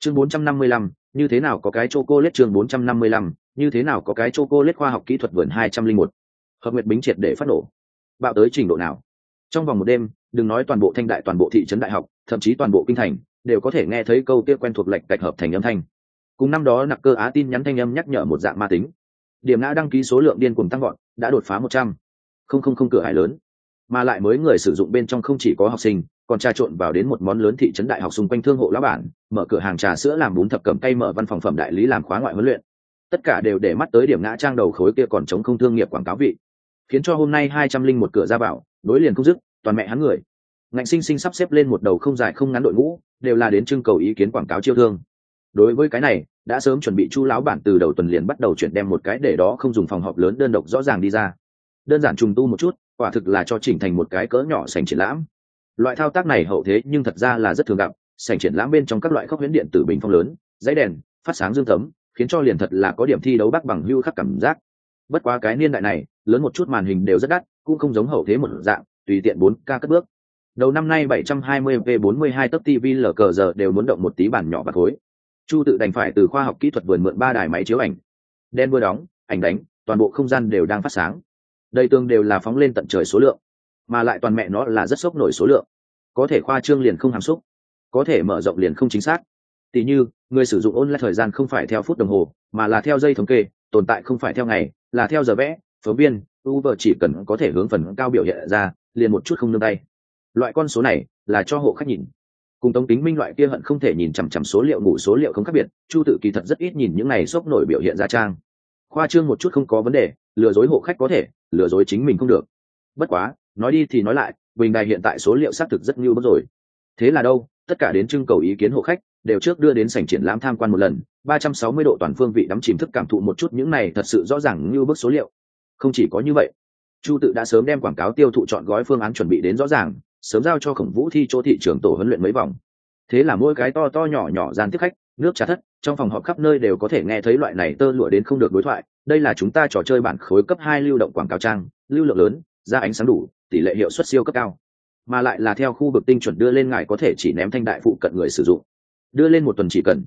Chương 455, như thế nào có cái chocolate chương 455, như thế nào có cái chocolate khoa học kỹ thuật vườn 201. Hợp nguyệt bính triệt để phát nổ. Bạo tới trình độ nào? Trong vòng một đêm, đừng nói toàn bộ Thanh Đại, toàn bộ thị trấn đại học, thậm chí toàn bộ kinh thành, đều có thể nghe thấy câu kia quen thuộc lệch cạch hợp thành âm thanh. Cùng năm đó nặc cơ á tin nhắn thanh âm nhắc nhở một dạng ma tính. Điểm ngã đăng ký số lượng điên cuồng tăng vọt, đã đột phá 100. Không cửa hải lớn, mà lại mới người sử dụng bên trong không chỉ có học sinh, còn trà trộn vào đến một món lớn thị trấn đại học xung quanh thương hộ lão bản, mở cửa hàng trà sữa làm bún thập cẩm cây, mở văn phòng phẩm đại lý làm khóa ngoại huấn luyện. Tất cả đều để mắt tới điểm ngã trang đầu khối kia còn chống không thương nghiệp quảng cáo vị, khiến cho hôm nay 201 cửa ra vào đối liền không dứt, toàn mẹ hắn người ngạnh sinh sinh sắp xếp lên một đầu không dài không ngắn đội ngũ, đều là đến trưng cầu ý kiến quảng cáo chiêu thương. Đối với cái này, đã sớm chuẩn bị chu lão bản từ đầu tuần liền bắt đầu chuyển đem một cái để đó không dùng phòng họp lớn đơn độc rõ ràng đi ra, đơn giản trùng tu một chút, quả thực là cho chỉnh thành một cái cỡ nhỏ sảnh triển lãm. Loại thao tác này hậu thế nhưng thật ra là rất thường gặp, sảnh triển lãm bên trong các loại khốc huyễn điện tử bình phong lớn, dãy đèn phát sáng dương tấm, khiến cho liền thật là có điểm thi đấu bắc bằng hưu khắc cảm giác. Bất quá cái niên đại này, lớn một chút màn hình đều rất đắt, cũng không giống hậu thế một dạng tùy tiện 4K cất bước. Đầu năm nay 720p 42 tấc TV lờ cờ giờ đều muốn động một tí bản nhỏ bạc khối. Chu tự đành phải từ khoa học kỹ thuật vườn mượn 3 đài máy chiếu ảnh, đen vừa đóng, ảnh đánh, toàn bộ không gian đều đang phát sáng. Đây tương đều là phóng lên tận trời số lượng, mà lại toàn mẹ nó là rất sốc nổi số lượng. Có thể khoa trương liền không hàm xúc, có thể mở rộng liền không chính xác. Tỷ như, người sử dụng online thời gian không phải theo phút đồng hồ, mà là theo giây thống kê, tồn tại không phải theo ngày, là theo giờ vẽ. Phóng viên, Uber chỉ cần có thể hướng phần cao biểu hiện ra, liền một chút không nương tay. Loại con số này là cho hộ khách nhìn. Cùng Tống Tính Minh loại kia hận không thể nhìn chằm chằm số liệu ngủ số liệu không khác biệt, Chu tự kỳ thật rất ít nhìn những này sốc nổi biểu hiện ra trang. Khoa trương một chút không có vấn đề, lừa dối hộ khách có thể, lừa dối chính mình không được. Bất quá, nói đi thì nói lại, bình đài hiện tại số liệu xác thực rất như bức rồi. Thế là đâu, tất cả đến trưng cầu ý kiến hộ khách đều trước đưa đến sảnh triển lãm tham quan một lần, 360 độ toàn phương vị đắm chìm thức cảm thụ một chút những này thật sự rõ ràng như bức số liệu. Không chỉ có như vậy, Chu tự đã sớm đem quảng cáo tiêu thụ chọn gói phương án chuẩn bị đến rõ ràng, sớm giao cho Khổng Vũ Thi chỗ thị trường tổ huấn luyện mấy vòng. Thế là mỗi cái to to nhỏ nhỏ gian tiếp khách, nước trà thất, trong phòng họp khắp nơi đều có thể nghe thấy loại này tơ lụa đến không được đối thoại. Đây là chúng ta trò chơi bản khối cấp 2 lưu động quảng cáo trang, lưu lượng lớn, ra ánh sáng đủ, tỷ lệ hiệu suất siêu cấp cao, mà lại là theo khu vực tinh chuẩn đưa lên, ngài có thể chỉ ném Thanh Đại phụ cận người sử dụng, đưa lên một tuần chỉ cần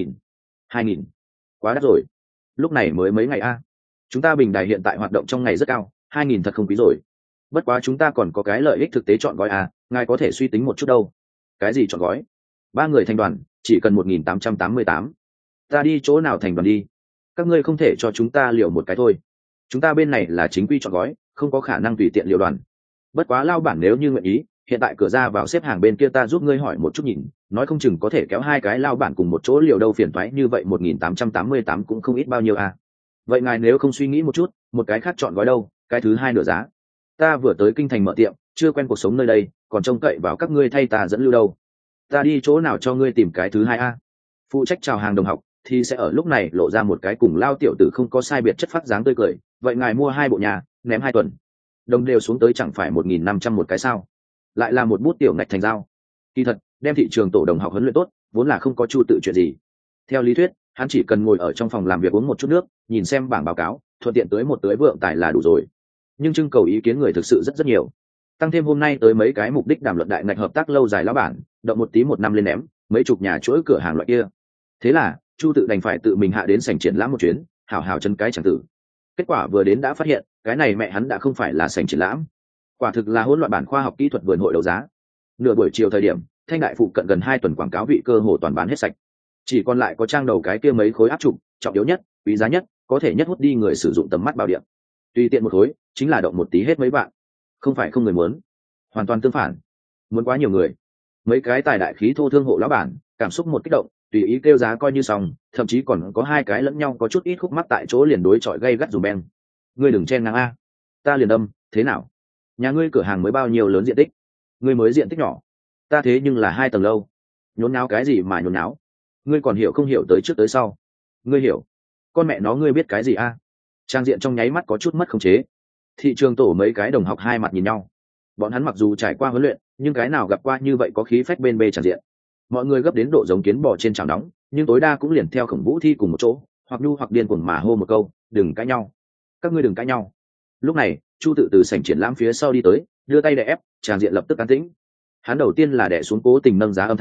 2.000, quá đắt rồi. Lúc này mới mấy ngày a, chúng ta bình đài hiện tại hoạt động trong ngày rất cao, 2.000 thật không quý rồi. Bất quá chúng ta còn có cái lợi ích thực tế chọn gói à, ngài có thể suy tính một chút đâu. Cái gì chọn gói? 3 người thành đoàn chỉ cần 1.888. Ta đi chỗ nào thành đoàn đi? Các ngươi không thể cho chúng ta liều một cái thôi. Chúng ta bên này là chính quy chọn gói, không có khả năng tùy tiện liều đoàn. Bất quá lao bản nếu như nguyện ý, hiện tại cửa ra vào xếp hàng bên kia ta giúp ngươi hỏi một chút nhìn, nói không chừng có thể kéo 2 cái lao bản cùng một chỗ liều đâu phiền toái như vậy. 1.888 cũng không ít bao nhiêu à. Vậy ngài nếu không suy nghĩ một chút, một cái khác chọn gói đâu, cái thứ hai nửa giá. Ta vừa tới kinh thành mở tiệm, chưa quen cuộc sống nơi đây, còn trông cậy vào các ngươi thay ta dẫn lưu đâu. Ta đi chỗ nào cho ngươi tìm cái thứ hai a? Phụ trách chào hàng đồng học thì sẽ ở lúc này lộ ra một cái cùng lao tiểu tử không có sai biệt chất phát dáng tươi cười. Vậy ngài mua 2 bộ nhà, ném 2 tuần, đồng đều xuống tới chẳng phải 1.500 một cái sao? Lại là một bút tiểu ngạch thành dao. Kỳ thật, đem thị trường tổ đồng học huấn luyện tốt, vốn là không có Chu tự chuyện gì. Theo lý thuyết, hắn chỉ cần ngồi ở trong phòng làm việc uống một chút nước, nhìn xem bảng báo cáo, thuận tiện tới một tưới vượng tài là đủ rồi. Nhưng trưng cầu ý kiến người thực sự rất nhiều, tăng thêm hôm nay tới mấy cái mục đích đàm luận đại ngạch hợp tác lâu dài lão bản, động một tí 1 năm lên ném mấy chục nhà chuỗi cửa hàng loại kia. Thế là Chu tự đành phải tự mình hạ đến sảnh triển lãm một chuyến, hảo hảo chân cái chẳng tử. Kết quả vừa đến đã phát hiện, cái này mẹ hắn đã không phải là sảnh triển lãm, quả thực là hỗn loạn bản khoa học kỹ thuật vườn hội đấu giá. Nửa buổi chiều thời điểm, Thanh Đại phụ cận gần 2 tuần quảng cáo vị cơ hồ toàn bán hết sạch, chỉ còn lại có trang đầu cái kia mấy khối áp trục, trọng yếu nhất, quý giá nhất, có thể nhất hút đi người sử dụng tầm mắt bao điểm. Tùy tiện một khối chính là động một tí hết mấy bạn. Không phải không người muốn, hoàn toàn tương phản, muốn quá nhiều người. Mấy cái tài đại khí thô thương hộ lão bản cảm xúc một kích động, tùy ý kêu giá coi như xong, thậm chí còn có 2 cái lẫn nhau có chút ít khúc mắc tại chỗ liền đối chọi gay gắt dùm beng. Ngươi đừng chen ngang a, ta liền âm, thế nào? Nhà ngươi cửa hàng mới bao nhiêu lớn diện tích? Ngươi mới diện tích nhỏ, ta thế nhưng là 2 tầng lâu. Nhốn náo cái gì mà nhốn náo? Ngươi còn hiểu không hiểu tới trước tới sau? Ngươi hiểu? Con mẹ nó ngươi biết cái gì a? Trang diện trong nháy mắt có chút mất khống chế. Thị trường tổ mấy cái đồng học hai mặt nhìn nhau. Bọn hắn mặc dù trải qua huấn luyện, nhưng cái nào gặp qua như vậy có khí phách bên bê tràn diện. Mọi người gấp đến độ giống kiến bò trên chảo nóng, nhưng tối đa cũng liền theo Khổng Vũ Thi cùng một chỗ, hoặc nhu hoặc điên cuồng mà hô một câu, đừng cãi nhau, các ngươi đừng cãi nhau. Lúc này Chu tự từ sảnh triển lãm phía sau đi tới, đưa tay đè ép, tràn diện lập tức an tĩnh. Hắn đầu tiên là đè xuống cố tình nâng giá âm thanh,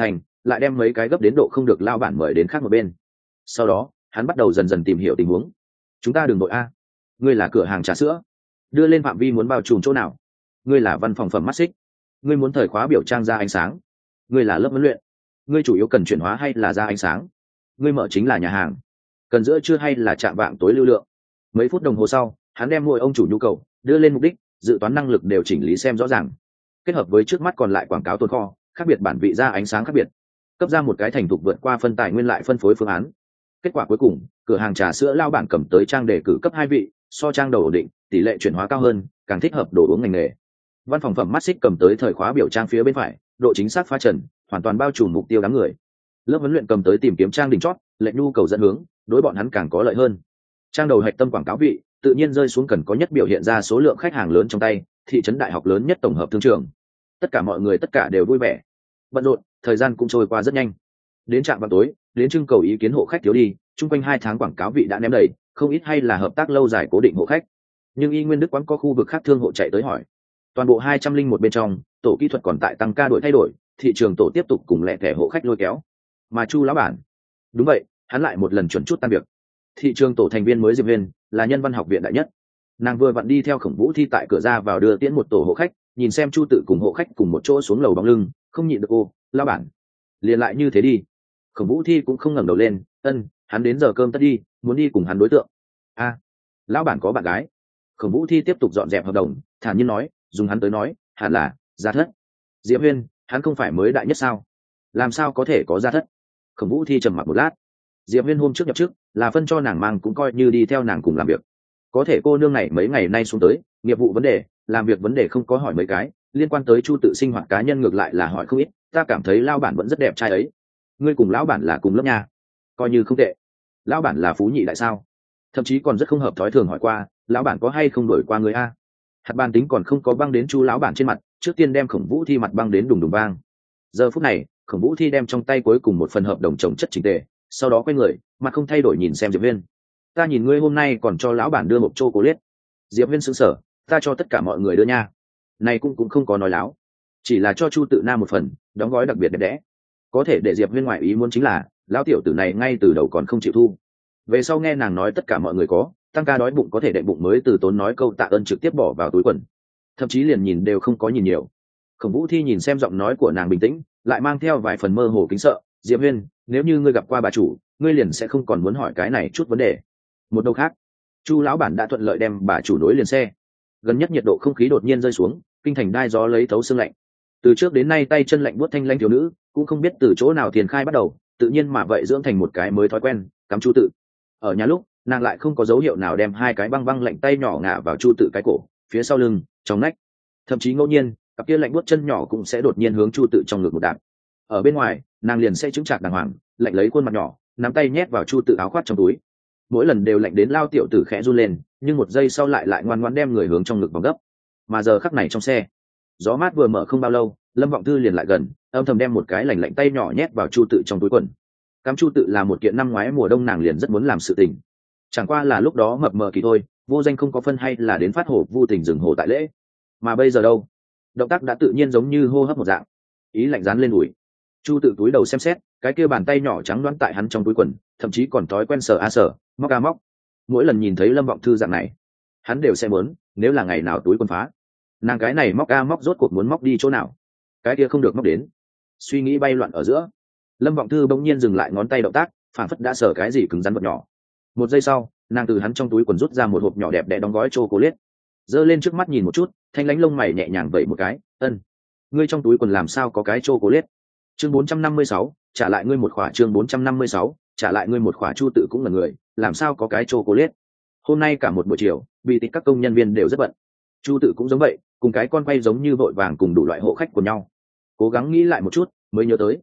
lại đem mấy cái gấp đến độ không được lao bản mời đến khác một bên. Sau đó hắn bắt đầu dần dần tìm hiểu tình huống. Chúng ta đừng đội a, ngươi là cửa hàng trà sữa, đưa lên phạm vi muốn bao trùm chỗ nào? Ngươi là văn phòng phẩm mắt xích, ngươi muốn thời khóa biểu trang ra ánh sáng? Ngươi là lớp huấn luyện, ngươi chủ yếu cần chuyển hóa hay là ra ánh sáng? Ngươi mở chính là nhà hàng, cần giữa trưa hay là chạm vạng tối lưu lượng? Mấy phút đồng hồ sau, hắn đem mỗi ông chủ nhu cầu đưa lên mục đích, dự toán năng lực đều chỉnh lý xem rõ ràng, kết hợp với trước mắt còn lại quảng cáo tồn kho khác biệt, bản vị ra ánh sáng khác biệt, cấp ra một cái thành thục vượt qua phân tài nguyên lại phân phối phương án. Kết quả cuối cùng, cửa hàng trà sữa lao bản cầm tới trang đề cử cấp 2 vị, so trang đầu ổn định, tỷ lệ chuyển hóa cao hơn, càng thích hợp đồ uống ngành nghề. Văn phòng phẩm mắt xích cầm tới thời khóa biểu trang phía bên phải, độ chính xác phá trần, hoàn toàn bao trùm mục tiêu đám người. Lớp huấn luyện cầm tới tìm kiếm trang đỉnh chót, lệnh nhu cầu dẫn hướng, đối bọn hắn càng có lợi hơn. Trang đầu hạch tâm quảng cáo vị, tự nhiên rơi xuống cần có nhất biểu hiện ra số lượng khách hàng lớn trong tay, thị trấn đại học lớn nhất tổng hợp thương trường. Tất cả mọi người tất cả đều vui vẻ, bận rộn, thời gian cũng trôi qua rất nhanh. Đến trạm vào tối, đến trưng cầu ý kiến hộ khách thiếu đi, chung quanh 2 tháng quảng cáo vị đã ném đầy, không ít hay là hợp tác lâu dài cố định hộ khách. Nhưng y nguyên đức quán có khu vực khác thương hộ chạy tới hỏi. Toàn bộ 201 bên trong, tổ kỹ thuật còn tại tăng ca đổi thay đổi, thị trường tổ tiếp tục cùng lẹ thẻ hộ khách lôi kéo. Mà Chu lão bản, đúng vậy, hắn lại một lần chuẩn chút tan việc. Thị trường tổ thành viên mới Diệp Huyền là nhân văn học viện đại nhất, nàng vừa vặn đi theo Khổng Vũ Thi tại cửa ra vào đưa tiễn một tổ hộ khách, nhìn xem Chu Tự cùng hộ khách cùng một chỗ xuống lầu bóng lưng, không nhịn được cô, lão bản, liền lại như thế đi. Khổng Vũ Thi cũng không ngẩng đầu lên, hắn đến giờ cơm tất đi, muốn đi cùng hắn đối tượng. A, lão bản có bạn gái. Khổng Vũ Thi tiếp tục dọn dẹp hợp đồng, thản nhiên nói, dùng hắn tới nói, hẳn là gia thất. Diệp Huyên, hắn không phải mới đại nhất sao? Làm sao có thể có gia thất? Khổng Vũ Thi trầm mặc một lát. Diệp Huyên hôm trước nhập chức, là phân cho nàng mang cũng coi như đi theo nàng cùng làm việc. Có thể cô nương này mấy ngày nay xuống tới, nghiệp vụ vấn đề, làm việc vấn đề không có hỏi mấy cái, liên quan tới Chu Tự sinh hoạt cá nhân ngược lại là hỏi không ít. Ta cảm thấy lão bản vẫn rất đẹp trai ấy. Ngươi cùng lão bản là cùng lớp nha, coi như không tệ. Lão bản là phú nhị đại sao? Thậm chí còn rất không hợp thói thường hỏi qua, lão bản có hay không đổi qua người a? Hạt bàn tính còn không có băng đến Chu lão bản trên mặt, trước tiên đem Khổng Vũ Thi mặt băng đến đùng đùng vang. Giờ phút này, Khổng Vũ Thi đem trong tay cuối cùng một phần hợp đồng chồng chất chỉnh tề, sau đó quay người, mặt không thay đổi nhìn xem Diệp Huyên. Ta nhìn ngươi hôm nay còn cho lão bản đưa một chocolate. Diệp Huyên sững sờ, ta cho tất cả mọi người đưa nha. Này cũng không có nói láo, chỉ là cho Chu Tự Nam một phần, đóng gói đặc biệt đẹp đẽ. Có thể để Diệp Huyên ngoại ý muốn chính là, lão tiểu tử này ngay từ đầu còn không chịu thu. Về sau nghe nàng nói tất cả mọi người có, tăng ca đói bụng có thể đệm bụng mới từ tốn nói câu tạ ơn trực tiếp bỏ vào túi quần, thậm chí liền nhìn đều không có nhìn nhiều. Khổng Vũ Thi nhìn xem giọng nói của nàng bình tĩnh, lại mang theo vài phần mơ hồ kính sợ. Diệp Huyên, nếu như ngươi gặp qua bà chủ, ngươi liền sẽ không còn muốn hỏi cái này chút vấn đề. Một đầu khác, Chu lão bản đã thuận lợi đem bà chủ nối liền xe. Gần nhất nhiệt độ không khí đột nhiên rơi xuống, kinh thành đai gió lấy thấu xương lạnh. Từ trước đến nay tay chân lạnh buốt thanh lanh thiếu nữ, cũng không biết từ chỗ nào tiền khai bắt đầu, tự nhiên mà vậy dưỡng thành một cái mới thói quen, cắm Chu Tự. Ở nhà lúc, nàng lại không có dấu hiệu nào đem 2 cái băng băng lạnh tay nhỏ ngả vào Chu Tự cái cổ, phía sau lưng, trong nách. Thậm chí ngẫu nhiên, cặp kia lạnh buốt chân nhỏ cũng sẽ đột nhiên hướng Chu Tự trong ngực một đạp. Ở bên ngoài, nàng liền sẽ chứng chạc đàng hoàng, lạnh lấy khuôn mặt nhỏ, nắm tay nhét vào Chu Tự áo khoác trong túi. Mỗi lần đều lạnh đến lao tiểu tử khẽ run lên, nhưng một giây sau lại ngoan ngoãn đem người hướng trong ngực vòng gấp. Mà giờ khắc này trong xe, gió mát vừa mở không bao lâu, Lâm Vọng Thư liền lại gần, âm thầm đem một cái lạnh lạnh tay nhỏ nhét vào Chu Tự trong túi quần. Cắm Chu Tự là một kiện năm ngoái mùa đông nàng liền rất muốn làm sự tình, chẳng qua là lúc đó mập mờ kỳ thôi, vô danh không có phân hay là đến phát hổ vô tình dừng hồ tại lễ. Mà bây giờ đâu, động tác đã tự nhiên giống như hô hấp một dạng, ý lạnh dán lên đùi. Chu Tự túi đầu xem xét, cái kia bàn tay nhỏ trắng đoán tại hắn trong túi quần, thậm chí còn thói quen sờ a sờ, móc a móc. Mỗi lần nhìn thấy Lâm Vọng Thư dạng này, hắn đều sẽ muốn, nếu là ngày nào túi quần phá, nàng cái này móc a móc rốt cuộc muốn móc đi chỗ nào, cái kia không được móc đến. Suy nghĩ bay loạn ở giữa, Lâm Vọng Thư bỗng nhiên dừng lại ngón tay động tác, phản phất đã sờ cái gì cứng rắn vật nhỏ. Một giây sau, nàng từ hắn trong túi quần rút ra một hộp nhỏ đẹp đẽ đóng gói chocolate, giơ lên trước mắt nhìn một chút, thanh lãnh lông mày nhẹ nhàng vẩy một cái, ngươi trong túi quần làm sao có cái chocolate? Chương 456, trả lại ngươi một khỏa. Chương 456, trả lại ngươi một khỏa. Chu Tự cũng là người, làm sao có cái chocolate? Hôm nay cả một buổi chiều, vì tịch các công nhân viên đều rất bận. Chu Tự cũng giống vậy, cùng cái con quay giống như vội vàng cùng đủ loại hộ khách của nhau. Cố gắng nghĩ lại một chút, mới nhớ tới.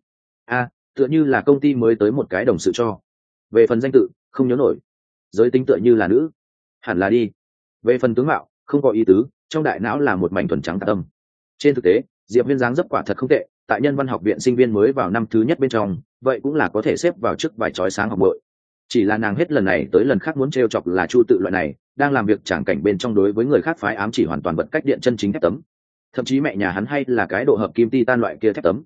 Tựa như là công ty mới tới một cái đồng sự cho. Về phần danh tự, không nhớ nổi. Giới tính tựa như là nữ, hẳn là đi. Về phần tướng mạo, không có ý tứ, trong đại não là một mảnh thuần trắng tạc tâm. Trên thực tế, Diệp Huyên dáng dấp quả thật không tệ, tại nhân văn học viện sinh viên mới vào năm thứ nhất bên trong, vậy cũng là có thể xếp vào trước vài chói sáng học bội. Chỉ là nàng hết lần này tới lần khác muốn trêu chọc là Chu Tự loại này, đang làm việc tràng cảnh bên trong đối với người khác phái ám chỉ hoàn toàn vật cách điện chân chính thép tấm. Thậm chí mẹ nhà hắn hay là cái độ hợp kim titan loại kia thép tấm.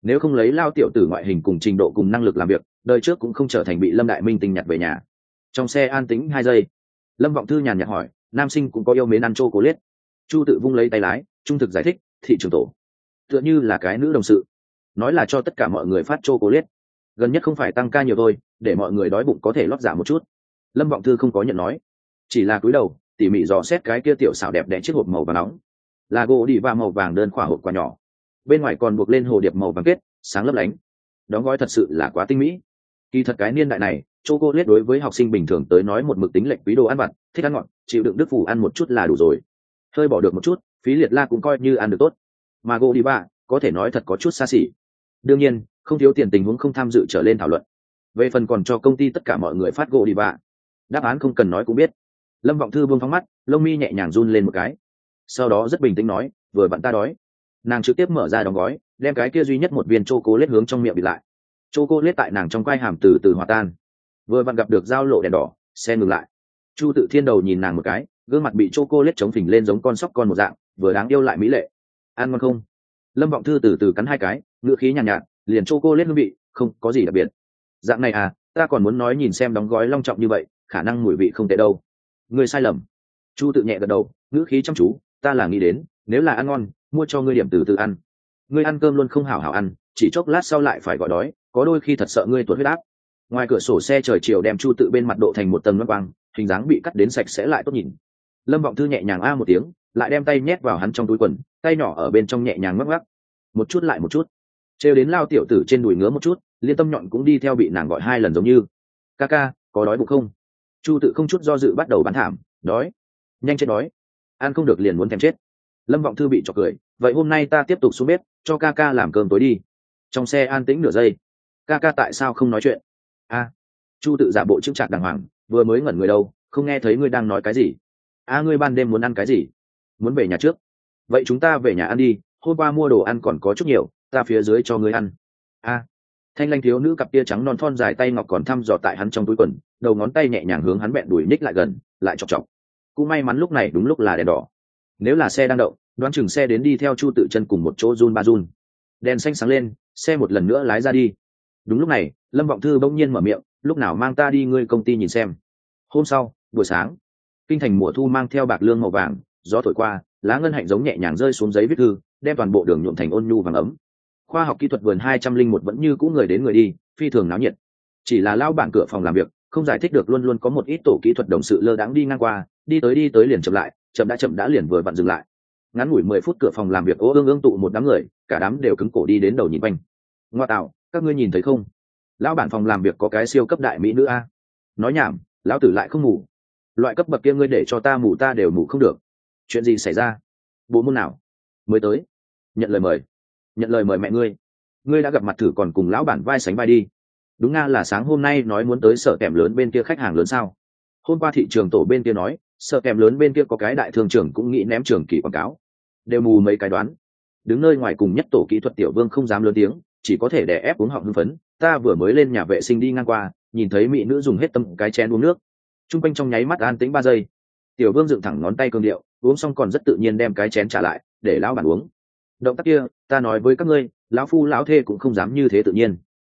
nếu không lấy lao tiểu tử ngoại hình cùng trình độ cùng năng lực làm việc, đời trước cũng không trở thành bị Lâm Đại Minh tình nhặt về nhà. Trong xe an tĩnh 2 giây, Lâm Vọng Thư nhàn nhạt hỏi, nam sinh cũng có yêu mến ăn chocolate. Chu Tự vung lấy tay lái, trung thực giải thích, thị trường tổ tựa như là cái nữ đồng sự, nói là cho tất cả mọi người phát chocolate, gần nhất không phải tăng ca nhiều thôi, để mọi người đói bụng có thể lót dạ một chút. Lâm Vọng Thư không có nhận nói, chỉ là cúi đầu tỉ mỉ dò xét cái kia tiểu xảo đẹp đẽ chiếc hộp màu vàng nóng, là gỗ đi và màu vàng đơn khỏa hộp quà nhỏ, bên ngoài còn buộc lên hồ điệp màu vàng kết sáng lấp lánh, đóng gói thật sự là quá tinh mỹ. Kỳ thật cái niên đại này chocolate đối với học sinh bình thường tới nói một mực tính lệnh quý đồ ăn vặt, thích ăn ngọt, chịu đựng đức phủ ăn một chút là đủ rồi, hơi bỏ được một chút phí liệt la cũng coi như ăn được tốt. Mà gỗ đi ba có thể nói thật có chút xa xỉ, đương nhiên không thiếu tiền tình huống không tham dự trở lên thảo luận. Về phần còn cho công ty tất cả mọi người phát gỗ đi ba, đáp án không cần nói cũng biết. Lâm Vọng Thư buông phóng mắt, lông mi nhẹ nhàng run lên một cái, sau đó rất bình tĩnh nói, vừa vặn ta đói. Nàng trực tiếp mở ra đóng gói, đem cái kia duy nhất một viên chocolate hướng trong miệng bịt lại. Chocolate tại nàng trong quai hàm từ từ hòa tan. Vừa vặn gặp được giao lộ đèn đỏ, xe ngừng lại. Chu Tự Thiên đầu nhìn nàng một cái, gương mặt bị chocolate chống phình lên giống con sóc con một dạng, vừa đáng yêu lại mỹ lệ. Ăn ngon không? Lâm Vọng Thư từ từ cắn 2 cái, ngữ khí nhàn nhạt, liền chocolate hương vị, không có gì đặc biệt. Dạng này à, ta còn muốn nói nhìn xem đóng gói long trọng như vậy, khả năng mùi vị không tệ đâu. Ngươi sai lầm. Chu Tự nhẹ gật đầu, ngữ khí chăm chú, ta là nghĩ đến, nếu là ăn ngon, mua cho ngươi điểm từ từ ăn. Ngươi ăn cơm luôn không hảo hảo ăn, chỉ chốc lát sau lại phải gọi đói, có đôi khi thật sợ ngươi tuột huyết áp. Ngoài cửa sổ xe trời chiều đem Chu Tự bên mặt độ thành một tầng loang quang, hình dáng bị cắt đến sạch sẽ lại tốt nhìn. Lâm Vọng Thư nhẹ nhàng a một tiếng, lại đem tay nhét vào hắn trong túi quần, tay nhỏ ở bên trong nhẹ nhàng ngoắc ngoắc, một chút lại một chút, trêu đến lao tiểu tử trên đùi ngứa một chút, liên tâm nhọn cũng đi theo bị nàng gọi 2 lần giống như. Ca ca, có đói bụng không? Chu Tự không chút do dự bắt đầu bán thảm, đói, nhanh chết đói, ăn không được liền muốn thèm chết. Lâm Vọng Thư bị chọc cười, vậy hôm nay ta tiếp tục xuống bếp cho ca ca làm cơm tối đi. Trong xe an tĩnh nửa giây, ca ca tại sao không nói chuyện? A, Chu Tự giả bộ chững chạc đàng hoàng, vừa mới ngẩn người đâu, không nghe thấy ngươi đang nói cái gì. A, ngươi ban đêm muốn ăn cái gì? Muốn về nhà trước? Vậy chúng ta về nhà ăn đi, hôm qua mua đồ ăn còn có chút nhiều, ta phía dưới cho ngươi ăn. A, thanh lanh thiếu nữ cặp tia trắng non thon dài tay ngọc còn thăm dò tại hắn trong túi quần, đầu ngón tay nhẹ nhàng hướng hắn bẹn đùi ních lại gần, lại chọc chọc. Cũng may mắn lúc này đúng lúc là đèn đỏ, nếu là xe đang đậu, đoán chừng xe đến đi theo Chu Tự chân cùng một chỗ run ba run. Đèn xanh sáng lên, xe một lần nữa lái ra đi. Đúng lúc này, Lâm Vọng Thư bỗng nhiên mở miệng, lúc nào mang ta đi ngươi công ty nhìn xem. Hôm sau buổi sáng, kinh thành mùa thu mang theo bạc lương màu vàng, gió thổi qua, lá ngân hạnh giống nhẹ nhàng rơi xuống giấy viết thư, đem toàn bộ đường nhuộm thành ôn nhu vàng ấm. Khoa học kỹ thuật vườn 201 vẫn như cũ người đến người đi, phi thường náo nhiệt. Chỉ là lao bản cửa phòng làm việc không giải thích được luôn luôn có một ít tổ kỹ thuật đồng sự lơ đãng đi ngang qua, đi tới liền chậm lại, chậm đã liền vừa vặn dừng lại. Ngắn ngủi 10 phút cửa phòng làm việc ương ương tụ một đám người, cả đám đều cứng cổ đi đến đầu nhìn quanh. Ngoa tạo, các ngươi nhìn thấy không? Lão bản phòng làm việc có cái siêu cấp đại mỹ nữ a. Nói nhảm, lão tử lại không ngủ. Loại cấp bậc kia ngươi để cho ta ngủ ta đều ngủ không được. Chuyện gì xảy ra? Bộ môn nào? Mới tới. Nhận lời mời. Nhận lời mời mẹ ngươi. Ngươi đã gặp mặt thử còn cùng lão bản vai sánh vai đi. Đúng nga là sáng hôm nay nói muốn tới sở kèm lớn bên kia khách hàng lớn sao? Hôm qua thị trường tổ bên kia nói, sở kèm lớn bên kia có cái đại thương trưởng cũng nghĩ ném trường kỳ quảng cáo. Đều mù mấy cái đoán. Đứng nơi ngoài cùng nhất tổ kỹ thuật Tiểu Vương không dám lớn tiếng, chỉ có thể đè ép uống họng hưng phấn. Ta vừa mới lên nhà vệ sinh đi ngang qua, nhìn thấy mỹ nữ dùng hết tâm cái chén uống nước. Trung quanh trong nháy mắt an tĩnh 3 giây. Tiểu Vương dựng thẳng ngón tay cương điệu, uống xong còn rất tự nhiên đem cái chén trả lại, để lão bản uống. Động tác kia, ta nói với các ngươi, lão phu lão thê cũng không dám như thế tự nhiên.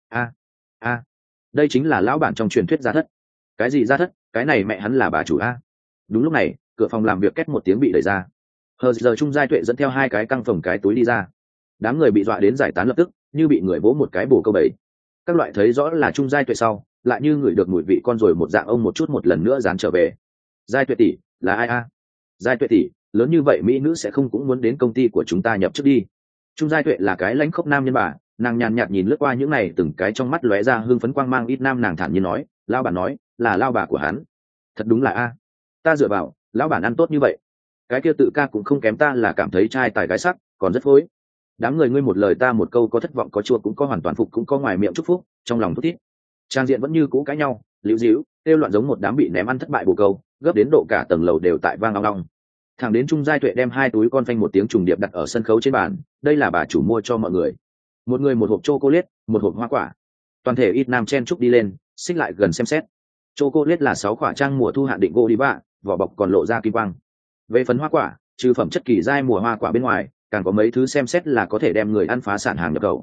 A, đây chính là lão bản trong truyền thuyết gia thất. Cái gì gia thất? Cái này mẹ hắn là bà chủ a. Đúng lúc này, cửa phòng làm việc két một tiếng bị đẩy ra. Hờ giờ Trung Giai Tuệ dẫn theo 2 cái căng phồng cái túi đi ra. Đám người bị dọa đến giải tán lập tức, như bị người vỗ một cái bổ câu bẩy. Các loại thấy rõ là Trung Giai Tuệ sau, lại như ngửi được mùi vị con rồi một dạng ông một chút một lần nữa dán trở về. Giai Tuệ tỷ, là ai a? Giai Tuệ tỷ, lớn như vậy mỹ nữ sẽ không cũng muốn đến công ty của chúng ta nhập chức đi. Trung Giai Tuệ là cái lãnh khốc nam nhân bà, nàng nhàn nhạt nhìn lướt qua những này từng cái trong mắt lóe ra hương phấn quang mang ít nam, nàng thản nhiên nói, lão bản nói là lao bà của hắn. Thật đúng là a. Ta dựa vào, lão bản ăn tốt như vậy. Cái kia tự ca cũng không kém, ta là cảm thấy trai tài gái sắc, còn rất phối. Đám người ngươi một lời ta một câu, có thất vọng có chua cũng có hoàn toàn phục cũng có ngoài miệng chúc phúc, trong lòng thút thít. Trang diện vẫn như cũ cãi nhau, liễu díu, kêu loạn giống một đám bị ném ăn thất bại bồ câu, gấp đến độ cả tầng lầu đều tại vang long long. Thẳng đến Trung Giai Tuệ đem 2 túi con phanh một tiếng trùng điệp đặt ở sân khấu trên bàn, đây là bà chủ mua cho mọi người. Một người một hộp chocolate, một hộp hoa quả. Toàn thể ít nam chen chúc đi lên, xích lại gần xem xét. Chocolate là 6 quả trang mùa thu hạn định Godiva, vỏ bọc còn lộ ra kim quang. Về phần hoa quả, trừ phẩm chất kỳ giai mùa hoa quả bên ngoài, càng có mấy thứ xem xét là có thể đem người ăn phá sản hàng nhập khẩu.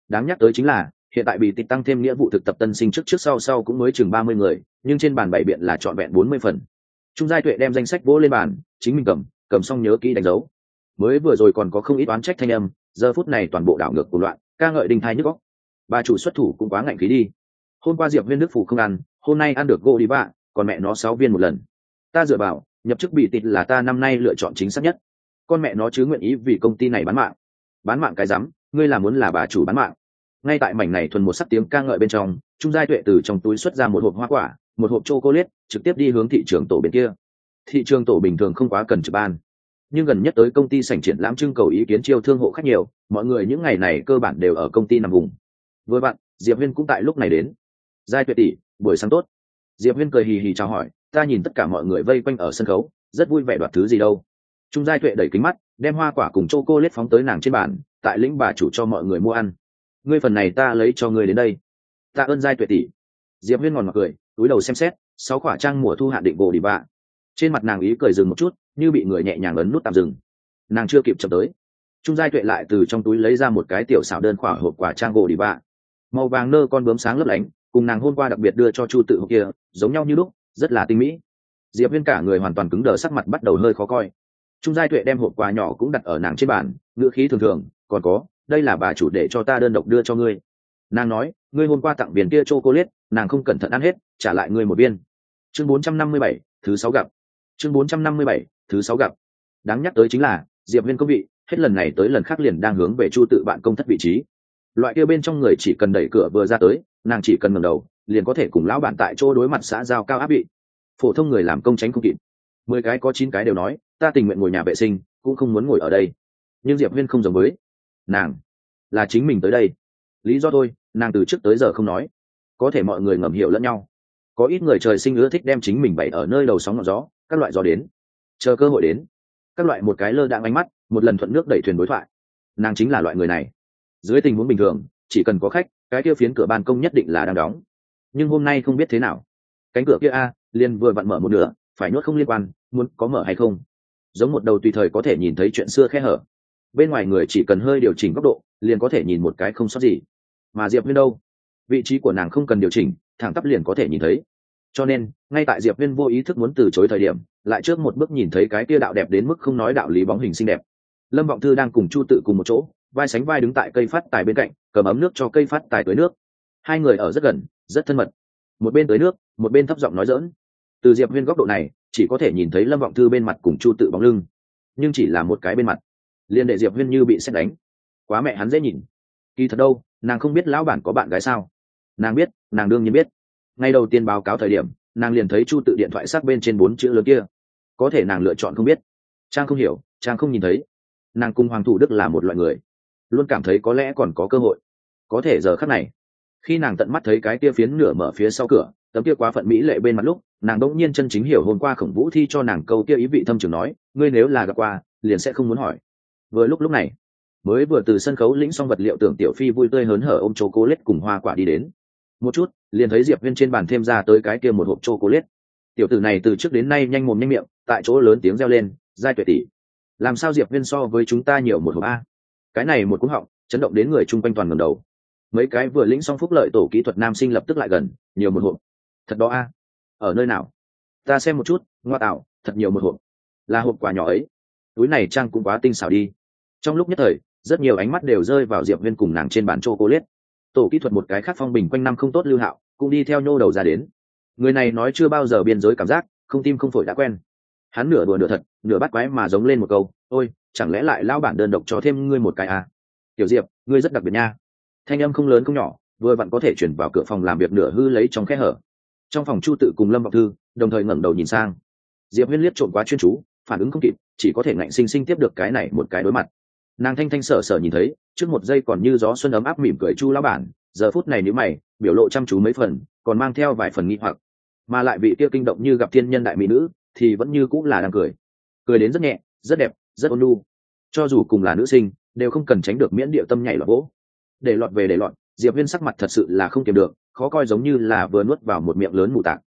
Đáng nhắc tới chính là hiện tại bị tịch tăng thêm nghĩa vụ thực tập tân sinh trước sau cũng mới chừng 30 người, nhưng trên bàn bày biện là trọn vẹn 40 phần. Trung Giai Tuệ đem danh sách vỗ lên bàn, chính mình cầm xong nhớ kỹ đánh dấu. Mới vừa rồi còn có không ít oán trách thanh âm, giờ phút này toàn bộ đảo ngược của loạn, ca ngợi đình thai nhức óc. Bà chủ xuất thủ cũng quá ngạnh khí đi. Hôm qua Diệp Viên nước phủ không ăn, hôm nay ăn được gỗ đi vạ, còn mẹ nó 6 viên một lần. Ta dựa vào, nhập chức bị tịch là ta năm nay lựa chọn chính xác nhất. Con mẹ nó chứ nguyện ý vì công ty này bán mạng. Bán mạng cái rắm, ngươi là muốn là bà chủ bán mạng. Ngay tại mảnh này thuần một sắc tiếng ca ngợi bên trong, Trung Giai Tuệ từ trong túi xuất ra một hộp hoa quả, một hộp chocolate, trực tiếp đi hướng thị trường tổ bên kia. Thị trường tổ bình thường không quá cần trực ban, nhưng gần nhất tới công ty sảnh triển lãm trưng cầu ý kiến chiêu thương hộ khách nhiều, mọi người những ngày này cơ bản đều ở công ty nằm vùng. Vừa bạn, Diệp Huyên cũng tại lúc này đến. Giai Tuệ tỷ, buổi sáng tốt. Diệp Huyên cười hì hì chào hỏi, ta nhìn tất cả mọi người vây quanh ở sân khấu, rất vui vẻ đoạt thứ gì đâu. Trung Giai Tuệ đẩy kính mắt, đem hoa quả cùng chocolate phóng tới nàng trên bàn, tại lĩnh bà chủ cho mọi người mua ăn. Ngươi phần này ta lấy cho ngươi đến đây. Tạ ơn Giai Tuệ tỷ. Diệp Huyên ngòn ngọt cười, túi đầu xem xét, 6 quả trang mùa thu hạn định gỗ đi bạ. Trên mặt nàng ý cười dừng một chút, như bị người nhẹ nhàng ấn nút tạm dừng. Nàng chưa kịp chậm tới, Trung Giai Tuệ lại từ trong túi lấy ra một cái tiểu xảo đơn khỏa hộp quả trang gỗ đi bạ, màu vàng nơ con bướm sáng lấp lánh, cùng nàng hôm qua đặc biệt đưa cho Chu Tự hộp kia giống nhau như lúc, rất là tinh mỹ. Diệp Huyên cả người hoàn toàn cứng đờ, sắc mặt bắt đầu hơi khó coi. Trung Giai Tuệ đem hộp quà nhỏ cũng đặt ở nàng trên bàn, ngữ khí thường thường, còn có, đây là bà chủ để cho ta đơn độc đưa cho ngươi. Nàng nói, ngươi hôm qua tặng viên kia chocolate, nàng không cẩn thận ăn hết, trả lại ngươi một viên. Chương 457, thứ 6 gặp. Chương 457, thứ 6 gặp. Đáng nhắc tới chính là Diệp Huyên công vị hết lần này tới lần khác liền đang hướng về Chu Tự bạn công thất vị trí. Loại kia bên trong người chỉ cần đẩy cửa vừa ra tới, nàng chỉ cần ngẩng đầu liền có thể cùng lão bạn tại chỗ đối mặt xã giao cao áp bị. Phổ thông người làm công tránh không kịp. 10 cái có 9 cái đều nói, ta tình nguyện ngồi nhà vệ sinh, cũng không muốn ngồi ở đây. Nhưng Diệp Huyên không giống với nàng, là chính mình tới đây. Lý do thôi, nàng từ trước tới giờ không nói, có thể mọi người ngầm hiểu lẫn nhau. Có ít người trời sinh ưa thích đem chính mình bày ở nơi đầu sóng ngọn gió, các loại gió đến, chờ cơ hội đến, các loại một cái lơ đãng ánh mắt, một lần thuận nước đẩy thuyền đối thoại. Nàng chính là loại người này. Dưới tình huống bình thường, chỉ cần có khách, cái kia phiến cửa ban công nhất định là đang đóng. Nhưng hôm nay không biết thế nào, cánh cửa kia liền vừa vặn mở một nửa, phải nhốt không liên quan, muốn có mở hay không, giống một đầu tùy thời có thể nhìn thấy chuyện xưa khe hở. Bên ngoài người chỉ cần hơi điều chỉnh góc độ, liền có thể nhìn một cái không sót gì. Mà Diệp Huyên đâu, vị trí của nàng không cần điều chỉnh, thẳng tắp liền có thể nhìn thấy. Cho nên ngay tại Diệp Huyên vô ý thức muốn từ chối thời điểm, lại trước một bước nhìn thấy cái kia đạo đẹp đến mức không nói đạo lý bóng hình xinh đẹp. Lâm Vọng Thư đang cùng Chu Tự cùng một chỗ, vai sánh vai đứng tại cây phát tài bên cạnh, cầm ấm nước cho cây phát tài tưới nước. Hai người ở rất gần, rất thân mật, một bên tưới nước, một bên thấp giọng nói giỡn. Từ Diệp Huyên góc độ này, chỉ có thể nhìn thấy Lâm Vọng Thư bên mặt cùng Chu Tự bóng lưng, nhưng chỉ là một cái bên mặt, liền để Diệp Huyên như bị sét đánh. Quá mẹ hắn dễ nhìn. Kỳ thật đâu, nàng không biết lão bản có bạn gái sao? Nàng biết, nàng đương nhiên biết. Ngay đầu tiên báo cáo thời điểm, nàng liền thấy Chu Tự điện thoại sắc bên trên 4 chữ lớn kia. Có thể nàng lựa chọn không biết, trang không hiểu, trang không nhìn thấy. Nàng cùng Hoàng Thủ Đức là một loại người, luôn cảm thấy có lẽ còn có cơ hội. Có thể giờ khắc này, khi nàng tận mắt thấy cái kia phiến nửa mở phía sau cửa, tấm kia quá phận mỹ lệ bên mặt lúc, nàng đỗng nhiên chân chính hiểu hôm qua Khổng Vũ thi cho nàng câu kia ý vị thâm trường nói, ngươi nếu là gặp qua, liền sẽ không muốn hỏi. Vừa lúc này, mới vừa từ sân khấu lĩnh xong vật liệu, Tưởng Tiểu Phi vui tươi hớn hở ôm chocolate cùng hoa quả đi đến. Một chút, liền thấy Diệp Huyên trên bàn thêm ra tới cái kia một hộp chocolate. Tiểu tử này từ trước đến nay nhanh mồm nhanh miệng, tại chỗ lớn tiếng reo lên, Giai Tuệ tỷ, làm sao Diệp Huyên so với chúng ta nhiều một hộp a? Cái này một cú họng, chấn động đến người chung quanh toàn ngẩng đầu. Mấy cái vừa lĩnh xong phúc lợi tổ kỹ thuật nam sinh lập tức lại gần, nhiều một hộp. Thật đó a? Ở nơi nào? Ta xem một chút, ngoa tạo, thật nhiều một hộp. Là hộp quà nhỏ ấy. Túi này trang cũng quá tinh xảo đi. Trong lúc nhất thời, rất nhiều ánh mắt đều rơi vào Diệp Huyên cùng nàng trên bàn chocolate. Tổ kỹ thuật một cái khác phong bình quanh năm không tốt Lưu Hạo cũng đi theo nhô đầu ra đến. Người này nói chưa bao giờ biên giới cảm giác, không tim không phổi đã quen. Hắn nửa đùa nửa thật, nửa bắt quái mà giống lên một câu, ôi, chẳng lẽ lại lão bản đơn độc cho thêm ngươi một cái à? Tiểu Diệp, ngươi rất đặc biệt nha. Thanh âm không lớn không nhỏ, vừa vặn có thể chuyển vào cửa phòng làm việc nửa hư lấy trong khe hở. Trong phòng Chu Tự cùng Lâm Vọng Thư đồng thời ngẩng đầu nhìn sang. Diệp Huyên liếc trộm quá chuyên chú, phản ứng không kịp, chỉ có thể ngạnh sinh sinh tiếp được cái này một cái đối mặt. Nàng thanh thanh sở sở nhìn thấy, trước một giây còn như gió xuân ấm áp mỉm cười Chu lão bản, giờ phút này nếu mày, biểu lộ chăm chú mấy phần, còn mang theo vài phần nghi hoặc. Mà lại vị kia kinh động như gặp thiên nhân đại mỹ nữ, thì vẫn như cũng là đang cười. Cười đến rất nhẹ, rất đẹp, rất ôn nhu. Cho dù cùng là nữ sinh, đều không cần tránh được miễn địa tâm nhảy lọt vỗ. Để lọt về để lọt, Diệp Huyên sắc mặt thật sự là không kiềm được, khó coi giống như là vừa nuốt vào một miệng lớn mù tạc.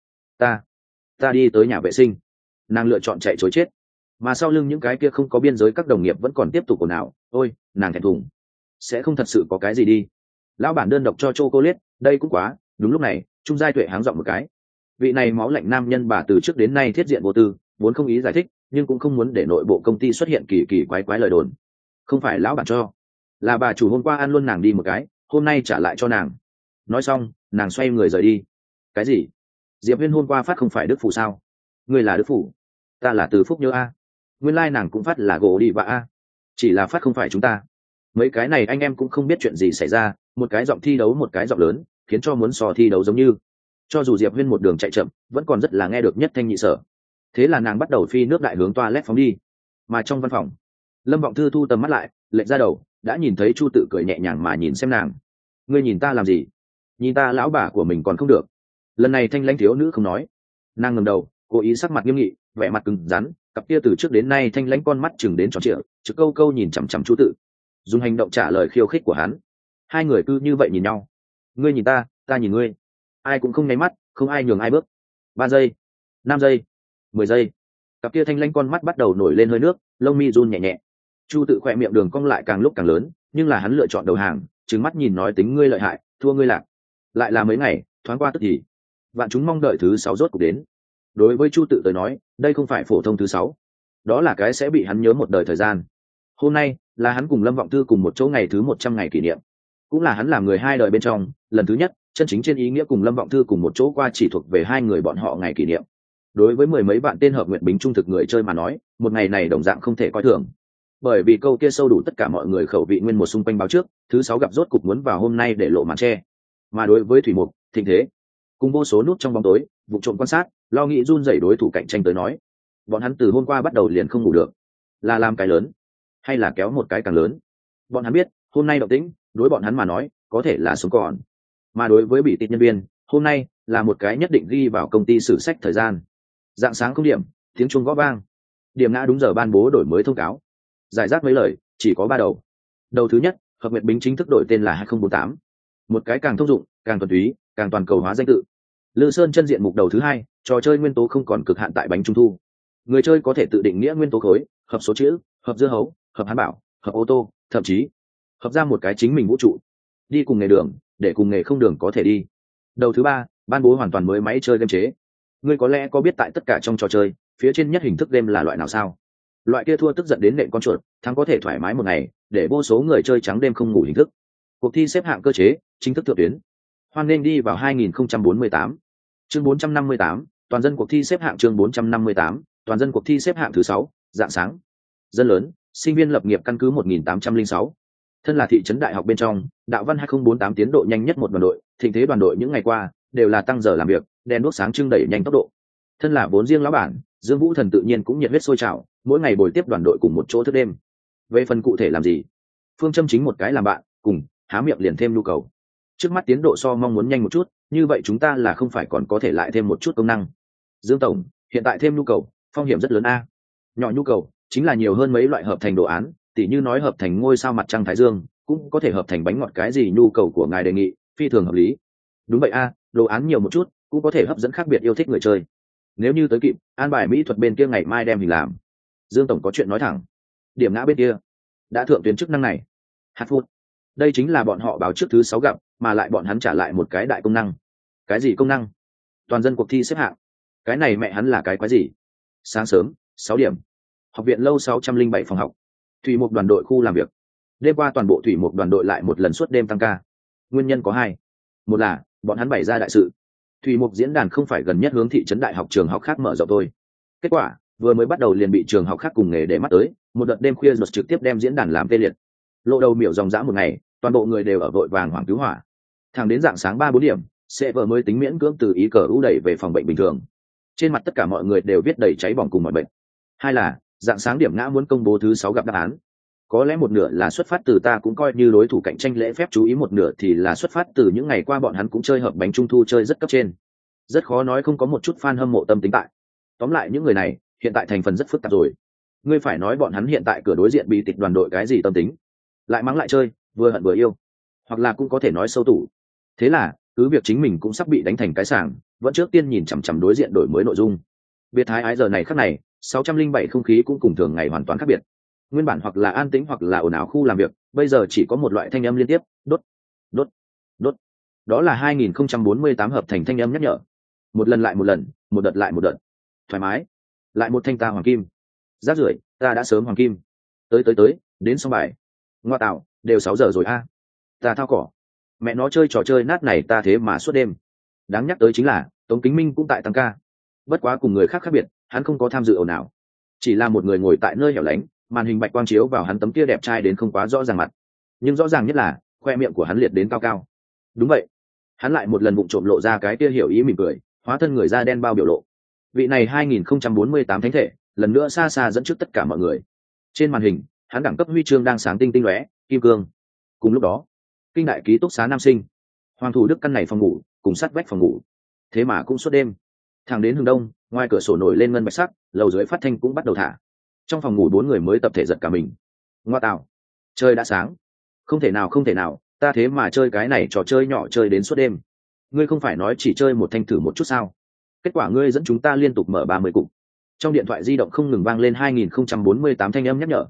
Ta đi tới nhà vệ sinh. Nàng lựa chọn chạy trối chết, mà sau lưng những cái kia không có biên giới các đồng nghiệp vẫn còn tiếp tục ồn ào. Ôi, nàng thẹn thùng, sẽ không thật sự có cái gì đi. lão bản đơn độc cho chocolate, đây cũng quá. Đúng lúc này Trung Giai Tuệ háng giọng một cái. Vị này máu lạnh nam nhân bà từ trước đến nay thiết diện vô tư, vốn không ý giải thích, nhưng cũng không muốn để nội bộ công ty xuất hiện kỳ kỳ quái quái lời đồn. Không phải lão bản cho, là bà chủ hôm qua ăn luôn nàng đi một cái, hôm nay trả lại cho nàng. Nói xong nàng xoay người rời đi. Cái gì? Diệp Huyên hôm qua phát không phải Đức Phủ sao? Ngươi là Đức Phủ, ta là Từ Phúc Nhớ a. Nguyên lai nàng cũng phát là gỗ đi vạ a, chỉ là phát không phải chúng ta. Mấy cái này anh em cũng không biết chuyện gì xảy ra, một cái giọng thi đấu một cái giọng lớn, khiến cho muốn sò thi đấu giống như. Cho dù Diệp Huyên một đường chạy chậm vẫn còn rất là nghe được nhất thanh nhị sở. Thế là nàng bắt đầu phi nước đại hướng toilet phóng đi. Mà trong văn phòng, Lâm Vọng Thư thu tầm mắt lại, lệch ra đầu, đã nhìn thấy Chu Tự cười nhẹ nhàng mà nhìn xem nàng. Ngươi nhìn ta làm gì? Nhìn ta lão bà của mình còn không được. Lần này thanh lãnh thiếu nữ không nói, nàng ngẩng đầu, cố ý sắc mặt nghiêm nghị, vẻ mặt cứng rắn, cặp kia từ trước đến nay thanh lãnh con mắt chừng đến tròn trịa, trực câu câu nhìn chằm chằm Chu Tự, dùng hành động trả lời khiêu khích của hắn. Hai người cứ như vậy nhìn nhau, ngươi nhìn ta, ta nhìn ngươi, ai cũng không nháy mắt, không ai nhường ai bước. 3 giây, 5 giây, 10 giây, cặp kia thanh lãnh con mắt bắt đầu nổi lên hơi nước, lông mi run nhẹ nhẹ. Chu Tự khỏe miệng đường cong lại càng lúc càng lớn, nhưng là hắn lựa chọn đầu hàng, trừng mắt nhìn nói tính ngươi lợi hại, thua ngươi lạc. Lại là mấy ngày thoáng qua tức thì vạn chúng mong đợi thứ 6 rốt cuộc đến. Đối với Chu Tự tới nói, đây không phải phổ thông thứ 6, đó là cái sẽ bị hắn nhớ một đời thời gian. Hôm nay là hắn cùng Lâm Vọng Thư cùng một chỗ ngày thứ 100 ngày kỷ niệm, cũng là hắn làm người hai đời bên trong lần thứ nhất chân chính trên ý nghĩa cùng Lâm Vọng Thư cùng một chỗ qua chỉ thuộc về hai người bọn họ ngày kỷ niệm. Đối với mười mấy bạn tên hợp nguyện bính trung thực người chơi mà nói, một ngày này đồng dạng không thể coi thường, bởi vì câu kia sâu đủ tất cả mọi người khẩu vị nguyên một xung quanh báo trước, thứ 6 gặp rốt cục muốn vào hôm nay để lộ màn che. Mà đối với Thủy Mục, Thịnh Thế, cùng vô số nút trong bóng tối vụ trộm quan sát, lo nghĩ run rẩy đối thủ cạnh tranh tới nói, bọn hắn từ hôm qua bắt đầu liền không ngủ được, là làm cái lớn hay là kéo một cái càng lớn. Bọn hắn biết hôm nay động tĩnh đối bọn hắn mà nói có thể là sống còn, mà đối với bị tịt nhân viên hôm nay là một cái nhất định ghi vào công ty sử sách thời gian. Dạng sáng không điểm, tiếng chuông gõ vang, điểm ngã đúng giờ ban bố đổi mới thông cáo. Giải rác mấy lời, chỉ có 3 đầu. Đầu thứ nhất, hợp nguyện bính chính thức đổi tên là 2048, một cái càng thông dụng, càng thuần túy, càng toàn cầu hóa danh tự. Lư Sơn chân diện mục đầu thứ hai, trò chơi nguyên tố không còn cực hạn tại bánh trung thu, người chơi có thể tự định nghĩa nguyên tố khối, hợp số chữ, hợp dưa hấu, hợp hán bảo, hợp ô tô, thậm chí hợp ra một cái chính mình vũ trụ, đi cùng nghề đường để cùng nghề không đường có thể đi. Đầu thứ ba, ban bố hoàn toàn mới máy chơi game chế. Ngươi có lẽ có biết tại tất cả trong trò chơi phía trên nhất hình thức game là loại nào sao? Loại kia thua tức giận đến nện con chuột, thắng có thể thoải mái một ngày, để vô số người chơi trắng đêm không ngủ hình thức. Cuộc thi xếp hạng cơ chế chính thức thượng tuyến, hoan nên đi vào 2048. Chương 458, toàn dân cuộc thi xếp hạng. Chương 458, toàn dân cuộc thi xếp hạng thứ 6, dạng sáng. Dân lớn, sinh viên lập nghiệp căn cứ 1806. Thân là thị trấn đại học bên trong, đạo văn 2048 tiến độ nhanh nhất một đoàn đội, Thịnh Thế đoàn đội những ngày qua đều là tăng giờ làm việc, đèn đuốc sáng trưng đẩy nhanh tốc độ. Thân là vốn riêng lão bản, Dương Vũ Thần tự nhiên cũng nhiệt huyết sôi trào, mỗi ngày bồi tiếp đoàn đội cùng một chỗ thức đêm. Về phần cụ thể làm gì, phương châm chính một cái làm bạn, cùng há miệng liền thêm nhu cầu. Trước mắt tiến độ so mong muốn nhanh một chút, như vậy chúng ta là không phải còn có thể lại thêm một chút công năng. Dương tổng, hiện tại thêm nhu cầu phong hiểm rất lớn a. Nhỏ nhu cầu chính là nhiều hơn mấy loại hợp thành đồ án, tỉ như nói hợp thành ngôi sao mặt trăng thái dương, cũng có thể hợp thành bánh ngọt, cái gì nhu cầu của ngài đề nghị phi thường hợp lý. Đúng vậy a, đồ án nhiều một chút cũng có thể hấp dẫn khác biệt yêu thích người chơi. Nếu như tới kịp an bài mỹ thuật bên kia ngày mai đem hình làm. Dương tổng có chuyện nói thẳng. Điểm ngã bên kia đã thượng tuyến chức năng này. Hạt phút, đây chính là bọn họ báo trước thứ 6 gặp, mà lại bọn hắn trả lại một cái đại công năng. Cái gì công năng? Toàn dân cuộc thi xếp hạng. Cái này mẹ hắn là cái quái gì? Sáng sớm 6 điểm, học viện lâu 607 phòng học, thủy mục đoàn đội khu làm việc. Đêm qua toàn bộ thủy mục đoàn đội lại một lần suốt đêm tăng ca. Nguyên nhân có hai. Một là bọn hắn bày ra đại sự, thủy mục diễn đàn không phải gần nhất hướng thị trấn đại học trường học khác mở rộng thôi. Kết quả vừa mới bắt đầu liền bị trường học khác cùng nghề để mắt tới, một đợt đêm khuya giật trực tiếp đem diễn đàn làm tê liệt. Lộ đầu miểu dòng dã một ngày, toàn bộ người đều ở vội vàng hoảng cứu hỏa. Thẳng đến dạng sáng 3-4 điểm, server mới tính miễn cưỡng từ ý cờ ưu đẩy về phòng bệnh bình thường. Trên mặt tất cả mọi người đều viết đầy cháy bỏng cùng mọi bệnh. Hai là dạng sáng điểm ngã muốn công bố thứ 6 gặp đáp án. Có lẽ một nửa là xuất phát từ ta cũng coi như đối thủ cạnh tranh lễ phép chú ý, một nửa thì là xuất phát từ những ngày qua bọn hắn cũng chơi hợp bánh trung thu chơi rất cấp trên. Rất khó nói không có một chút fan hâm mộ tâm tính tại. Tóm lại những người này hiện tại thành phần rất phức tạp rồi. Ngươi phải nói bọn hắn hiện tại cửa đối diện bị tịch đoàn đội cái gì tâm tính, lại mắng lại chơi, vừa hận vừa yêu, hoặc là cũng có thể nói sâu tủ. Thế là cứ việc chính mình cũng sắp bị đánh thành cái sàng, vẫn trước tiên nhìn chằm chằm đối diện đổi mới nội dung. Biệt thái ái giờ này khắc này 607 không khí cũng cùng thường ngày hoàn toàn khác biệt. Nguyên bản hoặc là an tĩnh hoặc là ồn ào khu làm việc, bây giờ chỉ có một loại thanh âm liên tiếp, đốt đốt Đó là 2048 hợp thành thanh âm nhắc nhở. Một lần lại một lần, một đợt lại một đợt. Thoải mái. Lại một thanh ta hoàng kim. Rác rưởi, ta đã sớm hoàng kim. Tới, đến xong bài. Ngoa tạo, đều 6 giờ rồi a. Ta thao cỏ. Mẹ nó chơi trò chơi nát này ta thế mà suốt đêm. Đáng nhắc tới chính là Tống Kính Minh cũng tại tăng ca. Bất quá cùng người khác khác biệt, hắn không có tham dự ồn ào, chỉ là một người ngồi tại nơi hẻo lánh, màn hình bạch quang chiếu vào hắn tấm kia đẹp trai đến không quá rõ ràng mặt, nhưng rõ ràng nhất là khoe miệng của hắn liệt đến cao cao. Đúng vậy, hắn lại một lần vụng trộm lộ ra cái kia hiểu ý mỉm cười, hóa thân người da đen bao biểu lộ. Vị này 2048 thánh thể lần nữa xa xa dẫn trước tất cả mọi người. Trên màn hình hắn đẳng cấp huy chương đang sáng tinh tinh lóe kim cương. Cùng lúc đó, kinh đại ký túc xá nam sinh Hoàng Thủ Đức căn này phòng ngủ cùng sát vách phòng ngủ, thế mà cũng suốt đêm. Thẳng đến hướng đông, ngoài cửa sổ nổi lên ngân bạch sắc, lầu dưới phát thanh cũng bắt đầu thả. Trong phòng ngủ 4 người mới tập thể giật cả mình. Ngoa tạo, trời đã sáng. Không thể nào, ta thế mà chơi cái này trò chơi nhỏ chơi đến suốt đêm. Ngươi không phải nói chỉ chơi một thanh thử một chút sao? Kết quả ngươi dẫn chúng ta liên tục mở 30 cục. Trong điện thoại di động không ngừng vang lên 2048 thanh âm nhắc nhở,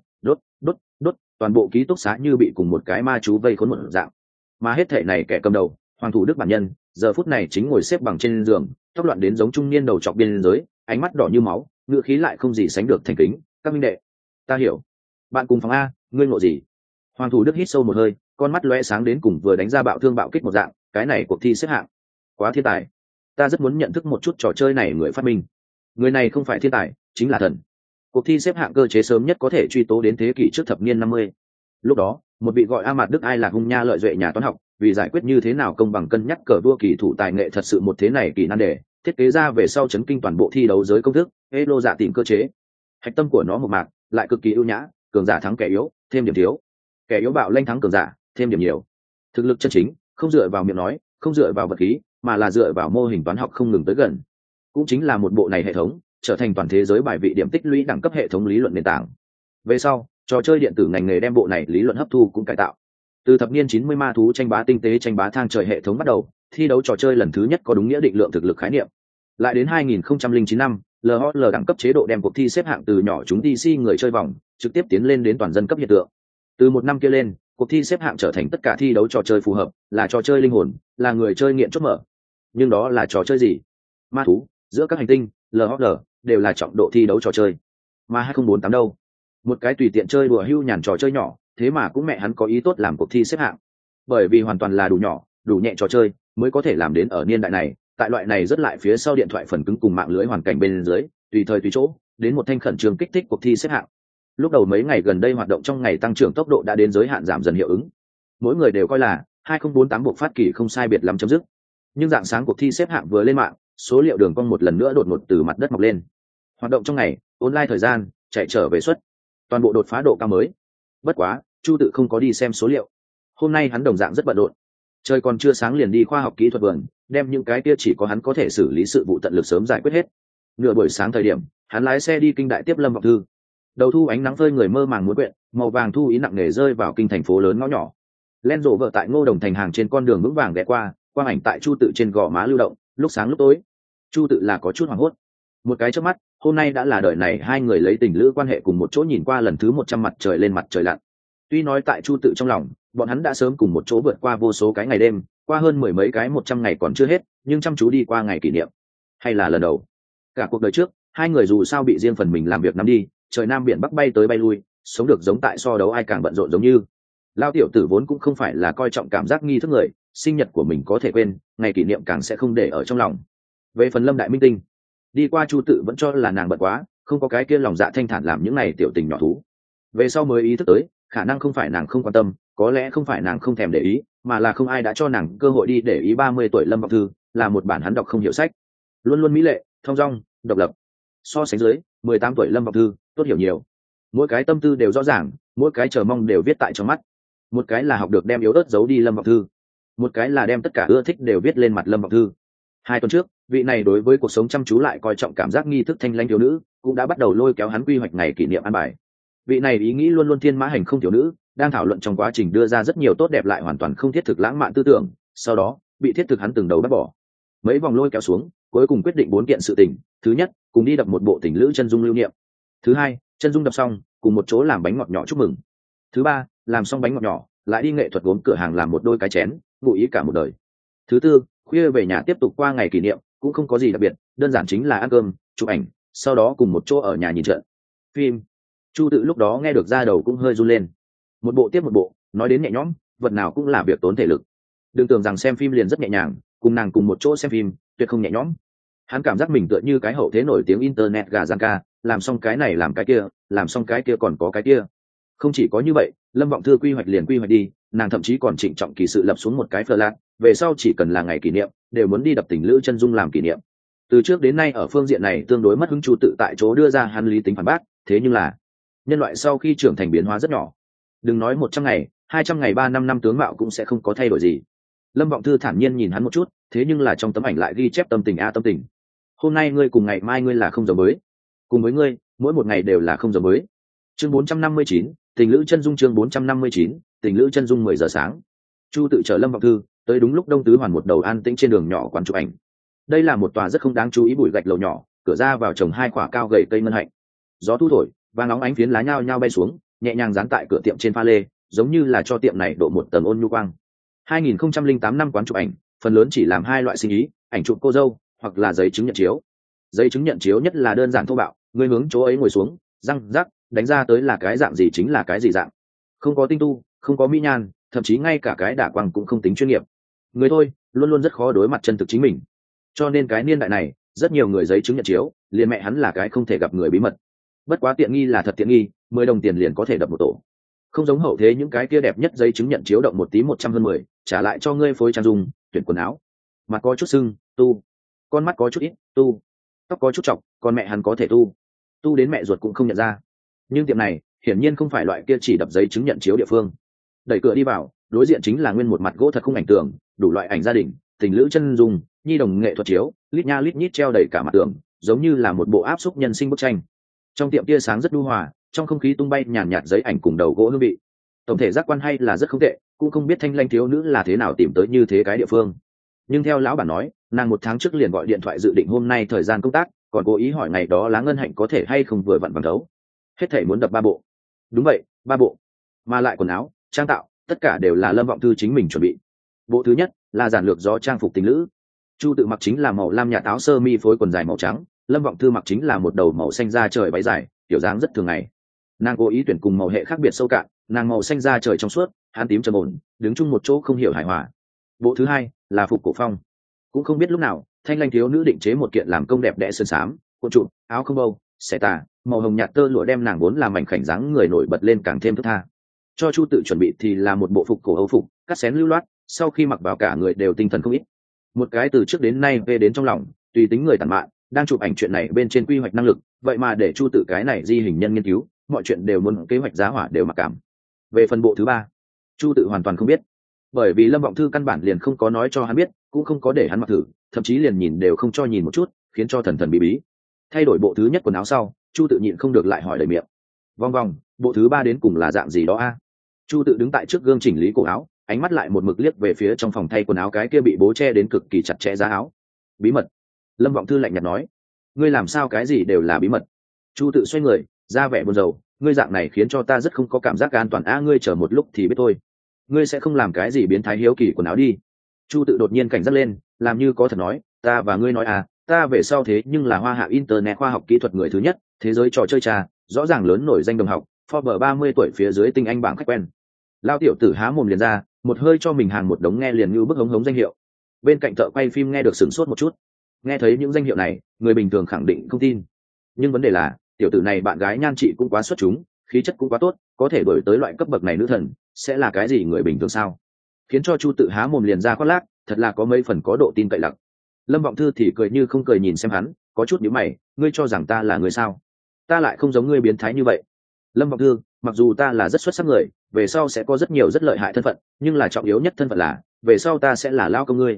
đốt, toàn bộ ký túc xá như bị cùng một cái ma chú vây khốn một dạng. Mà hết thể này kẻ cầm đầu, Hoàng Thủ Đức bản nhân, giờ phút này chính ngồi xếp bằng trên giường, tóc loạn đến giống trung niên đầu chọc biên giới, ánh mắt đỏ như máu, ngựa khí lại không gì sánh được thành kính. Các minh đệ, ta hiểu. Bạn cùng phòng a, ngươi ngộ gì? Hoàng Thủ Đức hít sâu một hơi, con mắt lóe sáng đến cùng vừa đánh ra bạo thương bạo kích một dạng, cái này cuộc thi xếp hạng, quá thiên tài. Ta rất muốn nhận thức một chút trò chơi này người phát minh. Người này không phải thiên tài, chính là thần. Cuộc thi xếp hạng cơ chế sớm nhất có thể truy tố đến thế kỷ trước thập niên 50. Lúc đó, một vị gọi A Mạt Đức Ai Lạc hung nha lợi duệ nhà toán học, vì giải quyết như thế nào công bằng cân nhắc cờ đua kỳ thủ tài nghệ thật sự một thế này kỳ nan đề, thiết kế ra về sau chấn kinh toàn bộ thi đấu giới công thức, Elo giả tìm cơ chế. Hạch tâm của nó một mạc, lại cực kỳ ưu nhã, cường giả thắng kẻ yếu, thêm điểm thiếu. Kẻ yếu bạo lanh thắng cường giả, thêm điểm nhiều. Thực lực chân chính, không dựa vào miệng nói, không dựa vào vật khí, mà là dựa vào mô hình toán học không ngừng tới gần. Cũng chính là một bộ này hệ thống, trở thành toàn thế giới bài vị điểm tích lũy đẳng cấp hệ thống lý luận nền tảng. Về sau, trò chơi điện tử ngành nghề đem bộ này lý luận hấp thu cũng cải tạo. Từ thập niên 90 ma thú tranh bá tinh tế tranh bá thang trời hệ thống bắt đầu, thi đấu trò chơi lần thứ nhất có đúng nghĩa định lượng thực lực khái niệm. Lại đến 2009 năm, LHL đẳng cấp chế độ đem cuộc thi xếp hạng từ nhỏ chúng DC người chơi vòng, trực tiếp tiến lên đến toàn dân cấp hiện tượng. Từ một năm kia lên, cuộc thi xếp hạng trở thành tất cả thi đấu trò chơi phù hợp, là trò chơi linh hồn, là người chơi nghiện chốt mở. Nhưng đó là trò chơi gì? Ma thú, giữa các hành tinh, LHL đều là trọng độ thi đấu trò chơi. Mà 2048 đâu? Một cái tùy tiện chơi đùa hưu nhàn trò chơi nhỏ, thế mà cũng mẹ hắn có ý tốt làm cuộc thi xếp hạng. Bởi vì hoàn toàn là đủ nhỏ, đủ nhẹ trò chơi, mới có thể làm đến ở niên đại này, tại loại này rất lại phía sau điện thoại phần cứng cùng mạng lưới hoàn cảnh bên dưới, tùy thời tùy chỗ, đến một thanh khẩn trương kích thích cuộc thi xếp hạng. Lúc đầu mấy ngày gần đây hoạt động trong ngày tăng trưởng tốc độ đã đến giới hạn giảm dần hiệu ứng. Mỗi người đều coi là 2048 buộc phát kỳ không sai biệt lắm chấm dứt. Nhưng dạng sáng cuộc thi xếp hạng vừa lên mạng, số liệu đường cong một lần nữa đột ngột từ mặt đất mọc lên. Hoạt động trong ngày, online thời gian, chạy trở về suất, toàn bộ đột phá độ cao mới. Bất quá, Chu Tự không có đi xem số liệu. Hôm nay hắn đồng dạng rất bận rộn. Trời còn chưa sáng liền đi khoa học kỹ thuật vườn, đem những cái kia chỉ có hắn có thể xử lý sự vụ tận lực sớm giải quyết hết. Nửa buổi sáng thời điểm, hắn lái xe đi kinh đại tiếp Lâm Vọng Thư. Đầu thu ánh nắng phơi người mơ màng muốn quyện, màu vàng thu ý nặng nề rơi vào kinh thành phố lớn ngõ nhỏ. Len rộ vợ tại Ngô Đồng thành hàng trên con đường vững vàng ghé qua, quang ảnh tại Chu Tự trên gò má lưu động, lúc sáng lúc tối. Chu Tự là có chút hoảng hốt. Một cái chớp mắt, hôm nay đã là đời này hai người lấy tình lữ quan hệ cùng một chỗ nhìn qua lần thứ 100 mặt trời lên mặt trời lặn. Tuy nói tại Chu Tự trong lòng, bọn hắn đã sớm cùng một chỗ vượt qua vô số cái ngày đêm, qua hơn mười mấy cái 100 ngày còn chưa hết, nhưng chăm chú đi qua ngày kỷ niệm, hay là lần đầu. Cả cuộc đời trước, hai người dù sao bị riêng phần mình làm việc nắm đi, trời nam biển bắc bay tới bay lui, sống được giống tại so đấu ai càng bận rộn giống như. Lao tiểu tử vốn cũng không phải là coi trọng cảm giác nghi thức người, sinh nhật của mình có thể quên, ngày kỷ niệm càng sẽ không để ở trong lòng. Về phần Lâm Đại Minh Tinh, đi qua Chu Tự vẫn cho là nàng bận quá, không có cái kia lòng dạ thanh thản làm những này tiểu tình nhỏ thú. Về sau mới ý thức tới, khả năng không phải nàng không quan tâm, có lẽ không phải nàng không thèm để ý, mà là không ai đã cho nàng cơ hội đi để ý. 30 tuổi Lâm Vọng Thư là một bản hắn đọc không hiểu sách, luôn luôn mỹ lệ, thong dong, độc lập. So sánh dưới, 18 tuổi Lâm Vọng Thư tốt hiểu nhiều. Mỗi cái tâm tư đều rõ ràng, mỗi cái chờ mong đều viết tại trong mắt. Một cái là học được đem yếu ớt giấu đi Lâm Vọng Thư, một cái là đem tất cả ưa thích đều viết lên mặt Lâm Vọng Thư. 2 tuần trước, vị này đối với cuộc sống chăm chú lại coi trọng cảm giác nghi thức thanh lãnh thiếu nữ, cũng đã bắt đầu lôi kéo hắn quy hoạch ngày kỷ niệm an bài. Vị này ý nghĩ luôn luôn thiên mã hành không thiếu nữ, đang thảo luận trong quá trình đưa ra rất nhiều tốt đẹp lại hoàn toàn không thiết thực lãng mạn tư tưởng, sau đó bị thiết thực hắn từng đầu bắt bỏ. Mấy vòng lôi kéo xuống, cuối cùng quyết định 4 kiện sự tình. Thứ nhất, cùng đi đập một bộ tình lữ chân dung lưu niệm. Thứ hai, chân dung đập xong, cùng một chỗ làm bánh ngọt nhỏ chúc mừng. Thứ ba, làm xong bánh ngọt nhỏ, lại đi nghệ thuật gốm cửa hàng làm một đôi cái chén, ngụ ý cả một đời. Thứ tư, khuya về nhà tiếp tục qua ngày kỷ niệm, cũng không có gì đặc biệt, đơn giản chính là ăn cơm, chụp ảnh, sau đó cùng một chỗ ở nhà nhìn trận phim. Chu Tự lúc đó nghe được da đầu cũng hơi run lên. Một bộ tiếp một bộ, nói đến nhẹ nhõm, vật nào cũng là việc tốn thể lực. Đừng tưởng rằng xem phim liền rất nhẹ nhàng, cùng nàng cùng một chỗ xem phim, tuyệt không nhẹ nhõm. Hắn cảm giác mình tựa như cái hậu thế nổi tiếng internet gà răng ca, làm xong cái này làm cái kia, làm xong cái kia còn có cái kia. Không chỉ có như vậy, Lâm Vọng Thư quy hoạch liền quy hoạch đi, nàng thậm chí còn trịnh trọng kỳ sự lập xuống một cái phơ lạc, về sau chỉ cần là ngày kỷ niệm, đều muốn đi đập tình Lữ Chân Dung làm kỷ niệm. Từ trước đến nay ở phương diện này tương đối mất hứng. Chu Tự tại chỗ đưa ra hắn lý tính phản bác, thế nhưng là nhân loại sau khi trưởng thành biến hóa rất nhỏ, đừng nói 100 ngày, 200 ngày, 3-5 năm tướng mạo cũng sẽ không có thay đổi gì. Lâm Vọng Thư thản nhiên nhìn hắn một chút, thế nhưng là trong tấm ảnh lại ghi chép tâm tình tâm tình. Hôm nay ngươi cùng ngày mai ngươi là không giống mới, cùng với ngươi, mỗi một ngày đều là không giống mới. Chương 459, tình Lữ Chân Dung. Chương 459, tình Lữ Chân Dung. 10 giờ sáng, Chu Tự chở Lâm Vọng Thư tới đúng lúc Đông Tứ Hoàn một đầu an tĩnh trên đường nhỏ quán chụp ảnh. Đây là một tòa rất không đáng chú ý bụi gạch lầu nhỏ, cửa ra vào trồng 2 quả cao gầy cây ngân hạnh. Gió thu thổi, vàng óng ánh phiến lá nhao nhao bay xuống, nhẹ nhàng dán tại cửa tiệm trên pha lê, giống như là cho tiệm này độ một tầng ôn nhu quang. 2008 năm quán chụp ảnh, phần lớn chỉ làm 2 loại sinh ý, ảnh chụp cô dâu hoặc là giấy chứng nhận chiếu. Giấy chứng nhận chiếu nhất là đơn giản thô bạo, người hướng chỗ ấy ngồi xuống, răng rắc, đánh ra tới là cái dạng gì chính là cái gì dạng. Không có tinh tu, không có mỹ nhan, thậm chí ngay cả cái đả quang cũng không tính chuyên nghiệp. Người thôi, luôn luôn rất khó đối mặt chân thực chính mình. Cho nên cái niên đại này, rất nhiều người giấy chứng nhận chiếu, liền mẹ hắn là cái không thể gặp người bí mật. Bất quá tiện nghi là thật tiện nghi, 10 đồng tiền liền có thể đập một tổ. Không giống hậu thế những cái kia đẹp nhất giấy chứng nhận chiếu động một tí 100 hơn 10, trả lại cho ngươi phối trang dung, tuyển quần áo. Mặt có chút sưng, tu. Con mắt có chút ít, tu. Tóc có chút trọc, con mẹ hắn có thể tu. Tu đến mẹ ruột cũng không nhận ra. Nhưng tiệm này, hiển nhiên không phải loại kia chỉ đập giấy chứng nhận chiếu địa phương. Đẩy cửa đi vào, đối diện chính là nguyên một mặt gỗ thật không ảnh tường, đủ loại ảnh gia đình, tình Lữ Chân Dung, nhi đồng nghệ thuật chiếu, lít nha lít nhít treo đầy cả mặt tường, giống như là một bộ áp xúc nhân sinh bức tranh. Trong tiệm tia sáng rất nhu hòa, trong không khí tung bay nhàn nhạt giấy ảnh cùng đầu gỗ hương vị. Tổng thể giác quan hay là rất không tệ, cũng không biết Thanh Lanh thiếu nữ là thế nào tìm tới như thế cái địa phương. Nhưng theo lão bản nói, nàng 1 tháng trước liền gọi điện thoại dự định hôm nay thời gian công tác, còn cố ý hỏi ngày đó Lá Ngân Hạnh có thể hay không vừa vặn bằng đấu. Hết thảy muốn đập 3 bộ. Đúng vậy, 3 bộ. Mà lại quần áo, trang tạo, tất cả đều là Lâm Vọng Thư chính mình chuẩn bị. Bộ thứ nhất là giản lược gió trang phục tình lữ. Chu Tự mặc chính là màu lam nhạt áo sơ mi phối quần dài màu trắng, Lâm Vọng Thư mặc chính là một đầu màu xanh da trời váy dài, kiểu dáng rất thường ngày. Nàng cố ý tuyển cùng màu hệ khác biệt sâu cạn, nàng màu xanh da trời trong suốt, hắn tím trầm ổn, đứng chung một chỗ không hiểu hài hòa. Bộ thứ hai là phục cổ phong. Cũng không biết lúc nào, Thanh Lanh thiếu nữ định chế một kiện làm công đẹp đẽ sơn xám, cuộn trụ, áo không bâu, xẻ tà, màu hồng nhạt tơ lụa đem nàng vốn làm mảnh khảnh dáng người nổi bật lên càng thêm thướt tha. Cho Chu Tự chuẩn bị thì là một bộ phục cổ Âu phục, cắt xén lưu loát, sau khi mặc vào cả người đều tinh thần không ít. Một cái từ trước đến nay về đến trong lòng, tùy tính người tàn mạn, đang chụp ảnh chuyện này bên trên quy hoạch năng lực, vậy mà để Chu Tự cái này di hình nhân nghiên cứu, mọi chuyện đều muốn kế hoạch giá hỏa đều mặc cảm. Về phần bộ thứ ba, Chu Tự hoàn toàn không biết, bởi vì Lâm Vọng Thư căn bản liền không có nói cho hắn biết, cũng không có để hắn mặc thử, thậm chí liền nhìn đều không cho nhìn một chút, khiến cho thần thần bí bí. Thay đổi bộ thứ nhất quần áo sau, Chu Tự nhịn không được lại hỏi lời miệng. Vòng vòng, bộ thứ ba đến cùng là dạng gì đó a? Chu Tự đứng tại trước gương chỉnh lý cổ áo, ánh mắt lại một mực liếc về phía trong phòng thay quần áo cái kia bị bố che đến cực kỳ chặt chẽ giá áo. Bí mật. Lâm Vọng Thư lạnh nhạt nói. Ngươi làm sao cái gì đều là bí mật? Chu Tự xoay người, ra vẻ buồn rầu. Ngươi dạng này khiến cho ta rất không có cảm giác an toàn. Ngươi chờ một lúc thì biết thôi. Ngươi sẽ không làm cái gì biến thái hiếu kỳ quần áo đi. Chu Tự đột nhiên cảnh giác lên, làm như có thật nói. Ta và ngươi nói ta về sau thế nhưng là hoa hạ internet khoa học kỹ thuật người thứ nhất, thế giới trò chơi trà, rõ ràng lớn nổi danh đồng học, Forbes 30 tuổi phía dưới tinh anh bảng khách quen. Lao tiểu tử há mồm liền ra, một hơi cho mình hàng một đống nghe liền như bức hống hống danh hiệu. Bên cạnh thợ quay phim nghe được sửng sốt một chút. Nghe thấy những danh hiệu này, người bình thường khẳng định không tin. Nhưng vấn đề là, tiểu tử này bạn gái nhan trị cũng quá xuất chúng, khí chất cũng quá tốt, có thể đổi tới loại cấp bậc này nữ thần, sẽ là cái gì người bình thường sao? Khiến cho Chu Tự há mồm liền ra khoác lác, thật là có mấy phần có độ tin cậy lặc. Lâm Vọng Thư thì cười như không cười nhìn xem hắn, có chút nhíu mày, ngươi cho rằng ta là người sao? Ta lại không giống ngươi biến thái như vậy. Lâm Vọng Thư, mặc dù ta là rất xuất sắc người, về sau sẽ có rất nhiều rất lợi hại thân phận, nhưng là trọng yếu nhất thân phận là, về sau ta sẽ là lao công ngươi.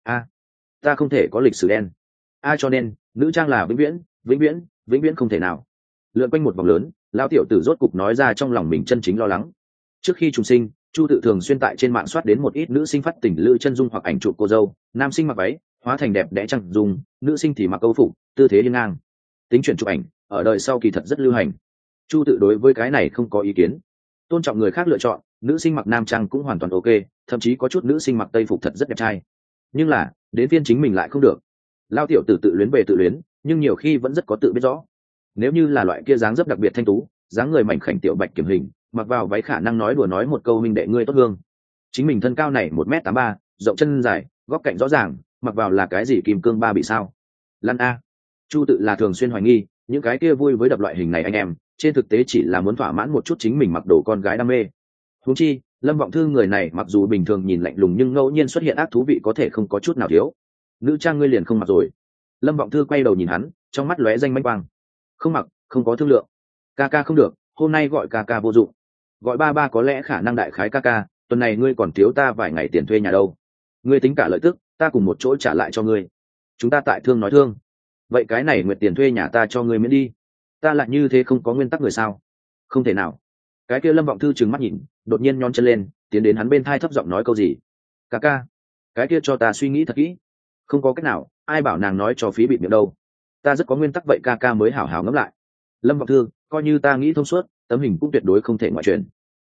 Ta không thể có lịch sử đen. Cho nên, nữ trang là vĩnh viễn, vĩnh viễn, vĩnh viễn không thể nào. Lượn quanh một vòng lớn, lao tiểu tử rốt cục nói ra trong lòng mình chân chính lo lắng. Trước khi trùng sinh, Chu Tự thường xuyên tại trên mạng soát đến một ít nữ sinh phát tình Lữ Chân Dung hoặc ảnh chụp cô dâu, nam sinh mặc váy, hóa thành đẹp đẽ trang dung, nữ sinh thì mặc câu phục, tư thế hiên ngang. Tính chuyển chụp ảnh, ở đời sau kỳ thật rất lưu hành. Chu Tự đối với cái này không có ý kiến, tôn trọng người khác lựa chọn, nữ sinh mặc nam trang cũng hoàn toàn ok, thậm chí có chút nữ sinh mặc tây phục thật rất đẹp trai. nhưng là đến phiên chính mình lại không được. Lao tiểu tử tự luyến về tự luyến, nhưng nhiều khi vẫn rất có tự biết rõ. Nếu như là loại kia dáng dấp đặc biệt thanh tú, dáng người mảnh khảnh tiểu bạch kiểm hình, mặc vào váy khả năng nói đùa nói một câu minh đệ ngươi tốt hương. Chính mình thân cao này 1m83, rộng chân dài, góc cạnh rõ ràng, mặc vào là cái gì kim cương ba bị sao? Lăn a. Chu tự là thường xuyên hoài nghi, những cái kia vui với đập loại hình này anh em, trên thực tế chỉ là muốn thỏa mãn một chút chính mình mặc đồ con gái đam mê. Huống chi, Lâm Vọng Thư người này mặc dù bình thường nhìn lạnh lùng nhưng ngẫu nhiên xuất hiện ác thú vị có thể không có chút nào thiếu. Nữ trang ngươi liền không mặc rồi. Lâm Vọng Thư quay đầu nhìn hắn, trong mắt lóe danh manh quang. Không mặc, không có thương lượng. Ca ca không được, hôm nay gọi ca ca vô dụng. Gọi ba ba có lẽ khả năng đại khái ca ca, tuần này ngươi còn thiếu ta vài ngày tiền thuê nhà đâu. Ngươi tính cả lợi tức, ta cùng một chỗ trả lại cho ngươi. Chúng ta tại thương nói thương. Vậy cái này nguyệt tiền thuê nhà ta cho ngươi miễn đi. Ta lại như thế không có nguyên tắc người sao? Không thể nào. Cái kia Lâm Vọng Thư trừng mắt nhìn, đột nhiên nhón chân lên, tiến đến hắn bên thai thấp giọng nói câu gì. Ca ca, cái kia cho ta suy nghĩ thật kỹ. Không có cách nào, ai bảo nàng nói cho phí bịt miệng đâu. Ta rất có nguyên tắc vậy ca ca mới hảo hảo ngẫm lại. Lâm Vọng Thư, coi như ta nghĩ thông suốt, tấm hình cũng tuyệt đối không thể ngoại truyền.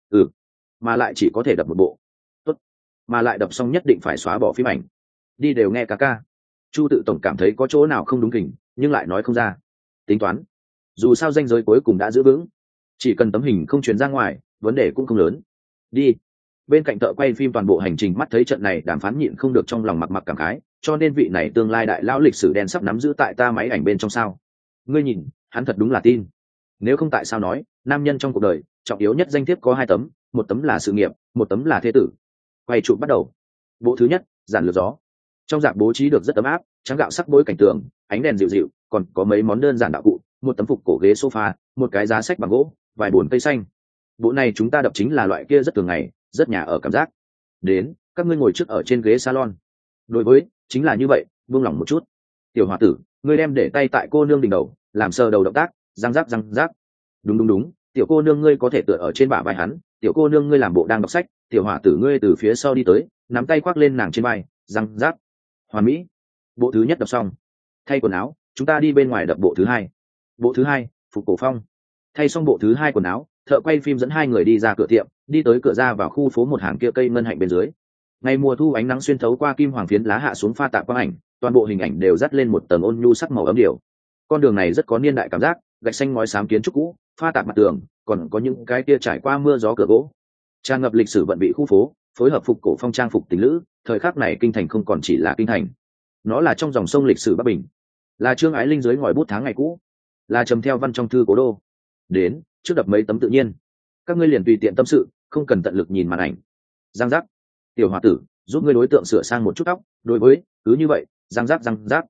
Mà lại chỉ có thể đập một bộ. Tốt. Mà lại đập xong nhất định phải xóa bỏ phim ảnh. Đi đều nghe ca ca. Chu tự tổng cảm thấy có chỗ nào không đúng kỉnh, nhưng lại nói không ra. Tính toán. Dù sao ranh giới cuối cùng đã giữ vững, chỉ cần tấm hình không truyền ra ngoài, vấn đề cũng không lớn. Đi. Bên cạnh thợ quay phim toàn bộ hành trình mắt thấy trận này đàm phán nhịn không được trong lòng mặc cảm khái, cho nên vị này tương lai đại lão lịch sử đen sắp nắm giữ tại ta máy ảnh bên trong sao. Ngươi nhìn, hắn thật đúng là tin. Nếu không tại sao nói, nam nhân trong cuộc đời, trọng yếu nhất danh thiếp có 2 tấm, một tấm là sự nghiệp, một tấm là thế tử. Quay chụp bắt đầu. Bộ thứ nhất, giản lược gió. Trong rạp bố trí được rất ấm áp, trắng gạo sắc bối cảnh tường, ánh đèn dịu dịu, còn có mấy món đơn giản đạo cụ, một tấm phục cổ ghế sofa, một cái giá sách bằng gỗ, vài bồn cây xanh. Bộ này chúng ta đập chính là loại kia rất thường ngày, rất nhà ở cảm giác. Đến, các ngươi ngồi trước ở trên ghế salon. Đối với, chính là như vậy, buông lỏng một chút. Tiểu hòa tử, ngươi đem để tay tại cô nương đỉnh đầu, làm sờ đầu động tác, răng rác. Đúng, tiểu cô nương ngươi có thể tựa ở trên bả vai hắn, tiểu cô nương ngươi làm bộ đang đọc sách, tiểu hòa tử ngươi từ phía sau đi tới, nắm tay khoác lên nàng trên vai, răng rác. Hoàn mỹ. Bộ thứ nhất đọc xong. Thay quần áo, chúng ta đi bên ngoài đập bộ thứ hai. Bộ thứ hai, phục cổ phong. Thay xong bộ thứ hai quần áo, thợ quay phim dẫn 2 người đi ra cửa tiệm, đi tới cửa ra vào khu phố một hàng kia cây ngân hạnh bên dưới. Ngày mùa thu ánh nắng xuyên thấu qua kim hoàng phiến lá hạ xuống pha tạp quang ảnh, toàn bộ hình ảnh đều dắt lên một tầng ôn nhu sắc màu ấm điều. Con đường này rất có niên đại cảm giác, gạch xanh ngói xám kiến trúc cũ, pha tạp mặt tường, còn có những cái kia trải qua mưa gió cửa gỗ. Tràn ngập lịch sử vận vị khu phố, phối hợp phục cổ phong trang phục tình lữ, thời khắc này kinh thành không còn chỉ là kinh thành. Nó là trong dòng sông lịch sử Bắc Bình, là Trương Ái Linh dưới ngòi bút tháng ngày cũ, là trầm theo văn trong thư cố đô. Đến, trước đập mấy tấm tự nhiên. Các ngươi liền tùy tiện tâm sự, không cần tận lực nhìn màn ảnh. Giang giác. Tiểu hòa tử, giúp ngươi đối tượng sửa sang một chút tóc, đối với, cứ như vậy, giang giác.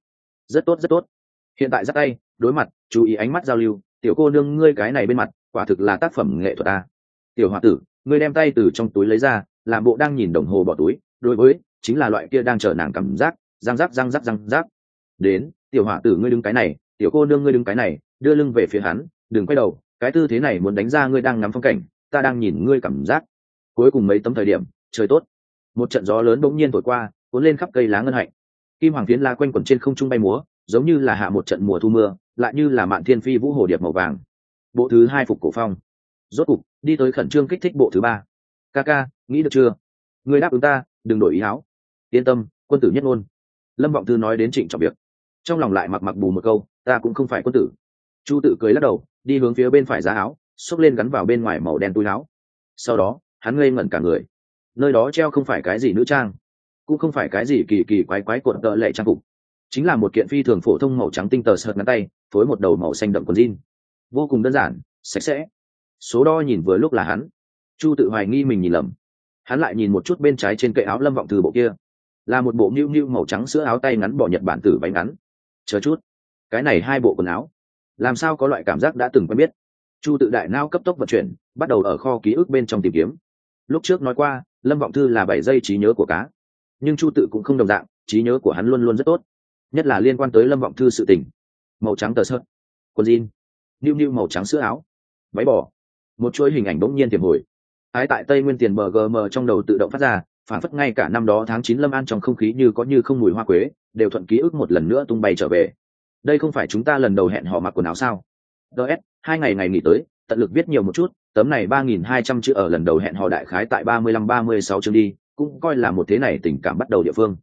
Rất tốt. Hiện tại giắt tay, đối mặt, chú ý ánh mắt giao lưu, tiểu cô nương ngươi cái này bên mặt, quả thực là tác phẩm nghệ thuật a. Tiểu hòa tử, ngươi đem tay từ trong túi lấy ra, làm bộ đang nhìn đồng hồ bỏ túi, đối với, chính là loại kia đang chờ nàng cảm giác, giang giác. Đến, tiểu hòa tử ngươi đứng cái này, tiểu cô nương ngươi đứng cái này, đưa lưng về phía hắn, đừng quay đầu, cái tư thế này muốn đánh ra ngươi đang ngắm phong cảnh, ta đang nhìn ngươi cảm giác. Cuối cùng mấy tấm thời điểm, trời tốt. Một trận gió lớn bỗng nhiên thổi qua, cuốn lên khắp cây lá ngân hạnh. Kim hoàng phiến lá quanh quẩn trên không trung bay múa, giống như là hạ một trận mùa thu mưa, lại như là mạn thiên phi vũ hồ điệp màu vàng. Bộ thứ hai phục cổ phong. Rốt cục, đi tới khẩn trương kích thích bộ thứ ba. Ca, nghĩ được chưa? Ngươi đáp ứng ta, đừng đổi ý áo. Yên tâm, quân tử nhất ngôn. Lâm Vọng Thư nói đến trịnh trọng việc. Trong lòng lại mặc bù một câu, ta cũng không phải quân tử. Chu tự cười lắc đầu, đi hướng phía bên phải giá áo, xốc lên gắn vào bên ngoài màu đen túi áo. Sau đó, hắn ngây ngẩn cả người. Nơi đó treo không phải cái gì nữ trang, cũng không phải cái gì kỳ quái cuộn tợ lệ trang phục, chính là một kiện phi thường phổ thông màu trắng tinh tờ sợt ngắn tay, phối một đầu màu xanh đậm quần jean, vô cùng đơn giản, sạch sẽ. Số đo nhìn vừa lúc là hắn. Chu tự hoài nghi mình nhìn lầm. Hắn lại nhìn một chút bên trái trên kệ áo Lâm Vọng Thư bộ kia, là một bộ nhu màu trắng sữa áo tay ngắn bỏ Nhật Bản tử váy ngắn. Chờ chút, cái này 2 bộ quần áo, làm sao có loại cảm giác đã từng quen biết. Chu tự đại não cấp tốc vận chuyển, bắt đầu ở kho ký ức bên trong tìm kiếm. Lúc trước nói qua, Lâm Vọng Thư là 7 giây trí nhớ của cá, nhưng Chu tự cũng không đồng dạng, trí nhớ của hắn luôn rất tốt, nhất là liên quan tới Lâm Vọng Thư sự tình. Màu trắng tờ sợt, quần jean, nhu màu trắng sữa áo, váy bò, một chuỗi hình ảnh bỗng nhiên tiềm hồi. Ái tại Tây Nguyên tiền BGM trong đầu tự động phát ra, phản phất ngay cả năm đó tháng 9 Lâm An trong không khí như có như không mùi hoa quế, đều thuận ký ức một lần nữa tung bay trở về. Đây không phải chúng ta lần đầu hẹn hò mặc quần áo sao? DS, 2 ngày nghỉ tới, tận lực viết nhiều một chút, tấm này 3200 chữ ở lần đầu hẹn hò đại khái tại 35-36 chương đi, cũng coi là một thế này tình cảm bắt đầu địa phương.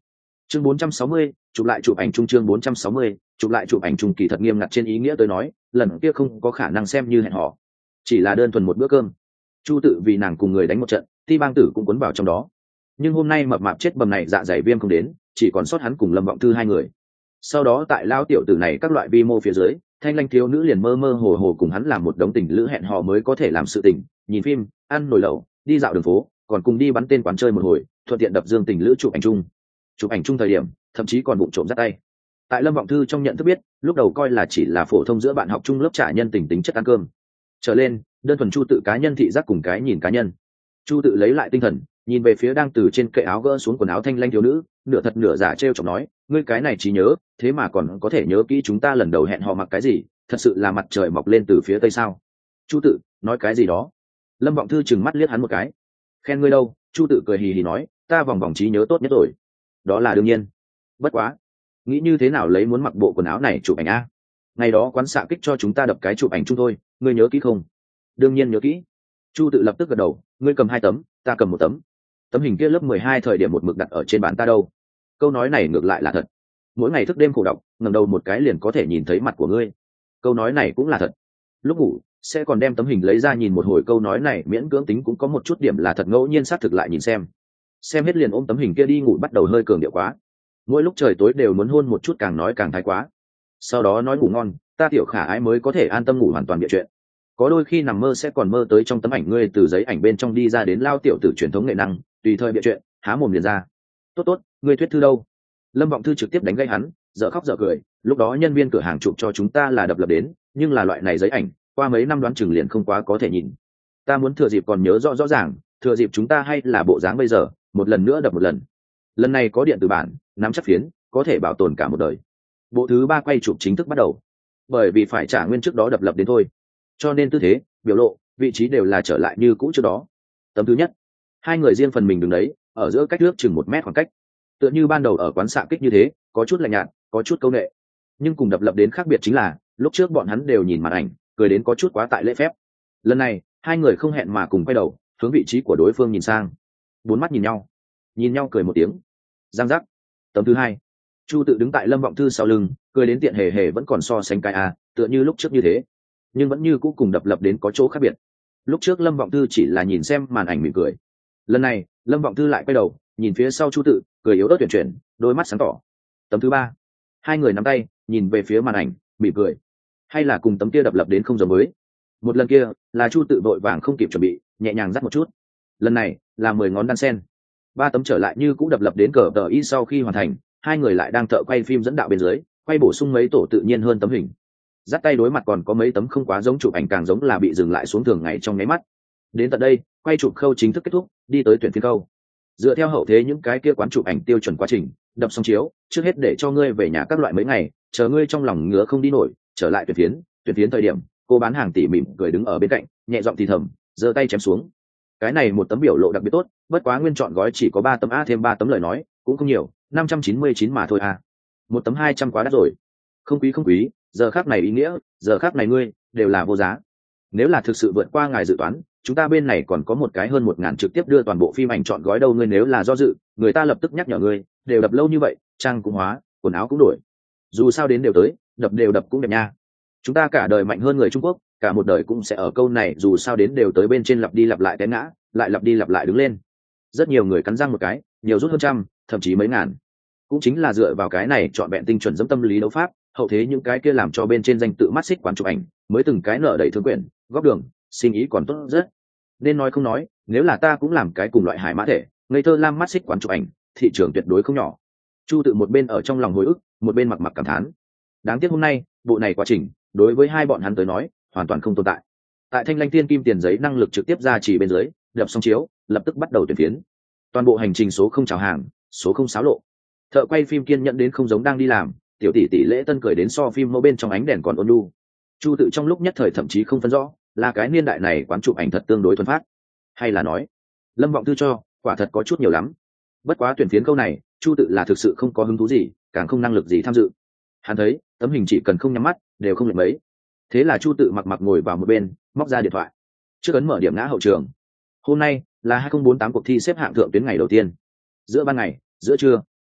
chương 460, chụp lại chụp ảnh chung. Chương 460, chụp lại chụp ảnh chung. Kỳ thật nghiêm ngặt trên ý nghĩa tới nói, lần kia không có khả năng xem như hẹn hò, chỉ là đơn thuần một bữa cơm. Chu Tự vì nàng cùng người đánh một trận, Ti Bang Tử cũng cuốn vào trong đó. Nhưng hôm nay mập mạp chết bầm này dạ dày viêm không đến, chỉ còn sót hắn cùng Lâm Vọng Thư hai người. Sau đó tại lao tiểu tử này các loại vi mô phía dưới, thanh lanh thiếu nữ liền mơ mơ hồ hồ cùng hắn làm một đống tình lữ hẹn hò mới có thể làm sự tình, nhìn phim, ăn nồi lẩu, đi dạo đường phố, còn cùng đi bắn tên quán chơi một hồi, thuận tiện đập dương tình lữ chụp ảnh chung. Chụp ảnh chung thời điểm, thậm chí còn vụng trộm dắt tay. Tại Lâm Vọng Thư trong nhận thức biết, lúc đầu coi là chỉ là phổ thông giữa bạn học chung lớp trả nhân tình tính chất ăn cơm. Trở lên, đơn thuần Chu Tự cá nhân thị giác cùng cái nhìn cá nhân. Chu Tự lấy lại tinh thần, nhìn về phía đang từ trên kệ áo gỡ xuống quần áo thanh lanh thiếu nữ, nửa thật nửa giả trêu chọc nói, ngươi cái này trí nhớ, thế mà còn có thể nhớ kỹ chúng ta lần đầu hẹn hò mặc cái gì, thật sự là mặt trời mọc lên từ phía tây sao? Chu Tự nói cái gì đó? Lâm Vọng Thư chừng mắt liếc hắn một cái. Khen ngươi đâu? Chu Tự cười hì hì nói, ta vòng vòng trí nhớ tốt nhất rồi. Đó là đương nhiên. Bất quá, nghĩ như thế nào lấy muốn mặc bộ quần áo này chụp ảnh a? Ngày đó quán xạ kích cho chúng ta đập cái chụp ảnh chung thôi, ngươi nhớ kỹ không? Đương nhiên nhớ kỹ. Chu Tự lập tức gật đầu, ngươi cầm 2 tấm, ta cầm 1 tấm. Tấm hình kia lớp 12 thời điểm một mực đặt ở trên bàn ta đâu. Câu nói này ngược lại là thật. Mỗi ngày thức đêm khổ đọc, ngẩng đầu một cái liền có thể nhìn thấy mặt của ngươi. Câu nói này cũng là thật. Lúc ngủ sẽ còn đem tấm hình lấy ra nhìn một hồi, câu nói này miễn cưỡng tính cũng có một chút điểm là thật, ngẫu nhiên xác thực lại nhìn xem hết liền ôm tấm hình kia đi ngủ, bắt đầu hơi cường điệu quá. Mỗi lúc trời tối đều muốn hôn một chút, càng nói càng thái quá. Sau đó nói ngủ ngon, ta tiểu khả ái mới có thể an tâm ngủ, hoàn toàn bịa chuyện. Có đôi khi nằm mơ sẽ còn mơ tới trong tấm ảnh ngươi từ giấy ảnh bên trong đi ra, đến lao tiểu tử truyền thống nghệ năng, tùy thời bịa chuyện, há mồm liền ra. Tốt, ngươi thuyết thư đâu? Lâm Vọng Thư trực tiếp đánh gây hắn, dở khóc dở cười. Lúc đó nhân viên cửa hàng chụp cho chúng ta là đập lập đến, nhưng là loại này giấy ảnh, qua mấy năm đoán chừng liền không quá có thể nhìn. Ta muốn thừa dịp còn nhớ rõ ràng, thừa dịp chúng ta hay là bộ dáng bây giờ, một lần nữa đập một lần. Lần này có điện tử bản, nắm chắc phiến, có thể bảo tồn cả một đời. Bộ thứ 3 quay chụp chính thức bắt đầu. Bởi vì phải trả nguyên trước đó đập lập đến thôi, cho nên tư thế, biểu lộ, vị trí đều là trở lại như cũ trước đó. Tấm thứ nhất, hai người riêng phần mình đứng đấy, ở giữa cách nước chừng 1 mét khoảng cách, tựa như ban đầu ở quán xạ kích như thế, có chút lạnh nhạt, có chút câu nệ. Nhưng cùng đập lập đến khác biệt chính là, lúc trước bọn hắn đều nhìn màn ảnh, cười đến có chút quá tại lễ phép. Lần này hai người không hẹn mà cùng quay đầu, hướng vị trí của đối phương nhìn sang. 4 mắt nhìn nhau cười một tiếng. Giang giác. Tấm thứ 2, Chu Tự đứng tại Lâm Vọng Thư sau lưng, cười đến tiện hề hề, vẫn còn so sánh cái tựa như lúc trước như thế, nhưng vẫn như cũ cùng đập lập đến có chỗ khác biệt. Lúc trước Lâm Vọng Thư chỉ là nhìn xem màn ảnh mỉm cười, lần này Lâm Vọng Thư lại quay đầu nhìn phía sau Chu Tự, cười yếu ớt tuyển chuyển, đôi mắt sáng tỏ. Tấm thứ 3, hai người nắm tay nhìn về phía màn ảnh mỉm cười. Hay là cùng tấm kia đập lập đến không giống mới. Một lần kia là Chu Tự vội vàng không kịp chuẩn bị, nhẹ nhàng dắt một chút. Lần này là 10 ngón đan sen. 3 tấm trở lại như cũ đập lập đến cờ tờ y. Sau khi hoàn thành, hai người lại đang thợ quay phim dẫn đạo bên dưới, quay bổ sung mấy tổ tự nhiên hơn tấm hình. Dắt tay đối mặt, còn có mấy tấm không quá giống chụp ảnh, càng giống là bị dừng lại xuống thường ngày trong nháy mắt. Đến tận đây, quay chụp khâu chính thức kết thúc, đi tới tuyển phiên khâu. Dựa theo hậu thế những cái kia quán chụp ảnh tiêu chuẩn quá trình, đập xong chiếu, trước hết để cho ngươi về nhà các loại mấy ngày, chờ ngươi trong lòng ngứa không đi nổi, trở lại tuyển phiến thời điểm, cô bán hàng tỉ mỉm cười đứng ở bên cạnh, nhẹ giọng thì thầm, giơ tay chém xuống. Cái này một tấm biểu lộ đặc biệt tốt, bất quá nguyên chọn gói chỉ có 3 tấm thêm 3 tấm lời nói cũng không nhiều, 599 mà thôi một tấm 200 quá đắt rồi. Không quý, giờ khắc này ý nghĩa, giờ khắc này ngươi đều là vô giá. Nếu là thực sự vượt qua ngài dự toán, chúng ta bên này còn có một cái hơn 1000 trực tiếp đưa toàn bộ phim ảnh chọn gói đâu. Ngươi nếu là do dự, người ta lập tức nhắc nhở ngươi, đều đập lâu như vậy, trang cũng hóa, quần áo cũng đổi, dù sao đến đều tới, đập cũng đẹp nha. Chúng ta cả đời mạnh hơn người Trung Quốc, cả một đời cũng sẽ ở câu này dù sao đến đều tới bên trên lặp đi lặp lại té ngã, lại lặp đi lặp lại đứng lên. Rất nhiều người cắn răng một cái, nhiều rút hơn trăm, thậm chí mấy ngàn. Cũng chính là dựa vào cái này chọn vẹn tinh chuẩn dẫm tâm lý đấu pháp, hậu thế những cái kia làm cho bên trên danh tự mắt xích quán chụp ảnh, mới từng cái nợ đầy thương quyển, góc đường, sinh ý còn tốt rất. Nên nói không nói, nếu là ta cũng làm cái cùng loại hải mã thể, ngây thơ lam mắt xích quán chụp ảnh, thị trường tuyệt đối không nhỏ. Chu Tự một bên ở trong lòng hồi ức, một bên mặc cảm thán. Đáng tiếc hôm nay, bộ này quá trình, đối với hai bọn hắn tới nói, hoàn toàn không tồn tại. Tại Thanh Lanh Tiên Kim tiền giấy năng lực trực tiếp ra chỉ bên dưới, đập xong chiếu, lập tức bắt đầu tuyển phiến. Toàn bộ hành trình số không chào hàng, số không xáo lộ. Thợ quay phim kiên nhẫn đến không giống đang đi làm, tiểu tỷ lễ tân cười đến so phim mẫu bên trong ánh đèn còn ôn nhu. Chu Tự trong lúc nhất thời thậm chí không phân rõ, là cái niên đại này quán chụp ảnh thật tương đối thuần phát, hay là nói Lâm Vọng Thư cho, quả thật có chút nhiều lắm. Bất quá tuyển phiến câu này, Chu Tự là thực sự không có hứng thú gì, càng không năng lực gì tham dự. Hắn thấy tấm hình chỉ cần không nhắm mắt đều không lệch mấy. Thế là Chu Tự mặc ngồi vào một bên, móc ra điện thoại, trước ấn mở điểm ngã hậu trường. Hôm nay là 2048 cuộc thi xếp hạng thượng tuyến ngày đầu tiên. Giữa ban ngày, giữa trưa,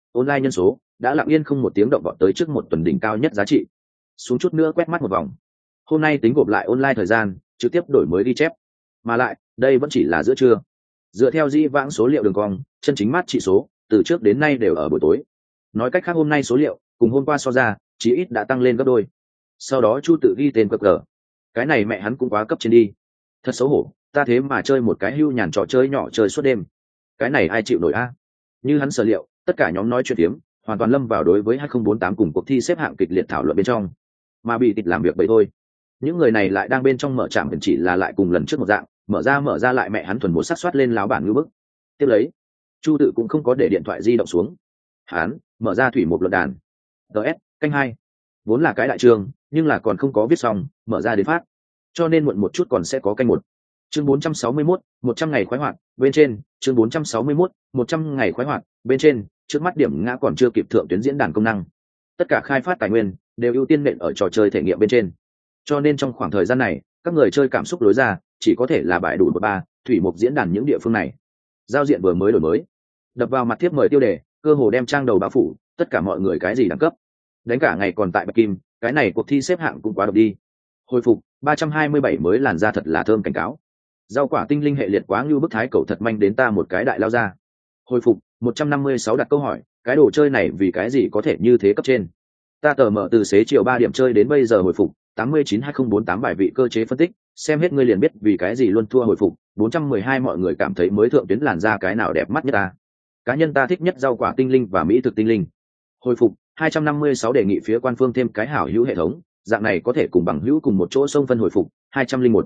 online nhân số đã lặng yên không một tiếng động vọt tới trước một tuần đỉnh cao nhất giá trị. Xuống chút nữa quét mắt một vòng, hôm nay tính gộp lại online thời gian trực tiếp đổi mới ghi chép, mà lại đây vẫn chỉ là giữa trưa. Dựa theo dĩ vãng số liệu đường cong, chân chính mát trị số từ trước đến nay đều ở buổi tối. Nói cách khác hôm nay số liệu cùng hôm qua so ra chí ít đã tăng lên gấp đôi. Sau đó Chu tự ghi tên cờ, cái này mẹ hắn cũng quá cấp trên đi, thật xấu hổ, ta thế mà chơi một cái hưu nhàn trò chơi nhỏ chơi suốt đêm, cái này ai chịu nổi a. Như hắn sở liệu, tất cả nhóm nói chuyện tiếm hoàn toàn lâm vào đối với 2048 cùng cuộc thi xếp hạng kịch liệt thảo luận bên trong, mà bị tịt làm việc vậy thôi. Những người này lại đang bên trong mở trạm chỉ là lại cùng lần trước một dạng, mở ra lại mẹ hắn thuần một sát soát lên láo bản ngư bức. Tiếp lấy Chu tự cũng không có để điện thoại di động xuống, hắn mở ra thủy một luận đàn. ts canh 2 vốn là cái đại trường nhưng là còn không có viết xong, mở ra đến phát, cho nên muộn một chút còn sẽ có canh 1. Chương 461, 100 ngày khoái hoạt bên trên. Chương 461, 100 ngày khoái hoạt bên trên. Trước mắt điểm ngã còn chưa kịp thượng tuyến diễn đàn công năng, tất cả khai phát tài nguyên đều ưu tiên nện ở trò chơi thể nghiệm bên trên, cho nên trong khoảng thời gian này các người chơi cảm xúc lối ra chỉ có thể là bãi đủ một ba thủy mục diễn đàn những địa phương này. Giao diện vừa mới đổi mới, đập vào mặt thiếp mời tiêu đề cơ hồ đem trang đầu bao phủ tất cả mọi người cái gì đẳng cấp, đánh cả ngày còn tại bạch kim, cái này cuộc thi xếp hạng cũng quá độc đi. Hồi phục 327 mới làn da thật là thơm cảnh cáo. Rau quả tinh linh hệ liệt quá như bức thái cầu thật manh đến ta một cái đại lao ra. Hồi phục 156 đặt câu hỏi, cái đồ chơi này vì cái gì có thể như thế cấp trên. Ta tờ mở từ xế chiều 3 điểm chơi đến bây giờ. Hồi phục 89-2048 bài vị cơ chế phân tích, xem hết ngươi liền biết vì cái gì luôn thua. Hồi phục 412 mọi người cảm thấy mới thượng tuyến làn da cái nào đẹp mắt nhất ta. Cá nhân ta thích nhất rau quả tinh linh và mỹ thực tinh linh. Hồi phục 256 đề nghị phía quan phương thêm cái hảo hữu hệ thống, dạng này có thể cùng bằng hữu cùng một chỗ xông phân. Hồi phục 201.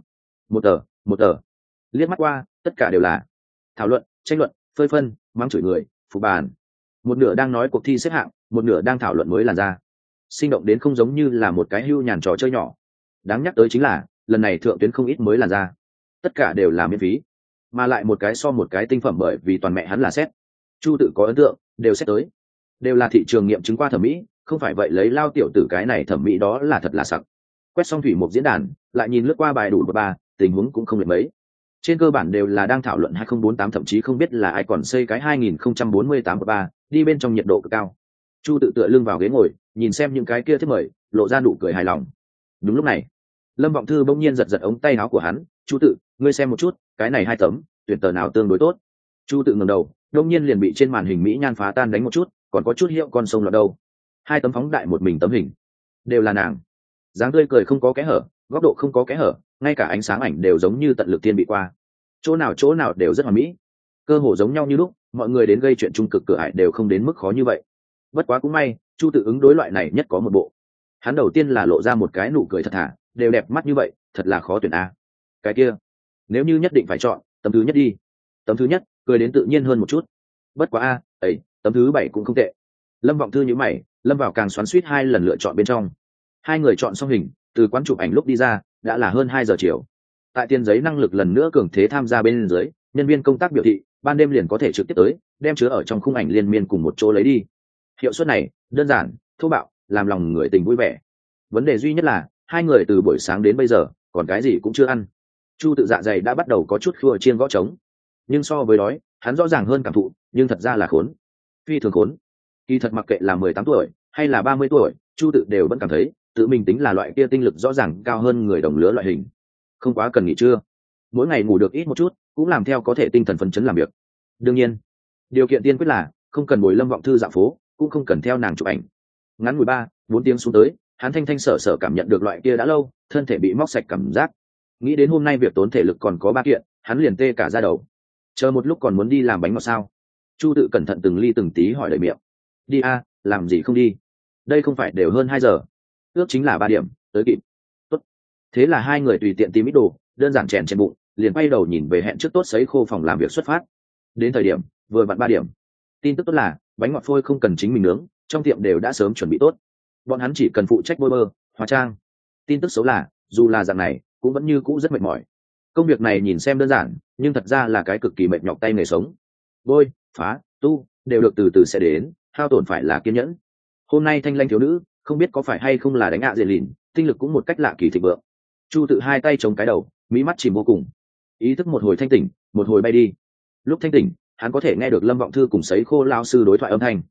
Một tờ liếc mắt qua tất cả đều là thảo luận, tranh luận, phơi phân, mắng chửi người, phục bàn. Một nửa đang nói cuộc thi xếp hạng, một nửa đang thảo luận mới làn da, sinh động đến không giống như là một cái hưu nhàn trò chơi nhỏ. Đáng nhắc tới chính là lần này thượng tuyến không ít mới làn da, tất cả đều là miễn phí, mà lại một cái so một cái tinh phẩm, bởi vì toàn mẹ hắn là xét. Chu tự có ấn tượng đều xét tới, đều là thị trường nghiệm chứng qua thẩm mỹ, không phải vậy lấy lao tiểu tử cái này thẩm mỹ đó là thật là sặc. Quét xong thủy một diễn đàn lại nhìn lướt qua bài đủ một ba, tình huống cũng không lệch mấy, trên cơ bản đều là đang thảo luận 2048, thậm chí không biết là ai còn xây cái 2048 ba đi bên trong nhiệt độ cực cao. Chu tự tựa lưng vào ghế ngồi nhìn xem những cái kia thiết mời, lộ ra nụ cười hài lòng. Đúng lúc này Lâm Vọng Thư bỗng nhiên giật ống tay áo của hắn. Chu tự, ngươi xem một chút cái này 2 tấm tuyển tờ nào tương đối tốt. Chu tự ngẩng đầu, đông nhiên liền bị trên màn hình mỹ nhan phá tan đánh một chút, còn có chút hiệu con sông lọt đâu. 2 tấm phóng đại một mình tấm hình đều là nàng, dáng tươi cười không có kẽ hở, góc độ không có kẽ hở, ngay cả ánh sáng ảnh đều giống như tận lực tiên bị qua, chỗ nào đều rất hoàn mỹ, cơ hồ giống nhau như lúc. Mọi người đến gây chuyện trung cực cửa ải đều không đến mức khó như vậy. Bất quá cũng may Chu tự ứng đối loại này nhất có một bộ. Hắn đầu tiên là lộ ra một cái nụ cười thật thà, đều đẹp mắt như vậy thật là khó tuyển a. Cái kia nếu như nhất định phải chọn, tấm thứ nhất đi. Tấm thứ nhất cười đến tự nhiên hơn một chút. Bất quá a ấy, tấm thứ 7 cũng không tệ. Lâm Vọng Thư nhíu mày, lâm vào càng xoắn xuýt 2 lần lựa chọn bên trong. 2 người chọn xong hình, từ quán chụp ảnh lúc đi ra đã là hơn 2 giờ chiều. Tại tiền giấy năng lực lần nữa cường thế tham gia bên dưới, nhân viên công tác biểu thị ban đêm liền có thể trực tiếp tới đem chứa ở trong khung ảnh liên miên cùng một chỗ lấy đi. Hiệu suất này đơn giản, thô bạo, làm lòng người tình vui vẻ. Vấn đề duy nhất là 2 người từ buổi sáng đến bây giờ còn cái gì cũng chưa ăn. Chu tự dạ dày đã bắt đầu có chút khua chiên gõ trống, nhưng so với đói hắn rõ ràng hơn cảm thụ, nhưng thật ra là khốn, phi thường khốn. Kỳ thật mặc kệ là 18 tuổi hay là 30 tuổi, Chu tự đều vẫn cảm thấy tự mình tính là loại kia tinh lực rõ ràng cao hơn người đồng lứa loại hình. Không quá cần nghỉ trưa, mỗi ngày ngủ được ít một chút cũng làm theo có thể tinh thần phấn chấn làm việc. Đương nhiên điều kiện tiên quyết là không cần bồi Lâm Vọng Thư dạo phố, cũng không cần theo nàng chụp ảnh. Ngắn ngủi 3-4 tiếng xuống tới, hắn thanh sở cảm nhận được loại kia đã lâu thân thể bị móc sạch cảm giác. Nghĩ đến hôm nay việc tốn thể lực còn có 3 kiện, hắn liền tê cả da đầu. Chờ một lúc còn muốn đi làm bánh ngọt sao? Chu tự cẩn thận từng ly từng tí hỏi đầy miệng. Đi a, làm gì không đi? Đây không phải đều hơn 2 giờ, ước chính là 3 điểm tới kịp. Tốt. Thế là 2 người tùy tiện tìm ít đồ, đơn giản chèn trên bụng, liền quay đầu nhìn về hẹn trước tốt sấy khô phòng làm việc xuất phát. Đến thời điểm vừa vặn 3 điểm. Tin tức tốt là bánh ngọt phôi không cần chính mình nướng, trong tiệm đều đã sớm chuẩn bị tốt, bọn hắn chỉ cần phụ trách bôi bơ, hóa trang. Tin tức xấu là dù là dạng này cũng vẫn như cũ rất mệt mỏi. Công việc này nhìn xem đơn giản, nhưng thật ra là cái cực kỳ mệt nhọc tay nghề sống. Bôi, phá, tu đều được từ từ sẽ đến, hao tổn phải là kiên nhẫn. Hôm nay thanh lanh thiếu nữ không biết có phải hay không là đánh ạ dệt lìn, tinh lực cũng một cách lạ kỳ thịnh vượng. Chu tự 2 tay chống cái đầu, mí mắt chìm vô cùng, ý thức một hồi thanh tỉnh, một hồi bay đi. Lúc thanh tỉnh hắn có thể nghe được Lâm Vọng Thư cùng sấy khô lao sư đối thoại âm thanh.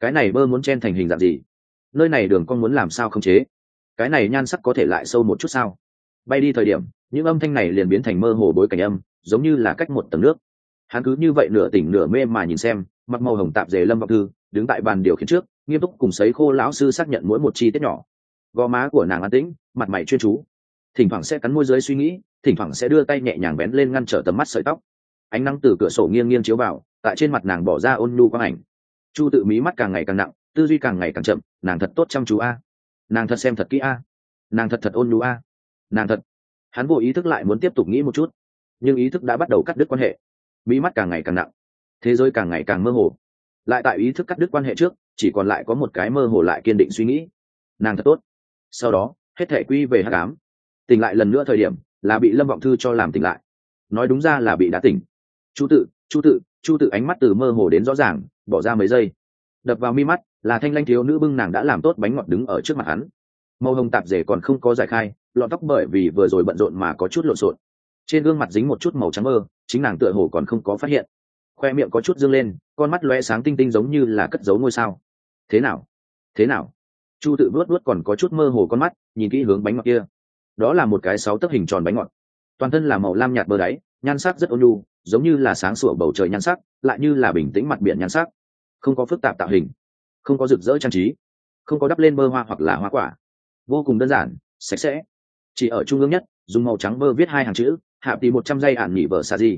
cái này bơ muốn chen thành hình dạng gì, nơi này đường con muốn làm sao không chế, cái này nhan sắc có thể lại sâu một chút sao. Bay đi thời điểm những âm thanh này liền biến thành mơ hồ bối cảnh âm, giống như là cách một tầng nước. Hắn cứ như vậy nửa tỉnh nửa mê mà nhìn xem, mặc màu hồng tạp dề Lâm Vọng Thư đứng tại bàn điều khiển trước, nghiêm túc cùng sấy khô lão sư xác nhận mỗi một chi tiết nhỏ. Gò má của nàng an tĩnh, mặt mày chuyên chú, thỉnh thoảng sẽ cắn môi dưới suy nghĩ, thỉnh thoảng sẽ đưa tay nhẹ nhàng vén lên ngăn trở tầm mắt sợi tóc. Ánh nắng từ cửa sổ nghiêng nghiêng chiếu vào, tại trên mặt nàng bỏ ra ôn nhu quang ảnh. Chu Tự mí mắt càng ngày càng nặng, tư duy càng ngày càng chậm. Nàng thật tốt chăm chú a, nàng thật xem thật kỹ a, nàng thật thật ôn nhu a, nàng thật. Hắn vô ý thức lại muốn tiếp tục nghĩ một chút, nhưng ý thức đã bắt đầu cắt đứt quan hệ. Mí mắt càng ngày càng nặng, thế giới càng ngày càng mơ hồ. Lại tại ý thức cắt đứt quan hệ trước, chỉ còn lại có một cái mơ hồ lại kiên định suy nghĩ: nàng thật tốt. Sau đó hết thể quy về hắc ám. Tỉnh lại lần nữa thời điểm là bị Lâm Vọng Thư cho làm tỉnh lại, nói đúng ra là bị đã tỉnh. Chu Tự ánh mắt từ mơ hồ đến rõ ràng, bỏ ra mấy giây, đập vào mi mắt là thanh lanh thiếu nữ bưng nàng đã làm tốt bánh ngọt đứng ở trước mặt hắn. Màu hồng tạp dề còn không có giải khai, lọn tóc bởi vì vừa rồi bận rộn mà có chút lộn xộn, trên gương mặt dính một chút màu trắng mơ, chính nàng tựa hồ còn không có phát hiện. Khoe miệng có chút dương lên, con mắt lóe sáng tinh tinh giống như là cất giấu ngôi sao. Thế nào? Chu Tự vuốt còn có chút mơ hồ con mắt, nhìn kỹ hướng bánh ngọt kia. Đó là một cái 6 tấc hình tròn bánh ngọt, toàn thân là màu lam nhạt bơ đáy, nhan sắc rất ôn nhu, giống như là sáng sủa bầu trời nhan sắc, lại như là bình tĩnh mặt biển nhan sắc. Không có phức tạp tạo hình, không có rực rỡ trang trí, không có đắp lên bơ hoa hoặc là hoa quả, vô cùng đơn giản, sạch sẽ. Chỉ ở trung ương nhất, dùng màu trắng bơ viết 2 hàng chữ: hạ tỷ 100 giây ản nghỉ vợ xa gì.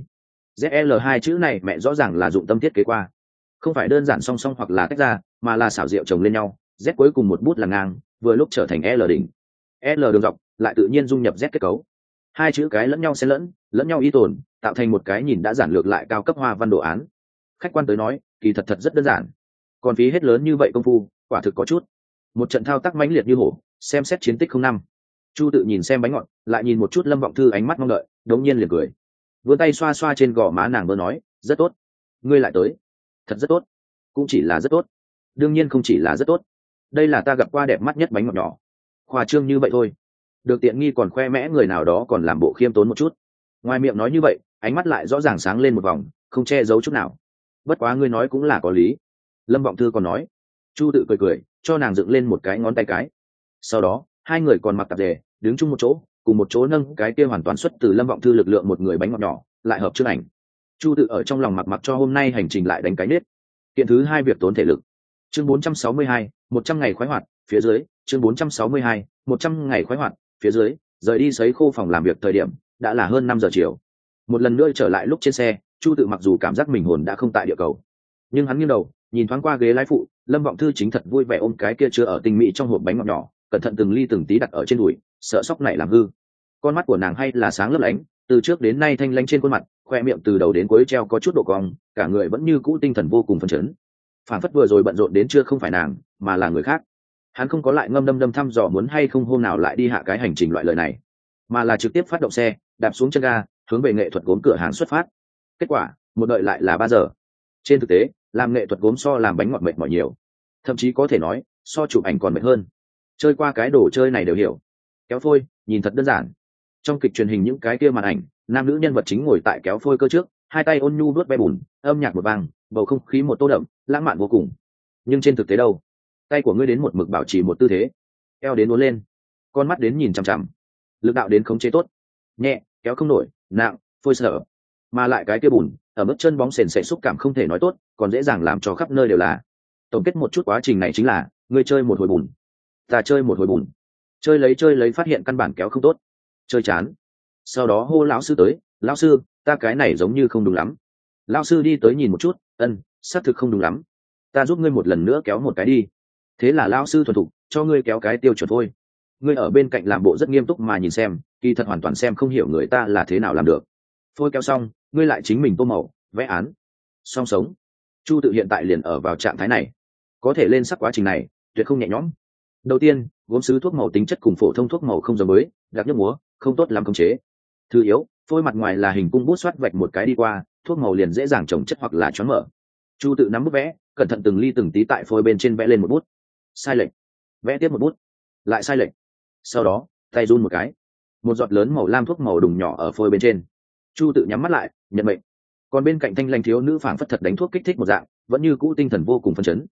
ZL 2 chữ này mẹ rõ ràng là dụng tâm thiết kế qua, không phải đơn giản song song hoặc là tách ra, mà là xảo diệu chồng lên nhau. Z cuối cùng một bút là ngang, vừa lúc trở thành L đỉnh. L đường dọc lại tự nhiên dung nhập Z kết cấu. 2 chữ cái lẫn nhau xen lẫn nhau y tồn, tạo thành một cái nhìn đã giản lược lại cao cấp hoa văn đồ án. Khách quan tới nói, kỳ thật rất đơn giản, còn phí hết lớn như vậy công phu, quả thực có chút. Một trận thao tác mãnh liệt như hổ, xem xét chiến tích 05. Chu Tự nhìn xem bánh ngọt, lại nhìn một chút Lâm Vọng Thư ánh mắt mong đợi, đống nhiên liền cười, vươn tay xoa xoa trên gò má nàng, vừa nói: rất tốt, ngươi lại tới, thật rất tốt, cũng chỉ là rất tốt, đương nhiên không chỉ là rất tốt, đây là ta gặp qua đẹp mắt nhất bánh ngọt nhỏ. Khoa trương như vậy thôi, được tiện nghi còn khoe mẽ người nào đó còn làm bộ khiêm tốn một chút. Ngoài miệng nói như vậy, ánh mắt lại rõ ràng sáng lên một vòng, không che giấu chút nào. Bất quá ngươi nói cũng là có lý, Lâm Vọng Thư còn nói. Chu Tự cười cho nàng dựng lên một cái ngón tay cái. Sau đó hai người còn mặc tạp dề, đứng chung một chỗ, cùng một chỗ nâng cái kia hoàn toàn xuất từ Lâm Vọng Thư lực lượng một người bánh ngọt nhỏ, lại hợp chương ảnh. Chu Tự ở trong lòng mặc cho hôm nay hành trình lại đánh cái nết. Kiện thứ 2 việc tốn thể lực. Chương 462, 100 ngày khoái hoạt, phía dưới. Chương 462, 100 ngày khoái hoạt, phía dưới. Rời đi sấy khô phòng làm việc thời điểm đã là hơn 5 giờ chiều. Một lần nữa trở lại lúc trên xe, Chu Tự mặc dù cảm giác mình hồn đã không tại địa cầu, nhưng hắn nghiêng đầu nhìn thoáng qua ghế lái phụ, Lâm Vọng Thư chính thật vui vẻ ôm cái kia chứa ở tinh mỹ trong hộp bánh ngọt nhỏ, cẩn thận từng ly từng tí đặt ở trên đùi, sợ sóc này làm hư. Con mắt của nàng hay là sáng lấp lánh, từ trước đến nay thanh lãnh trên khuôn mặt, khoe miệng từ đầu đến cuối treo có chút độ cong, cả người vẫn như cũ tinh thần vô cùng phấn chấn. Phản phất vừa rồi bận rộn đến chưa không phải nàng, mà là người khác. Hắn không có lại ngâm đâm thăm dò muốn hay không hôm nào lại đi hạ cái hành trình loại lời này, mà là trực tiếp phát động xe, đạp xuống chân ga, hướng về nghệ thuật gốm cửa hàng xuất phát. Kết quả, một đợi lại là 3 giờ. Trên thực tế, làm nghệ thuật gốm so làm bánh ngọt mệt mỏi nhiều, thậm chí có thể nói so chụp ảnh còn mệt hơn. Chơi qua cái đồ chơi này đều hiểu. Kéo phôi nhìn thật đơn giản, trong kịch truyền hình những cái kia màn ảnh, nam nữ nhân vật chính ngồi tại kéo phôi cơ trước, hai tay ôn nhu vuốt ve bùn, âm nhạc một vang, bầu không khí một tô đậm, lãng mạn vô cùng. Nhưng trên thực tế đâu, tay của ngươi đến một mực bảo trì một tư thế, eo đến uốn lên, con mắt đến nhìn chằm chằm, lực đạo đến khống chế tốt, nhẹ kéo không nổi, nặng phôi sợ, mà lại cái kia bùn ở mức chân bóng sền sệt xúc cảm không thể nói tốt, còn dễ dàng làm cho khắp nơi đều là. Tổng kết một chút quá trình này chính là, ngươi chơi một hồi bùn, ta chơi một hồi bùn, chơi lấy phát hiện căn bản kéo không tốt, chơi chán, sau đó hô lão sư tới, lão sư ta cái này giống như không đúng lắm. Lão sư đi tới nhìn một chút, xác thực không đúng lắm, ta giúp ngươi một lần nữa kéo một cái đi. Thế là lão sư thuần thục cho ngươi kéo cái tiêu chuẩn thôi. Ngươi ở bên cạnh làm bộ rất nghiêm túc mà nhìn xem, kỳ thật hoàn toàn xem không hiểu người ta là thế nào làm được. Phôi kéo xong, ngươi lại chính mình tô màu, vẽ án, song sống. Chu Tự hiện tại liền ở vào trạng thái này, có thể lên sắc quá trình này tuyệt không nhẹ nhõm. Đầu tiên, gốm sứ thuốc màu tính chất cùng phổ thông thuốc màu không giống với, đặc nhấp múa không tốt làm khống chế. Thứ yếu, phôi mặt ngoài là hình cung bút xoát vạch một cái đi qua, thuốc màu liền dễ dàng chồng chất hoặc là choáng mở. Chu Tự nắm bút vẽ, cẩn thận từng ly từng tí tại phôi bên trên vẽ lên một bút, sai lệch, vẽ tiếp một bút, lại sai lệch. Sau đó tay run một cái, một giọt lớn màu lam thuốc màu đùng nhỏ ở phôi bên trên. Chu Tự nhắm mắt lại nhận mệnh. Còn bên cạnh thanh lãnh thiếu nữ phảng phất thật đánh thuốc kích thích một dạng, vẫn như cũ tinh thần vô cùng phấn chấn.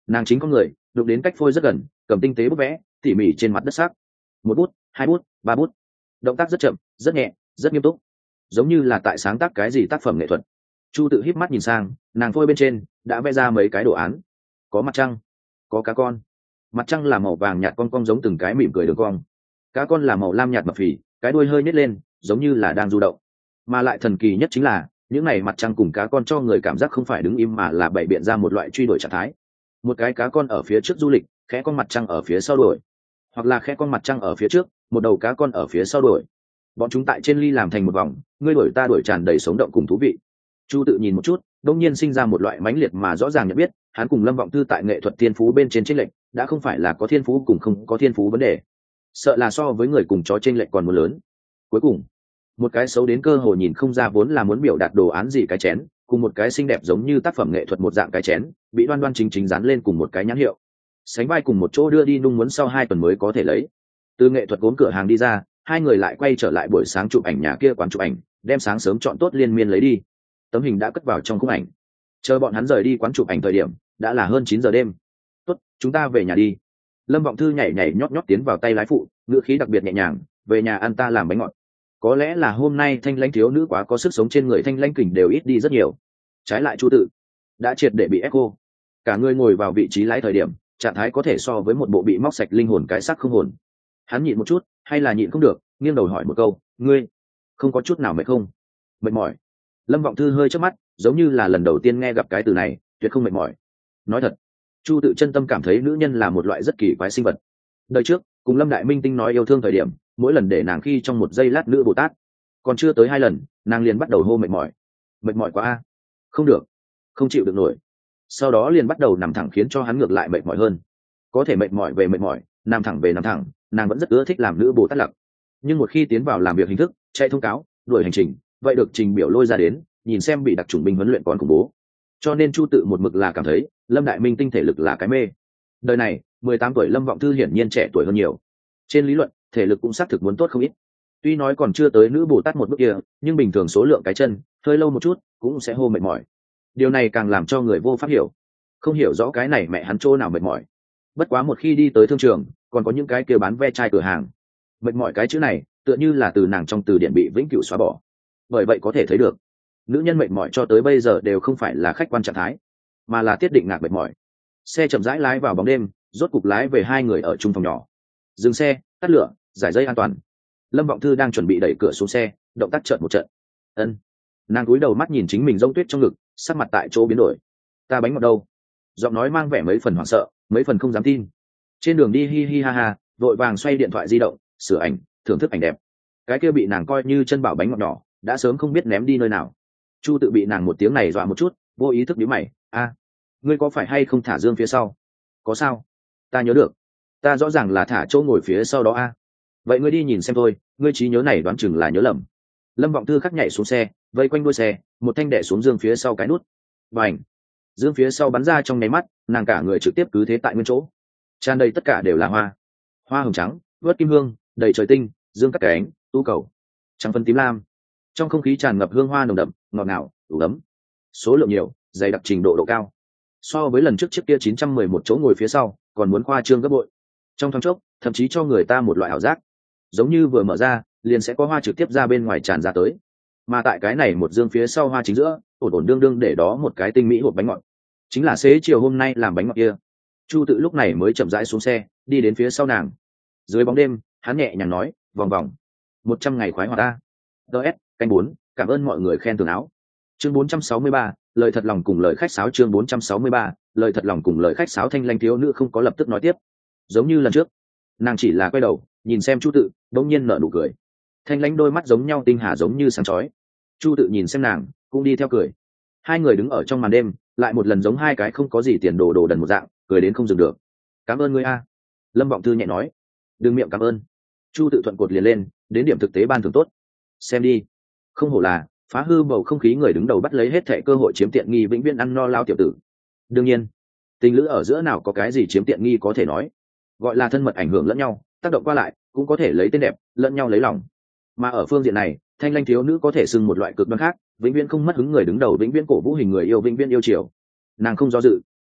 nàng chính có người đụng đến cách phôi rất gần, cầm tinh tế bút vẽ tỉ mỉ trên mặt đất sắc. Một bút, hai bút, ba bút, động tác rất chậm, rất nhẹ, rất nghiêm túc, giống như là tại sáng tác cái gì tác phẩm nghệ thuật. Chu tự híp mắt nhìn sang, nàng phôi bên trên đã vẽ ra mấy cái đồ án, có mặt trăng, có cá con. Mặt trăng là màu vàng nhạt cong cong giống từng cái mỉm cười đường cong, cá con là màu lam nhạt mập phì, cái đuôi hơi nhếch lên giống như là đang du động. Mà lại thần kỳ nhất chính là những này mặt trăng cùng cá con cho người cảm giác không phải đứng im mà là bày biện ra một loại truy đuổi trạng thái. Một cái cá con ở phía trước du lịch, khẽ con mặt trăng ở phía sau đuổi, hoặc là khẽ con mặt trăng ở phía trước, một đầu cá con ở phía sau đuổi. Bọn chúng tại trên ly làm thành một vòng, ngươi đuổi ta đuổi, tràn đầy sống động cùng thú vị. Chu tự nhìn một chút, đông nhiên sinh ra một loại mãnh liệt mà rõ ràng nhận biết, hắn cùng Lâm Vọng Thư tại nghệ thuật thiên phú bên trên chênh lệch đã không phải là có thiên phú cùng không có thiên phú vấn đề, sợ là so với người cùng chó chênh lệch còn muốn lớn. Cuối cùng, một cái xấu đến cơ hồ nhìn không ra vốn là muốn biểu đạt đồ án gì cái chén, cùng một cái xinh đẹp giống như tác phẩm nghệ thuật một dạng cái chén, bị đoan đoan chính chính dán lên cùng một cái nhãn hiệu, sánh vai cùng một chỗ đưa đi nung muốn sau 2 tuần mới có thể lấy. Từ nghệ thuật gốm cửa hàng đi ra, hai người lại quay trở lại buổi sáng chụp ảnh nhà kia quán chụp ảnh, đem sáng sớm chọn tốt liên miên lấy đi. Tấm hình đã cất vào trong khung ảnh. Chờ bọn hắn rời đi quán chụp ảnh thời điểm đã là hơn 9 giờ đêm. Tốt, chúng ta về nhà đi. Lâm Vọng Thư nhảy nhảy nhót nhót tiến vào tay lái phụ, ngữ khí đặc biệt nhẹ nhàng, về nhà ăn ta làm bánh ngọt. Có lẽ là hôm nay Thanh Lãnh thiếu nữ quá có sức sống, trên người Thanh Lãnh kình đều ít đi rất nhiều. Trái lại Chu tự đã triệt để bị ép cô, cả người ngồi vào vị trí lái thời điểm trạng thái có thể so với một bộ bị móc sạch linh hồn cái xác không hồn. Hắn nhịn một chút, hay là nhịn không được, nghiêng đầu hỏi một câu, ngươi không có chút nào mệt không? Mệt mỏi. Lâm Vọng Thư hơi chớp mắt, giống như là lần đầu tiên nghe gặp cái từ này, tuyệt không mệt mỏi. Nói thật, Chu tự chân tâm cảm thấy nữ nhân là một loại rất kỳ quái sinh vật. Đời trước cùng Lâm Đại Minh Tinh nói yêu thương thời điểm, mỗi lần để nàng khi trong một giây lát nữ Bồ Tát, còn chưa tới 2 lần nàng liền bắt đầu hô mệt mỏi. Mệt mỏi quá a, không được, không chịu được nổi. Sau đó liền bắt đầu nằm thẳng, khiến cho hắn ngược lại mệt mỏi hơn. Có thể mệt mỏi về mệt mỏi, nằm thẳng về nằm thẳng, nàng vẫn rất ưa thích làm nữ Bồ Tát lặc. Nhưng một khi tiến vào làm việc hình thức, chạy thông cáo, đuổi hành trình, vậy được trình biểu lôi ra đến, nhìn xem bị đặc chủng binh huấn luyện còn khủng bố. Cho nên Chu tự một mực là cảm thấy Lâm Đại Minh Tinh thể lực là cái mê. Đời này 18 tuổi Lâm Vọng Thư hiển nhiên trẻ tuổi hơn nhiều, trên lý luận thể lực cũng xác thực muốn tốt không ít. Tuy nói còn chưa tới nữ Bồ Tát một bước kia, nhưng bình thường số lượng cái chân hơi lâu một chút cũng sẽ hô mệt mỏi. Điều này càng làm cho người vô pháp hiểu, không hiểu rõ cái này mẹ hắn chỗ nào mệt mỏi. Bất quá một khi đi tới thương trường, còn có những cái kia bán ve chai cửa hàng, mệt mỏi cái chữ này tựa như là từ nàng trong từ điển bị vĩnh cửu xóa bỏ. Bởi vậy có thể thấy được, nữ nhân mệt mỏi cho tới bây giờ đều không phải là khách quan trạng thái, mà là tiết định ngạc mệt mỏi. Xe chậm rãi lái vào bóng đêm, rốt cục lái về hai người ở chung phòng nhỏ. Dừng xe, tắt lửa, giải dây an toàn. Lâm Vọng Thư đang chuẩn bị đẩy cửa xuống xe, động tác chợt một trận. Ân. Nàng cúi đầu mắt nhìn chính mình rông tuyết trong ngực, sắc mặt tại chỗ biến đổi. Ta bánh ngọt đâu? Giọng nói mang vẻ mấy phần hoảng sợ, mấy phần không dám tin. Trên đường đi hi hi ha ha, vội vàng xoay điện thoại di động, sửa ảnh, thưởng thức ảnh đẹp. Cái kia bị nàng coi như chân bảo bánh ngọt nhỏ, đã sớm không biết ném đi nơi nào. Chu tự bị nàng một tiếng này dọa một chút, vô ý thức nhíu mày, a, ngươi có phải hay không thả Dương phía sau? Có sao? Ta nhớ được, ta rõ ràng là thả chỗ ngồi phía sau đó a. Vậy ngươi đi nhìn xem thôi, ngươi trí nhớ này đoán chừng là nhớ lầm. Lâm Vọng Thư khắc nhảy xuống xe, vây quanh đuôi xe, một thanh đẻ xuống Dương phía sau cái nút. Bành! Dương phía sau bắn ra trong nháy mắt, nàng cả người trực tiếp cứ thế tại nguyên chỗ. Tràn đầy tất cả đều là hoa, hoa hồng trắng, vớt kim hương, đầy trời tinh, dương cắt cánh, tu cầu, trắng phân tím lam. Trong không khí tràn ngập hương hoa nồng đậm, ngọt ngào, đủ ấm. Số lượng nhiều, dày đặc, trình độ độ cao. So với lần trước chiếc kia 911 chỗ ngồi phía sau, còn muốn khoa trương gấp bội. Trong thoáng chốc, thậm chí cho người ta một loại ảo giác, giống như vừa mở ra, liền sẽ có hoa trực tiếp ra bên ngoài tràn ra tới. Mà tại cái này một dương phía sau hoa chính giữa, ổn ổn đương đương để đó một cái tinh mỹ hộp bánh ngọt. Chính là xế chiều hôm nay làm bánh ngọt kia. Chu tự lúc này mới chậm rãi xuống xe, đi đến phía sau nàng. Dưới bóng đêm, hắn nhẹ nhàng nói, vòng vòng 100 ngày khoái hoạt ta. DS, canh 4, cảm ơn mọi người khen tường áo. Chương 463, lời thật lòng cùng lời khách sáo. Chương 463, lời thật lòng cùng lời khách sáo. Thanh Lãnh thiếu nữ không có lập tức nói tiếp. Giống như lần trước, nàng chỉ là quay đầu, nhìn xem Chu tự, đống nhiên nở nụ cười. Thanh Lãnh đôi mắt giống nhau tinh hà giống như sáng chói. Chu tự nhìn xem nàng, cũng đi theo cười. Hai người đứng ở trong màn đêm, lại một lần giống hai cái không có gì tiền đồ đần một dạng, cười đến không dừng được. Cảm ơn ngươi a. Lâm Vọng Thư nhẹ nói. Đừng miệng cảm ơn. Chu tự thuận cột liền lên, đến điểm thực tế ban thưởng tốt. Xem đi, không hổ là phá hư bầu không khí người đứng đầu bắt lấy hết thẻ cơ hội chiếm tiện nghi vĩnh viễn ăn no lao tiểu tử. Đương nhiên, tình lữ ở giữa nào có cái gì chiếm tiện nghi có thể nói, gọi là thân mật ảnh hưởng lẫn nhau, tác động qua lại cũng có thể lấy tên đẹp lẫn nhau lấy lòng. Mà ở phương diện này, Thanh Lãnh thiếu nữ có thể xưng một loại cực đoan khác, vĩnh viễn không mất hứng người đứng đầu, vĩnh viễn cổ vũ hình người yêu, vĩnh viễn yêu chiều. Nàng không do dự,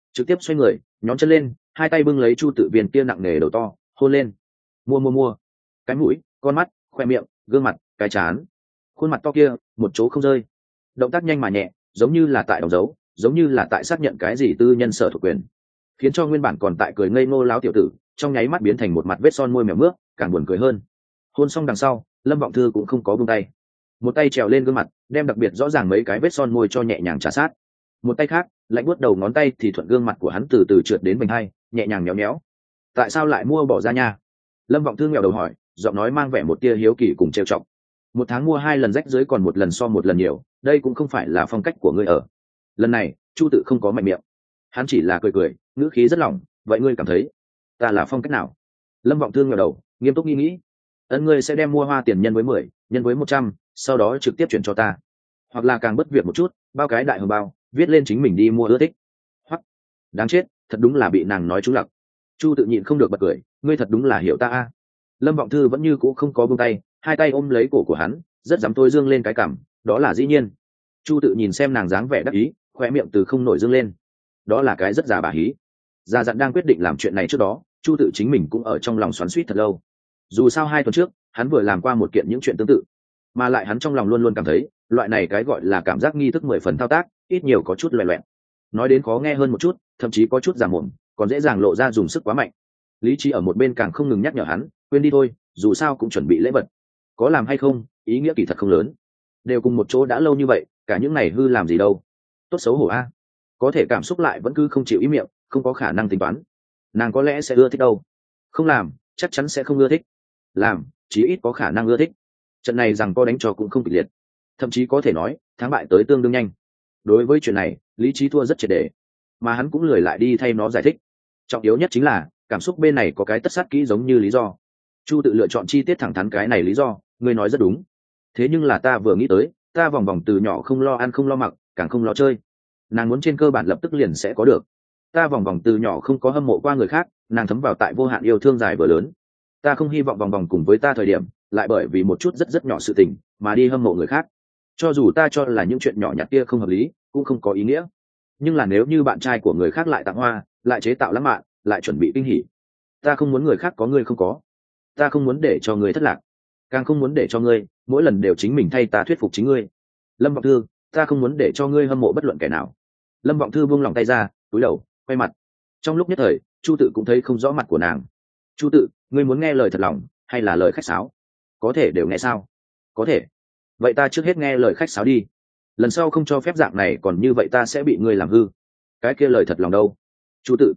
trực tiếp xoay người nhón chân lên, hai tay bưng lấy Chu Tự viên kia nặng nề đầu to hôn lên. Mua cái mũi, con mắt, khoe miệng, gương mặt, cái trán, khuôn mặt to kia một chỗ không rơi. Động tác nhanh mà nhẹ, giống như là tại đóng dấu, giống như là tại xác nhận cái gì tư nhân sở thuộc quyền, khiến cho nguyên bản còn tại cười ngây ngô láo tiểu tử trong nháy mắt biến thành một mặt vết son môi mèo mướt, càng buồn cười hơn. Hôn xong đằng sau, Lâm Vọng Thư cũng không có buông tay, một tay trèo lên gương mặt đem đặc biệt rõ ràng mấy cái vết son môi cho nhẹ nhàng trà sát, một tay khác lạnh buốt đầu ngón tay thì thuận gương mặt của hắn từ từ trượt đến bình hai, nhẹ nhàng nhéo nhéo. Tại sao lại mua bỏ ra nha? Lâm Vọng Thư nghèo đầu hỏi, giọng nói mang vẻ một tia hiếu kỳ cùng trêu chọc. Một tháng mua 2 lần rách dưới còn một lần so một lần nhiều, đây cũng không phải là phong cách của ngươi ở. Lần này Chu Tự không có mạnh miệng, hắn chỉ là cười cười, ngữ khí rất lỏng. Vậy ngươi cảm thấy ta là phong cách nào? Lâm Vọng Thương ngẩng đầu nghiêm túc nghĩ. Ngươi sẽ đem mua hoa tiền nhân với 10, nhân với 100, sau đó trực tiếp chuyển cho ta, hoặc là càng bất việc một chút, bao cái đại hồng bao, viết lên chính mình đi mua ưa thích. Hoặc đáng chết, thật đúng là bị nàng nói trúng lặc. Chu Tự nhịn không được bật cười, ngươi thật đúng là hiểu ta a. Lâm Vọng Thư vẫn như cũ không có buông tay, hai tay ôm lấy cổ của hắn, rất dám tôi dương lên cái cằm, đó là dĩ nhiên. Chu Tự nhìn xem nàng dáng vẻ đắc ý, khoe miệng từ không nổi dương lên, đó là cái rất già bà hí. Già dặn đang quyết định làm chuyện này trước đó, Chu Tự chính mình cũng ở trong lòng xoắn xuýt thật lâu. Dù sao 2 tuần trước hắn vừa làm qua một kiện những chuyện tương tự, mà lại hắn trong lòng luôn luôn cảm thấy loại này cái gọi là cảm giác nghi thức 10 phần thao tác ít nhiều có chút loè loẹt, nói đến khó nghe hơn một chút, thậm chí có chút giả mồm, còn dễ dàng lộ ra dùng sức quá mạnh. Lý trí ở một bên càng không ngừng nhắc nhở hắn, quên đi thôi, dù sao cũng chuẩn bị lễ vật, có làm hay không ý nghĩa kỳ thật không lớn, đều cùng một chỗ đã lâu như vậy, cả những này hư làm gì đâu. Tốt xấu hổ a, có thể cảm xúc lại vẫn cứ không chịu ý miệng, không có khả năng tính toán. Nàng có lẽ sẽ ưa thích đâu, không làm chắc chắn sẽ không ưa thích, làm chí ít có khả năng ưa thích. Trận này rằng co đánh cho cũng không kịch liệt, thậm chí có thể nói thắng bại tới tương đương nhanh. Đối với chuyện này lý trí thua rất triệt để, mà hắn cũng lười lại đi thay nó giải thích. Trọng yếu nhất chính là cảm xúc bên này có cái tất sát kỹ giống như lý do. Chu Tự lựa chọn chi tiết thẳng thắn cái này lý do, ngươi nói rất đúng. Thế nhưng là ta vừa nghĩ tới, ta vòng vòng từ nhỏ không lo ăn không lo mặc, càng không lo chơi, nàng muốn trên cơ bản lập tức liền sẽ có được. Ta vòng vòng từ nhỏ không có hâm mộ qua người khác, nàng thấm vào tại vô hạn yêu thương dài vừa lớn. Ta không hy vọng vòng vòng cùng với ta thời điểm lại bởi vì một chút rất rất nhỏ sự tình mà đi hâm mộ người khác. Cho dù ta cho là những chuyện nhỏ nhặt kia không hợp lý, cũng không có ý nghĩa. Nhưng là nếu như bạn trai của người khác lại tặng hoa, lại chế tạo lãng mạn, lại chuẩn bị kinh hỉ, ta không muốn người khác có người không có. Ta không muốn để cho người thất lạc, càng không muốn để cho ngươi mỗi lần đều chính mình thay ta thuyết phục chính ngươi. Lâm Vọng Thư, ta không muốn để cho ngươi hâm mộ bất luận kẻ nào. Lâm Vọng Thư buông lòng tay ra, cúi đầu quay mặt. Trong lúc nhất thời Chu Tự cũng thấy không rõ mặt của nàng. Chu Tự, ngươi muốn nghe lời thật lòng hay là lời khách sáo? Có thể đều nghe sao? Có thể. Vậy ta trước hết nghe lời khách sáo đi, lần sau không cho phép dạng này còn như vậy ta sẽ bị ngươi làm hư. Cái kia lời thật lòng đâu? Chu Tự,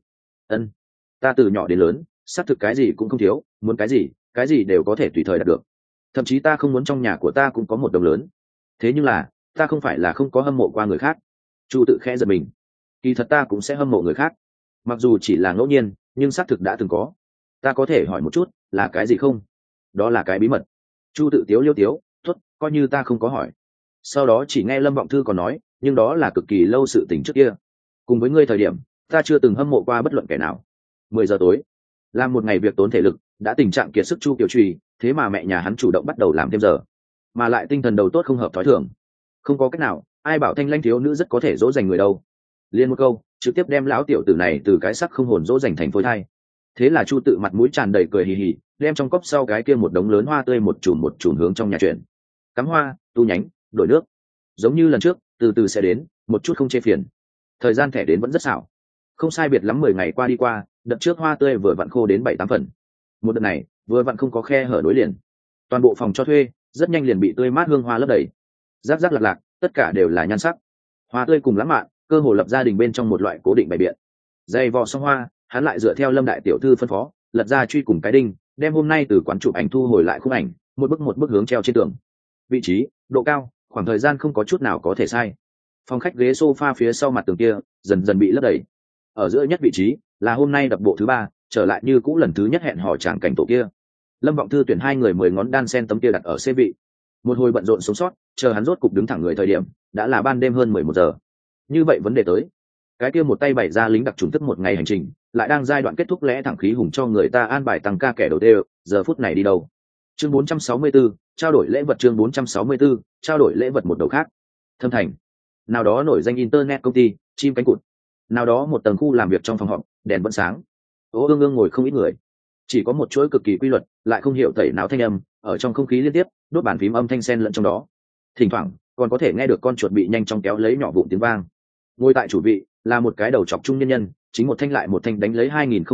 ta từ nhỏ đến lớn xác thực cái gì cũng không thiếu, muốn cái gì đều có thể tùy thời đạt được, thậm chí ta không muốn trong nhà của ta cũng có một đồng lớn. Thế nhưng là ta không phải là không có hâm mộ qua người khác. Chu Tự khẽ giật mình, kỳ thật ta cũng sẽ hâm mộ người khác, mặc dù chỉ là ngẫu nhiên, nhưng xác thực đã từng có. Ta có thể hỏi một chút là cái gì không? Đó là cái bí mật. Chu Tự tiếu liêu tiếu, tốt, coi như ta không có hỏi. Sau đó chỉ nghe Lâm Vọng Thư còn nói, nhưng đó là cực kỳ lâu sự tình trước kia, cùng với ngươi thời điểm ta chưa từng hâm mộ qua bất luận kẻ nào. 10 giờ tối, làm một ngày việc tốn thể lực, đã tình trạng kiệt sức Chu Kiều Trùy, thế mà mẹ nhà hắn chủ động bắt đầu làm thêm giờ, mà lại tinh thần đầu tốt không hợp thói thường. Không có cách nào, ai bảo thanh lãnh thiếu nữ rất có thể dỗ dành người đâu. Liên một câu trực tiếp đem lão tiểu tử này từ cái sắc không hồn dỗ dành thành phôi thai. Thế là Chu Tự mặt mũi tràn đầy cười hì hì, đem trong cốc sau cái kia một đống lớn hoa tươi một chùm hướng trong nhà chuyển. Cắm hoa, tu nhánh, đổi nước, giống như lần trước, từ từ sẽ đến, một chút không chê phiền. Thời gian thẻ đến vẫn rất xảo, không sai biệt lắm 10 ngày qua đi qua, đợt trước hoa tươi vừa vặn khô đến 7-8 phần, một đợt này vừa vặn không có khe hở nối liền, toàn bộ phòng cho thuê rất nhanh liền bị tươi mát hương hoa lấp đầy, rác rác lạc lạc, tất cả đều là nhan sắc. Hoa tươi cùng lãng mạn, cơ hồ lập gia đình bên trong một loại cố định bày biện. Dày vò xong hoa, hắn lại dựa theo Lâm đại tiểu thư phân phó, lật ra truy cùng cái đinh, đem hôm nay từ quán chụp ảnh thu hồi lại khung ảnh, một bức hướng treo trên tường. Vị trí, độ cao, khoảng thời gian không có chút nào có thể sai. Phòng khách ghế sofa phía sau mặt tường kia dần dần bị lấp đầy. Ở giữa nhất vị trí là hôm nay đập bộ thứ 3, trở lại như cũ lần thứ nhất hẹn hò tràng cảnh tổ kia. Lâm Vọng Thư tuyển 2 người 10 ngón đan sen tấm kia đặt ở xê vị. Một hồi bận rộn sống sót, chờ hắn rốt cục đứng thẳng người thời điểm, đã là ban đêm hơn 11 giờ. Như vậy vấn đề tới, cái kia một tay bày ra lính đặc trùng tức một ngày hành trình, lại đang giai đoạn kết thúc lẽ thẳng khí hùng cho người ta an bài tăng ca kẻ đầu tiên, giờ phút này đi đâu? Chương 464, trao đổi lễ vật. Chương 464, trao đổi lễ vật. Một đầu khác, Thâm Thành, nào đó nổi danh internet công ty chim cánh cụt. nào đó một tầng khu làm việc trong phòng họp, đèn vẫn sáng. Ô ương ương ngồi không ít người, chỉ có một chuỗi cực kỳ quy luật, lại không hiểu tẩy não thanh âm ở trong không khí liên tiếp, đốt bàn phím âm thanh sen lẫn trong đó. Thỉnh thoảng còn có thể nghe được con chuột bị nhanh chóng kéo lấy nhỏ vụn tiếng vang. Ngồi tại chủ vị là một cái đầu chọc trung nhân nhân, chính một thanh lại một thanh đánh lấy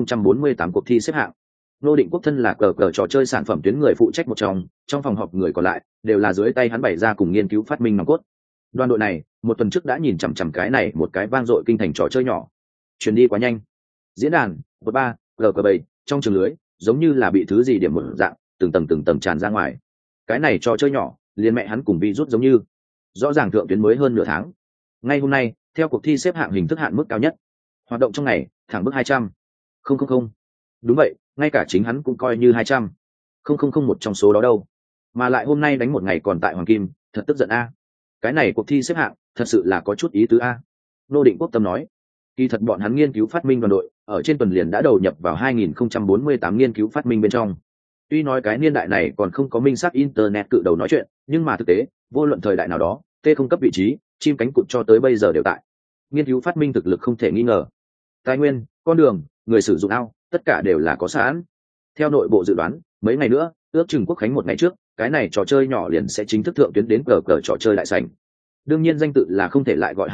2048 cuộc thi xếp hạng. Ngô Định Quốc thân là cờ cờ trò chơi sản phẩm tuyến người phụ trách một trong phòng họp người còn lại đều là dưới tay hắn bày ra cùng nghiên cứu phát minh nòng cốt. Đoàn đội này một tuần trước đã nhìn chằm chằm cái này một cái vang dội kinh thành trò chơi nhỏ, chuyển đi quá nhanh. Diễn đàn một ba gg bảy trong trường lưới giống như là bị thứ gì điểm một dạng, từng tầng tràn ra ngoài. Cái này trò chơi nhỏ liền mẹ hắn cùng virus giống như, rõ ràng thượng tuyến mới hơn nửa tháng. Ngay hôm nay theo cuộc thi xếp hạng hình thức hạn mức cao nhất, hoạt động trong ngày thẳng mức 200 000. Đúng vậy, ngay cả chính hắn cũng coi như 200 000 một trong số đó đâu, mà lại hôm nay đánh một ngày còn tại hoàng kim, thật tức giận a. Cái này cuộc thi xếp hạng thật sự là có chút ý tứ a. Ngô Định Quốc tâm nói, kỳ thật bọn hắn nghiên cứu phát minh đoàn đội ở trên tuần liền đã đầu nhập vào 2048 nghiên cứu phát minh bên trong. Tuy nói cái niên đại này còn không có minh xác internet cự đầu nói chuyện, nhưng mà thực tế vô luận thời đại nào đó, t không cấp vị trí chim cánh cụt cho tới bây giờ đều tại. Nghiên cứu phát minh thực lực không thể nghi ngờ, tài nguyên, con đường, người sử dụng ao, tất cả đều là có sẵn. Theo nội bộ dự đoán, mấy ngày nữa ước chừng quốc khánh một ngày trước, cái này trò chơi nhỏ liền sẽ chính thức thượng tuyến đến cờ trò chơi đại sảnh. Đương nhiên danh tự là không thể lại gọi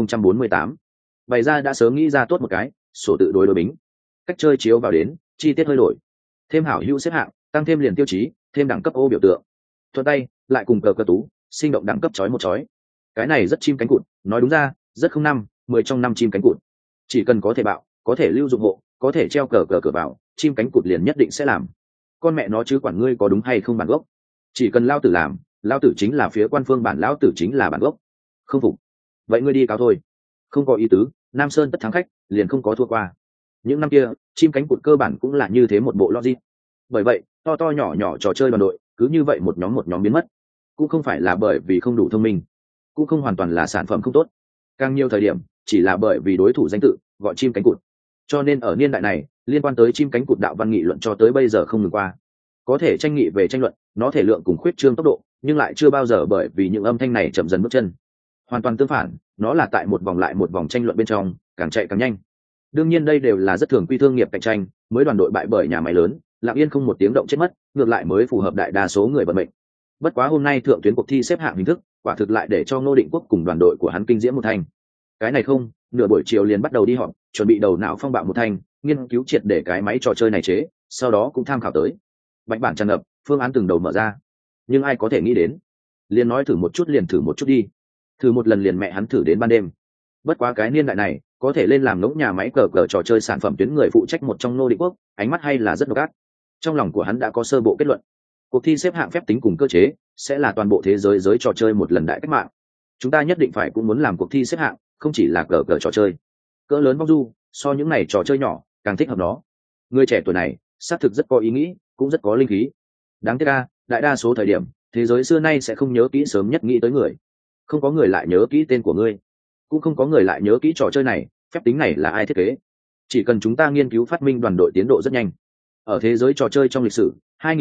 2048. Bày ra đã sớm nghĩ ra tốt một cái sổ tự đối bính, cách chơi chiếu vào đến chi tiết hơi đổi, thêm hảo hữu xếp hạng, tăng thêm liền tiêu chí, thêm đẳng cấp ô biểu tượng, thuận tay lại cùng cờ tú sinh động đẳng cấp chói một chói. Cái này rất chim cánh cụt, nói đúng ra rất không năm 10 trong năm chim cánh cụt. Chỉ cần có thể bạo, có thể lưu dụng hộ, có thể treo cờ vào, chim cánh cụt liền nhất định sẽ làm. Con mẹ nó chứ quản ngươi có đúng hay không bản gốc, chỉ cần lao tử làm, lao tử chính là phía quan phương bản, lão tử chính là bản gốc. Không phục vậy ngươi đi cáo thôi. Không có ý tứ, Nam Sơn tất thắng khách liền không có thua qua. Những năm kia chim cánh cụt cơ bản cũng là như thế một bộ logic. Bởi vậy to nhỏ trò chơi đoàn đội cứ như vậy một nhóm biến mất, cũng không phải là bởi vì không đủ thông minh, cũng không hoàn toàn là sản phẩm không tốt, càng nhiều thời điểm chỉ là bởi vì đối thủ danh tự gọi chim cánh cụt. Cho nên ở niên đại này liên quan tới chim cánh cụt đạo văn nghị luận cho tới bây giờ không ngừng qua. Có thể tranh nghị về tranh luận, nó thể lượng cùng khuyết trương tốc độ, nhưng lại chưa bao giờ bởi vì những âm thanh này chậm dần bước chân. Hoàn toàn tương phản, nó là tại một vòng lại một vòng tranh luận bên trong càng chạy càng nhanh. Đương nhiên đây đều là rất thường quy thương nghiệp cạnh tranh, mới đoàn đội bại bởi nhà máy lớn lặng yên không một tiếng động chết mất, ngược lại mới phù hợp đại đa số người vận mệnh. Bất quá hôm nay thượng tuyến cuộc thi xếp hạng hình thức quả thực lại để cho Ngô Định Quốc cùng đoàn đội của hắn kinh diễm một thành. Cái này không, nửa buổi chiều liền bắt đầu đi họp, chuẩn bị đầu não phong bạo một thành, nghiên cứu triệt để cái máy trò chơi này chế, sau đó cũng tham khảo tới bạch bản tràn ngập, phương án từng đầu mở ra. Nhưng ai có thể nghĩ đến, liền nói thử một chút liền thử một chút đi, thử một lần liền mẹ hắn thử đến ban đêm. Bất quá cái niên đại này có thể lên làm ngỗng nhà máy cờ trò chơi sản phẩm tuyến người phụ trách một trong Ngô Định Quốc, ánh mắt hay là rất độc ác. Trong lòng của hắn đã có sơ bộ kết luận, cuộc thi xếp hạng phép tính cùng cơ chế sẽ là toàn bộ thế giới giới trò chơi một lần đại cách mạng. Chúng ta nhất định phải cũng muốn làm cuộc thi xếp hạng, không chỉ là cờ trò chơi cỡ lớn bóc du, so những này trò chơi nhỏ càng thích hợp nó. Người trẻ tuổi này xác thực rất có ý nghĩ, cũng rất có linh khí. Đáng tiếc đại đa số thời điểm thế giới xưa nay sẽ không nhớ kỹ sớm nhất nghĩ tới người. Không có người lại nhớ kỹ tên của ngươi, cũng không có người lại nhớ kỹ trò chơi này phép tính này là ai thiết kế. Chỉ cần chúng ta nghiên cứu phát minh đoàn đội tiến độ rất nhanh, ở thế giới trò chơi trong lịch sử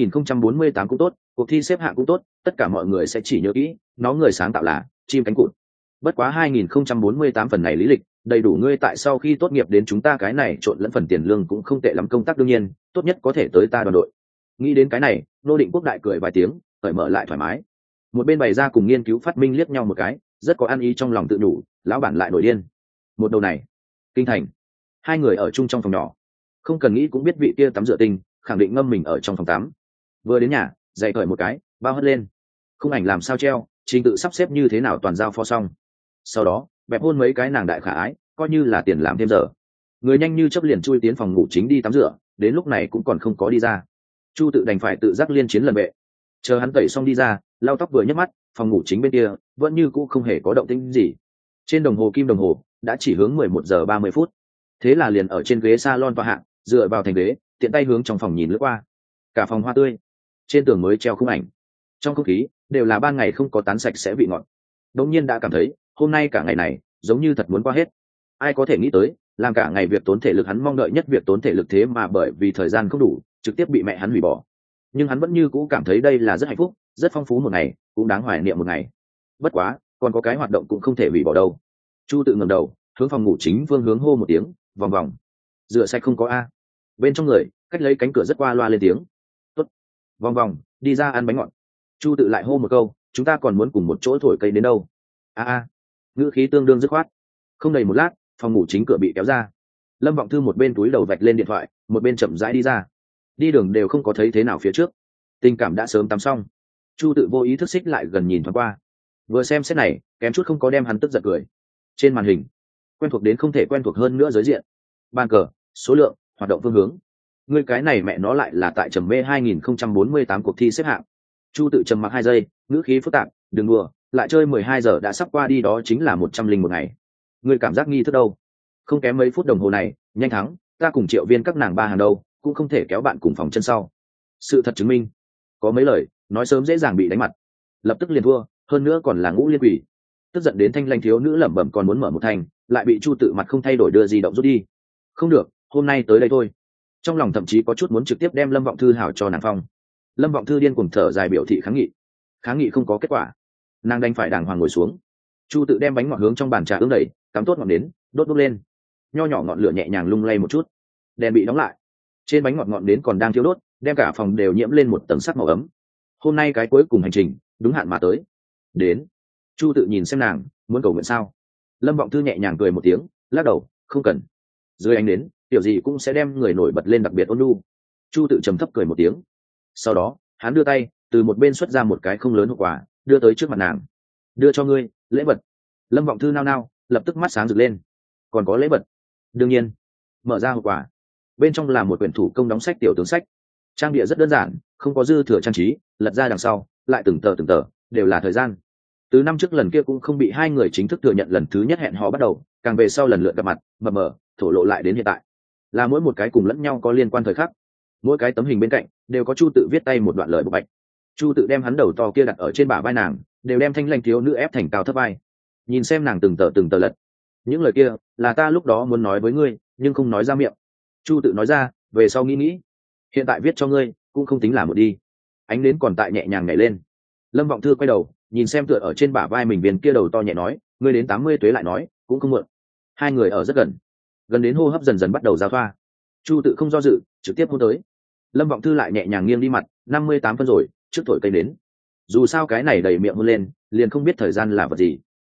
2048 cũng tốt, cuộc thi xếp hạng cũng tốt, tất cả mọi người sẽ chỉ nhớ kỹ nó người sáng tạo là chim cánh cụt. Bất quá 2048 phần này lý lịch đầy đủ ngươi tại sau khi tốt nghiệp đến chúng ta cái này trộn lẫn phần tiền lương cũng không tệ lắm công tác, đương nhiên tốt nhất có thể tới ta đoàn đội. Nghĩ đến cái này, Ngô Định Quốc đại cười vài tiếng, cởi mở lại thoải mái. Một bên bày ra cùng nghiên cứu phát minh liếc nhau một cái, rất có ăn ý trong lòng tự đủ, lão bản lại nổi điên. Một đầu này kinh thành, hai người ở chung trong phòng nhỏ, không cần nghĩ cũng biết vị kia tắm rửa tinh khẳng định ngâm mình ở trong phòng tắm. Vừa đến nhà giày cởi một cái, bao hất lên, khung ảnh làm sao treo, trình tự sắp xếp như thế nào toàn giao phó xong. Sau đó bẹp hôn mấy cái nàng đại khả ái, coi như là tiền làm thêm giờ. Người nhanh như chớp liền chui tiến phòng ngủ chính đi tắm rửa, đến lúc này cũng còn không có đi ra. Chu tự đành phải tự giác liên chiến lần bệ. Chờ hắn tẩy xong đi ra, lau tóc vừa nhấc mắt, phòng ngủ chính bên kia vẫn như cũ không hề có động tĩnh gì. Trên đồng hồ kim đồng hồ đã chỉ hướng 11 giờ 30 phút. Thế là liền ở trên ghế salon tọa hạng, dựa vào thành ghế, tiện tay hướng trong phòng nhìn lướt qua. Cả phòng hoa tươi, trên tường mới treo khung ảnh, trong không khí đều là ban ngày không có tán sạch sẽ vị ngọt. Đột nhiên đã cảm thấy hôm nay cả ngày này giống như thật muốn qua hết. Ai có thể nghĩ tới, làm cả ngày việc tốn thể lực hắn mong đợi nhất việc tốn thể lực thế mà bởi vì thời gian không đủ trực tiếp bị mẹ hắn hủy bỏ. Nhưng hắn vẫn như cũ cảm thấy đây là rất hạnh phúc, rất phong phú một ngày, cũng đáng hoài niệm một ngày. Bất quá còn có cái hoạt động cũng không thể hủy bỏ đâu. Chu tự ngẩng đầu hướng phòng ngủ chính phương hướng hô một tiếng, vòng vòng. Rửa sạch không có a. Bên trong người cách lấy cánh cửa rất qua loa lên tiếng. Tốt. Vòng vòng, đi ra ăn bánh ngọt. Chu Tự lại hô một câu, chúng ta còn muốn cùng một chỗ thổi cây đến đâu? A. Ngữ khí tương đương dứt khoát. Không đầy một lát, phòng ngủ chính cửa bị kéo ra. Lâm Vọng Thư một bên túi đầu vạch lên điện thoại, một bên chậm rãi đi ra. Đi đường đều không có thấy thế nào phía trước, tình cảm đã sớm tắm xong. Chu Tự vô ý thức xích lại gần nhìn thoáng qua, vừa xem xét này kém chút không có đem hắn tức giận cười. Trên màn hình quen thuộc đến không thể quen thuộc hơn nữa giới diện, bàn cờ, số lượng, hoạt động phương hướng. Ngươi cái này mẹ nó lại là tại trầm mê 2048 cuộc thi xếp hạng. Chu Tự trầm mặc 2 giây, ngữ khí phức tạp, đừng đùa, lại chơi 12 giờ đã sắp qua đi, đó chính là 101 ngày. Ngươi cảm giác nghi thức đâu? Không kém mấy phút đồng hồ này, nhanh thắng, ta cùng Triệu Viên các nàng ba hàng đâu, cũng không thể kéo bạn cùng phòng chân sau. Sự thật chứng minh, có mấy lời nói sớm dễ dàng bị đánh mặt, lập tức liền thua, hơn nữa còn là ngũ liên quỷ. Tức giận đến thanh lanh thiếu nữ lẩm bẩm còn muốn mở một thành, lại bị Chu Tự mặt không thay đổi đưa di động rút đi. Không được, hôm nay tới đây thôi. Trong lòng thậm chí có chút muốn trực tiếp đem Lâm Vọng Thư hảo cho nàng phong. Lâm Vọng Thư điên cuồng thở dài biểu thị kháng nghị không có kết quả, nàng đành phải đàng hoàng ngồi xuống. Chu Tự đem bánh ngọt hướng trong bàn trà ương đẩy, cắm tốt ngọn nến, đốt lên. Nho nhỏ ngọn lửa nhẹ nhàng lung lay một chút, đèn bị đóng lại. Trên bánh ngọt ngọn nến còn đang thiêu đốt, đem cả phòng đều nhiễm lên một tầng sắc màu ấm. Hôm nay cái cuối cùng hành trình đúng hạn mà tới. Đến. Chu Tự nhìn xem nàng, muốn cầu nguyện sao? Lâm Vọng Thư nhẹ nhàng cười một tiếng, lắc đầu, không cần. Dưới ánh nến, tiểu gì cũng sẽ đem người nổi bật lên đặc biệt ôn nhu. Chu Tự trầm thấp cười một tiếng. Sau đó, hắn đưa tay, từ một bên xuất ra một cái không lớn hộp quà, đưa tới trước mặt nàng. Đưa cho ngươi, lễ vật. Lâm Vọng Thư nao nao, lập tức mắt sáng rực lên. Còn có lễ vật? Đương nhiên. Mở ra hộp quà, bên trong là một quyển thủ công đóng sách tiểu tướng sách. Trang bìa rất đơn giản, không có dư thừa trang trí, lật ra đằng sau, lại từng tờ đều là thời gian. Từ năm trước lần kia cũng không bị hai người chính thức thừa nhận lần thứ nhất hẹn hò bắt đầu, càng về sau lần lượt gặp mặt, mờ mờ, thổ lộ lại đến hiện tại. Là mỗi một cái cùng lẫn nhau có liên quan thời khắc. Mỗi cái tấm hình bên cạnh đều có Chu Tự viết tay một đoạn lời bộc bạch. Chu Tự đem hắn đầu to kia đặt ở trên bả vai nàng, đều đem thanh lanh thiếu nữ ép thành cao thấp vai. Nhìn xem nàng từng tờ lật. Những lời kia là ta lúc đó muốn nói với ngươi, nhưng không nói ra miệng. Chu Tự nói ra, về sau nghĩ, hiện tại viết cho ngươi cũng không tính là một đi. Ánh nến còn tại nhẹ nhàng nhảy lên. Lâm Vọng Thư quay đầu nhìn xem tựa ở trên bả vai mình viên kia đầu to nhẹ nói, ngươi đến 80 tuế lại nói cũng không muộn. Hai người ở rất gần đến hô hấp dần dần bắt đầu giao thoa. Chu Tự không do dự, trực tiếp hôn tới. Lâm Vọng Thư lại nhẹ nhàng nghiêng đi mặt, 58 phân rồi, trước thổi cây đến. Dù sao cái này đầy miệng hôn lên, liền không biết thời gian là vật gì.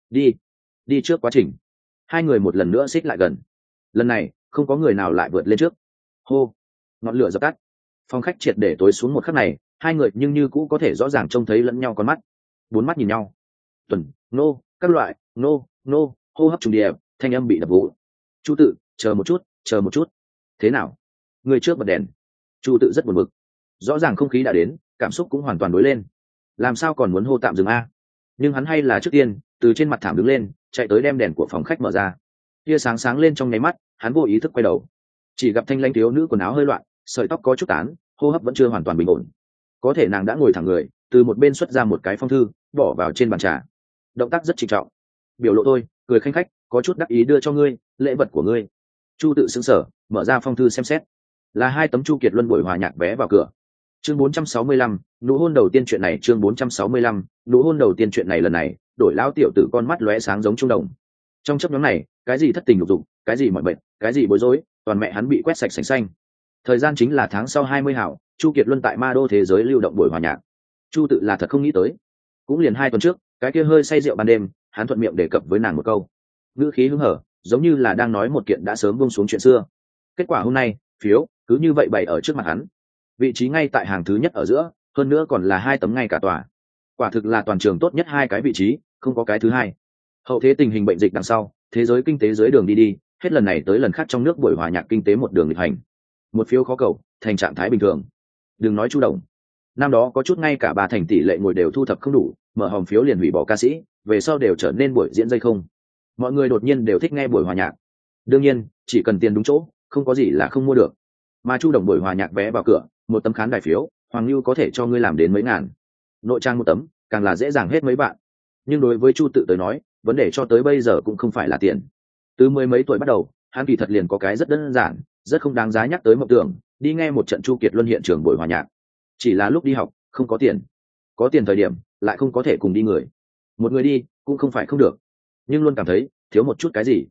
Đi trước quá trình. Hai người một lần nữa xích lại gần. Lần này không có người nào lại vượt lên trước. Hô. Ngọn lửa dập tắt. Phòng khách triệt để tối xuống một khắc này, hai người nhưng như cũ có thể rõ ràng trông thấy lẫn nhau con mắt. Bốn mắt nhìn nhau. Tuần, nô, các loại, nô, hô hấp trùng điệp, thanh âm bị đập vụ. Chu Tự, chờ một chút. Thế nào? Người trước bật đèn. Chu Tự rất buồn bực. Rõ ràng không khí đã đến, cảm xúc cũng hoàn toàn đối lên. Làm sao còn muốn hô tạm dừng a? Nhưng hắn hay là trước tiên từ trên mặt thảm đứng lên, chạy tới đem đèn của phòng khách mở ra. Tia sáng sáng lên trong nháy mắt, hắn vô ý thức quay đầu, chỉ gặp thanh lãnh thiếu nữ quần áo hơi loạn, sợi tóc có chút tán, hô hấp vẫn chưa hoàn toàn bình ổn. Có thể nàng đã ngồi thẳng người, từ một bên xuất ra một cái phong thư, bỏ vào trên bàn trà. Động tác rất trịnh trọng, biểu lộ tôi cười khanh khách, có chút đắc ý đưa cho ngươi, lễ vật của ngươi. Chu Tự sững sờ, mở ra phong thư xem xét, là 2 tấm Chu Kiệt Luân buổi hòa nhạc vé vào cửa. Chương 465, nụ hôn đầu tiên chuyện này. Chương 465, nụ hôn đầu tiên chuyện này. Lần này đổi lão tiểu tử con mắt lóe sáng giống trung đồng. Trong chớp nhoáng này, cái gì thất tình lục dục, cái gì mọi bệnh, cái gì bối rối, toàn mẹ hắn bị quét sạch sành xanh. Thời gian chính là tháng sau 20 hảo, Chu Kiệt Luân tại Ma Đô thế giới lưu động buổi hòa nhạc. Chu Tự là thật không nghĩ tới, cũng liền 2 tuần trước, cái kia hơi say rượu ban đêm, hắn thuận miệng đề cập với nàng một câu, ngữ khí hứng hở, giống như là đang nói một kiện đã sớm buông xuống chuyện xưa. Kết quả hôm nay, phiếu cứ như vậy bày ở trước mặt hắn, vị trí ngay tại hàng thứ nhất ở giữa, hơn nữa còn là 2 tấm ngay cả tòa. Quả thực là toàn trường tốt nhất 2 cái vị trí, không có cái thứ hai. Hậu thế tình hình bệnh dịch đằng sau, thế giới kinh tế dưới đường đi, hết lần này tới lần khác trong nước buổi hòa nhạc kinh tế một đường nghịch hành. Một phiếu khó cầu, thành trạng thái bình thường. Đừng nói Chu Đồng, năm đó có chút ngay cả 3 thành tỷ lệ ngồi đều thu thập không đủ, mở hòm phiếu liền hủy bỏ ca sĩ, về sau đều trở nên buổi diễn dây không. Mọi người đột nhiên đều thích nghe buổi hòa nhạc. Đương nhiên, chỉ cần tiền đúng chỗ, không có gì là không mua được. Mà Chu Đồng buổi hòa nhạc vé vào cửa, một tấm khán đài phiếu, Hoàng Lưu có thể cho ngươi làm đến mấy ngàn. Nội trang một tấm, càng là dễ dàng hết mấy bạn. Nhưng đối với Chu Tự tới nói, vấn đề cho tới bây giờ cũng không phải là tiền. Từ 10 mấy tuổi bắt đầu, hắn kỳ thật liền có cái rất đơn giản, rất không đáng giá nhắc tới mộng tưởng, đi nghe một trận Chu Kiệt Luân hiện trường buổi hòa nhạc. Chỉ là lúc đi học, không có tiền. Có tiền thời điểm, lại không có thể cùng đi người. Một người đi, cũng không phải không được. Nhưng luôn cảm thấy, thiếu một chút cái gì.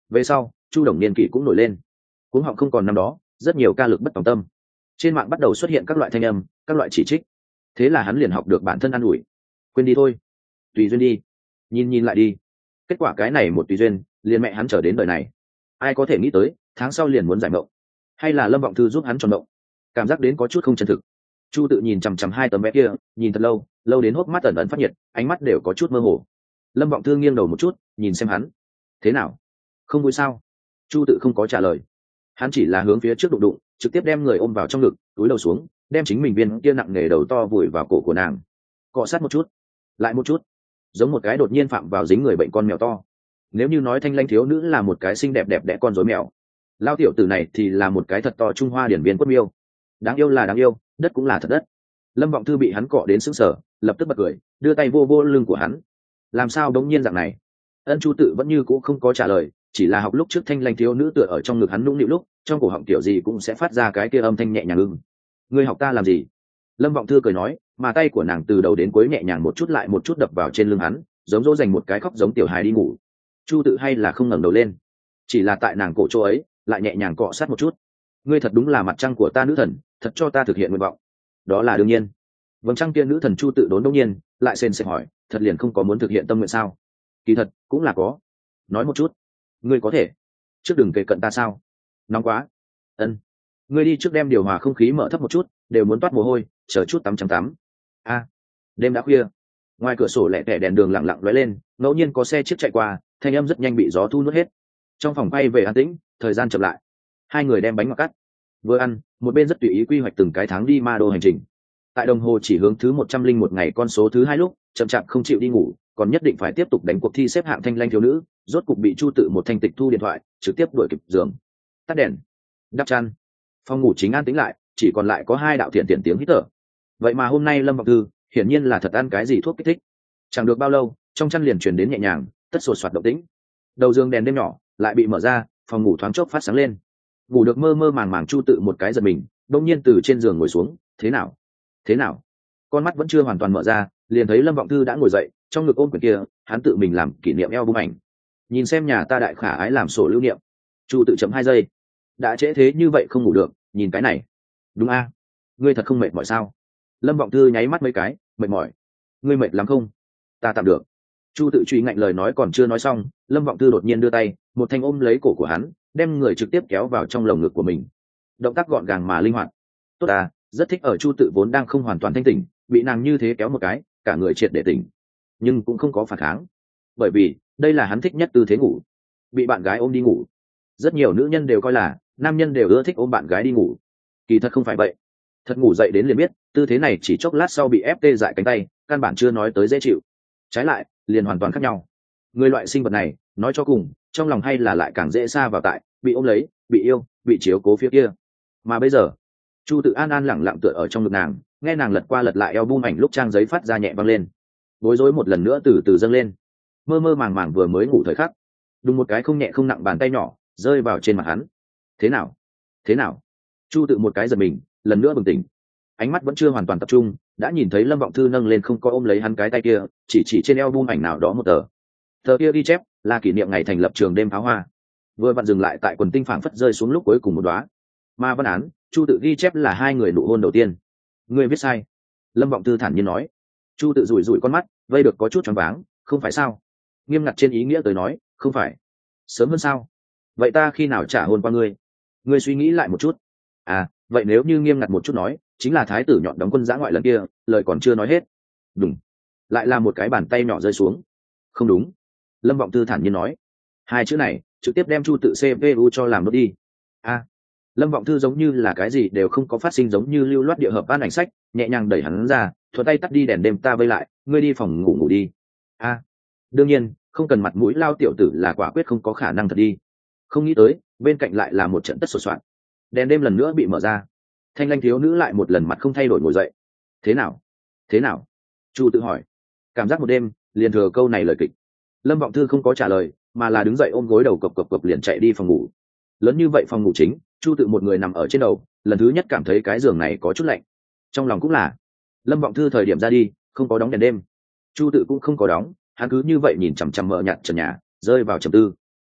Về sau Chu Đồng niên kỷ cũng nổi lên, cuống họng không còn năm đó, rất nhiều ca lực bất tòng tâm. Trên mạng bắt đầu xuất hiện các loại thanh âm, các loại chỉ trích. Thế là hắn liền học được bản thân an ủi: quên đi thôi, tùy duyên đi, nhìn nhìn lại đi. Kết quả cái này một tùy duyên, liền mẹ hắn trở đến đời này. Ai có thể nghĩ tới tháng sau liền muốn giải mộng, hay là Lâm Vọng Thư giúp hắn tròn mộng. Cảm giác đến có chút không chân thực. Chu Tự nhìn chằm chằm hai tấm vé kia, nhìn thật lâu, lâu đến hốc mắt ẩn ẩn phát nhiệt, ánh mắt đều có chút mơ hồ. Lâm Vọng Thư nghiêng đầu một chút, nhìn xem hắn: thế nào, không vui sao? Chu Tự không có trả lời, hắn chỉ là hướng phía trước đụng đụng, trực tiếp đem người ôm vào trong ngực, túi đầu xuống, đem chính mình viên kia nặng nề đầu to vùi vào cổ của nàng, cọ sát một chút, lại một chút, giống một cái đột nhiên phạm vào dính người bệnh con mèo to. Nếu như nói Thanh Lanh thiếu nữ là một cái xinh đẹp đẹp đẽ con rối mèo, lao tiểu tử này thì là một cái thật to Trung Hoa điển viên quất miêu. Đáng yêu là đáng yêu, đất cũng là thật đất. Lâm Vọng Thư bị hắn cọ đến sững sờ, lập tức bật cười, đưa tay vô vô lưng của hắn. Làm sao đống nhiên dạng này? Ân Chu Tự vẫn như cũ không có trả lời, chỉ là học lúc trước Thanh Lanh thiếu nữ tựa ở trong ngực hắn nũng nịu lúc, trong cổ họng kiểu gì cũng sẽ phát ra cái kia âm thanh nhẹ nhàng ưng. Ngươi học ta làm gì? Lâm Vọng Thư cười nói, mà tay của nàng từ đầu đến cuối nhẹ nhàng một chút lại một chút đập vào trên lưng hắn, giống dỗ dành một cái khóc giống tiểu hài đi ngủ. Chu Tự hay là không ngẩng đầu lên, chỉ là tại nàng cổ chỗ ấy lại nhẹ nhàng cọ sát một chút. Ngươi thật đúng là mặt trăng của ta nữ thần, thật cho ta thực hiện nguyện vọng. Đó là đương nhiên. Vầng trăng kia nữ thần Chu Tự đốn đông nhiên lại sền sệt hỏi, thật liền không có muốn thực hiện tâm nguyện sao? Kỳ thật cũng là có. Nói một chút. Ngươi có thể trước đừng kề cận ta sao? Nóng quá. Ân. Ngươi đi trước đem điều hòa không khí mở thấp một chút, đều muốn toát mồ hôi, chờ chút tắm tắm. A. Đêm đã khuya, ngoài cửa sổ lẻ tẻ đèn đường lặng lặng lóe lên, ngẫu nhiên có xe chiếc chạy qua, thanh âm rất nhanh bị gió thu nuốt hết. Trong phòng bay về an tĩnh, thời gian chậm lại. Hai người đem bánh ngọt cắt, vừa ăn, một bên rất tùy ý quy hoạch từng cái tháng đi ma đô hành trình. Tại đồng hồ chỉ hướng thứ 101 ngày con số thứ 2 lúc, chậm chạp không chịu đi ngủ, còn nhất định phải tiếp tục đánh cuộc thi xếp hạng Thanh Lanh thiếu nữ, rốt cục bị Chu Tự một thanh tịch thu điện thoại, trực tiếp đuổi kịp giường. Tắt đèn, đắp chăn, phòng ngủ chính an tĩnh lại, chỉ còn lại có hai đạo thiện tiện tiếng hít thở. Vậy mà hôm nay Lâm Vọng Thư hiển nhiên là thật ăn cái gì thuốc kích thích. Chẳng được bao lâu, trong chăn liền truyền đến nhẹ nhàng tất sột soạt động tĩnh. Đầu giường đèn đêm nhỏ lại bị mở ra, phòng ngủ thoáng chốc phát sáng lên. Ngủ được mơ mơ màng màng Chu Tự một cái giật mình, đông nhiên từ trên giường ngồi xuống. Thế nào? Thế nào? Con mắt vẫn chưa hoàn toàn mở ra, liền thấy Lâm Vọng Thư đã ngồi dậy, trong ngực ôm quyển kia, hắn tự mình làm kỷ niệm eo bung ảnh. Nhìn xem nhà ta đại khả ái làm sổ lưu niệm. Chu Tự chậm 2 giây. Đã trễ thế như vậy không ngủ được, nhìn cái này. Đúng a, ngươi thật không mệt mỏi sao? Lâm Vọng Thư nháy mắt mấy cái, mệt mỏi. Ngươi mệt lắm không? Ta tạm được. Chu Tự truy ngạnh lời nói còn chưa nói xong, Lâm Vọng Thư đột nhiên đưa tay, một thanh ôm lấy cổ của hắn, đem người trực tiếp kéo vào trong lồng ngực của mình. Động tác gọn gàng mà linh hoạt. Tốt à, rất thích ở Chu Tự vốn đang không hoàn toàn thanh tỉnh, bị nàng như thế kéo một cái, cả người triệt để tỉnh, nhưng cũng không có phản kháng, bởi vì đây là hắn thích nhất tư thế ngủ, bị bạn gái ôm đi ngủ. Rất nhiều nữ nhân đều coi là nam nhân đều ưa thích ôm bạn gái đi ngủ, kỳ thật không phải vậy. Thật ngủ dậy đến liền biết, tư thế này chỉ chốc lát sau bị ép tê dại cánh tay, căn bản chưa nói tới dễ chịu. Trái lại, liền hoàn toàn khác nhau. Người loại sinh vật này, nói cho cùng, trong lòng hay là lại càng dễ xa vào tại bị ôm lấy, bị yêu, bị chiếu cố phía kia. Mà bây giờ, Chu Tự an an lẳng lặng tựa ở trong ngực nàng, nghe nàng lật qua lật lại eo bum ảnh lúc trang giấy phát ra nhẹ văng lên, bối rối một lần nữa từ từ dâng lên. Mơ mơ màng màng vừa mới ngủ thời khắc, đùng một cái không nhẹ không nặng bàn tay nhỏ rơi vào trên mặt hắn. Thế nào? Thế nào? Chu Tự một cái giật mình, lần nữa bừng tỉnh, ánh mắt vẫn chưa hoàn toàn tập trung, đã nhìn thấy Lâm Vọng Thư nâng lên không có ôm lấy hắn cái tay kia, chỉ trên eo bum ảnh nào đó một tờ kia ghi chép là kỷ niệm ngày thành lập trường đêm pháo hoa, vừa vặn dừng lại tại quần tinh phảng phất rơi xuống lúc cuối cùng một đóa. Mà văn án Chu Tự ghi chép là hai người nụ hôn đầu tiên. Ngươi viết sai. Lâm Vọng Thư thản nhiên nói. Chu Tự rủi rủi con mắt, vây được có chút choáng váng. Không phải sao? Nghiêm ngặt trên ý nghĩa tới nói, không phải. Sớm hơn sao? Vậy ta khi nào trả hôn qua ngươi? Ngươi suy nghĩ lại một chút. À, vậy nếu như nghiêm ngặt một chút nói, chính là thái tử nhọn đóng quân giã ngoại lần kia, lời còn chưa nói hết. Đúng. Lại là một cái bàn tay nhỏ rơi xuống. Không đúng. Lâm Vọng Thư thản nhiên nói. Hai chữ này trực tiếp đem Chu Tự CPU cho làm nốt đi. À. Lâm Vọng Thư giống như là cái gì đều không có phát sinh, giống như lưu loát địa hợp ban ảnh sách, nhẹ nhàng đẩy hắn ra, thuận tay tắt đi đèn đêm. Ta vây lại, ngươi đi phòng ngủ ngủ đi. A, đương nhiên không cần mặt mũi lao tiểu tử là quả quyết không có khả năng thật đi. Không nghĩ tới bên cạnh lại là một trận tất sột soạn. Đèn đêm lần nữa bị mở ra, Thanh Lanh thiếu nữ lại một lần mặt không thay đổi ngồi dậy. Thế nào? Thế nào? Chu Tự hỏi. Cảm giác một đêm liền thừa câu này lời kịch. Lâm Vọng Thư không có trả lời, mà là đứng dậy ôm gối đầu cộc cộc cộc liền chạy đi phòng ngủ. Lớn như vậy phòng ngủ chính, Chu Tự một người nằm ở trên đầu, lần thứ nhất cảm thấy cái giường này có chút lạnh. Trong lòng cũng là. Lâm Vọng Thư thời điểm ra đi không có đóng đèn đêm, Chu Tự cũng không có đóng, hắn cứ như vậy nhìn chằm chằm mờ nhạt trần nhà, rơi vào trầm tư.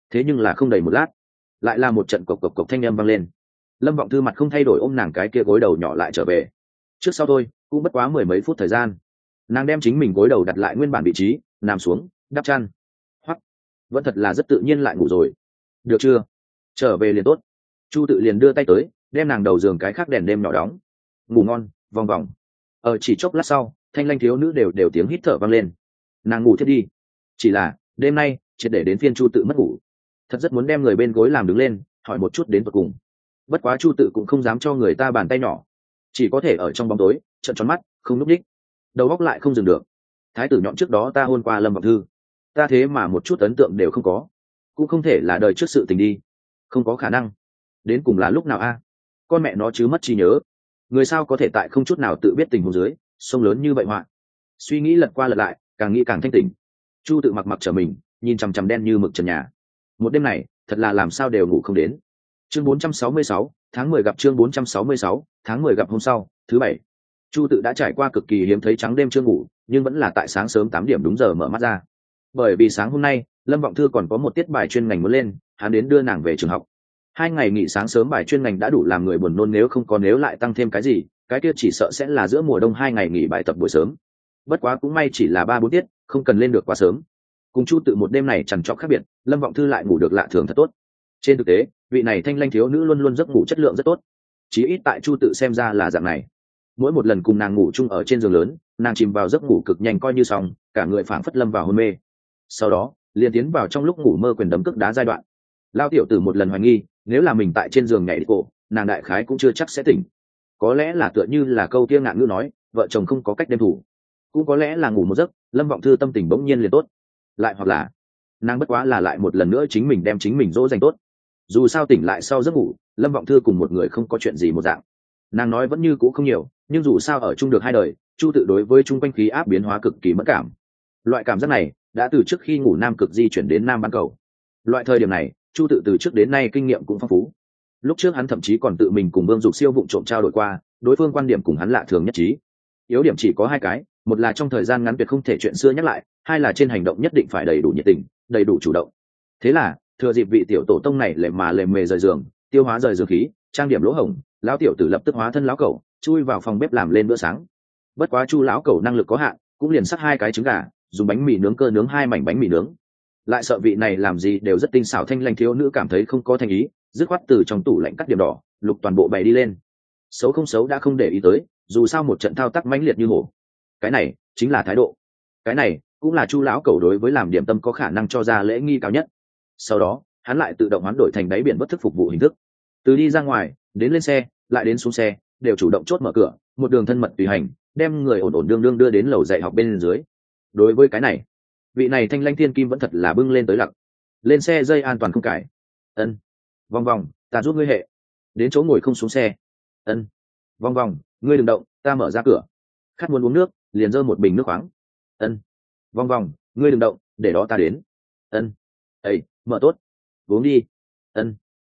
thế nhưng là không đầy một lát lại là một trận cộc cộc cộc thanh âm vang lên. Lâm Vọng Thư mặt không thay đổi ôm nàng cái kia gối đầu nhỏ lại trở về. Trước sau thôi cũng bất quá mười mấy phút thời gian, nàng đem chính mình gối đầu đặt lại nguyên bản vị trí, nằm xuống đắp chăn, hoặc vẫn thật là rất tự nhiên lại ngủ rồi. Được chưa, trở về liền tốt. Chu Tự liền đưa tay tới đem nàng đầu giường cái khác đèn đêm nhỏ đóng. Ngủ ngon. Vòng vòng. Chỉ chốc lát sau thanh lanh thiếu nữ đều tiếng hít thở vang lên. Nàng ngủ thiết đi. Chỉ là đêm nay triệt để đến phiên Chu Tự mất ngủ. Thật rất muốn đem người bên gối làm đứng lên hỏi một chút đến tận cùng. Bất quá Chu Tự cũng không dám cho người ta bàn tay nhỏ, chỉ có thể ở trong bóng tối trợn tròn mắt không núp đích, đầu góc lại không dừng được. Thái tử nhọn trước đó ta hôn qua Lâm Vọng Thư, ta thế mà một chút ấn tượng đều không có, cũng không thể là đời trước sự tình đi, không có khả năng. Đến cùng là lúc nào a? Con mẹ nó chứ mất trí nhớ, người sao có thể tại không chút nào tự biết tình huống dưới sông lớn như vậy họa. Suy nghĩ lật qua lật lại, càng nghĩ càng thanh tỉnh. Chu Tự mặc mặc trở mình nhìn chằm chằm đen như mực trần nhà. Một đêm này thật là làm sao đều ngủ không đến. Chương 466, tháng 10 gặp. Chương 466, tháng 10 gặp. Hôm sau thứ bảy, Chu Tự đã trải qua cực kỳ hiếm thấy trắng đêm chưa ngủ, nhưng vẫn là tại sáng sớm 8 điểm đúng giờ mở mắt ra. Bởi vì sáng hôm nay Lâm Vọng Thư còn có một tiết bài chuyên ngành muốn lên, hắn đến đưa nàng về trường học. 2 ngày nghỉ sáng sớm bài chuyên ngành đã đủ làm người buồn nôn, nếu lại tăng thêm cái gì, cái kia chỉ sợ sẽ là giữa mùa đông 2 ngày nghỉ bài tập buổi sớm. Bất quá cũng may chỉ là 3-4 tiết, không cần lên được quá sớm. Cùng Chu Tự một đêm này trằn trọc khác biệt, Lâm Vọng Thư lại ngủ được lạ thường thật tốt. Trên thực tế vị này thanh lanh thiếu nữ luôn luôn giấc ngủ chất lượng rất tốt, chí ít tại Chu Tự xem ra là dạng này. Mỗi một lần cùng nàng ngủ chung ở trên giường lớn, nàng chìm vào giấc ngủ cực nhanh coi như xong, cả người phảng phất lâm vào hôn mê. Sau đó liền tiến vào trong lúc ngủ mơ quyền đấm cước đá giai đoạn. Lao tiểu tử một lần hoài nghi, nếu là mình tại trên giường nhảy cổ, nàng đại khái cũng chưa chắc sẽ tỉnh. Có lẽ là tựa như là câu kia ngạn ngữ nói, vợ chồng không có cách đêm thủ. Cũng có lẽ là ngủ một giấc, Lâm Vọng Thư tâm tình bỗng nhiên liền tốt. Lại hoặc là nàng bất quá là lại một lần nữa chính mình đem chính mình dỗ dành tốt. Dù sao tỉnh lại sau giấc ngủ, Lâm Vọng Thư cùng một người không có chuyện gì một dạng. Nàng nói vẫn như cũ không nhiều, nhưng dù sao ở chung được 2 đời, Chu Tự đối với chung quanh khí áp biến hóa cực kỳ mẫn cảm. Loại cảm giác này đã từ trước khi ngủ nam cực di chuyển đến nam bán cầu. Loại thời điểm này Chu Tự từ trước đến nay kinh nghiệm cũng phong phú. Lúc trước hắn thậm chí còn tự mình cùng Vương Dục Siêu vụng trộm trao đổi qua, đối phương quan điểm cùng hắn lạ thường nhất trí. Yếu điểm chỉ có 2 cái, một là trong thời gian ngắn tuyệt không thể chuyện xưa nhắc lại, 2 là trên hành động nhất định phải đầy đủ nhiệt tình, đầy đủ chủ động. Thế là thừa dịp vị tiểu tổ tông này lề mề rời giường, tiêu hóa rời giường khí, trang điểm lỗ hổng, lão tiểu tử lập tức hóa thân lão cẩu, chui vào phòng bếp làm lên bữa sáng. Bất quá Chu lão cẩu năng lực có hạn, cũng liền sắt 2 cái trứng gà, dùng bánh mì nướng cơ nướng 2 mảnh bánh mì nướng. Lại sợ vị này làm gì đều rất tinh xảo thanh lanh thiếu nữ cảm thấy không có thành ý, dứt khoát từ trong tủ lạnh cắt điểm đỏ, lục toàn bộ bày đi lên. Xấu không xấu đã không để ý tới, dù sao một trận thao tác mãnh liệt như hổ. Cái này chính là thái độ. Cái này cũng là Chu lão cẩu đối với làm điểm tâm có khả năng cho ra lễ nghi cao nhất. Sau đó hắn lại tự động hoán đổi thành đáy biển bất thức phục vụ hình thức. Từ đi ra ngoài đến lên xe lại đến xuống xe, đều chủ động chốt mở cửa, một đường thân mật tùy hành, đem người ổn ổn đương đương đưa đến lầu dạy học bên dưới. Đối với cái này, vị này thanh lanh thiên kim vẫn thật là bưng lên tới lặc. Lên xe dây an toàn không cải. Ân. Vòng vòng, ta giúp ngươi hệ. Đến chỗ ngồi không xuống xe. Ân. Vòng vòng, ngươi đừng động, ta mở ra cửa. Khát muốn uống nước, liền giơ một bình nước khoáng. Ân. Vòng vòng, ngươi đừng động, để đó ta đến. Ân. Ây, mở tốt. Uống đi. Ân.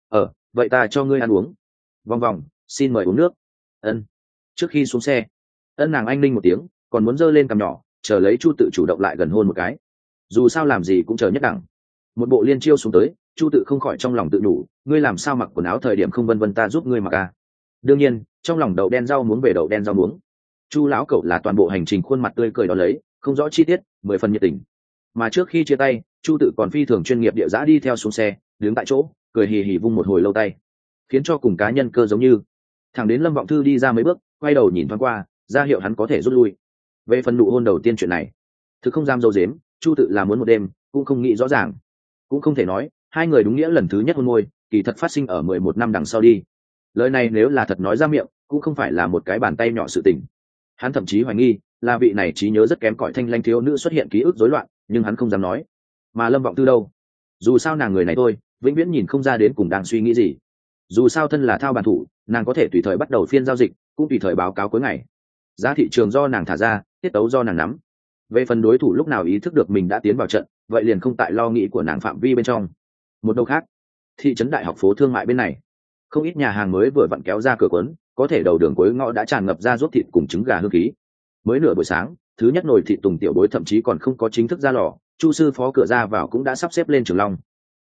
Vậy ta cho ngươi ăn uống. Vòng vòng, xin mời uống nước. Ân. Trước khi xuống xe, Ân nàng anh ninh một tiếng, còn muốn giơ lên cằm nhỏ, chờ lấy Chu Tự chủ động lại gần hôn một cái. Dù sao làm gì cũng chờ nhất đẳng. Một bộ liên chiêu xuống tới, Chu Tự không khỏi trong lòng tự nhủ, ngươi làm sao mặc quần áo thời điểm không vân vân ta giúp ngươi mặc à. Đương nhiên trong lòng đậu đen rau muống về đậu đen rau muống. Chu lão cẩu là toàn bộ hành trình khuôn mặt tươi cười đó lấy, không rõ chi tiết, 10 phần nhiệt tình. Mà trước khi chia tay, Chu Tự còn phi thường chuyên nghiệp địa dã đi theo xuống xe, đứng tại chỗ cười hì hì vung một hồi lâu tay, khiến cho cùng cá nhân cơ giống như. Thẳng đến Lâm Vọng Thư đi ra mấy bước, quay đầu nhìn thoáng qua, ra hiệu hắn có thể rút lui. Về phần nụ hôn đầu tiên chuyện này, thực không dám dâu dếm, Chu Tự là muốn một đêm cũng không nghĩ rõ ràng, cũng không thể nói 2 người đúng nghĩa lần thứ nhất hôn môi kỳ thật phát sinh ở 11 năm đằng sau đi. Lời này nếu là thật nói ra miệng cũng không phải là một cái bàn tay nhỏ sự tình. Hắn thậm chí hoài nghi là vị này trí nhớ rất kém cỏi thanh lanh thiếu nữ xuất hiện ký ức rối loạn, nhưng hắn không dám nói. Mà Lâm Vọng Thư đâu, dù sao nàng người này thôi vĩnh viễn nhìn không ra đến cùng đang suy nghĩ gì. Dù sao thân là thao bàn thủ, nàng có thể tùy thời bắt đầu phiên giao dịch, cũng tùy thời báo cáo cuối ngày. Giá thị trường do nàng thả ra, tiết tấu do nàng nắm. Về phần đối thủ lúc nào ý thức được mình đã tiến vào trận, vậy liền không tại lo nghĩ của nàng phạm vi bên trong. Một đầu khác, thị trấn đại học phố thương mại bên này, không ít nhà hàng mới vừa vặn kéo ra cửa quấn, có thể đầu đường cuối ngõ đã tràn ngập ra ruốc thịt cùng trứng gà hương khí. Mới nửa buổi sáng, thứ nhất nồi thịt tùng tiểu bối thậm chí còn không có chính thức ra lò, Chu sư phó cửa ra vào cũng đã sắp xếp lên trường long.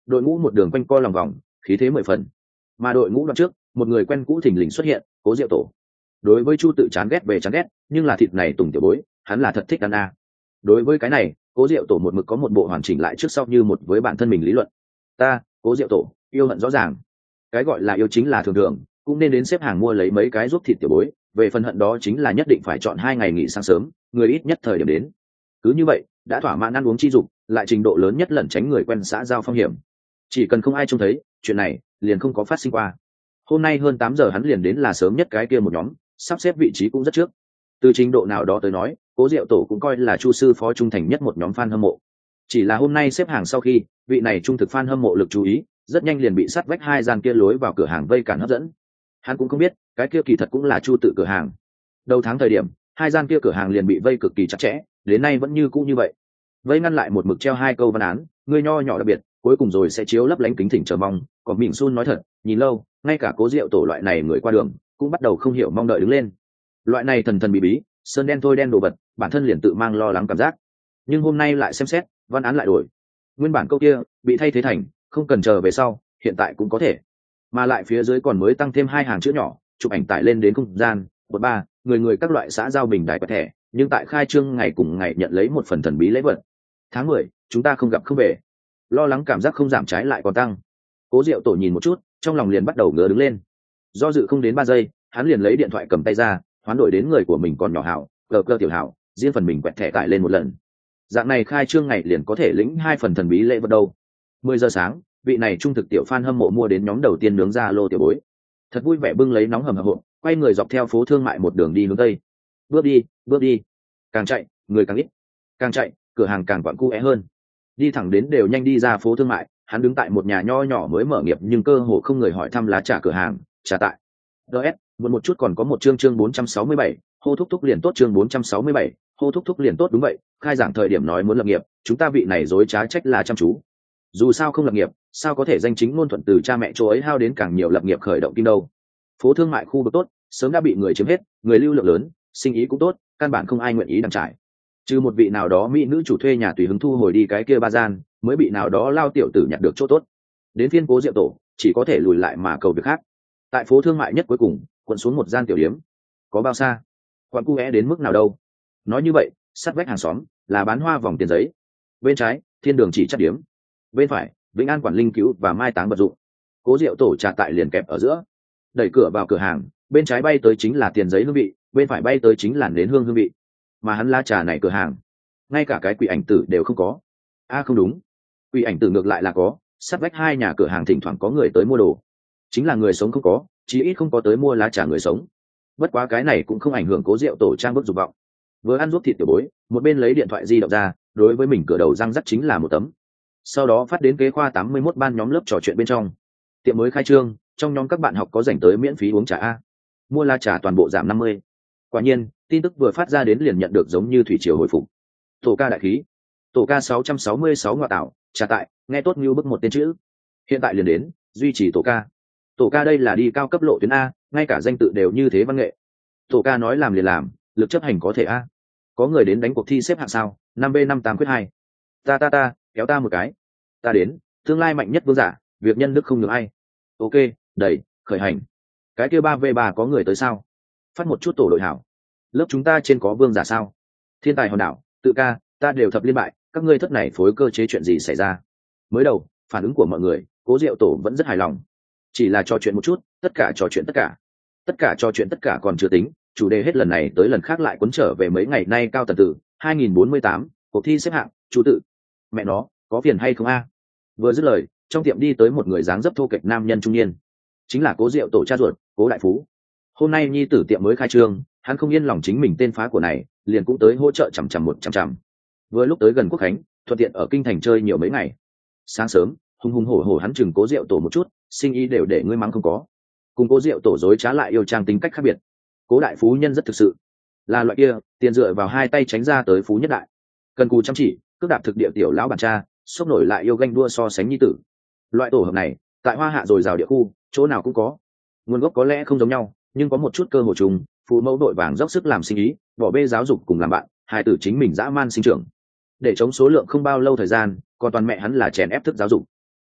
đội ngũ một đường quanh co lòng vòng, khí thế mười phần. Mà đội ngũ đoạn trước, một người quen cũ thình lình xuất hiện, Cố Diệu Tổ. Đối với Chu Tự chán ghét về chán ghét, nhưng là thịt này tùng tiểu bối, hắn là thật thích ăn a. Đối với cái này, Cố Diệu Tổ một mực có một bộ hoàn chỉnh lại trước sau như một với bản thân mình lý luận. Ta, Cố Diệu Tổ, yêu hận rõ ràng. Cái gọi là yêu chính là thường thường, cũng nên đến xếp hàng mua lấy mấy cái giúp thịt tiểu bối, về phần hận đó chính là nhất định phải chọn 2 ngày nghỉ sáng sớm, người ít nhất thời điểm đến. Cứ như vậy, đã thỏa mãn ăn uống chi dục, lại trình độ lớn nhất lẩn tránh người quen xã giao phong hiểm. Chỉ cần không ai trông thấy, chuyện này liền không có phát sinh qua. Hôm nay hơn 8 giờ hắn liền đến là sớm nhất cái kia một nhóm, sắp xếp vị trí cũng rất trước. Từ trình độ nào đó tới nói, Cố Diệu Tổ cũng coi là Chu sư phó trung thành nhất một nhóm fan hâm mộ. Chỉ là hôm nay xếp hàng sau khi, vị này trung thực fan hâm mộ lực chú ý, rất nhanh liền bị sát vách 2 gian kia lối vào cửa hàng vây cản hấp dẫn. Hắn cũng không biết, cái kia kỳ thật cũng là Chu tự cửa hàng. Đầu tháng thời điểm, 2 gian kia cửa hàng liền bị vây cực kỳ chặt chẽ, đến nay vẫn như cũ như vậy. Vây ngăn lại một mực treo 2 câu văn án, người nho nhỏ đặc biệt, cuối cùng rồi sẽ chiếu lấp lánh kính thỉnh chờ mong. Còn Mịn Sun nói thật, nhìn lâu, ngay cả Cố Diệu Tổ loại này người qua đường cũng bắt đầu không hiểu mong đợi đứng lên. Loại này thần thần bí bí, sơn đen thôi đen đồ vật, bản thân liền tự mang lo lắng cảm giác. Nhưng hôm nay lại xem xét, văn án lại đổi. Nguyên bản câu kia bị thay thế thành không cần chờ về sau, hiện tại cũng có thể. Mà lại phía dưới còn mới tăng thêm 2 hàng chữ nhỏ, chụp ảnh tải lên đến không gian, bột ba, người các loại xã giao bình đài quẹt thẻ, nhưng tại khai trương ngày cùng ngày nhận lấy một phần thần bí lễ vật. Tháng 10, chúng ta không gặp không về. Lo lắng cảm giác không giảm trái lại còn tăng. Cố Diệu Tổ nhìn một chút, trong lòng liền bắt đầu ngứa đứng lên. Do dự không đến 3 giây, hắn liền lấy điện thoại cầm tay ra, hoán đổi đến người của mình còn nhỏ hảo, cơ tiểu hảo, riêng phần mình quẹt thẻ tải lên một lần. Dạng này khai trương ngày liền có thể lĩnh 2 phần thần bí lễ vật đâu. 10 giờ sáng, vị này trung thực tiểu fan hâm mộ mua đến nhóm đầu tiên nướng ra lô tiểu bối. Thật vui vẻ bưng lấy nóng hầm hập hộp, quay người dọc theo phố thương mại một đường đi hướng tây. Bước đi. Càng chạy, người càng ít. Càng chạy, cửa hàng càng quặn cu é hơn. Đi thẳng đến đều nhanh đi ra phố thương mại, hắn đứng tại một nhà nho nhỏ mới mở nghiệp nhưng cơ hồ không người hỏi thăm lá trà cửa hàng, trà tại. DS, muốn một chút còn có một chương 467, hô thúc thúc liền tốt chương 467, hô thúc thúc liền tốt đúng vậy, khai giảng thời điểm nói muốn lập nghiệp, chúng ta vị này dối trá trách là chăm chú. Dù sao không lập nghiệp, sao có thể danh chính ngôn thuận từ cha mẹ chỗ ấy hao đến càng nhiều lập nghiệp khởi động kim đâu. Phố thương mại khu vực tốt, sớm đã bị người chiếm hết, người lưu lượng lớn, sinh ý cũng tốt, căn bản không ai nguyện ý đăng trải. Trừ một vị nào đó mỹ nữ chủ thuê nhà tùy hứng thu hồi đi cái kia ba gian, mới bị nào đó lao tiểu tử nhặt được chỗ tốt. Đến phiên Cố Diệu Tổ, chỉ có thể lùi lại mà cầu việc khác. Tại phố thương mại nhất cuối cùng, quận xuống một gian tiểu điếm. Có bao xa? Quán cu é đến mức nào đâu? Nói như vậy, sát vách hàng xóm là bán hoa vòng tiền giấy. Bên trái, Thiên Đường chỉ chắc điếm. Bên phải, Vĩnh An quản linh cứu và mai táng vật dụng. Cố Diệu Tổ trà tại liền kẹp ở giữa. Đẩy cửa vào cửa hàng, bên trái bay tới chính là tiền giấy hương vị, bên phải bay tới chính là nến hương hương vị. Mà hắn lá trà này cửa hàng, ngay cả cái quỷ ảnh tử đều không có. Không đúng, quỷ ảnh tử ngược lại là có, sát vách 2 nhà cửa hàng thỉnh thoảng có người tới mua đồ. Chính là người sống không có, chí ít không có tới mua lá trà người sống. Bất quá cái này cũng không ảnh hưởng Cố Diệu Tổ trang bức dục vọng. Vừa ăn giúp thịt tiểu bối, một bên lấy điện thoại di động ra, đối với mình cửa đầu răng rắc chính là một tấm. Sau đó phát đến kế khoa 81 ban nhóm lớp trò chuyện bên trong. Tiệm mới khai trương, trong nhóm các bạn học có dành tới miễn phí uống trà a. Mua lá trà toàn bộ giảm 50. Quả nhiên, tin tức vừa phát ra đến liền nhận được giống như thủy triều hồi phục. Tổ ca đại khí. Tổ ca 666 ngoại tạo, trà tại, nghe tốt như bức một tên chữ. Hiện tại liền đến, duy trì tổ ca. Tổ ca đây là đi cao cấp lộ tuyến a, ngay cả danh tự đều như thế văn nghệ. Tổ ca nói làm liền làm, lực chấp hành có thể a. Có người đến đánh cuộc thi xếp hạng sao? 5B58 quyết 2. Ta, kéo ta một cái. Ta đến, tương lai mạnh nhất vương giả, việc nhân đức không được ai. Ok, đẩy, khởi hành. Cái kia 3V3 có người tới sao? Phát một chút tổ đội hảo. Lớp chúng ta trên có vương giả sao? Thiên tài hòn đảo, tự ca, ta đều thập liên bại, các ngươi thất này phối cơ chế chuyện gì xảy ra? Mới đầu, phản ứng của mọi người, Cố Diệu Tổ vẫn rất hài lòng. Chỉ là trò chuyện một chút, tất cả trò chuyện tất cả trò chuyện tất cả còn chưa tính, chủ đề hết lần này tới lần khác lại cuốn trở về mấy ngày nay cao tần tử 2048, cuộc thi xếp hạng, chú tự. Mẹ nó, có phiền hay không a? Vừa dứt lời, trong tiệm đi tới một người dáng dấp thô kệch nam nhân trung niên, chính là Cố Diệu Tổ cha ruột, Cố Đại Phú. Hôm nay nhi tử tiệm mới khai trương, hắn không yên lòng chính mình tên phá của này, liền cũng tới hỗ trợ chằm. Vừa lúc tới gần Quốc Khánh, thuận tiện ở kinh thành chơi nhiều mấy ngày. Sáng sớm, hùng hổ hắn chừng Cố Diệu Tổ một chút, sinh ý đều để ngươi mắng không có. Cùng Cố Diệu Tổ dối trá lại yêu trang tính cách khác biệt. Cố Đại Phú nhân rất thực sự, là loại kia tiền dựa vào 2 tay tránh ra tới phú nhất đại, cần cù chăm chỉ, cước đạp thực địa tiểu lão bản cha, sốc nổi lại yêu ganh đua so sánh nhi tử. Loại tổ hợp này tại Hoa Hạ rồi rào địa khu chỗ nào cũng có. Nguồn gốc có lẽ không giống nhau, nhưng có một chút cơ hội chung, phụ mẫu đội vàng dốc sức làm sinh ý, bỏ bê giáo dục cùng làm bạn, hài tử chính mình dã man sinh trưởng. Để chống số lượng không bao lâu thời gian, còn toàn mẹ hắn là chèn ép thức giáo dục.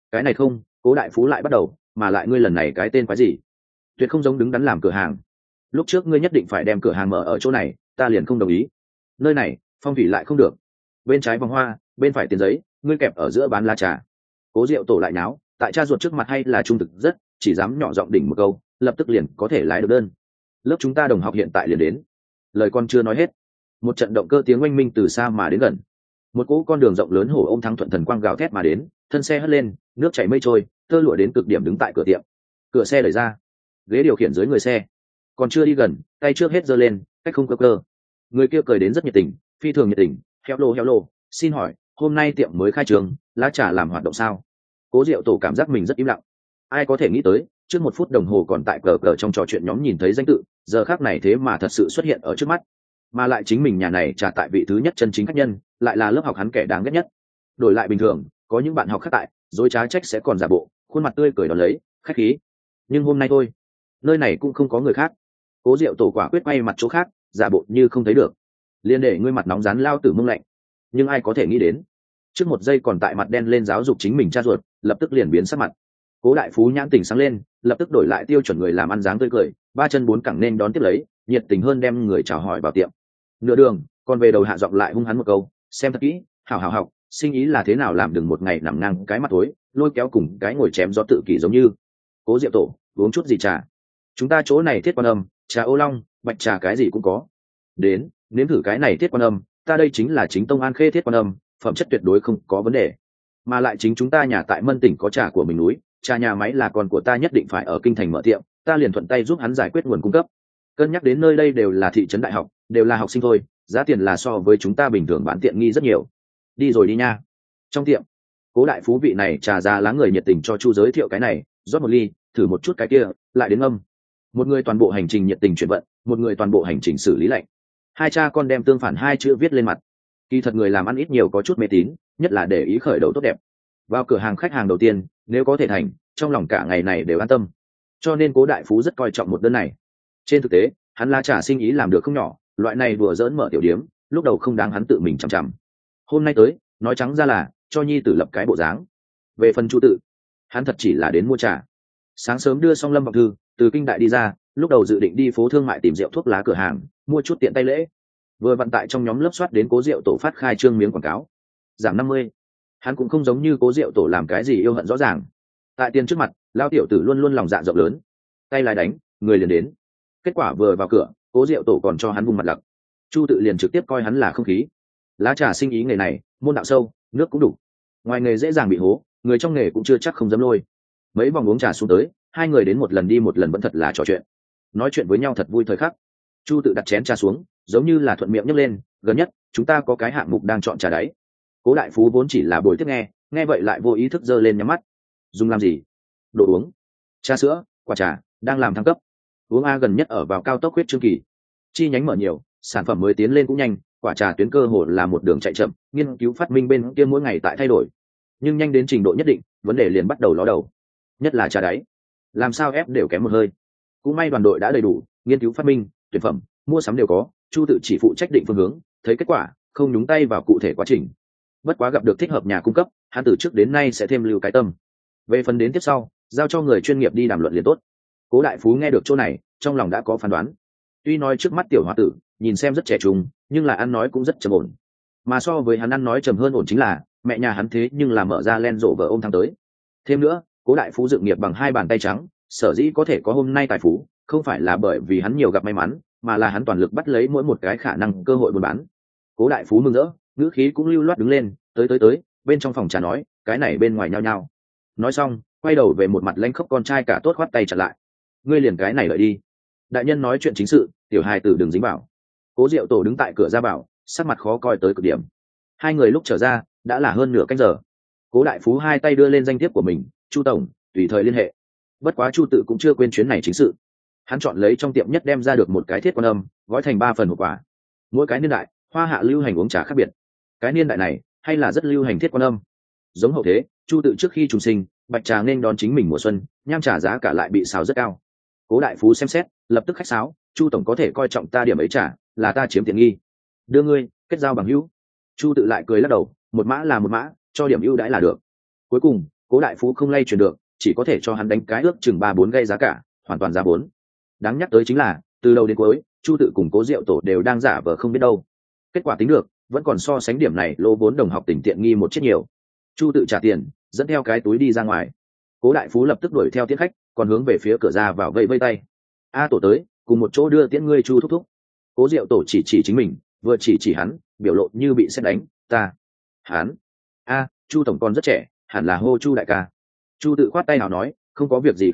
cái này không, Cố đại phú lại bắt đầu, mà lại ngươi lần này cái tên quái gì, tuyệt không giống đứng đắn làm cửa hàng. Lúc trước ngươi nhất định phải đem cửa hàng mở ở chỗ này, ta liền không đồng ý. Nơi này phong thủy lại không được, bên trái vòng hoa, bên phải tiền giấy, ngươi kẹp ở giữa bán lá trà. Cố Diệu Tổ lại náo, tại cha ruột trước mặt hay là trung thực rất, chỉ dám nhỏ giọng đỉnh một câu, lập tức liền có thể lái được đơn. Lớp chúng ta đồng học hiện tại liền đến. Lời con chưa nói hết, một trận động cơ tiếng oanh minh từ xa mà đến gần. Một cỗ con đường rộng lớn hổ ôm thắng thuận thần quang gào thét mà đến, thân xe hất lên, nước chảy mây trôi, tơ lụa đến cực điểm đứng tại cửa tiệm. Cửa xe đẩy ra, ghế điều khiển dưới người xe, còn chưa đi gần, tay trước hết giơ lên, cách không cơ cơ. Người kia cười đến rất nhiệt tình, phi thường nhiệt tình. Hello, xin hỏi, hôm nay tiệm mới khai trường, lá trà làm hoạt động sao? Cố Diệu Tổ cảm giác mình rất im lặng. Ai có thể nghĩ tới, trước một phút đồng hồ còn tại cờ cờ trong trò chuyện nhóm nhìn thấy danh tự, giờ khác này thế mà thật sự xuất hiện ở trước mắt. Mà lại chính mình nhà này trà tại vị thứ nhất chân chính khách nhân, lại là lớp học hắn kẻ đáng ghét nhất. Đổi lại bình thường, có những bạn học khác tại, dối trá trách sẽ còn giả bộ, khuôn mặt tươi cười đón lấy, khách khí. Nhưng hôm nay thôi, nơi này cũng không có người khác. Cố Diệu Tổ quả quyết quay mặt chỗ khác, giả bộ như không thấy được. Liên để ngươi mặt nóng rán lao tử mông lạnh. Nhưng ai có thể nghĩ đến, trước một giây còn tại mặt đen lên giáo dục chính mình cha ruột, lập tức liền biến sắc mặt. Cố đại phú nhãn tỉnh sáng lên, lập tức đổi lại tiêu chuẩn người làm ăn dáng tươi cười, ba chân bốn cẳng nên đón tiếp lấy, nhiệt tình hơn đem người chào hỏi vào tiệm. Nửa đường, còn về đầu hạ giọng lại hung hắn một câu, xem thật kỹ, hảo hảo học, sinh ý là thế nào làm đừng một ngày nằm ngang cái mặt tối, lôi kéo cùng cái ngồi chém gió tự kỷ giống như. Cố Diệu Tổ, uống chút gì trà? Chúng ta chỗ này thiết quan âm, trà ô long, bạch trà cái gì cũng có. Đến, nếm thử cái này thiết quan âm, ta đây chính là chính tông An Khê thiết quan âm, phẩm chất tuyệt đối không có vấn đề. Mà lại chính chúng ta nhà tại Mân tỉnh có trà của mình núi, trà nhà máy là con của ta nhất định phải ở kinh thành mở tiệm, ta liền thuận tay giúp hắn giải quyết nguồn cung cấp. Cân nhắc đến nơi đây đều là thị trấn đại học, đều là học sinh thôi, giá tiền là so với chúng ta bình thường bán tiện nghi rất nhiều. Đi rồi đi nha. Trong tiệm, Cố đại phú vị này trà ra lá người nhiệt tình cho Chu giới thiệu cái này, rót một ly, thử một chút cái kia, lại đến âm. Một người toàn bộ hành trình nhiệt tình chuyển vận, một người toàn bộ hành trình xử lý lạnh. Hai cha con đem tương phản hai chữ viết lên mặt. Kỳ thật người làm ăn ít nhiều có chút mê tín, nhất là để ý khởi đầu tốt đẹp. Vào cửa hàng khách hàng đầu tiên, nếu có thể thành, trong lòng cả ngày này đều an tâm. Cho nên Cố đại phú rất coi trọng một đơn này. Trên thực tế, hắn lá trà sinh ý làm được không nhỏ, loại này vừa dỡn mở tiểu điếm, lúc đầu không đáng hắn tự mình chằm chằm. Hôm nay tới, nói trắng ra là cho nhi tử lập cái bộ dáng. Về phần Chu tự, hắn thật chỉ là đến mua trà. Sáng sớm đưa xong Lâm Vọng Thư từ kinh đại đi ra, lúc đầu dự định đi phố thương mại tìm rượu thuốc lá cửa hàng, mua chút tiện tay lễ. Vừa vận tại trong nhóm lớp soát đến Cố Diệu Tổ phát khai trương miếng quảng cáo, giảm 50. Hắn cũng không giống như Cố Diệu Tổ làm cái gì yêu hận rõ ràng. Tại tiền trước mặt, lao tiểu tử luôn luôn lòng dạ rộng lớn, tay lái đánh, người liền đến. Kết quả vừa vào cửa, Cố Diệu Tổ còn cho hắn vùng mặt lặc. Chu tự liền trực tiếp coi hắn là không khí. Lá trà sinh ý nghề này, môn đạo sâu, nước cũng đủ. Ngoài nghề dễ dàng bị hố, người trong nghề cũng chưa chắc không dám lôi. Mấy vòng uống trà xuống tới, hai người đến một lần đi một lần vẫn thật là trò chuyện. Nói chuyện với nhau thật vui thời khắc. Chu tự đặt chén trà xuống, giống như là thuận miệng nhấc lên, gần nhất chúng ta có cái hạng mục đang chọn trà đáy. Cố đại phú vốn chỉ là buổi tiếp nghe vậy lại vô ý thức giơ lên nhắm mắt. Dùng làm gì? Đồ uống, trà sữa, quả trà, đang làm thăng cấp. Uống a gần nhất ở vào cao tốc huyết chương kỳ, chi nhánh mở nhiều, sản phẩm mới tiến lên cũng nhanh, quả trà tuyến cơ hồ là một đường chạy chậm, nghiên cứu phát minh bên kia mỗi ngày tại thay đổi, nhưng nhanh đến trình độ nhất định, vấn đề liền bắt đầu ló đầu. Nhất là trà đáy, làm sao ép đều kém một hơi. Cũng may đoàn đội đã đầy đủ, nghiên cứu phát minh, tuyển phẩm, mua sắm đều có, Chu tự chỉ phụ trách định phương hướng, thấy kết quả, không nhúng tay vào cụ thể quá trình. Bất quá gặp được thích hợp nhà cung cấp, hắn từ trước đến nay sẽ thêm lưu cái tâm. Về phần đến tiếp sau, giao cho người chuyên nghiệp đi đàm luận liền tốt. Cố đại phú nghe được chỗ này, trong lòng đã có phán đoán. Tuy nói trước mắt tiểu hoa tử nhìn xem rất trẻ trung, nhưng là ăn nói cũng rất trầm ổn. Mà so với hắn ăn nói trầm hơn ổn chính là mẹ nhà hắn thế nhưng là mở ra len rộ vợ ôm thắng tới. Thêm nữa, Cố đại phú dựng nghiệp bằng hai bàn tay trắng, sở dĩ có thể có hôm nay tài phú, không phải là bởi vì hắn nhiều gặp may mắn, mà là hắn toàn lực bắt lấy mỗi một cái khả năng cơ hội buôn bán. Cố đại phú mừng rỡ, ngữ khí cũng lưu loát đứng lên, tới, bên trong phòng trà nói, cái này bên ngoài nhao nhao. Nói xong, quay đầu về một mặt lãnh khốc con trai cả tốt khoát tay chặn lại. Ngươi liền cái này lợi đi. Đại nhân nói chuyện chính sự, tiểu hài tử đừng dính vào. Cố Diệu Tổ đứng tại cửa ra bảo, sắc mặt khó coi tới cực điểm. Hai người lúc trở ra, đã là hơn nửa canh giờ. Cố đại phú hai tay đưa lên danh thiếp của mình, Chu tổng, tùy thời liên hệ. Bất quá Chu tự cũng chưa quên chuyến này chính sự. Hắn chọn lấy trong tiệm nhất đem ra được một cái thiết quan âm, gói thành 3 phần hộp quả. Mỗi cái niên đại, hoa hạ lưu hành uống trà khác biệt. Cái niên đại này, hay là rất lưu hành thiết quan âm. Giống hậu thế, Chu tự trước khi trùng sinh, bạch trà nên đón chính mình mùa xuân, nham trà giá cả lại bị xào rất cao. Cố đại phú xem xét, lập tức khách sáo, Chu tổng có thể coi trọng ta điểm ấy trà, là ta chiếm tiện nghi. Đưa ngươi, kết giao bằng hữu. Chu tự lại cười lắc đầu, một mã là một mã, cho điểm ưu đãi là được. Cuối cùng, Cố đại phú không lay chuyển được, chỉ có thể cho hắn đánh cái ước chừng 3-4 gây giá cả, hoàn toàn giá 4. Đáng nhắc tới chính là từ đầu đến cuối Chu Tự cùng Cố Diệu Tổ đều đang giả vờ không biết đâu. Kết quả tính được vẫn còn so sánh điểm này lô vốn đồng học tỉnh tiện nghi một chết nhiều. Chu Tự trả tiền dẫn theo cái túi đi ra ngoài. Cố đại phú lập tức đuổi theo tiễn khách, còn hướng về phía cửa ra vào vây vây tay. A Tổ tới, cùng một chỗ đưa tiễn ngươi Chu thúc thúc. Cố Diệu Tổ chỉ chính mình, vừa chỉ hắn, biểu lộ như bị sét đánh. Hắn. Chu tổng còn rất trẻ, hẳn là hô Chu đại ca. Chu Tự khoát tay nào nói, không có việc gì,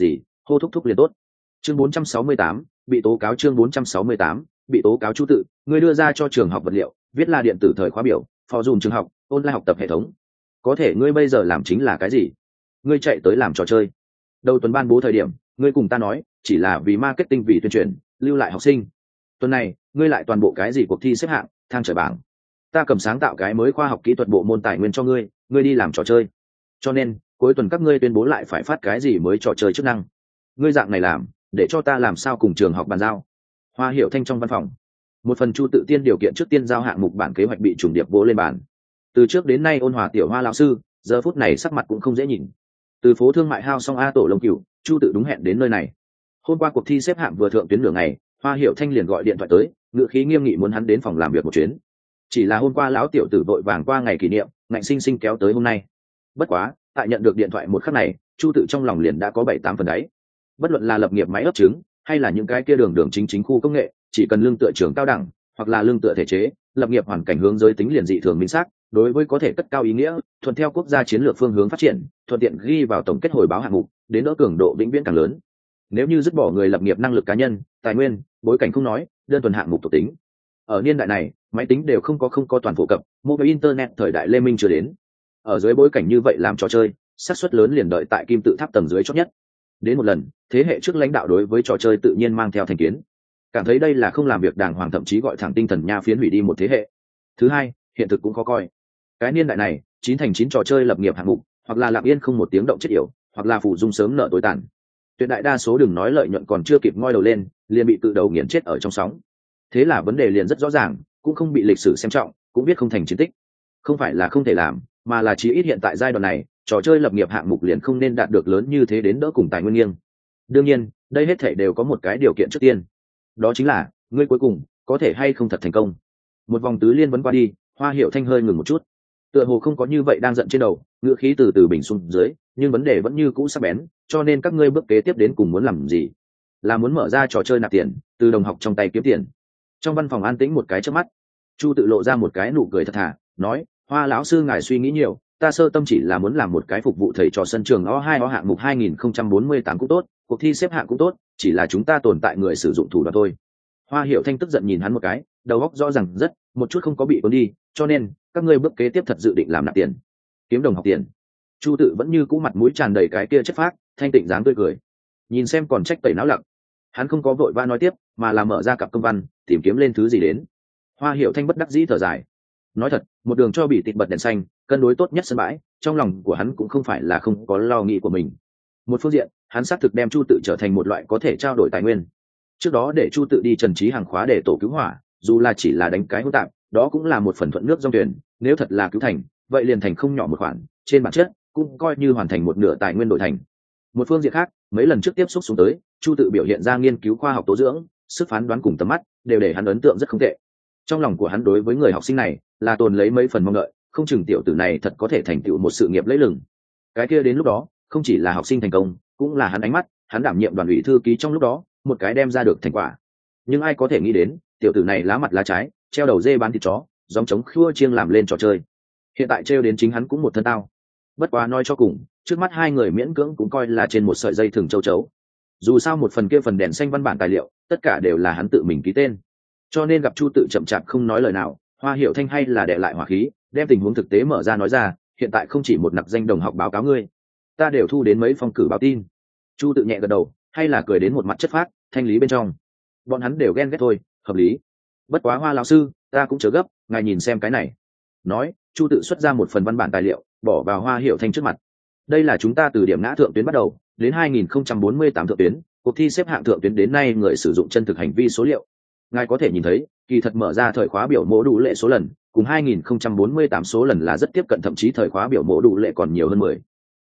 hô thúc thúc liền tốt. Chương 468, bị tố cáo. Chương 468, bị tố cáo. Chu Tự, ngươi đưa ra cho trường học vật liệu, viết là điện tử thời khóa biểu, phò dùm trường học, online học tập hệ thống. Có thể ngươi bây giờ làm chính là cái gì? Ngươi chạy tới làm trò chơi. Đầu tuần ban bố thời điểm, ngươi cùng ta nói, chỉ là vì marketing, vì tuyên truyền, lưu lại học sinh. Tuần này, ngươi lại toàn bộ cái gì cuộc thi xếp hạng, thang trời bảng. Ta cầm sáng tạo cái mới khoa học kỹ thuật bộ môn tài nguyên cho ngươi, ngươi đi làm trò chơi. Cho nên, cuối tuần các ngươi tuyên bố lại phải phát cái gì mới trò chơi chức năng. Ngươi dạng này làm, để cho ta làm sao cùng trường học bàn giao. Hoa Hiểu Thanh trong văn phòng, một phần Chu Tự tiên điều kiện trước tiên giao hạng mục bản kế hoạch bị trùng điệp vỗ lên bàn. Từ trước đến nay ôn hòa tiểu Hoa lão sư, giờ phút này sắc mặt cũng không dễ nhìn. Từ phố thương mại hao xong A Tổ Lông Cửu, Chu Tự đúng hẹn đến nơi này. Hôm qua cuộc thi xếp hạng vừa thượng tuyến nửa ngày, Hoa Hiểu Thanh liền gọi điện thoại tới, ngữ khí nghiêm nghị muốn hắn đến phòng làm việc một chuyến. Chỉ là hôm qua lão tiểu tử vội vàng qua ngày kỷ niệm, ngạnh sinh sinh kéo tới hôm nay. Bất quá, tại nhận được điện thoại một khắc này, Chu Tự trong lòng liền đã có 7-8 phần đáy. Bất luận là lập nghiệp máy ấp trứng, hay là những cái kia đường chính khu công nghệ, chỉ cần lương tựa trường cao đẳng, hoặc là lương tựa thể chế, lập nghiệp hoàn cảnh hướng giới tính liền dị thường minh xác, đối với có thể cất cao ý nghĩa, thuận theo quốc gia chiến lược phương hướng phát triển, thuận tiện ghi vào tổng kết hồi báo hạng mục, đến đỡ cường độ vĩnh viễn càng lớn. Nếu như dứt bỏ người lập nghiệp năng lực cá nhân, tài nguyên, bối cảnh không nói, đơn thuần hạng mục thuộc tính. Ở niên đại này, máy tính đều không có toàn phổ cập, mobile internet thời đại lê minh chưa đến. Ở dưới bối cảnh như vậy làm trò chơi, xác suất lớn liền đợi tại kim tự tháp tầng dưới chót nhất. Đến một lần, thế hệ trước lãnh đạo đối với trò chơi tự nhiên mang theo thành kiến, cảm thấy đây là không làm việc đàng hoàng, thậm chí gọi thẳng tinh thần nha phiến hủy đi một thế hệ. Thứ hai, hiện thực cũng khó coi. Cái niên đại này, 9/9 trò chơi lập nghiệp hạng mục, hoặc là lặng yên không một tiếng động chết yểu, hoặc là phụ dung sớm nợ tối tàn. Tuyệt đại đa số đừng nói lợi nhuận còn chưa kịp ngoi đầu lên, liền bị tự đầu nghiền chết ở trong sóng. Thế là vấn đề liền rất rõ ràng, cũng không bị lịch sử xem trọng, cũng biết không thành chiến tích. Không phải là không thể làm, mà là chí ít hiện tại giai đoạn này, trò chơi lập nghiệp hạng mục liền không nên đạt được lớn như thế đến đỡ cùng tài nguyên nghiêng. Đương nhiên, đây hết thảy đều có một cái điều kiện trước tiên, đó chính là ngươi cuối cùng có thể hay không thật thành công. Một vòng tứ liên vấn qua đi, Hoa Hiểu Thanh hơi ngừng một chút, tựa hồ không có như vậy đang giận trên đầu, ngữ khí từ từ bình xuống dưới, nhưng vấn đề vẫn như cũ sắc bén, cho nên các ngươi bước kế tiếp đến cùng muốn làm gì? Là muốn mở ra trò chơi nạp tiền, từ đồng học trong tay kiếm tiền? Trong văn phòng an tĩnh một cái chớp mắt, Chu Tự lộ ra một cái nụ cười thật thà, nói: Hoa lão sư ngài suy nghĩ nhiều, ta sơ tâm chỉ là muốn làm một cái phục vụ thầy trò sân trường O2 hạng mục 2048 cũng tốt, cuộc thi xếp hạng cũng tốt, chỉ là chúng ta tồn tại người sử dụng thủ đoạn thôi. Hoa Hiểu Thanh tức giận nhìn hắn một cái, đầu óc rõ ràng rất, một chút không có bị cuốn đi, cho nên các ngươi bước kế tiếp thật dự định làm nạp tiền, kiếm đồng học tiền. Chu Tự vẫn như cũ mặt mũi tràn đầy cái kia chất phác, thanh tịnh dáng tươi cười, nhìn xem còn trách tẩy não lặng. Hắn không có vội vã nói tiếp, mà là mở ra cặp công văn, tìm kiếm lên thứ gì đến. Hoa Hiểu Thanh bất đắc dĩ thở dài, nói thật, một đường cho bị tịt bật đèn xanh, cân đối tốt nhất sân bãi, trong lòng của hắn cũng không phải là không có lo nghĩ của mình. Một phương diện, hắn xác thực đem Chu Tự trở thành một loại có thể trao đổi tài nguyên. Trước đó để Chu Tự đi trần trí hàng khóa để tổ cứu hỏa, dù là chỉ là đánh cái hỗn tạp, đó cũng là một phần thuận nước dòng thuyền, nếu thật là cứu thành, vậy liền thành không nhỏ một khoản, trên bản chất cũng coi như hoàn thành một nửa tài nguyên đổi thành. Một phương diện khác, mấy lần trước tiếp xúc xuống tới, Chu Tự biểu hiện ra nghiên cứu khoa học tố dưỡng, sức phán đoán cùng tầm mắt, đều để hắn ấn tượng rất không tệ. Trong lòng của hắn đối với người học sinh này là tồn lấy mấy phần mong đợi, không chừng tiểu tử này thật có thể thành tựu một sự nghiệp lẫy lừng. Cái kia đến lúc đó, không chỉ là học sinh thành công, cũng là hắn ánh mắt, hắn đảm nhiệm đoàn ủy thư ký trong lúc đó, một cái đem ra được thành quả. Nhưng ai có thể nghĩ đến, tiểu tử này lá mặt lá trái, treo đầu dê bán thịt chó, giống trống khua chiêng làm lên trò chơi. Hiện tại treo đến chính hắn cũng một thân tao. Bất quá nói cho cùng, trước mắt hai người miễn cưỡng cũng coi là trên một sợi dây thừng châu chấu. Dù sao một phần kia phần đèn xanh văn bản tài liệu, tất cả đều là hắn tự mình ký tên. Cho nên gặp Chu Tự chậm chạp không nói lời nào, Hoa Hiểu Thanh hay là đè lại hỏa khí, đem tình huống thực tế mở ra nói ra, hiện tại không chỉ một nặc danh đồng học báo cáo ngươi, ta đều thu đến mấy phong cử báo tin. Chu Tự nhẹ gật đầu, hay là cười đến một mặt chất phác, thanh lý bên trong. Bọn hắn đều ghen ghét thôi, hợp lý. Bất quá Hoa lão sư, ta cũng chớ gấp, ngài nhìn xem cái này. Nói, Chu Tự xuất ra một phần văn bản tài liệu, bỏ vào Hoa Hiểu Thanh trước mặt. Đây là chúng ta từ điểm ngã thượng tuyến bắt đầu, đến 2048 thượng tuyến, cuộc thi xếp hạng thượng tuyến đến nay người sử dụng chân thực hành vi số liệu. Ngài có thể nhìn thấy, kỳ thật mở ra thời khóa biểu mẫu đủ lệ số lần, cùng 2048 số lần là rất tiếp cận, thậm chí thời khóa biểu mẫu đủ lệ còn nhiều hơn 10.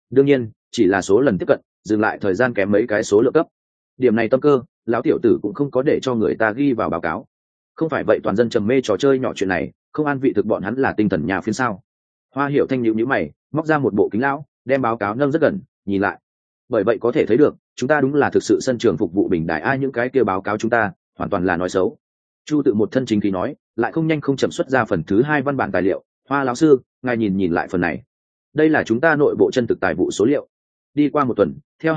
đương nhiên chỉ là số lần tiếp cận, dừng lại thời gian kém mấy cái số lượng cấp. Điểm này tâm cơ lão tiểu tử cũng không có để cho người ta ghi vào báo cáo. Không phải vậy toàn dân trầm mê trò chơi nhỏ chuyện này, không an vị thực bọn hắn là tinh thần nhà phiên sao. Hoa Hiểu Thanh nhíu nhíu mày, móc ra một bộ kính lão, đem báo cáo nâng rất gần nhìn lại. Bởi vậy có thể thấy được chúng ta đúng là thực sự sân trường phục vụ bình đại, ai những cái kia báo cáo chúng ta hoàn toàn là nói xấu. Chu Tự một thân chính khí nói, lại không nhanh không chậm xuất ra phần thứ 2 văn bản tài liệu. Hoa lão sư, ngài nhìn lại phần này. Đây là chúng ta nội bộ chân thực tài vụ số liệu. Đi qua một tuần, theo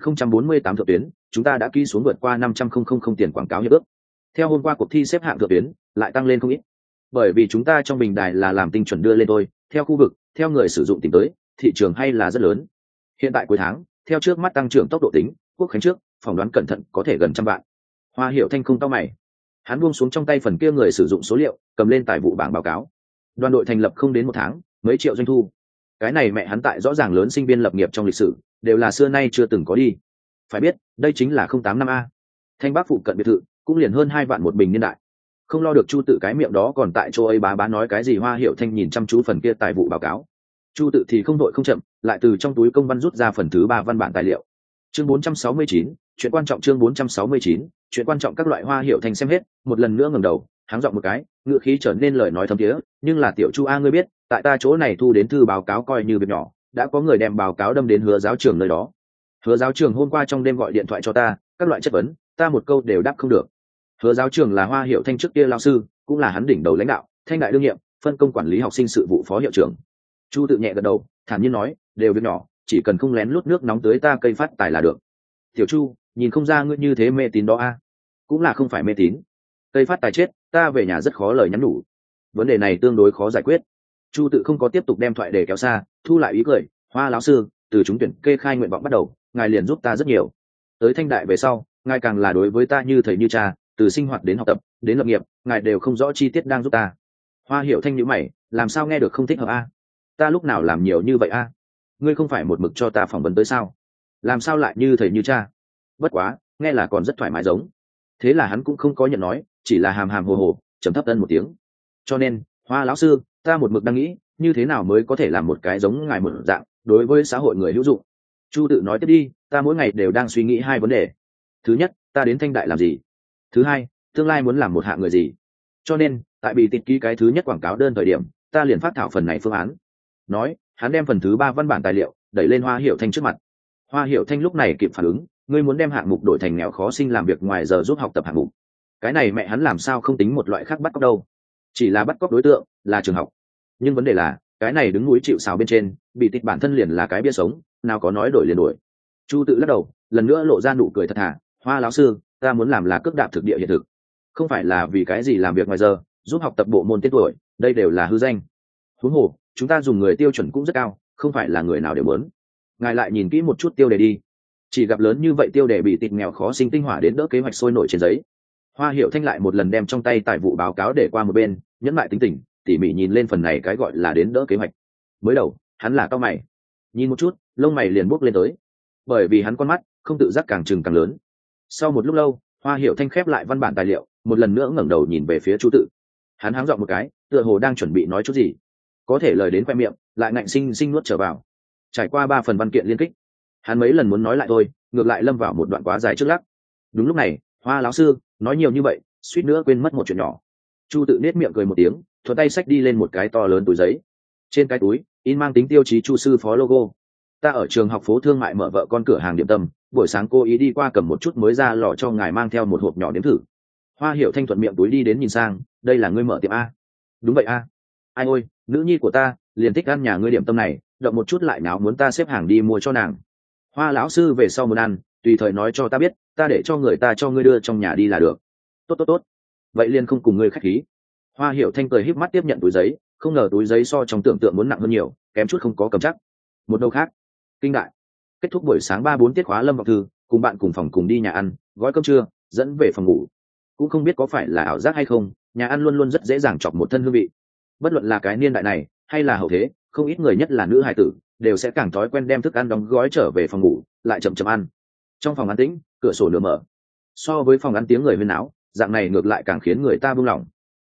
2048 thượng tuyến, chúng ta đã ký xuống vượt qua 500.000 tiền quảng cáo hiệp ước. Theo hôm qua cuộc thi xếp hạng thượng tuyến lại tăng lên không ít. Bởi vì chúng ta trong bình đài là làm tinh chuẩn đưa lên thôi, theo khu vực, theo người sử dụng tìm tới, thị trường hay là rất lớn. Hiện tại cuối tháng, theo trước mắt tăng trưởng tốc độ tính, Quốc khánh trước, phỏng đoán cẩn thận có thể gần 100 vạn. Hoa Hiểu Thanh không cau mày. Hắn buông xuống trong tay phần kia người sử dụng số liệu, cầm lên tài vụ bảng báo cáo. Đoàn đội thành lập không đến 1 tháng, mấy triệu doanh thu. Cái này mẹ hắn tại rõ ràng lớn sinh viên lập nghiệp trong lịch sử, đều là xưa nay chưa từng có đi. Phải biết, đây chính là 08 năm a. Thanh Bắc phụ cận biệt thự, cũng liền hơn 2 vạn một bình niên đại. Không lo được Chu Tự cái miệng đó còn tại chỗ ấy bá nói cái gì. Hoa Hiểu Thanh nhìn chăm chú phần kia tài vụ báo cáo. Chu Tự thì không đội không chậm, lại từ trong túi công văn rút ra phần thứ 3 văn bản tài liệu. Chương 469, chuyện quan trọng. Chương 469, chuyện quan trọng. Các loại Hoa Hiểu Thanh xem hết, một lần nữa ngẩng đầu, háng giọng một cái, ngữ khí trở nên lời nói thấm thiế, nhưng là tiểu Chu a, ngươi biết, tại ta chỗ này thu đến thư báo cáo coi như việc nhỏ, đã có người đem báo cáo đâm đến Hứa giáo trưởng nơi đó. Hứa giáo trưởng hôm qua trong đêm gọi điện thoại cho ta, các loại chất vấn, ta một câu đều đáp không được. Hứa giáo trưởng là Hoa Hiểu Thanh trước kia lão sư, cũng là hắn đỉnh đầu lãnh đạo, Thanh đại đương nhiệm, phân công quản lý học sinh sự vụ phó hiệu trưởng. Chu Tự nhẹ gật đầu, thản nhiên nói, đều việc nhỏ, chỉ cần không lén lút nước nóng tới ta cây phát tài là được. Tiểu Chu, nhìn không ra ngươi như thế mê tín đó a. Cũng là không phải mê tín. Cây phát tài chết, ta về nhà rất khó lời nhắn nhủ. Vấn đề này tương đối khó giải quyết. Chu Tự không có tiếp tục đem thoại để kéo xa, thu lại ý cười, Hoa lão sư, từ chúng tuyển kê khai nguyện vọng bắt đầu, ngài liền giúp ta rất nhiều. Tới Thanh đại về sau, ngài càng là đối với ta như thầy như cha, từ sinh hoạt đến học tập, đến lập nghiệp, ngài đều không rõ chi tiết đang giúp ta. Hoa Hiểu Thanh nhíu mày, làm sao nghe được không thích hợp a? Ta lúc nào làm nhiều như vậy a? Ngươi không phải một mực cho ta phỏng vấn tới sao? Làm sao lại như thầy như cha? Bất quá, nghe là còn rất thoải mái giống. Thế là hắn cũng không có nhận nói, chỉ là hàm hàm hồ hồ, trầm thấp ân một tiếng. Cho nên, Hoa lão sư, ta một mực đang nghĩ, như thế nào mới có thể làm một cái giống ngài một dạng, đối với xã hội người hữu dụng. Chu Tự nói tiếp đi, ta mỗi ngày đều đang suy nghĩ 2 vấn đề. Thứ nhất, ta đến Thanh đại làm gì? Thứ hai, tương lai muốn làm một hạng người gì? Cho nên, tại bị tịch ký cái thứ nhất quảng cáo đơn thời điểm, ta liền phát thảo phần này phương án. Nói, hắn đem phần thứ 3 văn bản tài liệu đẩy lên Hoa Hiểu Thanh trước mặt. Hoa Hiểu Thanh lúc này kịp phản ứng, ngươi muốn đem hạng mục đổi thành nghèo khó sinh làm việc ngoài giờ giúp học tập hạng mục. Cái này mẹ hắn làm sao không tính một loại khác bắt cóc đâu? Chỉ là bắt cóc đối tượng là trường học. Nhưng vấn đề là, cái này đứng núi chịu sào bên trên, bị tịch bản thân liền là cái bia sống, nào có nói đổi liền đổi. Chu Tự lắc đầu, lần nữa lộ ra nụ cười thật thà, Hoa lão sư, ta muốn làm là cước đạp thực địa hiện thực, không phải là vì cái gì làm việc ngoài giờ giúp học tập bộ môn tên tuổi, đây đều là hư danh. Huống hồ chúng ta dùng người tiêu chuẩn cũng rất cao, không phải là người nào đều muốn. Ngài lại nhìn kỹ một chút tiêu đề đi, chỉ gặp lớn như vậy tiêu đề bị tịch nghèo khó sinh tinh hỏa đến đỡ kế hoạch sôi nổi trên giấy. Hoa Hiểu Thanh lại một lần đem trong tay tài vụ báo cáo để qua một bên, nhẫn lại tính tình, tỉ mỉ nhìn lên phần này cái gọi là đến đỡ kế hoạch. Mới đầu hắn là cau mày, nhìn một chút lông mày liền buốc lên tới, bởi vì hắn con mắt không tự giác càng trừng càng lớn. Sau một lúc lâu, Hoa Hiểu Thanh khép lại văn bản tài liệu, một lần nữa ngẩng đầu nhìn về phía Chu Tự. Hắn háng giọng một cái, tựa hồ đang chuẩn bị nói chút gì, có thể lời đến khoe miệng lại ngạnh sinh sinh nuốt trở vào. Trải qua 3 phần văn kiện liên kích, hắn mấy lần muốn nói lại thôi, ngược lại lâm vào một đoạn quá dài trước lắc. Đúng lúc này, Hoa lão sư nói nhiều như vậy, suýt nữa quên mất một chuyện nhỏ. Chu Tự nét miệng cười một tiếng, thuận tay xách đi lên một cái to lớn túi giấy. Trên cái túi in mang tính tiêu chí Chu sư phó logo. Ta ở trường học phố thương mại mở vợ con cửa hàng điểm tâm, buổi sáng cô ý đi qua cầm một chút mới ra lò cho ngài mang theo một hộp nhỏ nếm thử. Hoa Hiểu Thanh thuận miệng túi đi đến nhìn sang, đây là ngươi mở tiệm a? Đúng vậy a. Ai ôi, nữ nhi của ta liền thích ăn nhà ngươi điểm tâm này, động một chút lại náo muốn ta xếp hàng đi mua cho nàng. Hoa lão sư về sau muốn ăn, tùy thời nói cho ta biết, ta để cho người ta cho ngươi đưa trong nhà đi là được. Tốt. Vậy liền không cùng ngươi khách khí. Hoa Hiểu Thanh cười híp mắt tiếp nhận túi giấy, không ngờ túi giấy so trong tưởng tượng muốn nặng hơn nhiều, kém chút không có cầm chắc. Một đầu khác, kinh đại. Kết thúc buổi sáng 3-4 tiết khóa Lâm Vọng Thư, cùng bạn cùng phòng cùng đi nhà ăn, gói cơm trưa, dẫn về phòng ngủ. Cũng không biết có phải là ảo giác hay không, nhà ăn luôn luôn rất dễ dàng chọc một thân hương vị. Bất luận là cái niên đại này, hay là hậu thế, không ít người nhất là nữ hài tử, đều sẽ càng thói quen đem thức ăn đóng gói trở về phòng ngủ, lại chậm chậm ăn. Trong phòng an tĩnh, cửa sổ nửa mở. So với phòng ăn tiếng người huyên náo, dạng này ngược lại càng khiến người ta buông lỏng.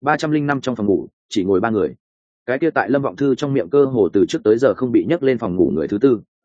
305 trong phòng ngủ, chỉ ngồi 3 người. Cái kia tại Lâm Vọng Thư trong miệng cơ hồ từ trước tới giờ không bị nhấc lên phòng ngủ người thứ tư,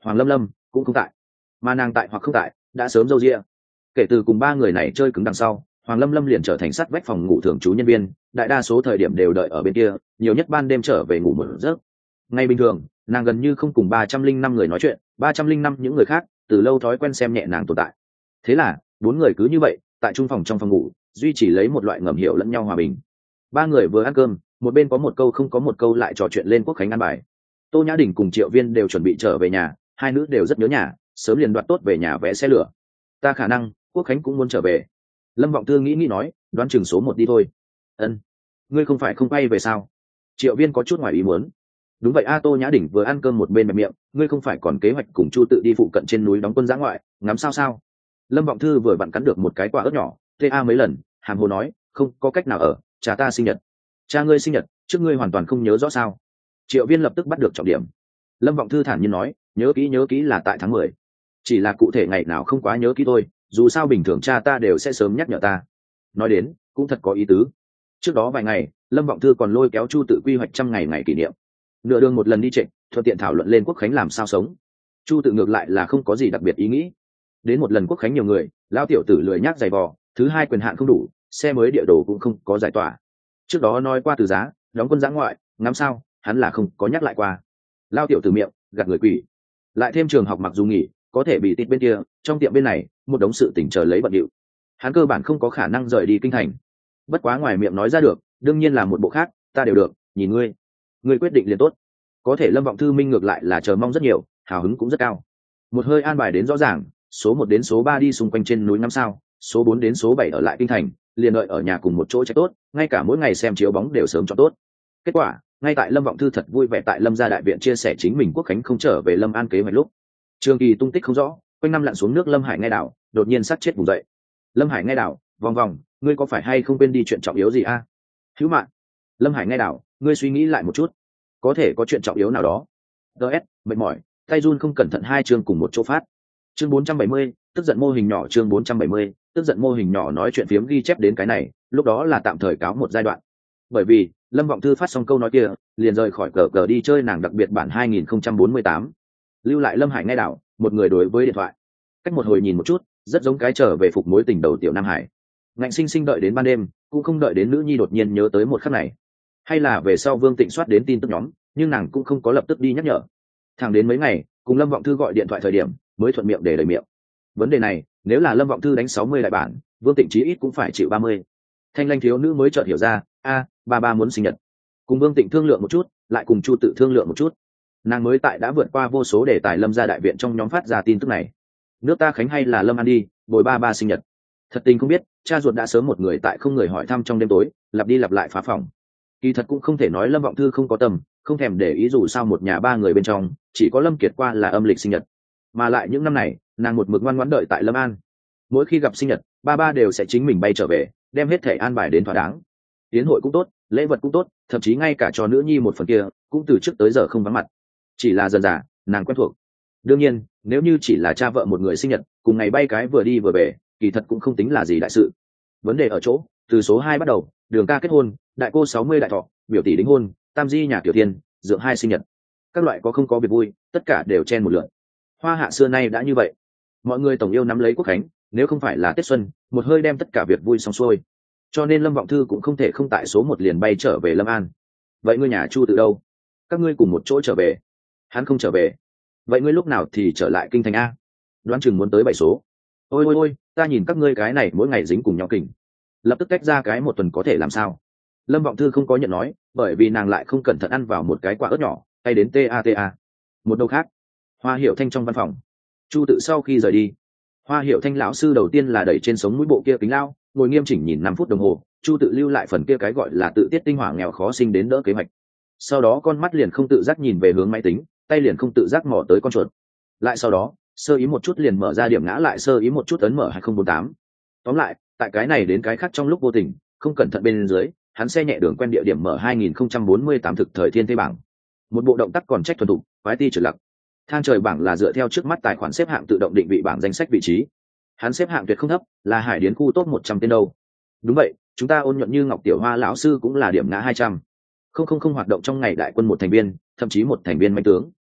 Hoàng Lâm Lâm cũng không tại, mà nàng tại hoặc không tại đã sớm râu ria. Kể từ cùng ba người này chơi cứng đằng sau, Hoàng Lâm Lâm liền trở thành sắt vách phòng ngủ thường trú nhân viên, đại đa số thời điểm đều đợi ở bên kia, nhiều nhất ban đêm trở về ngủ một giấc. Ngay bình thường, nàng gần như không cùng 305 người nói chuyện, 305 những người khác từ lâu thói quen xem nhẹ nàng tồn tại. Thế là bốn người cứ như vậy tại trung phòng trong phòng ngủ duy trì lấy một loại ngầm hiểu lẫn nhau hòa bình. Ba người vừa ăn cơm, một bên có một câu không có một câu lại trò chuyện lên Quốc Khánh ăn bài. Tô Nhã Đình cùng Triệu Viên đều chuẩn bị trở về nhà, hai nữ đều rất nhớ nhà, sớm liền đoạt tốt về nhà vé xe lửa. Ta khả năng Quốc Khánh cũng muốn trở về. Lâm Vọng Thư nghĩ nói, đoán chừng số 1 đi thôi. Ân, ngươi không phải không quay về sao? Triệu Viên có chút ngoài ý muốn. Đúng vậy a. Tô Nhã Đình vừa ăn cơm một bên bẹp miệng, ngươi không phải còn kế hoạch cùng Chu Tự đi phụ cận trên núi đóng quân dã ngoại, ngắm sao? Lâm Vọng Thư vừa vặn cắn được một cái quả ớt nhỏ, ta mấy lần, hàm hồ nói, không có cách nào ở, cha ta sinh nhật. Cha ngươi sinh nhật, trước ngươi hoàn toàn không nhớ rõ sao? Triệu Viên lập tức bắt được trọng điểm. Lâm Vọng Thư thản nhiên nói, nhớ kỹ là tại tháng 10. Chỉ là cụ thể ngày nào không quá nhớ kỹ thôi, dù sao bình thường cha ta đều sẽ sớm nhắc nhở ta. Nói đến cũng thật có ý tứ. Trước đó vài ngày, Lâm Vọng Thư còn lôi kéo Chu Tự quy hoạch 100 ngày kỷ niệm. Nửa đường một lần đi trịnh, thuận tiện thảo luận lên Quốc Khánh làm sao sống. Chu Tự ngược lại là không có gì đặc biệt ý nghĩ. Đến một lần Quốc Khánh nhiều người, lão tiểu tử lười nhác giày vò, thứ hai quyền hạn không đủ, xe mới địa đồ cũng không có giải tỏa. Trước đó nói qua từ giá, đóng quân dã ngoại, ngắm sao, hắn là không có nhắc lại qua. Lão tiểu tử miệng gạt người quỷ. Lại thêm trường học mặc dù nghỉ, có thể bị tịt bên kia, trong tiệm bên này một đống sự tỉnh chờ lấy bận điệu. Hắn cơ bản không có khả năng rời đi kinh thành. Bất quá ngoài miệng nói ra được, đương nhiên là một bộ khác, ta đều được, nhìn ngươi quyết định liền tốt. Có thể Lâm Vọng Thư minh ngược lại là chờ mong rất nhiều, hào hứng cũng rất cao. Một hơi an bài đến rõ ràng, số 1 đến số 3 đi xung quanh trên núi ngắm sao, số 4 đến số 7 ở lại kinh thành, liền đợi ở nhà cùng một chỗ chạy tốt, ngay cả mỗi ngày xem chiếu bóng đều sớm cho tốt. Kết quả, ngay tại Lâm Vọng Thư thật vui vẻ tại Lâm gia đại viện chia sẻ chính mình Quốc Khánh không trở về Lâm An kế hoạch lúc, Trường Kỳ tung tích không rõ, quanh năm lặn xuống nước Lâm Hải Ngay Đảo đột nhiên sát chết vùng dậy. Lâm Hải Ngay Đảo, vòng vòng, ngươi có phải hay không quên đi chuyện trọng yếu gì a? Hữu Mạn, Lâm Hải Ngay Đảo, ngươi suy nghĩ lại một chút, có thể có chuyện trọng yếu nào đó. DS, mệt mỏi, tay run không cẩn thận hai chương cùng một chỗ phát. Chương 470, tức giận mô hình nhỏ. Chương 470, tức giận mô hình nhỏ. Nói chuyện phiếm ghi chép đến cái này, lúc đó là tạm thời cáo một giai đoạn. Bởi vì Lâm Vọng Thư phát xong câu nói kia, liền rời khỏi cờ đi chơi nàng đặc biệt bản 2048. Lưu lại Lâm Hải Ngay Đảo, một người đối với điện thoại. Cách một hồi nhìn một chút, rất giống cái trở về phục mối tình đầu tiểu Nam Hải. Ngạnh sinh sinh đợi đến ban đêm, cũng không đợi đến nữ nhi đột nhiên nhớ tới một khắc này. Hay là về sau Vương Tịnh soát đến tin tức nhóm, nhưng nàng cũng không có lập tức đi nhắc nhở. Thẳng đến mấy ngày, cùng Lâm Vọng Thư gọi điện thoại thời điểm, mới thuận miệng để lời miệng. Vấn đề này, nếu là Lâm Vọng Thư đánh 60 đại bản, Vương Tịnh chí ít cũng phải chịu 30. Thanh Lanh thiếu nữ mới chợt hiểu ra, ba muốn sinh nhật. Cùng Vương Tịnh thương lượng một chút, lại cùng Chu Tự thương lượng một chút. Nàng mới tại đã vượt qua vô số đề tài Lâm gia đại viện trong nhóm phát ra tin tức này. Nước ta khánh hay là Lâm An đi, bồi ba sinh nhật. Thật tình không biết, cha ruột đã sớm một người tại không người hỏi thăm trong đêm tối, lặp đi lặp lại phá phòng. Kỳ thật cũng không thể nói Lâm Vọng Thư không có tầm, không thèm để ý dù sao một nhà ba người bên trong, chỉ có Lâm Kiệt qua là âm lịch sinh nhật. Mà lại những năm này, nàng một mực ngoan ngoãn đợi tại Lâm An. Mỗi khi gặp sinh nhật, ba đều sẽ chính mình bay trở về, đem hết thể an bài đến thỏa đáng. Tiến hội cũng tốt, lễ vật cũng tốt, thậm chí ngay cả cho nữ nhi một phần kia, cũng từ trước tới giờ không vắng mặt. Chỉ là dần dà, nàng quen thuộc. Đương nhiên, nếu như chỉ là cha vợ một người sinh nhật, cùng ngày bay cái vừa đi vừa về, kỳ thật cũng không tính là gì đại sự. Vấn đề ở chỗ, từ số 2 bắt đầu, Đường ca kết hôn, đại cô 60 đại thọ, biểu tỷ đính hôn, tam di nhà tiểu tiên, dượng 2 sinh nhật. Các loại có không có việc vui, tất cả đều chen một lượt. Hoa Hạ xưa nay đã như vậy. Mọi người tổng yêu nắm lấy Quốc Khánh, nếu không phải là Tết xuân, một hơi đem tất cả việc vui xong xuôi. Cho nên Lâm Vọng Thư cũng không thể không tại số 1 liền bay trở về Lâm An. Vậy ngươi nhà Chu Tự đâu? Các ngươi cùng một chỗ trở về? Hắn không trở về. Vậy ngươi lúc nào thì trở lại kinh thành a? Đoán chừng muốn tới 7 số. Ôi, ta nhìn các ngươi cái này mỗi ngày dính cùng nhau kình. Lập tức cách ra cái một tuần có thể làm sao? Lâm Vọng Thư không có nhận nói, bởi vì nàng lại không cẩn thận ăn vào một cái quả ớt nhỏ, hay đến ta. Một đầu khác, Hoa Hiểu Thanh trong văn phòng. Chu Tự sau khi rời đi, Hoa Hiểu Thanh lão sư đầu tiên là đẩy trên sống mũi bộ kia kính lao, ngồi nghiêm chỉnh nhìn 5 phút đồng hồ. Chu Tự lưu lại phần kia cái gọi là tự tiết tinh hỏa nghèo khó sinh đến đỡ kế hoạch. Sau đó con mắt liền không tự giác nhìn về hướng máy tính, tay liền không tự giác mò tới con chuột. Lại sau đó, sơ ý một chút liền mở ra điểm ngã lại sơ ý một chút ấn mở 2048. Tóm lại, tại cái này đến cái khác trong lúc vô tình, không cẩn thận bên dưới, hắn xe nhẹ đường quen địa điểm mở 2048 thực thời thiên thế bảng. Một bộ động tác còn trách thuần thục, quái ti trừ lặc. Thang trời bảng là dựa theo trước mắt tài khoản xếp hạng tự động định vị bảng danh sách vị trí. Hắn xếp hạng tuyệt không thấp, là Hải Điến khu top 100 tên đâu. Đúng vậy, chúng ta ôn nhuận như Ngọc Tiểu Hoa lão sư cũng là điểm ngã 200. Không hoạt động trong ngày đại quân một thành viên, thậm chí một thành viên manh tướng.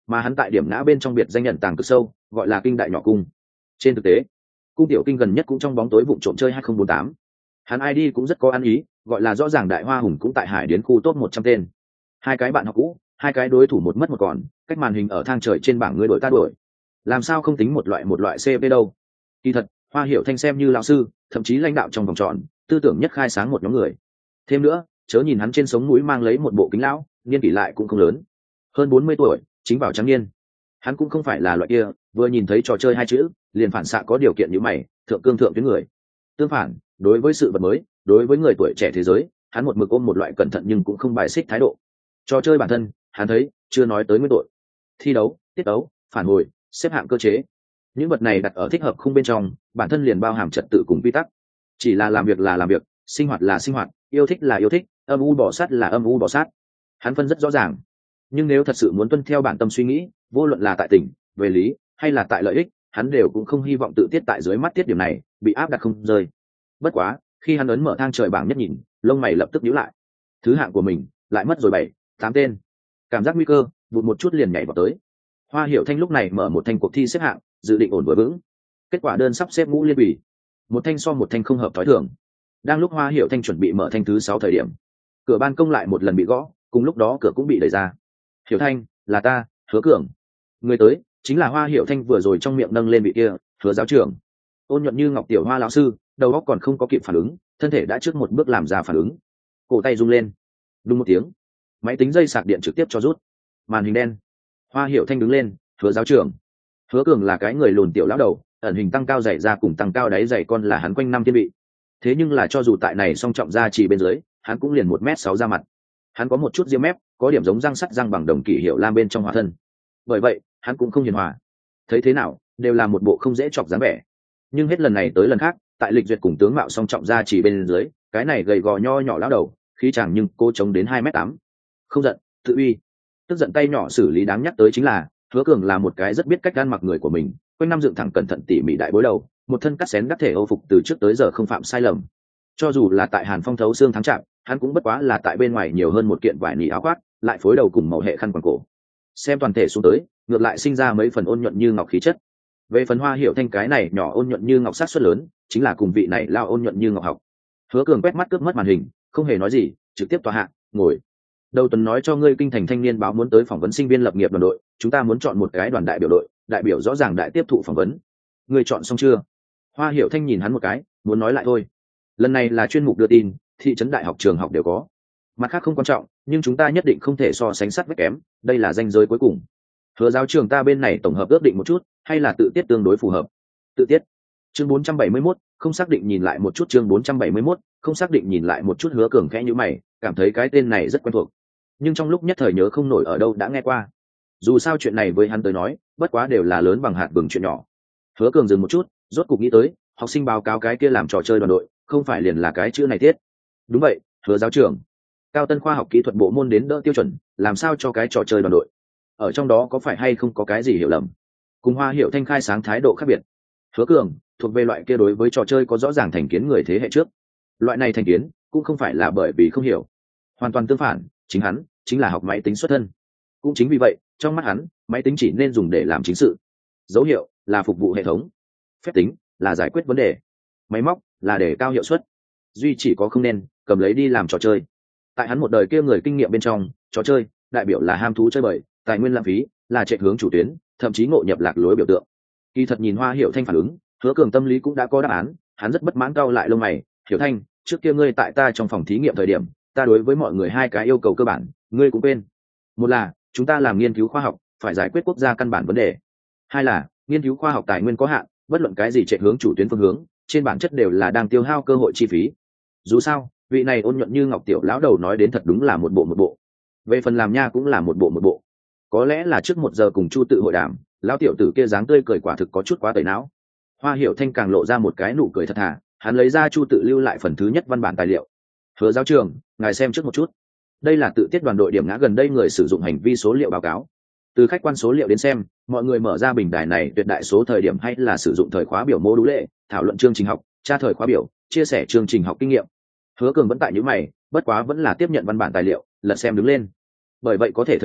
mà hắn tại điểm ngã bên trong biệt danh nhận tàng cực sâu, gọi là kinh đại nhỏ cung. Trên thực tế, cung tiểu kinh gần nhất cũng trong bóng tối vụng trộm chơi 2048. Hắn ID cũng rất có ăn ý, gọi là rõ ràng đại hoa hùng cũng tại hải điến khu top 100 tên. Hai cái bạn học cũ, hai cái đối thủ một mất một còn, cách màn hình ở thang trời trên bảng người đội ta đuổi. Làm sao không tính một loại CV đâu? Kỳ thật, Hoa Hiểu Thanh xem như lão sư, thậm chí lãnh đạo trong vòng tròn, tư tưởng nhất khai sáng một nhóm người. Thêm nữa, chớ nhìn hắn trên sống mũi mang lấy một bộ kính lão, niên kỷ lại cũng không lớn, hơn 40 tuổi, chính vào trắng niên. Hắn cũng không phải là loại kia, vừa nhìn thấy trò chơi hai chữ, liền phản xạ có điều kiện như mày, thượng cương thượng tuyến người. Tương phản, đối với sự vật mới, đối với người tuổi trẻ thế giới, hắn một mực ôm một loại cẩn thận nhưng cũng không bài xích thái độ. Trò chơi bản thân, hắn thấy, chưa nói tới nguyên tội. Thi đấu, tiết đấu, phản hồi, xếp hạng cơ chế, những vật này đặt ở thích hợp khung bên trong, bản thân liền bao hàm trật tự cùng quy tắc. Chỉ là làm việc là làm việc, sinh hoạt là sinh hoạt, yêu thích là yêu thích, âm u bỏ sát là âm u bỏ sát. Hắn phân rất rõ ràng. Nhưng nếu thật sự muốn tuân theo bản tâm suy nghĩ, vô luận là tại tình, về lý, hay là tại lợi ích, hắn đều cũng không hy vọng tự tiết tại dưới mắt tiết điểm này bị áp đặt không rơi. Bất quá, khi hắn ấn mở thang trời bảng nhất nhìn, lông mày lập tức nhíu lại. Thứ hạng của mình lại mất rồi 7-8 tên. Cảm giác nguy cơ, vụt một chút liền nhảy vào tới. Hoa Hiểu Thanh lúc này mở một thanh cuộc thi xếp hạng, dự định ổn vừa vững. Kết quả đơn sắp xếp ngũ liên bì, một thanh so một thanh không hợp thói thường. Đang lúc Hoa Hiểu Thanh chuẩn bị mở thanh thứ 6 thời điểm, cửa ban công lại một lần bị gõ, cùng lúc đó cửa cũng bị đẩy ra. Hiểu Thanh, là ta, Hứa Cường. Người tới chính là Hoa Hiểu Thanh vừa rồi trong miệng nâng lên vị kia, Hứa giáo trưởng. Ôn nhuận như ngọc tiểu Hoa lão sư, đầu óc còn không có kịp phản ứng, thân thể đã trước một bước làm ra phản ứng. Cổ tay rung lên, đùng một tiếng, máy tính dây sạc điện trực tiếp cho rút. Màn hình đen. Hoa Hiểu Thanh đứng lên, Hứa giáo trưởng. Hứa Cường là cái người lùn tiểu lão đầu, ẩn hình tăng cao dày ra cùng tăng cao đáy dày con là hắn quanh năm thiên vị. Thế nhưng là cho dù tại này song trọng ra chỉ bên dưới, hắn cũng liền 1m6 ra mặt. Hắn có một chút ria mép, có điểm giống răng sắt răng bằng đồng kỷ hiệu lam bên trong hóa thân. Bởi vậy, hắn cũng không hiền hòa. Thấy thế nào, đều là một bộ không dễ chọc dáng vẻ. Nhưng hết lần này tới lần khác, tại lịch duyệt cùng tướng mạo song trọng ra chỉ bên dưới, cái này gầy gò nho nhỏ lão đầu, khí chàng nhưng cô chống đến 2m8. Không giận, tự uy. Tức giận tay nhỏ xử lý đáng nhắc tới chính là, Hứa Cường là một cái rất biết cách ăn mặc người của mình, quanh năm dựng thẳng cẩn thận tỉ mỉ đại bối đầu, một thân cắt xén đắc thể âu phục từ trước tới giờ không phạm sai lầm. Cho dù là tại Hàn Phong thấu xương thắng chạm, hắn cũng bất quá là tại bên ngoài nhiều hơn một kiện vải nỉ áo khoác, lại phối đầu cùng màu hệ khăn quàng cổ. Xem toàn thể xuống tới, ngược lại sinh ra mấy phần ôn nhuận như ngọc khí chất. Về phần Hoa Hiểu Thanh cái này nhỏ ôn nhuận như ngọc sát suất lớn, chính là cùng vị này lao ôn nhuận như ngọc học. Hứa Cường quét mắt cướp mất màn hình, không hề nói gì, trực tiếp tòa hạ, ngồi. Đầu tuần nói cho ngươi kinh thành thanh niên báo muốn tới phỏng vấn sinh viên lập nghiệp đoàn đội, chúng ta muốn chọn một cái đoàn đại biểu đội, đại biểu rõ ràng đại tiếp thụ phỏng vấn. Ngươi chọn xong chưa? Hoa Hiểu Thanh nhìn hắn một cái, muốn nói lại thôi. Lần này là chuyên mục đưa tin, thị trấn đại học trường học đều có. Mặt khác không quan trọng, nhưng chúng ta nhất định không thể so sánh sắt vách kém, đây là ranh giới cuối cùng. Hứa giáo trường ta bên này tổng hợp ước định một chút, hay là tự tiết tương đối phù hợp. Tự tiết. Chương 471, không xác định nhìn lại một chút chương 471, không xác định nhìn lại một chút. Hứa Cường khẽ nhíu mày, cảm thấy cái tên này rất quen thuộc. Nhưng trong lúc nhất thời nhớ không nổi ở đâu đã nghe qua. Dù sao chuyện này với hắn tới nói, bất quá đều là lớn bằng hạt vừng chuyện nhỏ. Hứa Cường dừng một chút, rốt cục nghĩ tới, học sinh báo cáo cái kia làm trò chơi đoàn đội, không phải liền là cái chữ này tiết. Đúng vậy, Hứa giáo trưởng. Cao tân khoa học kỹ thuật bộ môn đến đỡ tiêu chuẩn, làm sao cho cái trò chơi đoàn đội? Ở trong đó có phải hay không có cái gì hiểu lầm? Cùng Hoa Hiểu Thanh khai sáng thái độ khác biệt. Hứa Cường thuộc về loại kia đối với trò chơi có rõ ràng thành kiến người thế hệ trước. Loại này thành kiến cũng không phải là bởi vì không hiểu, hoàn toàn tương phản, chính hắn chính là học máy tính xuất thân. Cũng chính vì vậy, trong mắt hắn, máy tính chỉ nên dùng để làm chính sự. Dấu hiệu là phục vụ hệ thống, phép tính là giải quyết vấn đề, máy móc là để cao hiệu suất, duy chỉ có không nên cầm lấy đi làm trò chơi. Tại hắn một đời kia người kinh nghiệm bên trong, trò chơi đại biểu là ham thú chơi bời, tài nguyên lãng phí, là chạy hướng chủ tuyến, thậm chí ngộ nhập lạc lối biểu tượng. Kỳ thật nhìn Hoa Hiểu Thanh phản ứng, Hứa Cường tâm lý cũng đã có đáp án, hắn rất bất mãn cau lại lông mày. Hiểu Thanh, trước kia ngươi tại ta trong phòng thí nghiệm thời điểm, ta đối với mọi người hai cái yêu cầu cơ bản, ngươi cũng quên. Một là chúng ta làm nghiên cứu khoa học, phải giải quyết quốc gia căn bản vấn đề. Hai là nghiên cứu khoa học tài nguyên có hạn, bất luận cái gì chạy hướng chủ tuyến phương hướng, trên bản chất đều là đang tiêu hao cơ hội chi phí. Dù sao, vị này ôn nhuận như ngọc tiểu lão đầu nói đến thật đúng là một bộ. Về phần làm nha cũng là một bộ. Có lẽ là trước 1 giờ cùng Chu tự hội đàm, lão tiểu tử kia dáng tươi cười quả thực có chút quá tẩy não. Hoa Hiểu Thanh càng lộ ra một cái nụ cười thật thà, hắn lấy ra Chu tự lưu lại phần thứ nhất văn bản tài liệu. Hứa giáo trường, ngài xem trước một chút. Đây là tự tiết đoàn đội điểm ngã gần đây người sử dụng hành vi số liệu báo cáo. Từ khách quan số liệu đến xem, mọi người mở ra bình đài này tuyệt đại số thời điểm hay là sử dụng thời khóa biểu mô đũ lệ, thảo luận chương trình học, tra thời khóa biểu, chia sẻ chương trình học kinh nghiệm. Hứa Cường vẫn tại những mày, bất quá vẫn là tiếp nhận văn bản tài liệu, lật xem đứng lên. Bởi vậy có thể thấy được,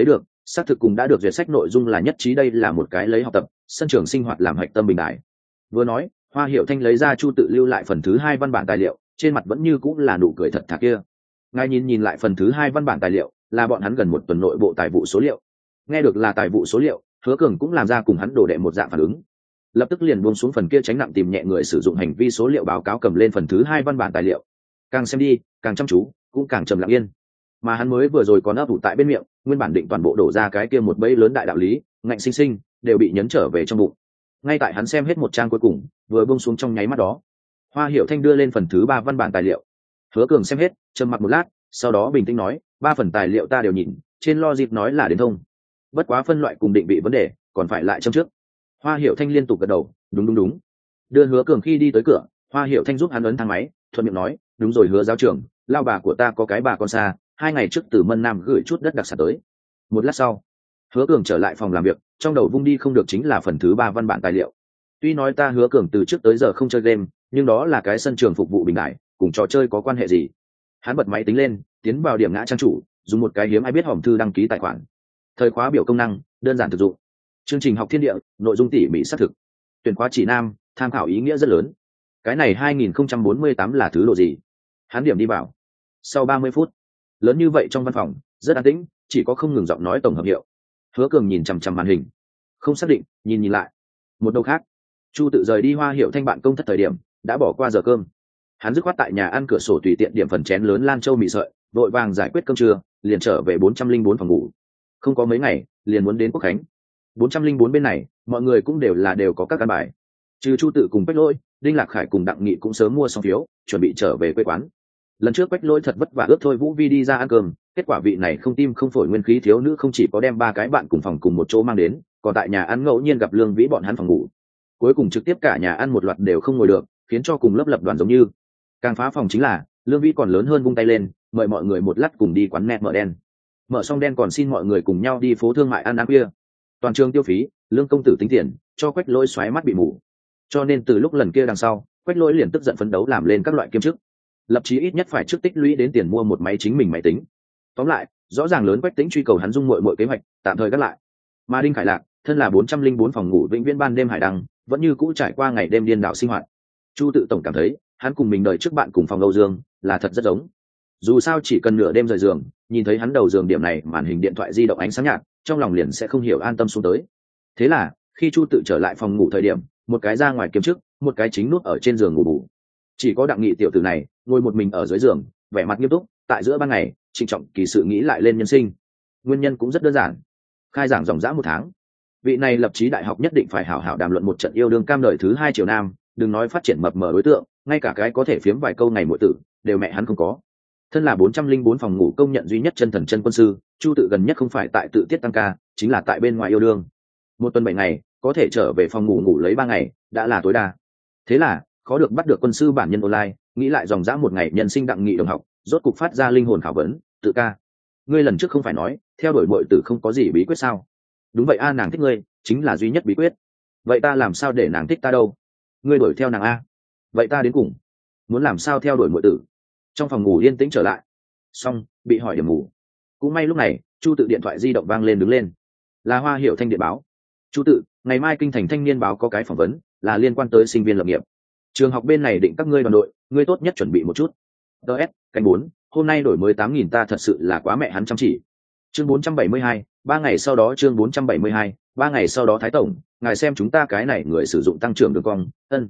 xác thực cùng đã được duyệt sách nội dung là nhất trí, đây là một cái lấy học tập sân trường sinh hoạt làm hạch tâm bình đại. Vừa nói, Hoa Hiểu Thanh lấy ra Chu Tự lưu lại phần thứ 2 văn bản tài liệu, trên mặt vẫn như cũng là nụ cười thật thà kia. Ngài nhìn lại phần thứ 2 văn bản tài liệu, là bọn hắn gần một tuần nội bộ tài vụ số liệu. Nghe được là tài vụ số liệu, Hứa Cường cũng làm ra cùng hắn đổ đệ một dạng phản ứng. Lập tức liền buông xuống phần kia tránh nặng tìm nhẹ người sử dụng hành vi số liệu báo cáo, cầm lên phần thứ 2 văn bản tài liệu. Càng xem đi, càng chăm chú, cũng càng trầm lặng yên. Mà hắn mới vừa rồi còn ấp ủ tại bên miệng, nguyên bản định toàn bộ đổ ra cái kia một bẫy lớn đại đạo lý, ngạnh sinh sinh đều bị nhấn trở về trong bụng. Ngay tại hắn xem hết một trang cuối cùng, vừa buông xuống trong nháy mắt đó, Hoa Hiểu Thanh đưa lên phần thứ 3 văn bản tài liệu. Hứa Cường xem hết, trầm mặc một lát, sau đó bình tĩnh nói, 3 phần tài liệu ta đều nhìn, trên logic nói là đến thông. Bất quá phân loại cùng định vị vấn đề, còn phải lại châm trước. Hoa Hiểu Thanh liên tục gật đầu, đúng. Đưa Hứa Cường khi đi tới cửa, Hoa Hiểu Thanh giúp hắn ấn thang máy, thuận miệng nói, đúng rồi Hứa giáo trưởng, lao bà của ta có cái bà con xa, 2 ngày trước từ Mân Nam gửi chút đất đặc sản tới. Một lát sau, Hứa Cường trở lại phòng làm việc, trong đầu vung đi không được chính là phần thứ 3 văn bản tài liệu. Tuy nói ta Hứa Cường từ trước tới giờ không chơi game, nhưng đó là cái sân trường phục vụ bình đại, cùng trò chơi có quan hệ gì? Hắn bật máy tính lên, tiến vào điểm ngã trang chủ, dùng một cái hiếm ai biết hòm thư đăng ký tài khoản. Thời khóa biểu công năng, đơn giản thực dụng. Chương trình học thiên địa, nội dung tỉ mỉ xác thực. Tuyển khóa chỉ nam, tham khảo ý nghĩa rất lớn. Cái này 2048 là thứ độ gì? Hắn điểm đi vào. Sau 30 phút, lớn như vậy trong văn phòng, rất an tĩnh, chỉ có không ngừng giọng nói tổng hợp hiệu. Hứa Cường nhìn chằm chằm màn hình, không xác định, nhìn lại. Một đầu khác, Chu Tự rời đi Hoa Hiểu Thanh bạn công thất thời điểm, đã bỏ qua giờ cơm. Hắn dứt khoát tại nhà ăn cửa sổ tùy tiện điểm phần chén lớn lan châu mì sợi, vội vàng giải quyết cơm trưa, liền trở về 404 phòng ngủ. Không có mấy ngày, liền muốn đến Quốc khánh. 404 bên này, mọi người cũng đều có các căn bài. Trừ Chu Tự cùng Quách Lỗi, Đinh Lạc Khải cùng Đặng Nghị cũng sớm mua xong phiếu, chuẩn bị trở về quê quán. Lần trước Quách Lỗi thật vất vả ước thôi Vũ Vi đi ra ăn cơm, kết quả vị này không tim không phổi nguyên khí thiếu nữ không chỉ có đem 3 cái bạn cùng phòng cùng một chỗ mang đến, còn tại nhà ăn ngẫu nhiên gặp Lương Vĩ bọn hắn phòng ngủ. Cuối cùng trực tiếp cả nhà ăn một loạt đều không ngồi được, khiến cho cùng lớp lập đoàn giống như. Càng phá phòng chính là Lương Vĩ còn lớn hơn vung tay lên, mời mọi người một lát cùng đi quán net mở đen. Mở xong đen còn xin mọi người cùng nhau đi phố thương mại ăn khuya. Toàn trường tiêu phí, Lương công tử tính tiền, cho Quách Lỗi xoáy mắt bị mù. Cho nên từ lúc lần kia đằng sau, Quách Lỗi liền tức giận phấn đấu làm lên các loại kiêm chức. Lập chí ít nhất phải trước tích lũy đến tiền mua một máy chính mình máy tính. Tóm lại, rõ ràng lớn Quách Tĩnh truy cầu hắn dung muội kế hoạch, tạm thời gác lại. Mà Đinh Khải Lạc, thân là 404 phòng ngủ vĩnh viễn ban đêm hải đăng, vẫn như cũ trải qua ngày đêm điên đảo sinh hoạt. Chu Tự tổng cảm thấy, hắn cùng mình đời trước bạn cùng phòng Âu Dương, là thật rất giống. Dù sao chỉ cần nửa đêm rời giường, nhìn thấy hắn đầu giường điểm này màn hình điện thoại di động ánh sáng nhạt, trong lòng liền sẽ không hiểu an tâm xuống tới. Thế là, khi Chu Tự trở lại phòng ngủ thời điểm, một cái ra ngoài kiếm chức, một cái chính nuốt ở trên giường ngủ bù. Chỉ có Đặng Nghị tiểu tử này, ngồi một mình ở dưới giường, vẻ mặt nghiêm túc, tại giữa ban ngày, trịnh trọng kỳ sự nghĩ lại lên nhân sinh. Nguyên nhân cũng rất đơn giản. Khai giảng dòng dã 1 tháng. Vị này lập chí đại học nhất định phải hảo hảo đàm luận một trận yêu đương cam đời thứ 2 chiều nam, đừng nói phát triển mập mờ đối tượng, ngay cả cái có thể phiếm vài câu ngày muội tử, đều mẹ hắn không có. Thân là 404 phòng ngủ công nhận duy nhất chân thần chân quân sư, Chu Tự gần nhất không phải tại tự tiết tăng ca, chính là tại bên ngoài yêu đương. 1 tuần 7 ngày, có thể trở về phòng ngủ ngủ lấy 3 ngày, đã là tối đa. Thế là, khó được bắt được quân sư bản nhân online, nghĩ lại dòng dã 1 ngày nhân sinh Đặng Nghị đồng học, rốt cục phát ra linh hồn khảo vấn, tự ca. Ngươi lần trước không phải nói, theo đuổi muội tử không có gì bí quyết sao? Đúng vậy a, nàng thích ngươi, chính là duy nhất bí quyết. Vậy ta làm sao để nàng thích ta đâu? Ngươi đuổi theo nàng a. Vậy ta đến cùng, muốn làm sao theo đuổi muội tử? Trong phòng ngủ yên tĩnh trở lại. Xong, bị hỏi điểm ngủ. Cũng may lúc này, Chu Tự điện thoại di động vang lên đứng lên. Là Hoa Hiểu Thanh điện báo. Chu Tự, ngày mai kinh thành Thanh niên báo có cái phỏng vấn, là liên quan tới sinh viên lập nghiệp. Trường học bên này định các ngươi đoàn đội, ngươi tốt nhất chuẩn bị một chút. DS, canh 4, hôm nay đổi mới 8.000 ta thật sự là quá mẹ hắn chăm chỉ. Chương 472, 3 ngày sau đó chương 472, 3 ngày sau đó Thái Tổng, ngài xem chúng ta cái này người sử dụng tăng trưởng đường cong,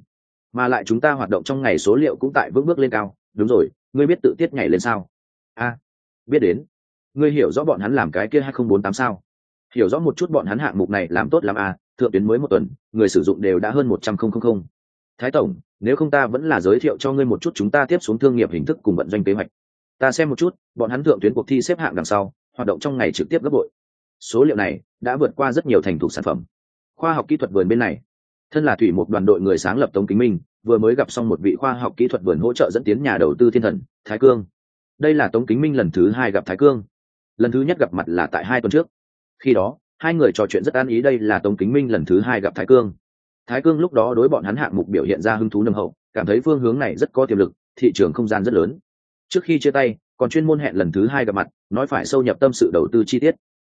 mà lại chúng ta hoạt động trong ngày số liệu cũng tại vững bước lên cao, đúng rồi, ngươi biết tự tiết nhảy lên sao? Biết đến. Ngươi hiểu rõ bọn hắn làm cái kia 2048 sao? Hiểu rõ một chút bọn hắn hạng mục này làm tốt lắm thượng tuyến mới 1 tuần, người sử dụng đều đã hơn 100,000. Thái Tổng, nếu không ta vẫn là giới thiệu cho ngươi một chút chúng ta tiếp xuống thương nghiệp hình thức cùng vận doanh kế hoạch. Ta xem một chút, bọn hắn thượng tuyến cuộc thi xếp hạng đằng sau, hoạt động trong ngày trực tiếp gấp bội. Số liệu này đã vượt qua rất nhiều thành thục sản phẩm. Khoa học kỹ thuật vườn bên này, thân là thủy mục đoàn đội người sáng lập Tống Kính Minh, vừa mới gặp xong một vị khoa học kỹ thuật vườn hỗ trợ dẫn tiến nhà đầu tư thiên thần, Thái Cương. Đây là Tống Kính Minh lần thứ 2 gặp Thái Cương. Lần thứ nhất gặp mặt là tại 2 tuần trước. Khi đó, hai người trò chuyện rất an ý, đây là Tống Kính Minh lần thứ 2 gặp Thái Cương. Thái Cương lúc đó đối bọn hắn hạng mục biểu hiện ra hứng thú nồng hậu, cảm thấy phương hướng này rất có tiềm lực, thị trường không gian rất lớn. Trước khi chia tay, còn chuyên môn hẹn lần thứ 2 gặp mặt, nói phải sâu nhập tâm sự đầu tư chi tiết.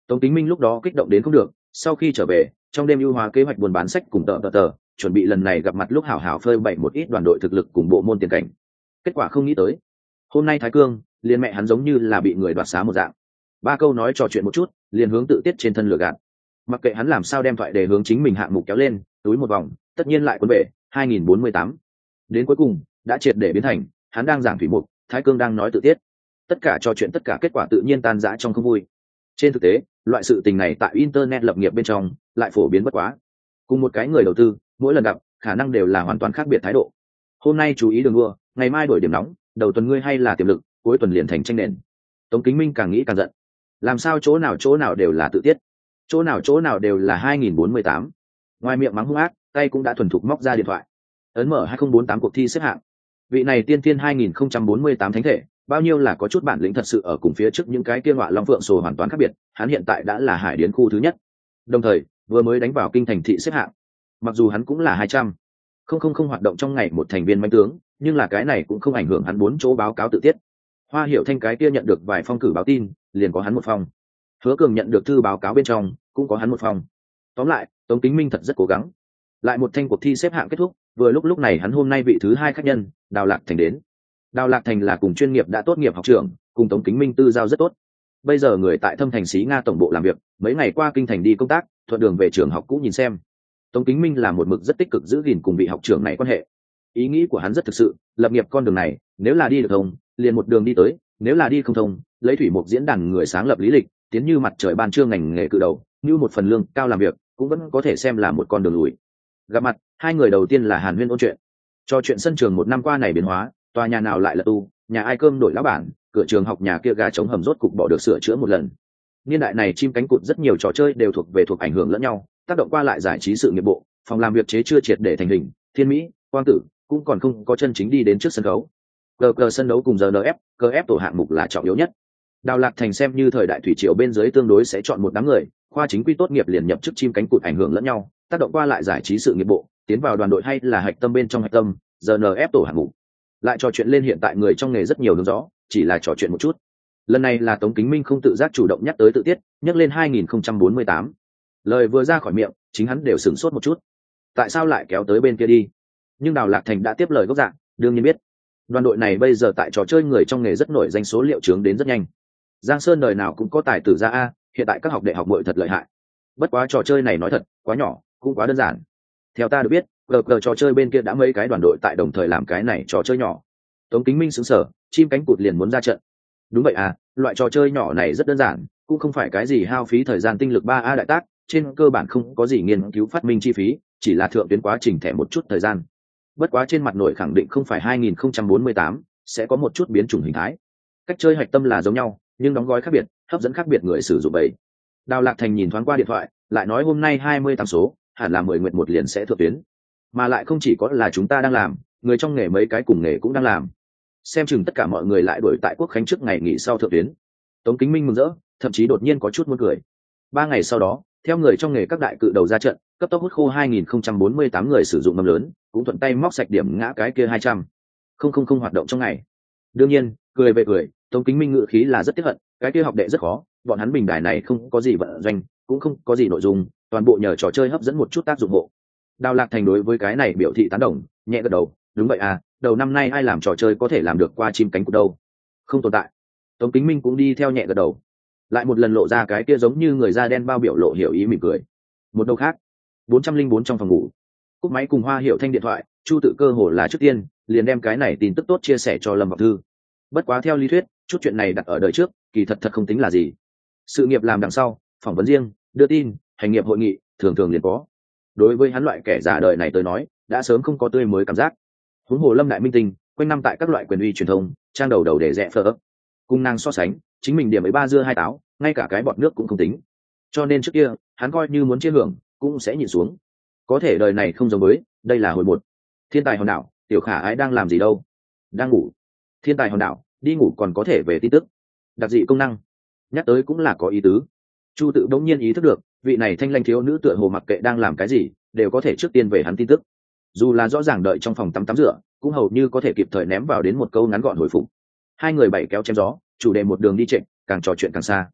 Tống Kính Minh lúc đó kích động đến không được, sau khi trở về trong đêm ưu hóa kế hoạch buôn bán sách cùng tờ chuẩn bị lần này gặp mặt lúc hảo hảo phơi bày một ít đoàn đội thực lực cùng bộ môn tiền cảnh. Kết quả không nghĩ tới hôm nay Thái Cương liền mẹ hắn giống như là bị người đoạt xá một dạng, ba câu nói trò chuyện một chút liền hướng tự tiết trên thân lửa gạt. Mặc kệ hắn làm sao đem thoại đề hướng chính mình hạng mục kéo lên túi một vòng, tất nhiên lại quân bể 2048. Đến cuối cùng đã triệt để biến thành hắn đang giảng thủy mục, Thái Cương đang nói tự tiết. Tất cả trò chuyện tất cả kết quả tự nhiên tan rã trong không vui. Trên thực tế loại sự tình này tại internet lập nghiệp bên trong lại phổ biến bất quá. Cùng một cái người đầu tư mỗi lần gặp khả năng đều là hoàn toàn khác biệt thái độ. Hôm nay chú ý đường đua, ngày mai đổi điểm nóng, đầu tuần ngươi hay là tiềm lực, cuối tuần liền thành tranh nền. Tống Kính Minh càng nghĩ càng giận. Làm sao chỗ nào đều là tự tiết, chỗ nào đều là 2048. Ngoài miệng mắng hung ác, tay cũng đã thuần thục móc ra điện thoại ấn mở 2048 cuộc thi xếp hạng. Vị này tiên thiên 2048 thánh thể bao nhiêu là có chút bản lĩnh thật sự, ở cùng phía trước những cái kia ngọa long phượng sồ hoàn toàn khác biệt. Hắn hiện tại đã là hải điến khu thứ nhất, đồng thời vừa mới đánh vào kinh thành thị xếp hạng. Mặc dù hắn cũng là 200 không hoạt động trong ngày một thành viên manh tướng, nhưng là cái này cũng không ảnh hưởng hắn 4 chỗ báo cáo tự tiết. Hoa Hiểu Thanh cái kia nhận được vài phong cử báo tin, liền có hắn một phong. Hứa Cường nhận được thư báo cáo bên trong, cũng có hắn một phong. Tóm lại Tống Kính Minh thật rất cố gắng. Lại một thanh cuộc thi xếp hạng kết thúc, vừa lúc này hắn hôm nay vị thứ 2 khách nhân Đào Lạc Thành đến. Đào Lạc Thành là cùng chuyên nghiệp đã tốt nghiệp học trưởng, cùng Tống Kính Minh tư giao rất tốt. Bây giờ người tại Thâm Thành Xí Nga tổng bộ làm việc, mấy ngày qua kinh thành đi công tác, thuận đường về trường học cũ nhìn xem. Tống Kính Minh là một mực rất tích cực giữ gìn cùng vị học trưởng này quan hệ. Ý nghĩ của hắn rất thực sự, lập nghiệp con đường này nếu là đi được thông liền một đường đi tới, nếu là đi không thông lấy thủy mục diễn đàn người sáng lập lý lịch tiến như mặt trời ban trưa ngành nghề cự đầu, như một phần lương cao làm việc cũng vẫn có thể xem là một con đường lùi. Gặp mặt hai người đầu tiên là hàn huyên ôn chuyện, trò chuyện sân trường một năm qua này biến hóa, tòa nhà nào lại là tu, nhà ai cơm đổi lão bản, cửa trường học nhà kia gà trống hầm rốt cục bỏ được sửa chữa một lần. Niên đại này chim cánh cụt rất nhiều trò chơi đều thuộc ảnh hưởng lẫn nhau, tác động qua lại giải trí sự nghiệp bộ, phòng làm việc chế chưa triệt để thành hình, Thiên Mỹ, Quang Tử cũng còn không có chân chính đi đến trước sân khấu. Cờ sân đấu cùng GNF, cờ ép tổ hạng mục là trọng yếu nhất. Đào Lạc Thành xem như thời đại thủy triều bên dưới tương đối sẽ chọn một đám người, khoa chính quy tốt nghiệp liền nhập chức chim cánh cụt ảnh hưởng lẫn nhau, tác động qua lại giải trí sự nghiệp bộ, tiến vào đoàn đội hay là hạch tâm bên trong hạch tâm, GNF tổ hạng mục. Lại trò chuyện lên hiện tại người trong nghề rất nhiều hướng rõ, chỉ là trò chuyện một chút. Lần này là Tống Kính Minh không tự giác chủ động nhắc tới tự tiết, nhắc lên 2048. Lời vừa ra khỏi miệng, chính hắn đều sửng sốt một chút. Tại sao lại kéo tới bên kia đi? Nhưng Đào Lạc Thành đã tiếp lời gốc dạng, đương nhiên biết. Đoàn đội này bây giờ tại trò chơi người trong nghề rất nổi danh, số liệu chướng đến rất nhanh. Giang Sơn đời nào cũng có tài tử ra a, hiện tại các học đại học muội thật lợi hại. Bất quá trò chơi này nói thật, quá nhỏ, cũng quá đơn giản. Theo ta được biết, trò chơi bên kia đã mấy cái đoàn đội tại đồng thời làm cái này trò chơi nhỏ. Tống Kính Minh sững sờ, chim cánh cụt liền muốn ra trận. Đúng vậy à, loại trò chơi nhỏ này rất đơn giản, cũng không phải cái gì hao phí thời gian tinh lực 3A đại tác, trên cơ bản không có gì nghiên cứu phát minh chi phí, chỉ là thượng tuyến quá trình thẻ một chút thời gian. Bất quá trên mặt nội khẳng định không phải 2048, sẽ có một chút biến chủng hình thái. Cách chơi hạch tâm là giống nhau, nhưng đóng gói khác biệt, hấp dẫn khác biệt người sử dụng bầy. Đào Lạc Thành nhìn thoáng qua điện thoại, lại nói hôm nay 28 số, hẳn là 10 nguyện một liền sẽ thượng tuyến. Mà lại không chỉ có là chúng ta đang làm, người trong nghề mấy cái cùng nghề cũng đang làm. Xem chừng tất cả mọi người lại đuổi tại Quốc khánh trước ngày nghỉ sau thượng tuyến. Tống Kính Minh mừng rỡ, thậm chí đột nhiên có chút muốn cười. 3 ngày sau đó, theo người trong nghề các đại cự đầu ra trận, cấp tốc hút khô 2048 người sử dụng mâm lớn, cũng thuận tay móc sạch điểm ngã cái kia 200. Không hoạt động trong ngày. Đương nhiên, cười về cười, Tống Kính Minh ngữ khí là rất tiếc hận, cái kia học đệ rất khó, bọn hắn bình đài này không có gì vận doanh, cũng không có gì nội dung, toàn bộ nhờ trò chơi hấp dẫn một chút tác dụng hộ. Đào Lạc Thành đối với cái này biểu thị tán đồng, nhẹ gật đầu, đúng vậy à, đầu năm nay ai làm trò chơi có thể làm được qua chim cánh cụt đâu? Không tồn tại. Tống Kính Minh cũng đi theo nhẹ gật đầu, lại một lần lộ ra cái kia giống như người da đen bao biểu lộ hiểu ý mỉm cười. Một đầu khác, 404 trong phòng ngủ, cúp máy cùng Hoa Hiểu Thanh điện thoại, Chu Tự cơ hồ là trước tiên liền đem cái này tin tức tốt chia sẻ cho Lâm Ngọc Thư. Bất quá theo lý thuyết, chút chuyện này đặt ở đời trước, kỳ thật không tính là gì. Sự nghiệp làm đằng sau, phỏng vấn riêng, đưa tin, hành nghiệp hội nghị, thường liền có. Đối với hắn loại kẻ già đời này tới nói, đã sớm không có tươi mới cảm giác. Huống hồ Lâm đại minh tinh, quanh năm tại các loại quyền uy truyền thông, trang đầu để rẽ phở ấp. Cùng nàng so sánh, chính mình điểm ấy 3 dưa 2 táo, ngay cả cái bọt nước cũng không tính. Cho nên trước kia, hắn coi như muốn chia hưởng, cũng sẽ nhìn xuống. Có thể đời này không giống với, đây là hồi một. Thiên tài hòn đảo, Tiểu Khả Ái đang làm gì đâu? Đang ngủ. Thiên tài hòn đảo, đi ngủ còn có thể về tin tức. Đặc dị công năng, nhắc tới cũng là có ý tứ. Chu Tự bỗng nhiên ý thức được, vị này thanh lanh thiếu nữ tựa hồ mặc kệ đang làm cái gì, đều có thể trước tiên về hắn tin tức. Dù là rõ ràng đợi trong phòng tắm rửa, cũng hầu như có thể kịp thời ném vào đến một câu ngắn gọn hồi phục. Hai người bảy kéo chém gió, chủ đề một đường đi trịnh, càng trò chuyện càng xa.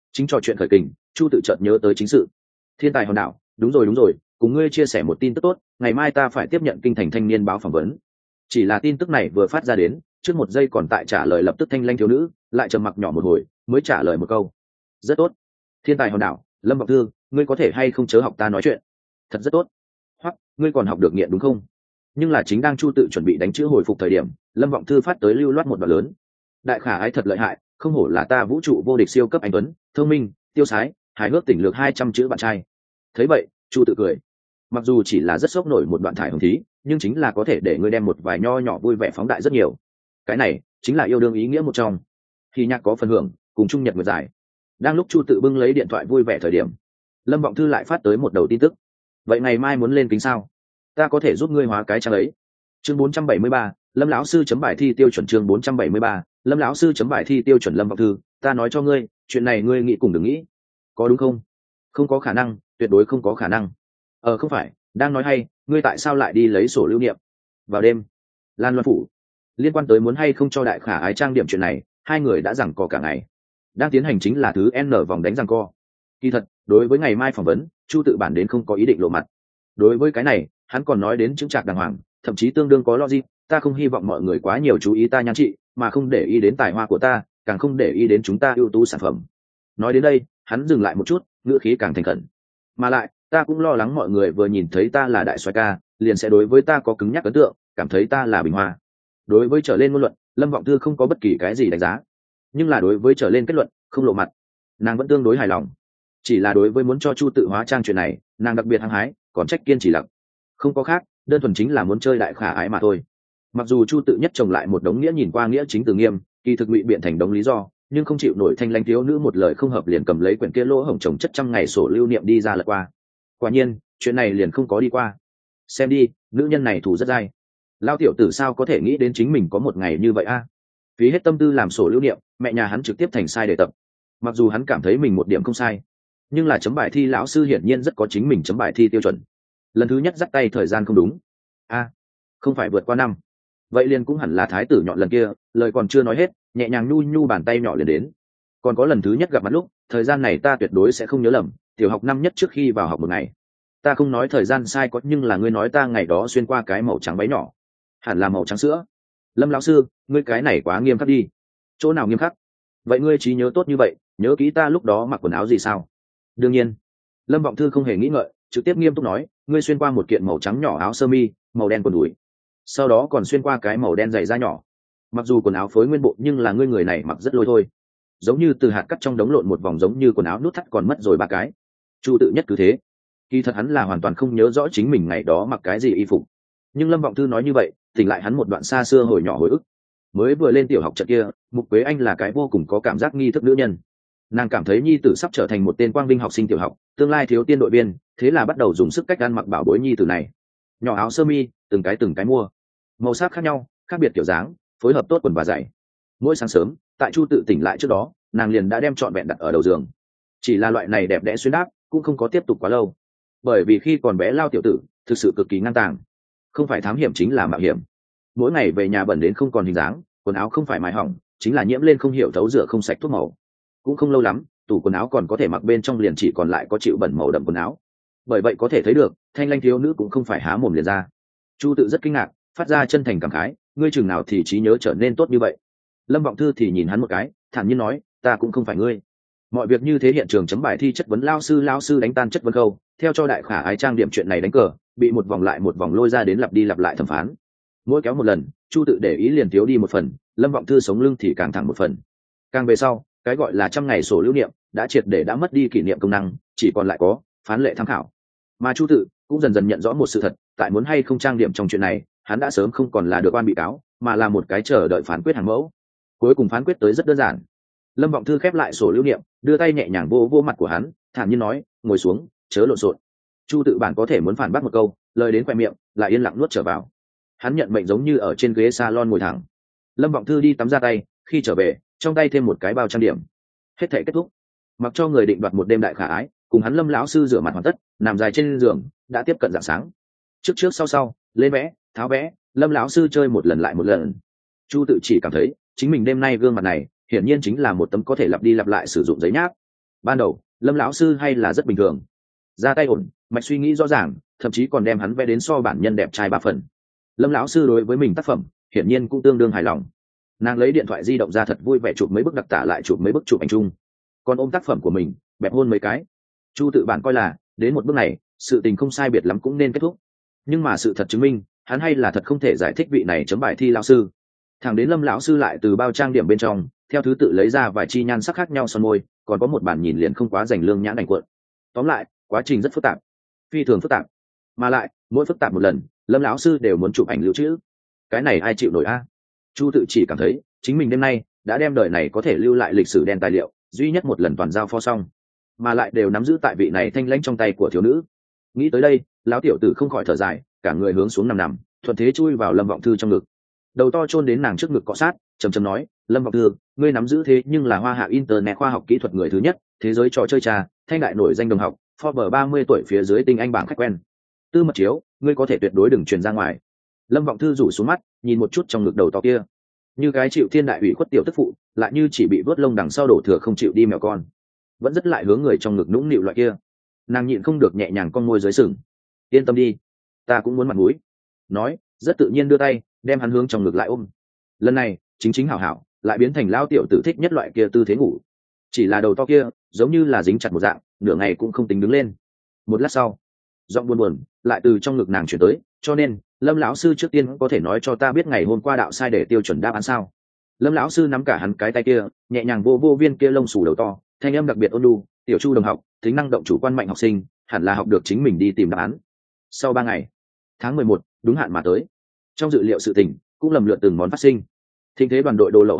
Chính trò chuyện khởi kình, chu tự chợt nhớ tới chính sự. Thiên tài hòn đảo, đúng rồi, cùng ngươi chia sẻ một tin tức tốt, ngày mai ta phải tiếp nhận kinh thành thanh niên báo phỏng vấn. Chỉ là tin tức này vừa phát ra đến, trước một giây còn tại trả lời lập tức thanh lanh thiếu nữ lại trầm mặc nhỏ một hồi mới trả lời một câu: rất tốt. Thiên tài hòn đảo, Lâm Vọng Thư, ngươi có thể hay không chớ học ta nói chuyện? Thật rất tốt. Hoặc ngươi còn học được nghiện đúng không? Nhưng là chính đang chu tự chuẩn bị đánh chữ hồi phục thời điểm, Lâm Vọng Thư phát tới lưu loát một đoạn lớn: đại khả ái thật lợi hại, không hổ là ta vũ trụ vô địch siêu cấp anh tuấn, thông minh, tiêu sái, hài hước tỉnh lược 200 chữ bạn trai. Thấy vậy, chu tự cười. Mặc dù chỉ là rất sốc nổi một đoạn thải hồng thí, nhưng chính là có thể để ngươi đem một vài nho nhỏ vui vẻ phóng đại rất nhiều. Cái này chính là yêu đương ý nghĩa một trong. Thì nhạc có phần hưởng, cùng chung nhật nguyệt giải. Đang lúc chu tự bưng lấy điện thoại vui vẻ thời điểm, Lâm Vọng Thư lại phát tới một đầu tin tức: vậy ngày mai muốn lên kính sao? Ta có thể giúp ngươi hóa cái trang ấy. Chương 473, Lâm lão sư chấm bài thi tiêu chuẩn. Chương 473, Lâm lão sư chấm bài thi tiêu chuẩn. Lâm Vọng Thư, ta nói cho ngươi, chuyện này ngươi nghĩ cùng đừng nghĩ. Có đúng không? Không có khả năng, tuyệt đối không có khả năng. Không phải, đang nói hay, ngươi tại sao lại đi lấy sổ lưu niệm? Vào đêm, Lan Loan phủ, liên quan tới muốn hay không cho đại khả ái trang điểm chuyện này, hai người đã giằng co cả ngày. Đang tiến hành chính là thứ N vòng đánh giằng co. Kỳ thật, đối với ngày mai phỏng vấn, chu tự bản đến không có ý định lộ mặt. Đối với cái này, hắn còn nói đến chững chạc đàng hoàng, thậm chí tương đương có logic. Ta không hy vọng mọi người quá nhiều chú ý ta nhan trị, mà không để ý đến tài hoa của ta, càng không để ý đến chúng ta ưu tú sản phẩm. Nói đến đây, hắn dừng lại một chút, ngữ khí càng thành khẩn. Mà lại, ta cũng lo lắng mọi người vừa nhìn thấy ta là đại soái ca, liền sẽ đối với ta có cứng nhắc ấn tượng, cảm thấy ta là bình hoa. Đối với trở lên ngôn luận, Lâm Vọng Thư không có bất kỳ cái gì đánh giá, nhưng là đối với trở lên kết luận, không lộ mặt, nàng vẫn tương đối hài lòng. Chỉ là đối với muốn cho chu tự hóa trang chuyện này, nàng đặc biệt hăng hái, còn trách kiên trì lặng, không có khác, đơn thuần chính là muốn chơi đại khả ái mà thôi. Mặc dù chu tự nhất trồng lại một đống nghĩa nhìn qua nghĩa chính từ nghiêm, kỳ thực ngụy biện thành đống lý do, nhưng không chịu nổi thanh lãnh thiếu nữ một lời không hợp liền cầm lấy quyển kia lỗ hổng chồng chất trăm ngày sổ lưu niệm đi ra lật qua. Quả nhiên, chuyện này liền không có đi qua. Xem đi, nữ nhân này thủ rất dai. Lao tiểu tử sao có thể nghĩ đến chính mình có một ngày như vậy a? Phí hết tâm tư làm sổ lưu niệm, mẹ nhà hắn trực tiếp thành sai đề tập. Mặc dù hắn cảm thấy mình một điểm không sai, nhưng là chấm bài thi lão sư hiển nhiên rất có chính mình chấm bài thi tiêu chuẩn. Lần thứ nhất dắt tay thời gian không đúng. Không phải vượt qua năm. Vậy liền cũng hẳn là thái tử nhọn lần kia, lời còn chưa nói hết, nhẹ nhàng nhu nhu bàn tay nhỏ liền đến. Còn có lần thứ nhất gặp mặt lúc, thời gian này ta tuyệt đối sẽ không nhớ lầm, tiểu học năm nhất trước khi vào học một ngày. Ta không nói thời gian sai có, nhưng là ngươi nói ta ngày đó xuyên qua cái màu trắng váy nhỏ, hẳn là màu trắng sữa. Lâm lão sư, ngươi cái này quá nghiêm khắc đi. Chỗ nào nghiêm khắc? Vậy ngươi trí nhớ tốt như vậy, nhớ kỹ ta lúc đó mặc quần áo gì sao? Đương nhiên. Lâm Vọng Thư không hề nghĩ ngợi, trực tiếp nghiêm túc nói, ngươi xuyên qua một kiện màu trắng nhỏ áo sơ mi, màu đen quần đùi, sau đó còn xuyên qua cái màu đen giày da nhỏ. Mặc dù quần áo phối nguyên bộ, nhưng là ngươi người này mặc rất lôi thôi, giống như từ hạt cắt trong đống lộn một vòng, giống như quần áo nút thắt còn mất rồi ba cái. Chu tự nhất cứ thế. Kỳ thật hắn là hoàn toàn không nhớ rõ chính mình ngày đó mặc cái gì y phục, nhưng Lâm Vọng Thư nói như vậy, tỉnh lại hắn một đoạn xa xưa hồi nhỏ hồi ức. Mới vừa lên tiểu học trận kia, Mục Quế Anh là cái vô cùng có cảm giác nghi thức nữ nhân. Nàng cảm thấy nhi tử sắp trở thành một tên quang vinh học sinh tiểu học, tương lai thiếu tiên đội viên, thế là bắt đầu dùng sức cách ăn mặc bảo bối nhi tử này. Nhỏ áo sơ mi, từng cái mua, màu sắc khác nhau, khác biệt kiểu dáng, phối hợp tốt quần và giày. Mỗi sáng sớm, tại Chu tự tỉnh lại trước đó, nàng liền đã đem trọn vẹn đặt ở đầu giường. Chỉ là loại này đẹp đẽ xuyên đáp, cũng không có tiếp tục quá lâu, bởi vì khi còn bé Lao tiểu tử thực sự cực kỳ ngang tàng, không phải thám hiểm chính là mạo hiểm. Mỗi ngày về nhà bẩn đến không còn hình dáng, quần áo không phải mài hỏng, chính là nhiễm lên không hiểu thấu rửa không sạch thuốc màu. Cũng không lâu lắm, tủ quần áo còn có thể mặc bên trong liền chỉ còn lại có chịu bẩn màu đậm quần áo. Bởi vậy có thể thấy được, thanh lanh thiếu nữ cũng không phải há mồm liền ra. Chu tự rất kinh ngạc, phát ra chân thành cảm khái, ngươi chừng nào thì trí nhớ trở nên tốt như vậy? Lâm Vọng Thư thì nhìn hắn một cái, thản nhiên nói, ta cũng không phải ngươi. Mọi việc như thế hiện trường chấm bài thi chất vấn lao sư đánh tan chất vấn câu, theo cho đại khả ái trang điểm chuyện này đánh cờ, bị một vòng lại một vòng lôi ra đến lặp đi lặp lại thẩm phán. Mỗi kéo một lần, Chu tự để ý liền thiếu đi một phần, Lâm Vọng Thư sống lưng thì càng thẳng một phần. Càng về sau, cái gọi là trăm ngày sổ lưu niệm đã triệt để đã mất đi kỷ niệm công năng, chỉ còn lại có phán lệ tham khảo. Mà Chu tự cũng dần dần nhận rõ một sự thật, tại muốn hay không trang điểm trong chuyện này, hắn đã sớm không còn là được oan bị cáo, mà là một cái chờ đợi phán quyết hàng mẫu. Cuối cùng phán quyết tới rất đơn giản. Lâm Vọng Thư khép lại sổ lưu niệm, đưa tay nhẹ nhàng vô mặt của hắn, thản nhiên nói, ngồi xuống, chớ lộn xộn. Chu tự bản có thể muốn phản bác một câu, lời đến khoe miệng lại yên lặng nuốt trở vào. Hắn nhận mệnh giống như ở trên ghế salon ngồi thẳng. Lâm Vọng Thư đi tắm ra tay, khi trở về, trong tay thêm một cái bao trang điểm. Hết thảy kết thúc. Mặc cho người định đoạt một đêm đại khả ái, cùng hắn Lâm lão sư rửa mặt hoàn tất, nằm dài trên giường, đã tiếp cận rạng sáng. Trước sau, lên vẽ, tháo vẽ, Lâm lão sư chơi một lần lại một lần. Chu tự chỉ cảm thấy chính mình đêm nay gương mặt này hiển nhiên chính là một tấm có thể lặp đi lặp lại sử dụng giấy nháp. ban đầu lâm lão sư hay là rất bình thường, ra tay ổn, mạch suy nghĩ rõ ràng, thậm chí còn đem hắn vẽ đến so bản nhân đẹp trai 3 phần. Lâm lão sư đối với mình tác phẩm hiển nhiên cũng tương đương hài lòng. Nàng lấy điện thoại di động ra thật vui vẻ chụp mấy bức đặc tả, lại chụp mấy bức chụp ảnh chung, còn ôm tác phẩm của mình bẹp hôn mấy cái. Chu tự bản coi là đến một bước này sự tình không sai biệt lắm cũng nên kết thúc, nhưng mà sự thật chứng minh hắn hay là thật không thể giải thích vị này chấm bài thi lão sư. Thẳng đến Lâm lão sư lại từ bao trang điểm bên trong theo thứ tự lấy ra vài chi nhan sắc khác nhau son môi, còn có một bản nhìn liền không quá rành lương nhãn ảnh cuộn. Tóm lại quá trình rất phức tạp, phi thường phức tạp, mà lại mỗi phức tạp một lần Lâm lão sư đều muốn chụp ảnh lưu trữ. Cái này ai chịu nổi a? Chu tự chỉ cảm thấy chính mình đêm nay đã đem đời này có thể lưu lại lịch sử đen tài liệu duy nhất một lần toàn giao pho xong, mà lại đều nắm giữ tại vị này thanh lãnh trong tay của thiếu nữ. Nghĩ tới đây lão tiểu tử không khỏi thở dài, cả người hướng xuống nằm, thuận thế chui vào Lâm Vọng Thư trong ngực, đầu to chôn đến nàng trước ngực cọ sát, trầm trầm nói: Lâm Vọng Thư, ngươi nắm giữ thế nhưng là hoa hạ internet khoa học kỹ thuật người thứ nhất, thế giới trò chơi trà, thanh đại nổi danh đồng học, Forbes 30 tuổi phía dưới tinh anh bảng khách quen. Tư mật chiếu, ngươi có thể tuyệt đối đừng truyền ra ngoài. Lâm Vọng Thư rủ xuống mắt, nhìn một chút trong ngực đầu to kia, như cái chịu thiên đại ủy khuất tiểu tức phụ, lại như chỉ bị vớt lông đằng sau đổ thừa không chịu đi mèo con, vẫn rất lại hướng người trong ngực nũng nịu loại kia. Nàng nhịn không được nhẹ nhàng con môi dưới sừng. Yên tâm đi, ta cũng muốn mặt mũi. Nói, rất tự nhiên đưa tay đem hắn hướng trong ngực lại ôm. Lần này chính chính hảo hảo lại biến thành lao tiểu tử thích nhất loại kia tư thế ngủ, chỉ là đầu to kia giống như là dính chặt một dạng, nửa ngày cũng không tính đứng lên. Một lát sau, giọng buồn buồn lại từ trong ngực nàng chuyển tới: cho nên Lâm lão sư trước tiên có thể nói cho ta biết ngày hôm qua đạo sai để tiêu chuẩn đáp án sao? Lâm lão sư nắm cả hắn cái tay kia, nhẹ nhàng vô vô viên kia lông xù đầu to, thanh âm đặc biệt ôn nhu: tiểu Chu đồng học, tính năng động chủ quan mạnh học sinh, hẳn là học được chính mình đi tìm đáp án. Sau 3 ngày, tháng 11, đúng hạn mà tới. Trong dự liệu sự tình cũng lầm lượt từng món phát sinh. Thịnh thế đoàn đội đồ lậu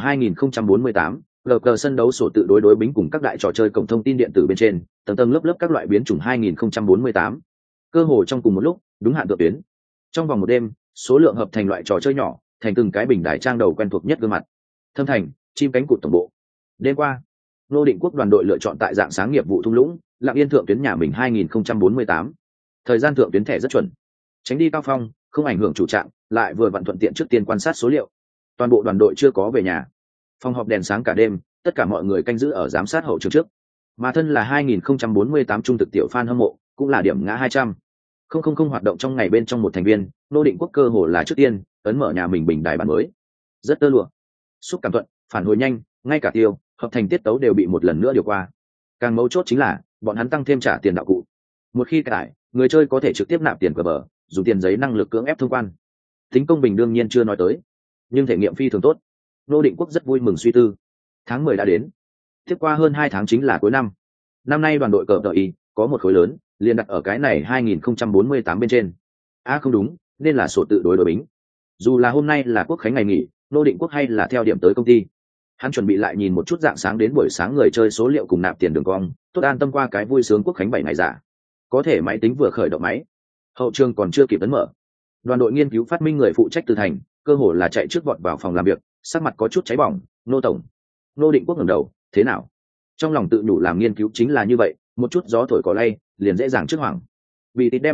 2048, GG sân đấu sổ tự đối bính cùng các đại trò chơi cổng thông tin điện tử bên trên, tầng tầng lớp lớp các loại biến chủng 2048. Cơ hồ trong cùng một lúc, đúng hạn thượng tuyến. Trong vòng một đêm, số lượng hợp thành loại trò chơi nhỏ, thành từng cái bình đài trang đầu quen thuộc nhất gương mặt. Thâm Thành, chim cánh cụt tổng bộ. Đêm qua, Ngô Định Quốc đoàn đội lựa chọn tại dạng sáng nghiệp vụ thung lũng, Lặng Yên thượng tuyến nhà mình 2048. Thời gian thượng tuyến thẻ rất chuẩn, tránh đi cao phong, không ảnh hưởng chủ trạng, lại vừa vặn thuận tiện trước tiên quan sát số liệu. Toàn bộ đoàn đội chưa có về nhà, phòng họp đèn sáng cả đêm, tất cả mọi người canh giữ ở giám sát hậu trường trước. Mà thân là 2048 trung thực tiểu fan hâm mộ, cũng là điểm ngã 200. Không hoạt động trong ngày bên trong một thành viên, Ngô Định Quốc cơ hồ là trước tiên ấn mở nhà mình bình đài bản mới. Rất tơ lụa, xúc cảm thuận, phản hồi nhanh, ngay cả tiêu hợp thành tiết tấu đều bị một lần nữa điều qua. Càng mấu chốt chính là bọn hắn tăng thêm trả tiền đạo cụ. Một khi cải, người chơi có thể trực tiếp nạp tiền cờ bờ, dùng tiền giấy năng lực cưỡng ép thông quan. Tính công bình đương nhiên chưa nói tới, nhưng thể nghiệm phi thường tốt. Ngô Định Quốc rất vui mừng suy tư. Tháng 10 đã đến, tiếp qua hơn 2 tháng chính là cuối năm. Năm nay đoàn đội cờ tờ y có một khối lớn liền đặt ở cái này 2048 bên trên. Không đúng, nên là sổ tự đối bính. Dù là hôm nay là quốc khánh ngày nghỉ, Ngô Định Quốc hay là theo điểm tới công ty. Hắn chuẩn bị lại nhìn một chút dạng sáng đến buổi sáng người chơi số liệu cùng nạp tiền đường cong, tốt an tâm qua cái vui sướng quốc khánh 7 ngày giả. Có thể máy tính vừa khởi động máy, hậu trường còn chưa kịp ấn mở. Đoàn đội nghiên cứu phát minh người phụ trách từ thành, cơ hồ là chạy trước vọt vào phòng làm việc, sắc mặt có chút cháy bỏng. Nô tổng. Ngô Định Quốc ngẩng đầu, thế nào? Trong lòng tự nhủ làm nghiên cứu chính là như vậy, một chút gió thổi cỏ lay, liền dễ dàng trước hoảng. Vì tịt đem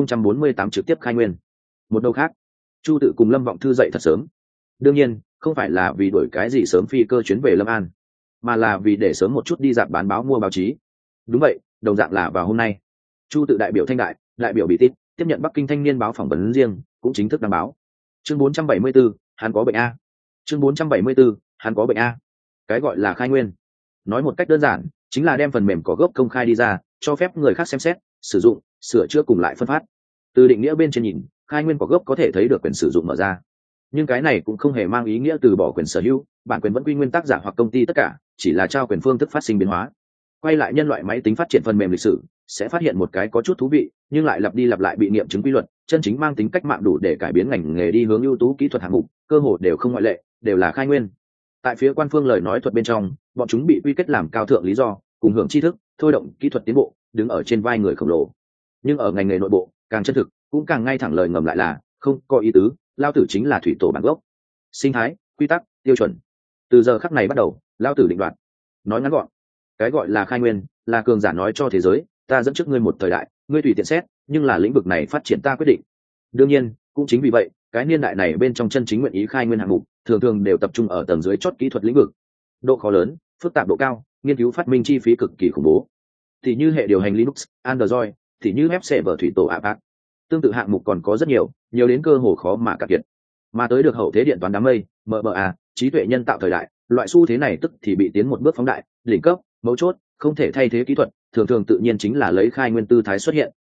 2048 trực tiếp khai nguyên. Một đầu khác, Chu tự cùng Lâm Vọng Thư dậy thật sớm. Đương nhiên, không phải là vì đổi cái gì sớm phi cơ chuyến về Lâm An, mà là vì để sớm một chút đi dạp bán báo mua báo chí. Đúng vậy, đồng dạng là vào hôm nay. Chu tự đại biểu Thanh Đại, đại biểu Bị Tít, tiếp nhận Bắc Kinh Thanh Niên báo phỏng vấn riêng, cũng chính thức đăng báo. Chương 474, hắn có bệnh a. Chương 474, hắn có bệnh a. Cái gọi là khai nguyên, nói một cách đơn giản, chính là đem phần mềm có gốc công khai đi ra, cho phép người khác xem xét, sử dụng, sửa chữa cùng lại phân phát. Từ định nghĩa bên trên nhìn, khai nguyên có gốc có thể thấy được quyền sử dụng mở ra, nhưng cái này cũng không hề mang ý nghĩa từ bỏ quyền sở hữu, bản quyền vẫn quy nguyên tác giả hoặc công ty tất cả, chỉ là trao quyền phương thức phát sinh biến hóa. Quay lại nhân loại máy tính phát triển phần mềm lịch sử, sẽ phát hiện một cái có chút thú vị nhưng lại lặp đi lặp lại bị nghiệm chứng quy luật, chân chính mang tính cách mạng đủ để cải biến ngành nghề đi hướng ưu tú kỹ thuật hạng mục, cơ hồ đều không ngoại lệ, đều là khai nguyên. Tại phía quan phương lời nói thuật bên trong, bọn chúng bị quy kết làm cao thượng lý do, cùng hưởng tri thức, thôi động kỹ thuật tiến bộ, đứng ở trên vai người khổng lồ. Nhưng ở ngành nghề nội bộ, càng chân thực, cũng càng ngay thẳng lời ngầm lại là không có ý tứ, lao tử chính là thủy tổ bản gốc, sinh thái, quy tắc, tiêu chuẩn. Từ giờ khắc này bắt đầu, lao tử định đoạt. Nói ngắn gọn, cái gọi là khai nguyên, là cường giả nói cho thế giới, ta dẫn trước ngươi một thời đại, ngươi tùy tiện xét, nhưng là lĩnh vực này phát triển ta quyết định. Đương nhiên, cũng chính vì vậy, cái niên đại này bên trong chân chính nguyện ý khai nguyên hạng mục, thường thường đều tập trung ở tầng dưới chót kỹ thuật lĩnh vực. Độ khó lớn, phức tạp độ cao, nghiên cứu phát minh chi phí cực kỳ khủng bố. Thì như hệ điều hành Linux, Android, thì như web server thủy tổ app. Tương tự hạng mục còn có rất nhiều, nhiều đến cơ hồ khó mà cạn kiệt. Mà tới được hậu thế điện toán đám mây, MBA, trí tuệ nhân tạo thời đại, loại xu thế này tức thì bị tiến một bước phóng đại, đỉnh cấp, mấu chốt, không thể thay thế kỹ thuật, thường thường tự nhiên chính là lấy khai nguyên tư thái xuất hiện.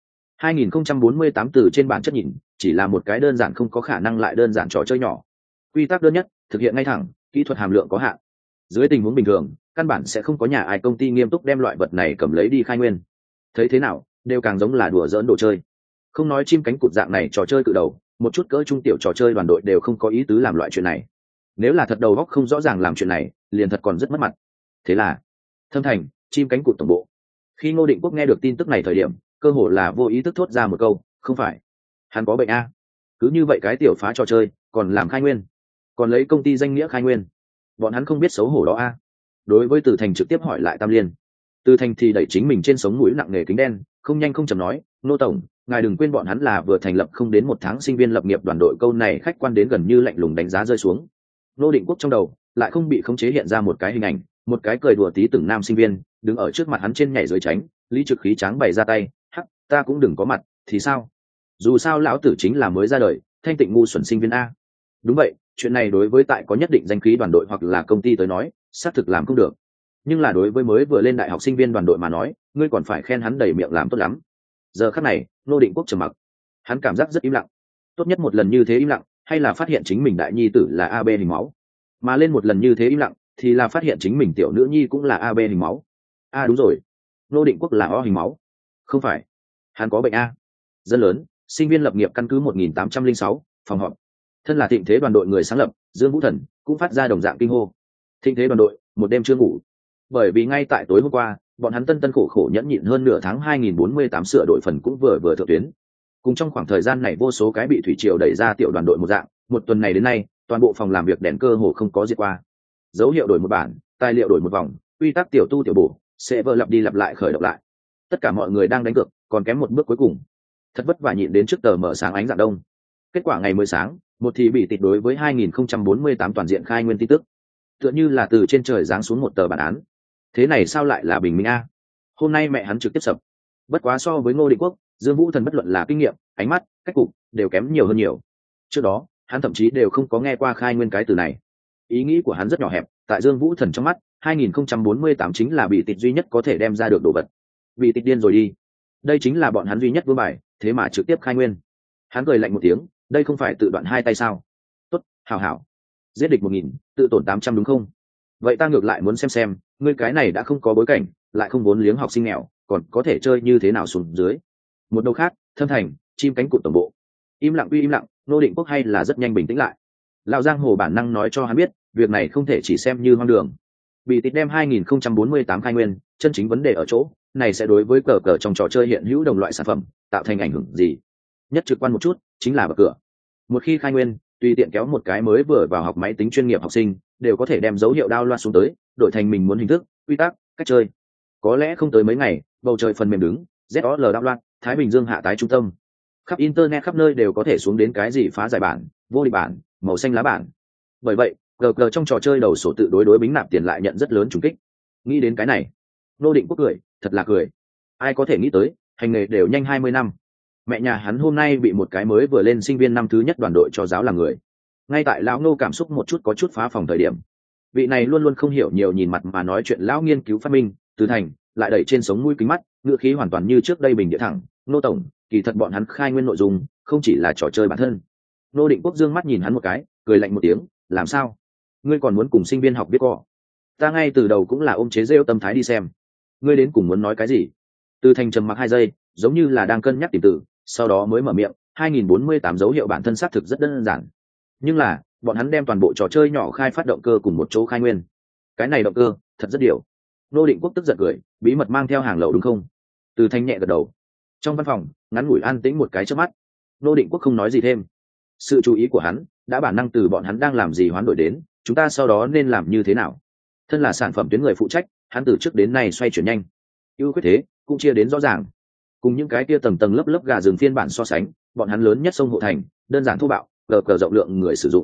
2048 từ trên bản chất nhìn, chỉ là một cái đơn giản không có khả năng lại đơn giản trò chơi nhỏ. Quy tắc đơn nhất, thực hiện ngay thẳng, kỹ thuật hàm lượng có hạn. Dưới tình huống bình thường, căn bản sẽ không có nhà ai công ty nghiêm túc đem loại vật này cầm lấy đi khai nguyên. Thấy thế nào, đều càng giống là đùa giỡn đồ chơi. Không nói chim cánh cụt dạng này trò chơi cự đầu, một chút cỡ trung tiểu trò chơi đoàn đội đều không có ý tứ làm loại chuyện này. Nếu là thật đầu óc không rõ ràng làm chuyện này, liền thật còn rất mất mặt. Thế là, Thâm Thành, chim cánh cụt tổng bộ. Khi Ngô Định Quốc nghe được tin tức này thời điểm, cơ hồ là vô ý thức thốt ra một câu, không phải, hắn có bệnh a. Cứ như vậy cái tiểu phá trò chơi, còn làm khai nguyên, còn lấy công ty danh nghĩa khai nguyên, bọn hắn không biết xấu hổ đó a. Đối với Từ Thành trực tiếp hỏi lại Tam Liên. Từ Thành thì đẩy chính mình trên sống mũi nặng nề kính đen, không nhanh không chậm nói, Nô tổng, ngài đừng quên bọn hắn là vừa thành lập không đến 1 tháng sinh viên lập nghiệp đoàn đội. Câu này khách quan đến gần như lạnh lùng đánh giá rơi xuống. Ngô Định Quốc trong đầu lại không bị khống chế hiện ra một cái hình ảnh, một cái cười đùa tí từng nam sinh viên đứng ở trước mặt hắn trên nhảy dưới tránh, lý trực khí tráng bày ra tay, hắc, ta cũng đừng có mặt thì sao, dù sao lão tử chính là mới ra đời, thanh tịnh ngu xuẩn sinh viên a. Đúng vậy, chuyện này đối với tại có nhất định danh khí đoàn đội hoặc là công ty tới nói xác thực làm không được, nhưng là đối với mới vừa lên đại học sinh viên đoàn đội mà nói, ngươi còn phải khen hắn đầy miệng làm tốt lắm. Giờ khắc này Ngô Định Quốc trầm mặc, hắn cảm giác rất im lặng. Tốt nhất một lần như thế im lặng, hay là phát hiện chính mình đại nhi tử là AB hình máu, mà lên một lần như thế im lặng thì là phát hiện chính mình tiểu nữ nhi cũng là AB hình máu. Đúng rồi, Ngô Định Quốc là O hình máu. Không phải, hắn có bệnh a. Dân lớn, sinh viên lập nghiệp căn cứ 1806, phòng họp. Thân là Thịnh Thế đoàn đội người sáng lập, Dương Vũ Thần cũng phát ra đồng dạng kinh hô. Thịnh Thế đoàn đội một đêm chưa ngủ, bởi vì ngay tại tối hôm qua, bọn hắn tân khổ khổ nhẫn nhịn hơn nửa tháng 2048 sửa đổi phần cũng vừa thượng tuyến. Cùng trong khoảng thời gian này vô số cái bị thủy triều đẩy ra tiểu đoàn đội một dạng, một tuần này đến nay, toàn bộ phòng làm việc đèn cơ hồ không có diệt qua. Dấu hiệu đổi một bản, tài liệu đổi một vòng, quy tắc tiểu tu tiểu bổ, sẽ vợ lặp đi lặp lại khởi động lại. Tất cả mọi người đang đánh cược, còn kém một bước cuối cùng. Thật vất vả nhịn đến trước tờ mở sáng ánh dạng đông. Kết quả ngày mới sáng, một thì bị tịt đối với 2048 toàn diện khai nguyên tin tức, tựa như là từ trên trời giáng xuống một tờ bản án. Thế này sao lại là bình minh a? Hôm nay mẹ hắn trực tiếp sập. Bất quá so với Ngô Định Quốc, Dương Vũ Thần bất luận là kinh nghiệm, ánh mắt, cách cục đều kém nhiều hơn nhiều. Trước đó, hắn thậm chí đều không có nghe qua khai nguyên cái từ này. Ý nghĩ của hắn rất nhỏ hẹp, tại Dương Vũ Thần trong mắt, 2048 chính là bị tịt duy nhất có thể đem ra được đồ vật. Bị tịt điên rồi đi. Đây chính là bọn hắn duy nhất vương bài, thế mà trực tiếp khai nguyên. Hắn cười lạnh một tiếng, đây không phải tự đoạn hai tay sao? Tốt, hảo hảo. Giết địch 1000, tự tổn 800 đúng không? Vậy ta ngược lại muốn xem, ngươi cái này đã không có bối cảnh, lại không vốn liếng học sinh nghèo, còn có thể chơi như thế nào xuống dưới. Một đầu khác, Thâm Thành, chim cánh cụt tổng bộ. Im lặng uy im lặng, Ngô Định Quốc hay là rất nhanh bình tĩnh lại. Lão giang hồ bản năng nói cho hắn biết, việc này không thể chỉ xem như hoang đường. Bị tịt đem 2048 khai nguyên, chân chính vấn đề ở chỗ, này sẽ đối với cờ cờ trong trò chơi hiện hữu đồng loại sản phẩm, tạo thành ảnh hưởng gì? Nhất trực quan một chút, chính là bậc cửa. Một khi khai nguyên, tùy tiện kéo một cái mới vừa vào học máy tính chuyên nghiệp học sinh, đều có thể đem dấu hiệu download xuống tới, đổi thành mình muốn hình thức, quy tắc, cách chơi. Có lẽ không tới mấy ngày, bầu trời phần mềm đứng, ZOL download, Thái Bình Dương hạ tái trung tâm. Khắp internet khắp nơi đều có thể xuống đến cái gì phá giải bản, vô địch bản, màu xanh lá bản. Bởi vậy, GG trong trò chơi đầu sổ tự đối bính nạp tiền lại nhận rất lớn trùng kích. Nghĩ đến cái này, Ngô Định Quốc cười, thật là cười. Ai có thể nghĩ tới, hành nghề đều nhanh 20 năm. Mẹ nhà hắn hôm nay bị một cái mới vừa lên sinh viên năm thứ nhất đoàn đội cho giáo làm người. Ngay tại lão Ngô cảm xúc một chút có chút phá phòng thời điểm, vị này luôn luôn không hiểu nhiều nhìn mặt mà nói chuyện lão nghiên cứu phát minh Từ Thành lại đẩy trên sống mũi kính mắt, ngữ khí hoàn toàn như trước đây bình địa thẳng, Ngô tổng, kỳ thật bọn hắn khai nguyên nội dung không chỉ là trò chơi bản thân. Ngô Định Quốc dương mắt nhìn hắn một cái, cười lạnh một tiếng, làm sao, ngươi còn muốn cùng sinh viên học biết cọ? Ta ngay từ đầu cũng là ôm chế rêu tâm thái đi xem, ngươi đến cùng muốn nói cái gì? Từ Thành trầm mặc 2 giây, giống như là đang cân nhắc tìm từ, sau đó mới mở miệng, 2048 dấu hiệu bản thân xác thực rất đơn giản, nhưng là bọn hắn đem toàn bộ trò chơi nhỏ khai phát động cơ cùng một chỗ khai nguyên. Cái này động cơ thật rất điều. Ngô Định Quốc tức giận cười, bí mật mang theo hàng lậu đúng không? Từ Thành nhẹ gật đầu. Trong văn phòng ngắn ngủi an tĩnh một cái chớp mắt, Ngô Định Quốc không nói gì thêm. Sự chú ý của hắn đã bản năng từ bọn hắn đang làm gì hoán đổi đến chúng ta sau đó nên làm như thế nào. Thân là sản phẩm tuyến người phụ trách, hắn từ trước đến nay xoay chuyển nhanh, ưu khuyết thế cũng chia đến rõ ràng. Cùng những cái kia tầng tầng lớp lớp gà rừng phiên bản so sánh, bọn hắn lớn nhất sông hộ thành, đơn giản thô bạo, cờ rộng lượng người sử dụng.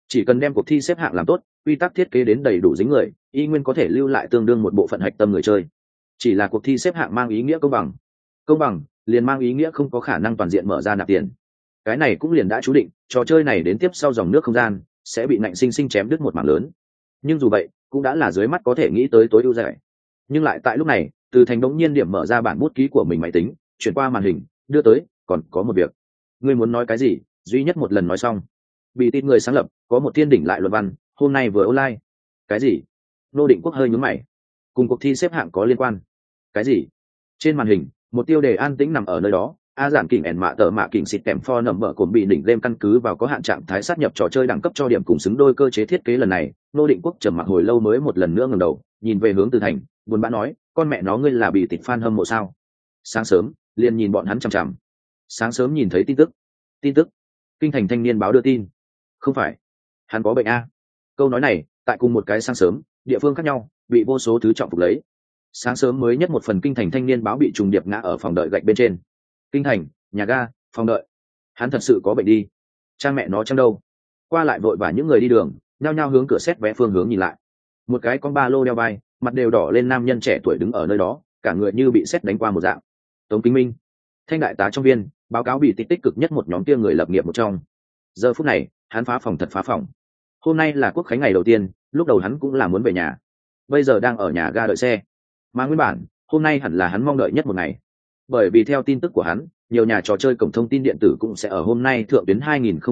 chỉ cần đem cuộc thi xếp hạng làm tốt, quy tắc thiết kế đến đầy đủ dính người, y nguyên có thể lưu lại tương đương một bộ phận hạch tâm người chơi. Chỉ là cuộc thi xếp hạng mang ý nghĩa công bằng liền mang ý nghĩa không có khả năng toàn diện mở ra nạp tiền. Cái này cũng liền đã chú định trò chơi này đến tiếp sau dòng nước không gian sẽ bị nạnh sinh sinh chém đứt một mảng lớn. Nhưng dù vậy cũng đã là dưới mắt có thể nghĩ tới tối ưu giải. Nhưng lại tại lúc này, Từ Thành đống nhiên điểm mở ra bản bút ký của mình máy tính, chuyển qua màn hình đưa tới. Còn có một việc. Ngươi muốn nói cái gì? Duy nhất một lần nói xong. Bị tin người sáng lập có một thiên đỉnh lại luận văn, hôm nay vừa online. Cái gì? Nô Định Quốc hơi nhướng mày. Cùng cuộc thi xếp hạng có liên quan. Cái gì? Trên màn hình một tiêu đề an tĩnh nằm ở nơi đó. A giản kỉnh ẻn mạ tờ mạ kỉnh xịt kèm for nầm bở cồn bị đỉnh lên căn cứ vào có hạn trạng thái sát nhập trò chơi đẳng cấp cho điểm cùng xứng đôi cơ chế thiết kế lần này. Nô Định Quốc trầm mặc hồi lâu mới một lần nữa ngẩng đầu nhìn về hướng Từ Thành, buồn bã nói, con mẹ nó ngươi là bị tịch fan hâm mộ sao? Sáng sớm liền nhìn bọn hắn chằm chằm. Sáng sớm nhìn thấy tin tức Kinh Thành Thanh Niên báo đưa tin. Không phải hắn có bệnh a? Câu nói này tại cùng một cái sáng sớm địa phương khác nhau bị vô số thứ trọng phục lấy. Sáng sớm mới nhất một phần Kinh Thành Thanh Niên báo bị trùng điệp ngã ở phòng đợi gạch bên trên. Kinh thành, nhà ga, phòng đợi. Hắn thật sự có bệnh đi. Cha mẹ nó chăng đâu? Qua lại vội vã những người đi đường nhao nhao hướng cửa xét vé phương hướng nhìn lại. Một cái con ba lô đeo vai, mặt đều đỏ lên nam nhân trẻ tuổi đứng ở nơi đó, cả người như bị sét đánh qua một dạng. Tống Kính Minh, Thanh đại tá trong viên, báo cáo bị tích cực nhất một nhóm kia người lập nghiệp một trong. Giờ phút này hắn phá phòng thật phá phòng. Hôm nay là quốc khánh ngày đầu tiên, lúc đầu hắn cũng là muốn về nhà, bây giờ đang ở nhà ga đợi xe. Mà nguyên bản hôm nay hẳn là hắn mong đợi nhất một ngày, bởi vì theo tin tức của hắn, nhiều nhà trò chơi cổng thông tin điện tử cũng sẽ ở hôm nay thượng tuyến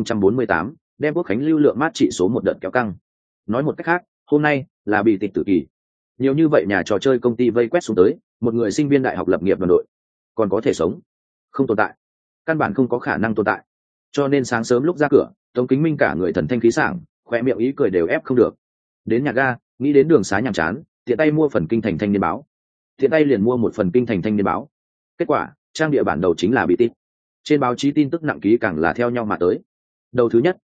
2048, đem quốc khánh lưu lượng mát trị số một đợt kéo căng. Nói một cách khác, hôm nay là bị tịch tử kỳ. Nhiều như vậy nhà trò chơi công ty vây quét xuống tới, một người sinh viên đại học lập nghiệp đoàn đội còn có thể sống? Không tồn tại, căn bản không có khả năng tồn tại. Cho nên sáng sớm lúc ra cửa, Tống Kính Minh cả người thần thanh khí sảng, khỏe miệng ý cười đều ép không được. Đến nhà ga, nghĩ đến đường xá nhàm chán, tiện tay mua phần Kinh Thành Thanh Niên báo. Tiện tay liền mua một phần Kinh Thành Thanh Niên báo. Kết quả trang địa bản đầu chính là bị tít. Trên báo chí tin tức nặng ký càng là theo nhau mà tới. Đầu thứ nhất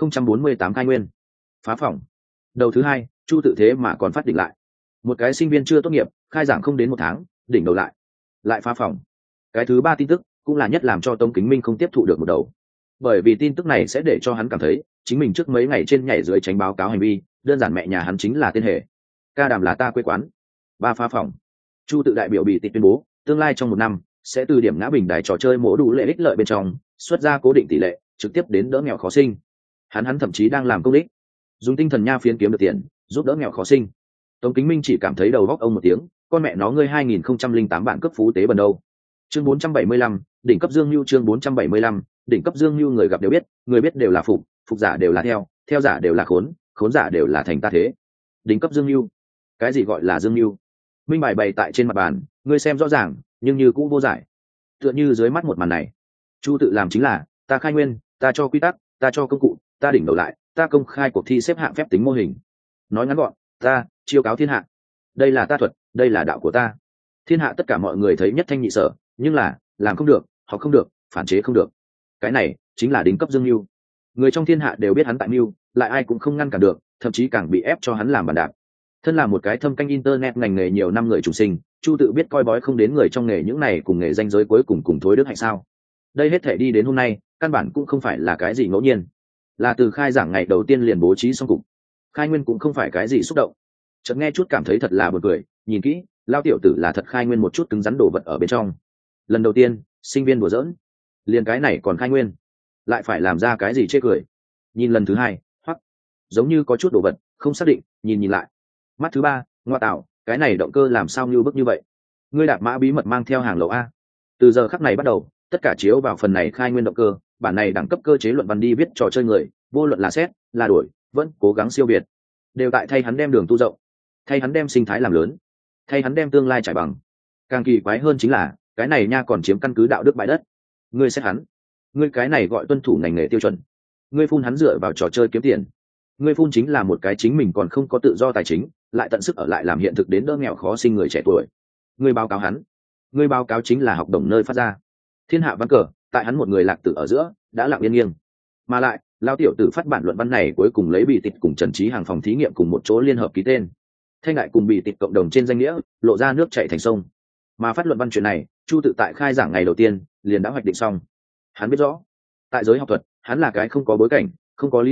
2048 khai nguyên phá phòng. Đầu thứ hai Chu Tự thế mà còn phát đỉnh lại. Một cái sinh viên chưa tốt nghiệp, khai giảng không đến một tháng, đỉnh đầu lại phá phòng. Cái thứ ba tin tức cũng là nhất làm cho Tống Kính Minh không tiếp thụ được một đầu, bởi vì tin tức này sẽ để cho hắn cảm thấy chính mình trước mấy ngày trên nhảy dưới tránh báo cáo hành vi, đơn giản mẹ nhà hắn chính là tên hề. Ca đàm là ta quê quán. Ba phá phòng. Chu Tự đại biểu bị tịch tuyên bố tương lai trong một năm sẽ từ điểm ngã bình đài trò chơi mổ đủ lệ ích lợi bên trong xuất ra cố định tỷ lệ trực tiếp đến đỡ nghèo khó sinh. Hắn thậm chí đang làm công đích, dùng tinh thần nha phiến kiếm được tiền giúp đỡ nghèo khó sinh. Tống Kính Minh chỉ cảm thấy đầu góc ông một tiếng, con mẹ nó ngươi 2008 bản cấp phú tế bần đâu. Chương 475, đỉnh cấp Dương Nưu. Chương 475, đỉnh cấp Dương Nưu. Người gặp đều biết, người biết đều là phục giả đều là theo giả đều là khốn giả đều là thành ta thế. Đỉnh cấp Dương Nưu. Cái gì gọi là Dương Nưu? Minh bài bày tại trên mặt bàn, ngươi xem rõ ràng nhưng như cũ vô giải. Tựa như dưới mắt một màn này, Chu Tự làm chính là ta khai nguyên, ta cho quy tắc, ta cho công cụ, ta đỉnh đầu lại, ta công khai cuộc thi xếp hạng phép tính mô hình. Nói ngắn gọn, ta chiêu cáo thiên hạ. Đây là ta thuật, đây là đạo của ta. Thiên hạ tất cả mọi người thấy nhất thanh nhị sở, nhưng là làm không được, học không được, phản chế không được. Cái này chính là đỉnh cấp Dương Nưu. Người trong thiên hạ đều biết hắn tại mưu, lại ai cũng không ngăn cản được, thậm chí càng bị ép cho hắn làm bàn đạp. Thân là một cái thâm canh internet ngành nghề nhiều năm người chủ sinh, Chu Tự biết coi bói không đến người trong nghề những này cùng nghề danh giới cuối cùng thối đức hạnh sao. Đây hết thể đi đến hôm nay, căn bản cũng không phải là cái gì ngẫu nhiên, là từ khai giảng ngày đầu tiên liền bố trí xong cục. Khai nguyên cũng không phải cái gì xúc động, chợt nghe chút cảm thấy thật là buồn cười, nhìn kỹ, lao tiểu tử là thật khai nguyên một chút cứng rắn đồ vật ở bên trong. Lần đầu tiên, sinh viên đùa giỡn, liền cái này còn khai nguyên, lại phải làm ra cái gì chê cười. Nhìn lần thứ hai, hoặc giống như có chút đồ vật, không xác định, nhìn lại. Mắt thứ ba, ngoa tạo, cái này động cơ làm sao như bức như vậy? Ngươi đạp mã bí mật mang theo hàng lậu a? Từ giờ khắc này bắt đầu, tất cả chiếu vào phần này khai nguyên động cơ, bản này đẳng cấp cơ chế luận văn đi viết trò chơi người, vô luận là xét, là đổi, vẫn cố gắng siêu việt, đều tại thay hắn đem đường tu rộng, thay hắn đem sinh thái làm lớn, thay hắn đem tương lai trải bằng. Càng kỳ quái hơn chính là, cái này nha còn chiếm căn cứ đạo đức bãi đất. Ngươi xét hắn, ngươi cái này gọi tuân thủ ngành nghề tiêu chuẩn, ngươi phun hắn dựa vào trò chơi kiếm tiền, ngươi phun chính là một cái chính mình còn không có tự do tài chính, lại tận sức ở lại làm hiện thực đến đỡ nghèo khó sinh người trẻ tuổi. Ngươi báo cáo hắn, ngươi báo cáo chính là học đồng nơi phát ra. Thiên hạ văn cờ, tại hắn một người lạc tử ở giữa, đã lặng yên nghiêng. Mà lại, lao tiểu tử phát bản luận văn này cuối cùng lấy bị tịch cùng Trần Trí Hàng phòng thí nghiệm cùng một chỗ liên hợp ký tên. Thanh đại cùng bị tịch cộng đồng trên danh nghĩa, lộ ra nước chảy thành sông. Mà phát luận văn chuyện này, Chu Tự tại khai giảng ngày đầu tiên, liền đã hoạch định xong. Hắn biết rõ, tại giới học thuật, hắn là cái không có bối cảnh, không có lý lịch,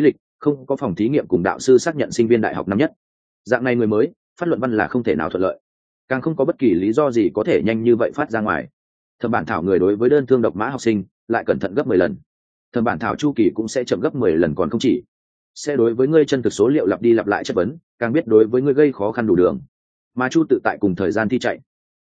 không có phòng thí nghiệm cùng đạo sư xác nhận sinh viên đại học năm nhất. Dạng này người mới phát luận văn là không thể nào thuận lợi, càng không có bất kỳ lý do gì có thể nhanh như vậy phát ra ngoài. Thẩm bản thảo người đối với đơn thương độc mã học sinh lại cẩn thận gấp 10 lần. Thẩm bản thảo chu kỳ cũng sẽ chậm gấp 10 lần còn không chỉ. Sẽ đối với ngươi chân thực số liệu lặp đi lặp lại chất vấn, càng biết đối với ngươi gây khó khăn đủ đường. Mà Chu tự tại cùng thời gian thi chạy.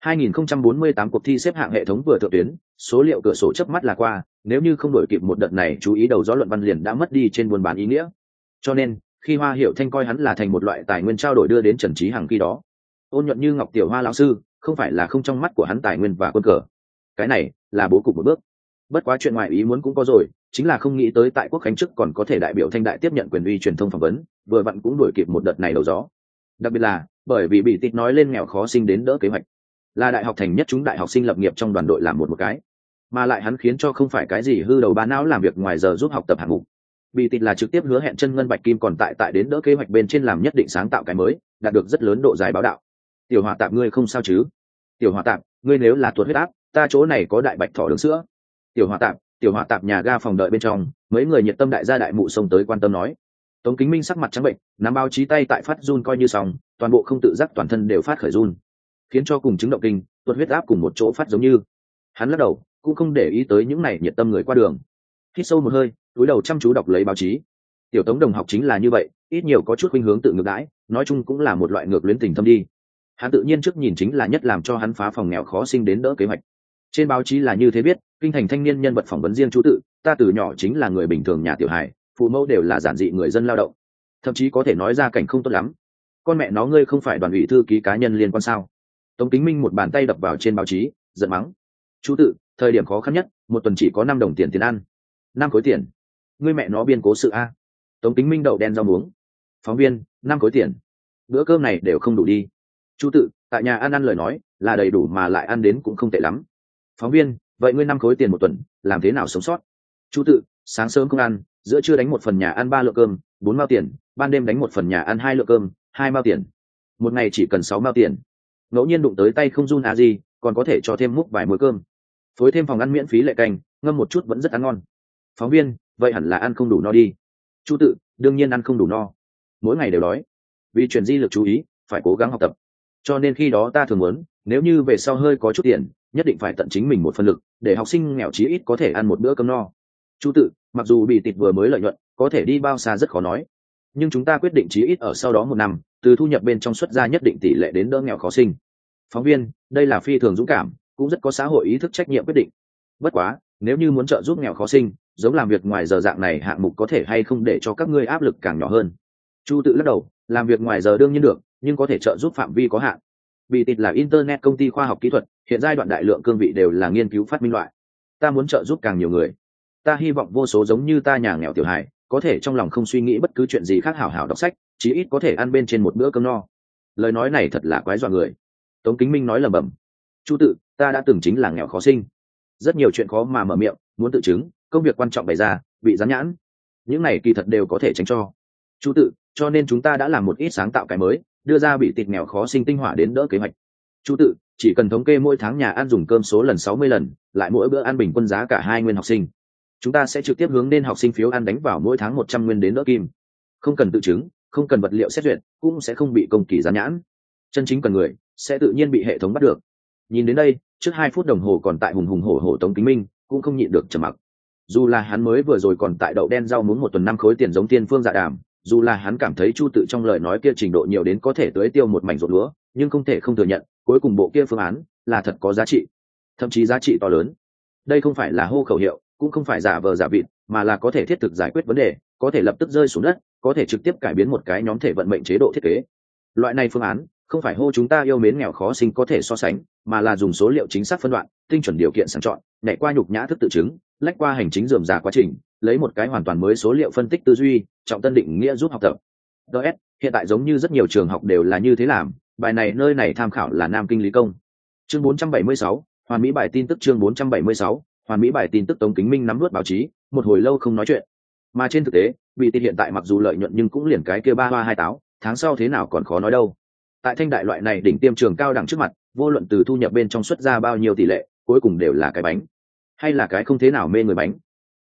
2048 cuộc thi xếp hạng hệ thống vừa thượng tuyến, số liệu cửa sổ chớp mắt là qua, nếu như không đổi kịp một đợt này chú ý đầu gió luận văn liền đã mất đi trên buôn bán ý nghĩa. Cho nên, khi Hoa Hiểu Thanh coi hắn là thành một loại tài nguyên trao đổi đưa đến Trần Trí Hằng khi đó, ôn nhuận như ngọc tiểu Hoa lão sư, không phải là không trong mắt của hắn tài nguyên và quân cờ. Cái này là bố cục một bước. Bất quá chuyện ngoài ý muốn cũng có rồi, chính là không nghĩ tới tại Quốc khánh trước còn có thể đại biểu Thanh đại tiếp nhận quyền uy truyền thông phỏng vấn, vừa vặn cũng đổi kịp một đợt này đầu gió. Đặc biệt là bởi vì bị tịt nói lên nghèo khó sinh đến đỡ kế hoạch, là đại học thành nhất chúng đại học sinh lập nghiệp trong đoàn đội làm một cái, mà lại hắn khiến cho không phải cái gì hư đầu ba não làm việc ngoài giờ giúp học tập hạng mục. Bị tịt là trực tiếp hứa hẹn chân ngân bạch kim còn tại đến đỡ kế hoạch bên trên làm nhất định sáng tạo cái mới, đạt được rất lớn độ dài báo đạo. Tiểu Hỏa Tạp ngươi không sao chứ? Tiểu Hỏa Tạp, ngươi nếu là tuột huyết áp, ta chỗ này có đại bạch thỏ đường sữa. Tiểu Hỏa Tạp nhà ga phòng đợi bên trong, mấy người nhiệt tâm đại gia đại mụ xông tới quan tâm nói. Tống Kính Minh sắc mặt trắng bệnh, nắm báo chí tay tại phát run coi như xong, toàn bộ không tự giác toàn thân đều phát khởi run, khiến cho cùng chứng động kinh, tuột huyết áp cùng một chỗ phát giống như. Hắn lắc đầu, cũng không để ý tới những này nhiệt tâm người qua đường. Hít sâu một hơi, cúi đầu chăm chú đọc lấy báo chí. Tiểu Tống đồng học chính là như vậy, ít nhiều có chút khuynh hướng tự ngược đãi, nói chung cũng là một loại ngược luyến tình thâm đi. Hắn tự nhiên trước nhìn chính là nhất làm cho hắn phá phòng nghèo khó sinh đến đỡ kế hoạch. Trên báo chí là như thế viết, kinh thành thanh niên nhân vật phỏng vấn riêng Chu tự, ta từ nhỏ chính là người bình thường nhà tiểu hài, phụ mẫu đều là giản dị người dân lao động, thậm chí có thể nói ra cảnh không tốt lắm. Con mẹ nó ngươi không phải đoàn ủy thư ký cá nhân liên quan sao? Tống Kính Minh một bàn tay đập vào trên báo chí, giận mắng. Chu tự, thời điểm khó khăn nhất, một tuần chỉ có 5 đồng tiền ăn, 5 khối tiền. Ngươi mẹ nó biên cố sự a. Tống Kính Minh đậu đen rau muống. Phóng viên, 5 khối tiền. Bữa cơm này đều không đủ đi. Chu tự, tại nhà ăn lời nói là đầy đủ mà lại ăn đến cũng không tệ lắm. Phóng viên, vậy ngươi 5 khối tiền một tuần, làm thế nào sống sót? Chu tự, sáng sớm không ăn, giữa trưa đánh một phần nhà ăn 3 lượng cơm, 4 mao tiền, ban đêm đánh một phần nhà ăn 2 lượng cơm, 2 mao tiền. Một ngày chỉ cần 6 mao tiền. Ngẫu nhiên đụng tới tay không run à gì, còn có thể cho thêm múc vài muỗng cơm. Phối thêm phòng ăn miễn phí lệ canh, ngâm một chút vẫn rất ăn ngon. Phóng viên, vậy hẳn là ăn không đủ no đi. Chu tự, đương nhiên ăn không đủ no. Mỗi ngày đều đói. Vì chuyển di lực chú ý, phải cố gắng học tập. Cho nên khi đó ta thường muốn, nếu như về sau hơi có chút tiền, nhất định phải tận chính mình một phần lực, để học sinh nghèo chí ít có thể ăn một bữa cơm no. Chu tự, mặc dù bị tịt vừa mới lợi nhuận, có thể đi bao xa rất khó nói. Nhưng chúng ta quyết định chí ít ở sau đó 1 năm, từ thu nhập bên trong xuất ra nhất định tỷ lệ đến đỡ nghèo khó sinh. Phóng viên, đây là phi thường dũng cảm, cũng rất có xã hội ý thức trách nhiệm quyết định. Bất quá, nếu như muốn trợ giúp nghèo khó sinh, giống làm việc ngoài giờ dạng này hạng mục có thể hay không để cho các ngươi áp lực càng nhỏ hơn? Chu tự lắc đầu, làm việc ngoài giờ đương nhiên được, nhưng có thể trợ giúp phạm vi có hạn. Bị tịt là internet công ty khoa học kỹ thuật, hiện giai đoạn đại lượng cương vị đều là nghiên cứu phát minh loại. Ta muốn trợ giúp càng nhiều người. Ta hy vọng vô số giống như ta nhà nghèo tiểu hài, có thể trong lòng không suy nghĩ bất cứ chuyện gì khác hảo hảo đọc sách, chí ít có thể ăn bên trên một bữa cơm no. Lời nói này thật là quái dọa người. Tống Kính Minh nói lẩm bẩm. Chu tự, ta đã từng chính là nghèo khó sinh. Rất nhiều chuyện khó mà mở miệng, muốn tự chứng, công việc quan trọng bày ra, bị dán nhãn. Những này kỳ thật đều có thể tránh cho. Chu tự, cho nên chúng ta đã làm một ít sáng tạo cái mới, đưa ra bị tịt nghèo khó sinh tinh hỏa đến đỡ kế hoạch. Chu tự, chỉ cần thống kê mỗi tháng nhà ăn dùng cơm số lần 60 lần, lại mỗi bữa ăn bình quân giá cả 2 nguyên học sinh. Chúng ta sẽ trực tiếp hướng đến học sinh phiếu ăn đánh vào mỗi tháng 100 nguyên đến đỡ kim. Không cần tự chứng, không cần vật liệu xét duyệt, cũng sẽ không bị công kỳ dán nhãn. Chân chính cần người, sẽ tự nhiên bị hệ thống bắt được. Nhìn đến đây, trước 2 phút đồng hồ còn tại hùng hùng hổ hổ Tống Kính Minh cũng không nhịn được trầm mặc. Dù là hắn mới vừa rồi còn tại đậu đen rau muống 1 tuần 5 khối tiền giống Tiên Phương Dạ Đàm, dù là hắn cảm thấy Chu tự trong lời nói kia trình độ nhiều đến có thể tưới tiêu một mảnh ruộng lúa, nhưng không thể không thừa nhận, cuối cùng bộ kia phương án là thật có giá trị, thậm chí giá trị to lớn. Đây không phải là hô khẩu hiệu, cũng không phải giả vờ giả vịt, mà là có thể thiết thực giải quyết vấn đề, có thể lập tức rơi xuống đất, có thể trực tiếp cải biến một cái nhóm thể vận mệnh chế độ thiết kế. Loại này phương án không phải hô chúng ta yêu mến nghèo khó sinh có thể so sánh, mà là dùng số liệu chính xác phân đoạn, tinh chuẩn điều kiện sàng chọn, nhảy qua nhục nhã thức tự chứng, lách qua hành chính rườm rà quá trình, lấy một cái hoàn toàn mới số liệu phân tích tư duy, trọng tân định nghĩa giúp học tập. DS, hiện tại giống như rất nhiều trường học đều là như thế làm, bài này nơi này tham khảo là Nam Kinh Lý Công. Chương 476, Hoàn Mỹ bài tin tức. Chương 476, Hoàn Mỹ bài tin tức. Tống Kính Minh nắm nuốt báo chí, một hồi lâu không nói chuyện. Mà trên thực tế, bị tịt hiện tại mặc dù lợi nhuận nhưng cũng liền cái kia 3 hoa 2 táo, tháng sau thế nào còn khó nói đâu. Tại Thanh đại loại này đỉnh tiêm trường cao đẳng trước mặt, vô luận từ thu nhập bên trong xuất ra bao nhiêu tỷ lệ, cuối cùng đều là cái bánh, hay là cái không thế nào mê người bánh.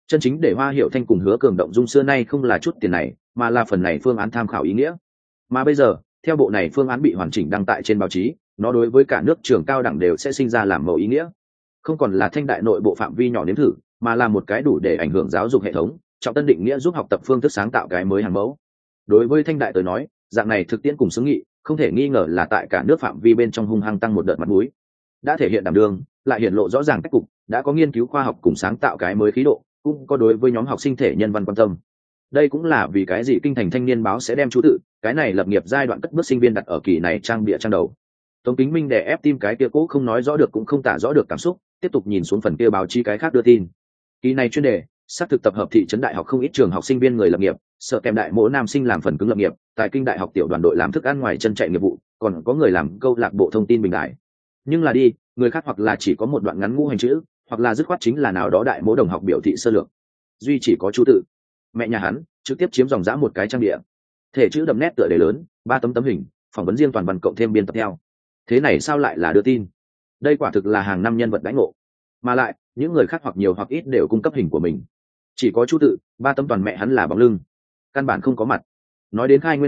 Chân chính để Hoa Hiểu Thanh cùng Hứa Cường động dung xưa nay không là chút tiền này, mà là phần này phương án tham khảo ý nghĩa. Mà bây giờ, theo bộ này phương án bị hoàn chỉnh đăng tại trên báo chí, nó đối với cả nước trường cao đẳng đều sẽ sinh ra làm mẫu ý nghĩa. Không còn là Thanh đại nội bộ phạm vi nhỏ nếm thử, mà là một cái đủ để ảnh hưởng giáo dục hệ thống, trọng tân định nghĩa giúp học tập phương thức sáng tạo cái mới hàng mẫu. Đối với Thanh đại tới nói, dạng này thực tiễn cùng xứng nghị, không thể nghi ngờ là tại cả nước phạm vi bên trong hung hăng tăng một đợt mặt mũi. Đã thể hiện đảm đương, lại hiện lộ rõ ràng cách cục, đã có nghiên cứu khoa học cùng sáng tạo cái mới khí độ, cũng có đối với nhóm học sinh thể nhân văn quan tâm. Đây cũng là vì cái gì Kinh Thành Thanh niên báo sẽ đem chú tự cái này lập nghiệp giai đoạn cất bước sinh viên đặt ở kỳ này trang bìa trang đầu. Tống Kính Minh đè ép tim cái kia cố không nói rõ được cũng không tả rõ được cảm xúc, tiếp tục nhìn xuống phần kia báo chí cái khác đưa tin. Kỳ này chuyên đề xác thực tập hợp thị trấn đại học không ít trường học sinh viên người lập nghiệp, sợ kèm đại mỗ nam sinh làm phần cứng lập nghiệp, tại kinh đại học tiểu đoàn đội làm thức ăn ngoài chân chạy nghiệp vụ, còn có người làm câu lạc bộ thông tin bình đại. Nhưng là đi, người khác hoặc là chỉ có một đoạn ngắn ngũ hành chữ, hoặc là dứt khoát chính là nào đó đại mỗ đồng học biểu thị sơ lược. Duy chỉ có chú tự. Mẹ nhà hắn trực tiếp chiếm dòng dã một cái trang địa, thể chữ đậm nét tựa đề lớn, 3 tấm hình, phỏng vấn riêng toàn văn cộng thêm biên tập theo. Thế này sao lại là đưa tin? Đây quả thực là hàng năm nhân vật đãi ngộ. Mà lại, những người khác hoặc nhiều hoặc ít đều cung cấp hình của mình. Chỉ có chú tự, 3 tấm toàn mẹ hắn là bóng lưng, căn bản không có mặt. Nói đến khai nguyên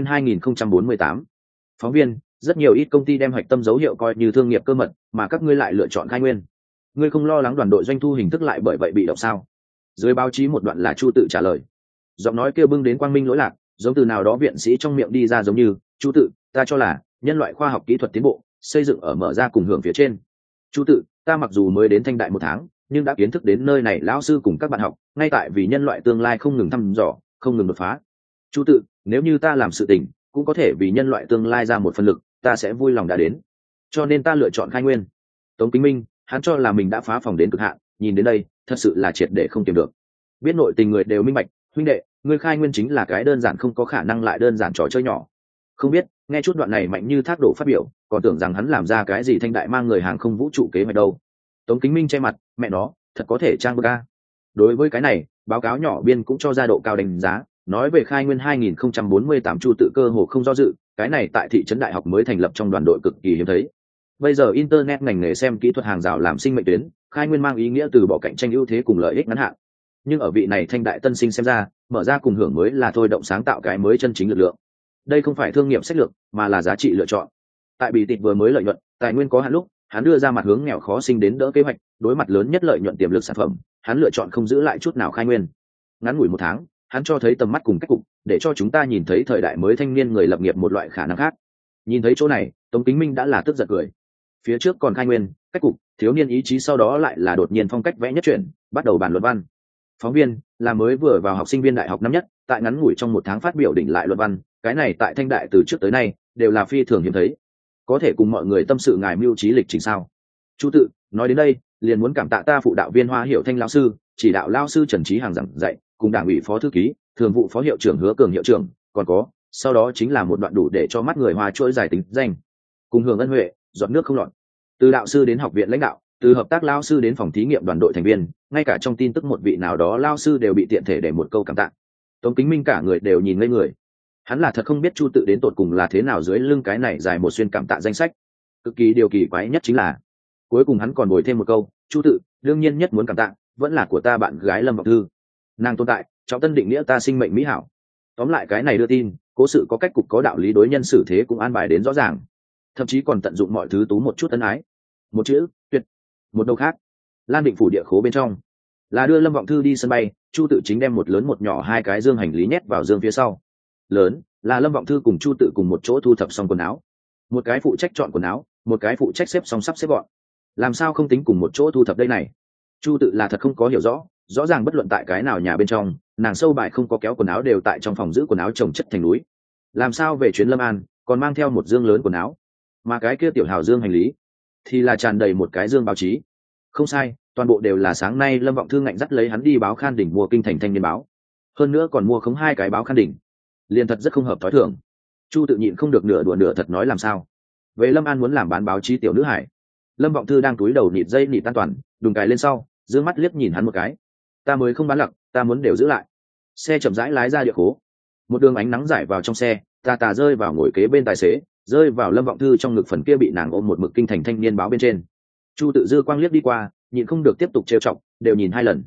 2048, phóng viên, rất nhiều ít công ty đem hoạch tâm dấu hiệu coi như thương nghiệp cơ mật, mà các ngươi lại lựa chọn khai nguyên. Ngươi không lo lắng đoàn đội doanh thu hình thức lại bởi vậy bị động sao? Dưới báo chí một đoạn là Chu tự trả lời. Giọng nói kêu bưng đến quang minh lỗi lạc, giống từ nào đó viện sĩ trong miệng đi ra, giống như Chu tự, ta cho là nhân loại khoa học kỹ thuật tiến bộ xây dựng ở mở ra cùng hưởng phía trên. Chu tự, ta mặc dù mới đến Thanh đại 1 tháng, nhưng đã kiến thức đến nơi này lão sư cùng các bạn học ngay tại vì nhân loại tương lai không ngừng thăm dò, không ngừng đột phá. Chu tự, nếu như ta làm sự tình cũng có thể vì nhân loại tương lai ra một phần lực, ta sẽ vui lòng đã đến, cho nên ta lựa chọn khai nguyên. Tống Kính Minh, hắn cho là mình đã phá phòng đến cực hạn, nhìn đến đây thật sự là triệt để không tìm được. Biết nội tình người đều minh bạch, huynh đệ, ngươi khai nguyên chính là cái đơn giản không có khả năng lại đơn giản trò chơi nhỏ. Không biết, nghe chút đoạn này mạnh như thác đổ phát biểu, còn tưởng rằng hắn làm ra cái gì Thanh đại mang người hàng không vũ trụ kế hoạch đâu. Tống Kính Minh che mặt, mẹ nó, thật có thể trang bức a. Đối với cái này, báo cáo nhỏ biên cũng cho ra độ cao đánh giá, nói về khai nguyên 2048 Chu tự cơ hồ không do dự, cái này tại thị trấn đại học mới thành lập trong đoàn đội cực kỳ hiếm thấy. Bây giờ internet ngành nghề xem kỹ thuật hàng rào làm sinh mệnh tuyến, khai nguyên mang ý nghĩa từ bỏ cạnh tranh ưu thế cùng lợi ích ngắn hạn. Nhưng ở vị này Thanh đại tân sinh xem ra, mở ra cùng hưởng mới là thôi động sáng tạo cái mới chân chính lực lượng. Đây không phải thương nghiệp sách lược, mà là giá trị lựa chọn. Tại bị tịch vừa mới lợi nhuận, tài nguyên có hạn lúc, hắn đưa ra mặt hướng nghèo khó sinh đến đỡ kế hoạch, đối mặt lớn nhất lợi nhuận tiềm lực sản phẩm, hắn lựa chọn không giữ lại chút nào khai nguyên. Ngắn ngủi 1 tháng, hắn cho thấy tầm mắt cùng cách cục, để cho chúng ta nhìn thấy thời đại mới thanh niên người lập nghiệp một loại khả năng khác. Nhìn thấy chỗ này, Tống Kính Minh đã là tức giận cười. Phía trước còn khai nguyên, cách cục, thiếu niên ý chí, sau đó lại là đột nhiên phong cách vẽ nhất chuyển, bắt đầu bàn luận văn. Phóng viên là mới vừa vào học sinh viên đại học năm nhất, tại ngắn ngủi trong 1 tháng phát biểu đỉnh lại luận văn, cái này tại Thanh đại từ trước tới nay đều là phi thường hiếm thấy. Có thể cùng mọi người tâm sự ngài mưu trí lịch trình sao? Chu tự, nói đến đây, liền muốn cảm tạ ta phụ đạo viên Hoa Hiểu Thanh lão sư, chỉ đạo lão sư Trần Trí Hàng giảng dạy, cùng đảng ủy phó thư ký, thường vụ phó hiệu trưởng Hứa Cường hiệu trưởng, còn có, sau đó chính là một đoạn đủ để cho mắt người Hoa chuỗi dài tính danh. Cùng hưởng ân huệ, giọt nước không lọt. Từ đạo sư đến học viện lãnh đạo, từ hợp tác lão sư đến phòng thí nghiệm đoàn đội thành viên, ngay cả trong tin tức một vị nào đó lão sư đều bị tiện thể để một câu cảm tạ. Tống Kính Minh cả người đều nhìn ngây người. Hắn là thật không biết Chu tự đến tột cùng là thế nào dưới lưng cái này dài một xuyên cảm tạ danh sách. Cực kỳ điều kỳ quái nhất chính là, cuối cùng hắn còn bồi thêm một câu, Chu tự, đương nhiên nhất muốn cảm tạ vẫn là của ta bạn gái Lâm Vọng Thư. Nàng tồn tại, trọng tân định nghĩa ta sinh mệnh mỹ hảo. Tóm lại cái này đưa tin, cố sự có cách cục có đạo lý, đối nhân xử thế cũng an bài đến rõ ràng, thậm chí còn tận dụng mọi thứ tú một chút ân ái. Một chữ, tuyệt. Một đầu khác, Lan Định phủ địa khố bên trong, là đưa Lâm Vọng Thư đi sân bay, Chu tự chính đem một lớn một nhỏ 2 cái dương hành lý nhét vào dương phía sau. Lớn là Lâm Vọng Thư cùng Chu tự cùng một chỗ thu thập xong quần áo, một cái phụ trách chọn quần áo, một cái phụ trách xếp xong sắp xếp gọn. Làm sao không tính cùng một chỗ thu thập đây này? Chu tự là thật không có hiểu rõ ràng bất luận tại cái nào nhà bên trong, nàng sâu bài không có kéo quần áo đều tại trong phòng giữ quần áo chồng chất thành núi. Làm sao về chuyến Lâm An còn mang theo một dương lớn quần áo, mà cái kia tiểu hào dương hành lý thì là tràn đầy một cái dương báo chí. Không sai, toàn bộ đều là sáng nay Lâm Vọng Thư ngạnh dắt lấy hắn đi báo Khan Đỉnh mua Kinh Thành Thanh niên báo, hơn nữa còn mua không 2 cái báo Khan Đỉnh, liền thật rất không hợp thói thường. Chu tự nhịn không được nửa đùa nửa thật nói làm sao về Lâm An muốn làm bán báo chí tiểu nữ hải. Lâm Vọng Thư đang túi đầu nịt dây nịt an toàn, đùng cài lên sau, dương mắt liếc nhìn hắn một cái. Ta mới không bán lặc, ta muốn đều giữ lại. Xe chậm rãi lái ra địa khố, một đường ánh nắng rải vào trong xe, tà rơi vào ngồi kế bên tài xế, rơi vào Lâm Vọng Thư trong ngực phần kia bị nàng ôm một mực Kinh Thành Thanh niên báo bên trên. Chu tự dư quang liếc đi qua, nhịn không được tiếp tục trêu chọc, đều nhìn 2 lần.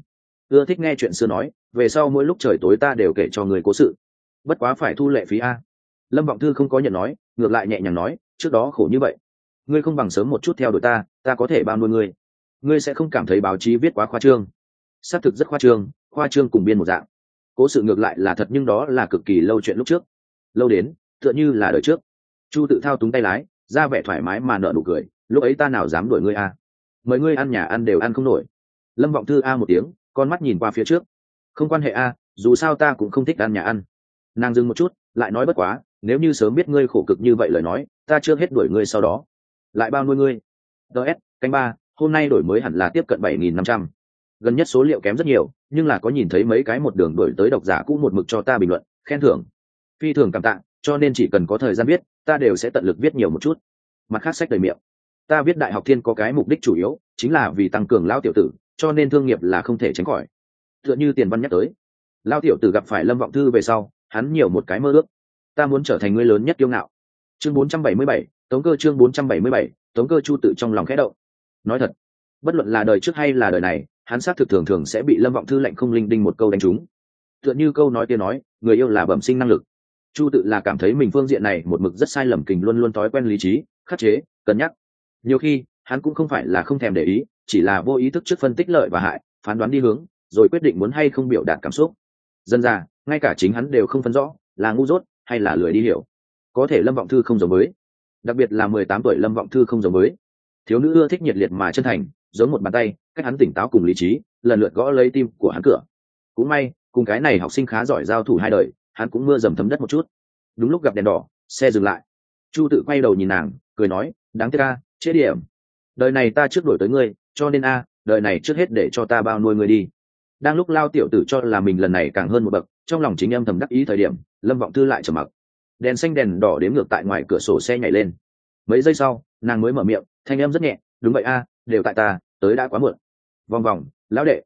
ưa thích nghe chuyện xưa nói, về sau mỗi lúc trời tối ta đều kể cho người cố sự. Bất quá phải thu lệ phí a. Lâm Vọng Thư không có nhận nói, ngược lại nhẹ nhàng nói, trước đó khổ như vậy, ngươi không bằng sớm một chút theo đuổi ta có thể bao nuôi ngươi. Ngươi sẽ không cảm thấy báo chí viết quá khoa trương. Xác thực rất khoa trương cùng biên một dạng. Cố sự ngược lại là thật, nhưng đó là cực kỳ lâu chuyện lúc trước, lâu đến tựa như là đời trước. Chu Tự thao túng tay lái, ra vẻ thoải mái mà nở nụ cười, lúc ấy ta nào dám đuổi ngươi a, mời ngươi ăn nhà ăn đều ăn không nổi. Lâm Vọng Thư a một tiếng, con mắt nhìn qua phía trước. Không quan hệ a, dù sao ta cũng không thích ăn nhà ăn. Nàng dừng một chút, lại nói bất quá, nếu như sớm biết ngươi khổ cực như vậy lời nói, ta chưa hết đuổi ngươi sau đó lại bao nuôi ngươi. ts canh ba, hôm nay đổi mới hẳn là tiếp cận 7.500. Gần nhất số liệu kém rất nhiều, nhưng là có nhìn thấy mấy cái một đường đổi tới độc giả cũ một mực cho ta bình luận khen thưởng, phi thường cảm tạ, cho nên chỉ cần có thời gian viết, ta đều sẽ tận lực viết nhiều một chút. Mặt khác sách đầy miệng, ta viết Đại học Thiên có cái mục đích chủ yếu chính là vì tăng cường lao tiểu tử, cho nên thương nghiệp là không thể tránh khỏi. Tựa như Tiền Văn nhắc tới, lao tiểu tử gặp phải Lâm Vọng Thư về sau, hắn nhiều một cái mơ ước, ta muốn trở thành người lớn nhất kiêu ngạo. Chương 477, Tống Cơ. Chương 477, Tống Cơ. Chu Tự trong lòng khẽ động. Nói thật, bất luận là đời trước hay là đời này, hắn xác thực thường thường sẽ bị Lâm Vọng Thư lạnh không linh đinh một câu đánh trúng. Tựa như câu nói kia nói, người yêu là bẩm sinh năng lực. Chu Tự là cảm thấy mình phương diện này một mực rất sai lầm, kình luôn luôn thói quen lý trí, khắc chế, cân nhắc. Nhiều khi hắn cũng không phải là không thèm để ý, chỉ là vô ý thức trước phân tích lợi và hại, phán đoán đi hướng, rồi quyết định muốn hay không biểu đạt cảm xúc. Dân ra, ngay cả chính hắn đều không phân rõ là ngu dốt hay là lười đi hiểu. Có thể Lâm Vọng Thư không giống với, đặc biệt là 18 tuổi Lâm Vọng Thư không giống với. Thiếu nữ ưa thích nhiệt liệt mà chân thành, giống một bàn tay cách hắn tỉnh táo cùng lý trí lần lượt gõ lấy tim của hắn cửa. Cũng may cùng cái này học sinh khá giỏi giao thủ hai đời, hắn cũng mưa dầm thấm đất một chút. Đúng lúc gặp đèn đỏ, xe dừng lại. Chu Tự quay đầu nhìn nàng, cười nói, đáng tiếc a, chết điểm. Đời này ta trước đổi tới ngươi, cho nên a, đời này trước hết để cho ta bao nuôi ngươi đi. Đang lúc lao tiểu tử cho là mình lần này càng hơn một bậc, trong lòng chính em thầm đắc ý thời điểm, Lâm Vọng Thư lại trầm mặc. Đèn xanh đèn đỏ đếm ngược tại ngoài cửa sổ xe nhảy lên. Mấy giây sau, nàng mới mở miệng, thanh em rất nhẹ, đúng vậy a, đều tại ta, tới đã quá muộn. Vòng vòng, lão đệ.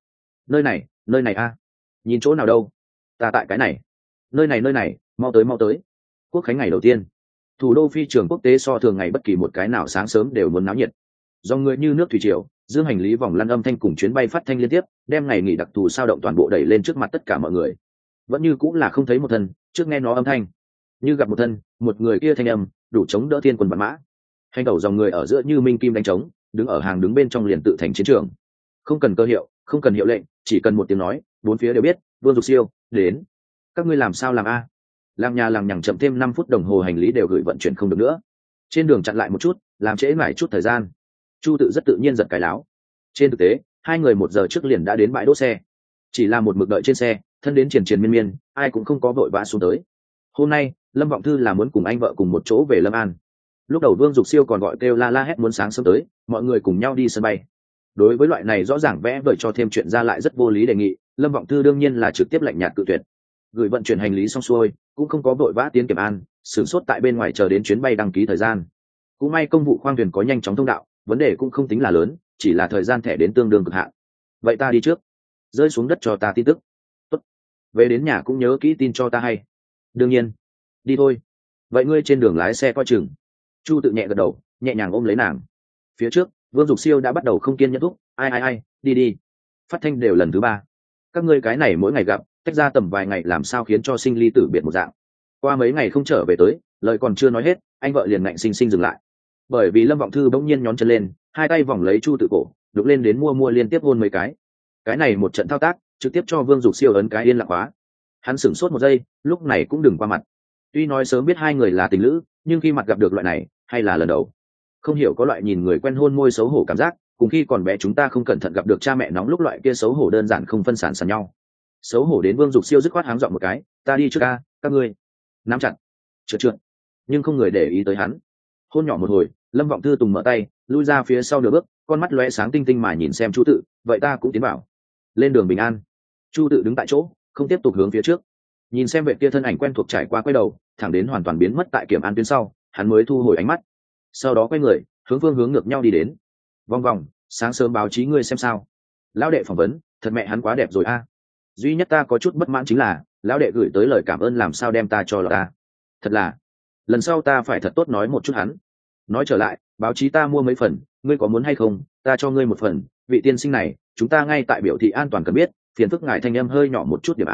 Nơi này a. Nhìn chỗ nào đâu? Ta tại cái này. Nơi này, mau tới. Quốc khánh ngày đầu tiên, thủ đô phi trường quốc tế so thường ngày bất kỳ một cái nào sáng sớm đều muốn náo nhiệt. Dòng người như nước thủy triều, dương hành lý vòng lăn âm thanh cùng chuyến bay phát thanh liên tiếp, đem ngày nghỉ đặc thù sao động toàn bộ đẩy lên trước mặt tất cả mọi người. Vẫn như cũng là không thấy một thân, trước nghe nó âm thanh, như gặp một thân, một người kia thanh âm, đủ chống đỡ thiên quân vạn mã. Hành tẩu dòng người ở giữa như minh kim đánh trống, đứng ở hàng đứng bên trong liền tự thành chiến trường. Không cần cơ hiệu, không cần hiệu lệnh, chỉ cần một tiếng nói, bốn phía đều biết, Vương Dục Siêu đến. Các ngươi làm sao làm a? Làng nhà làng nhằng chậm thêm 5 phút đồng hồ hành lý đều gửi vận chuyển không được nữa. Trên đường chặn lại một chút, làm trễ mãi chút thời gian. Chu Tự rất tự nhiên giật cái láo. Trên thực tế, hai người 1 giờ trước liền đã đến bãi đỗ xe. Chỉ là một mực đợi trên xe, thân đến triền miên, ai cũng không có vội vã xuống tới. Hôm nay, Lâm Vọng Thư là muốn cùng anh vợ cùng một chỗ về Lâm An. Lúc đầu Vương Dục Siêu còn gọi kêu la hét muốn sáng sớm tới, mọi người cùng nhau đi sân bay. Đối với loại này rõ ràng vẽ vời cho thêm chuyện ra lại rất vô lý đề nghị, Lâm Vọng Thư đương nhiên là trực tiếp lạnh nhạt cự tuyệt. Gửi vận chuyển hành lý xong xuôi, cũng không có vội vã tiến kiểm an, sửng sốt tại bên ngoài chờ đến chuyến bay đăng ký thời gian. Cũng may công vụ khoang thuyền có nhanh chóng thông đạo, vấn đề cũng không tính là lớn, chỉ là thời gian thẻ đến tương đương cực hạn. Vậy ta đi trước. Rơi xuống đất cho ta tin tức. Tốt. Về đến nhà cũng nhớ kỹ tin cho ta hay. Đương nhiên. Đi thôi. Vậy ngươi trên đường lái xe coi chừng. Chu Tự nhẹ gật đầu, nhẹ nhàng ôm lấy nàng. Phía trước, Vương Dục Siêu đã bắt đầu không kiên nhẫn thúc, ai, đi. Phát thanh đều lần thứ 3. Các ngươi cái này mỗi ngày gặp, tách ra tầm vài ngày làm sao khiến cho sinh ly tử biệt một dạng. Qua mấy ngày không trở về tới, lời còn chưa nói hết, anh vợ liền ngạnh sinh dừng lại. Bởi vì Lâm Vọng Thư bỗng nhiên nhón chân lên, hai tay vòng lấy Chu Tự cổ, đục lên đến mua liên tiếp hôn mấy cái. Cái này một trận thao tác, trực tiếp cho Vương Dục Siêu ấn cái yên lặng hóa. Hắn sửng sốt một giây, lúc này cũng đừng qua mặt. Tuy nói sớm biết hai người là tình lữ, nhưng khi mặt gặp được loại này, hay là lần đầu, không hiểu có loại nhìn người quen hôn môi xấu hổ cảm giác, cùng khi còn bé chúng ta không cẩn thận gặp được cha mẹ nóng lúc loại kia xấu hổ đơn giản không phân sản nhau. Xấu hổ đến Vương Dục Siêu dứt khoát háng giọng một cái, ta đi trước ca, các ngươi nắm chặt. Trượt, nhưng không người để ý tới hắn. Hôn nhỏ một hồi, Lâm Vọng Thư tùng mở tay, lui ra phía sau nửa bước, con mắt lóe sáng tinh tinh mà nhìn xem Chu Tự, vậy ta cũng tiến vào. Lên đường bình an. Chu Tự đứng tại chỗ, không tiếp tục hướng phía trước. Nhìn xem vệ kia thân ảnh quen thuộc trải qua quay đầu, thẳng đến hoàn toàn biến mất tại kiểm an tuyến sau, hắn mới thu hồi ánh mắt. Sau đó quay người, hướng ngược nhau đi đến. Vòng vòng, sáng sớm báo chí ngươi xem sao? Lão đệ phỏng vấn, thật mẹ hắn quá đẹp rồi a. Duy nhất ta có chút bất mãn chính là, lão đệ gửi tới lời cảm ơn làm sao đem ta cho là ta. Thật là, lần sau ta phải thật tốt nói một chút hắn. Nói trở lại, báo chí ta mua mấy phần, ngươi có muốn hay không, ta cho ngươi một phần, vị tiên sinh này, chúng ta ngay tại biểu thị an toàn cần biết, phiền phức ngài thanh em hơi nhỏ một chút điểm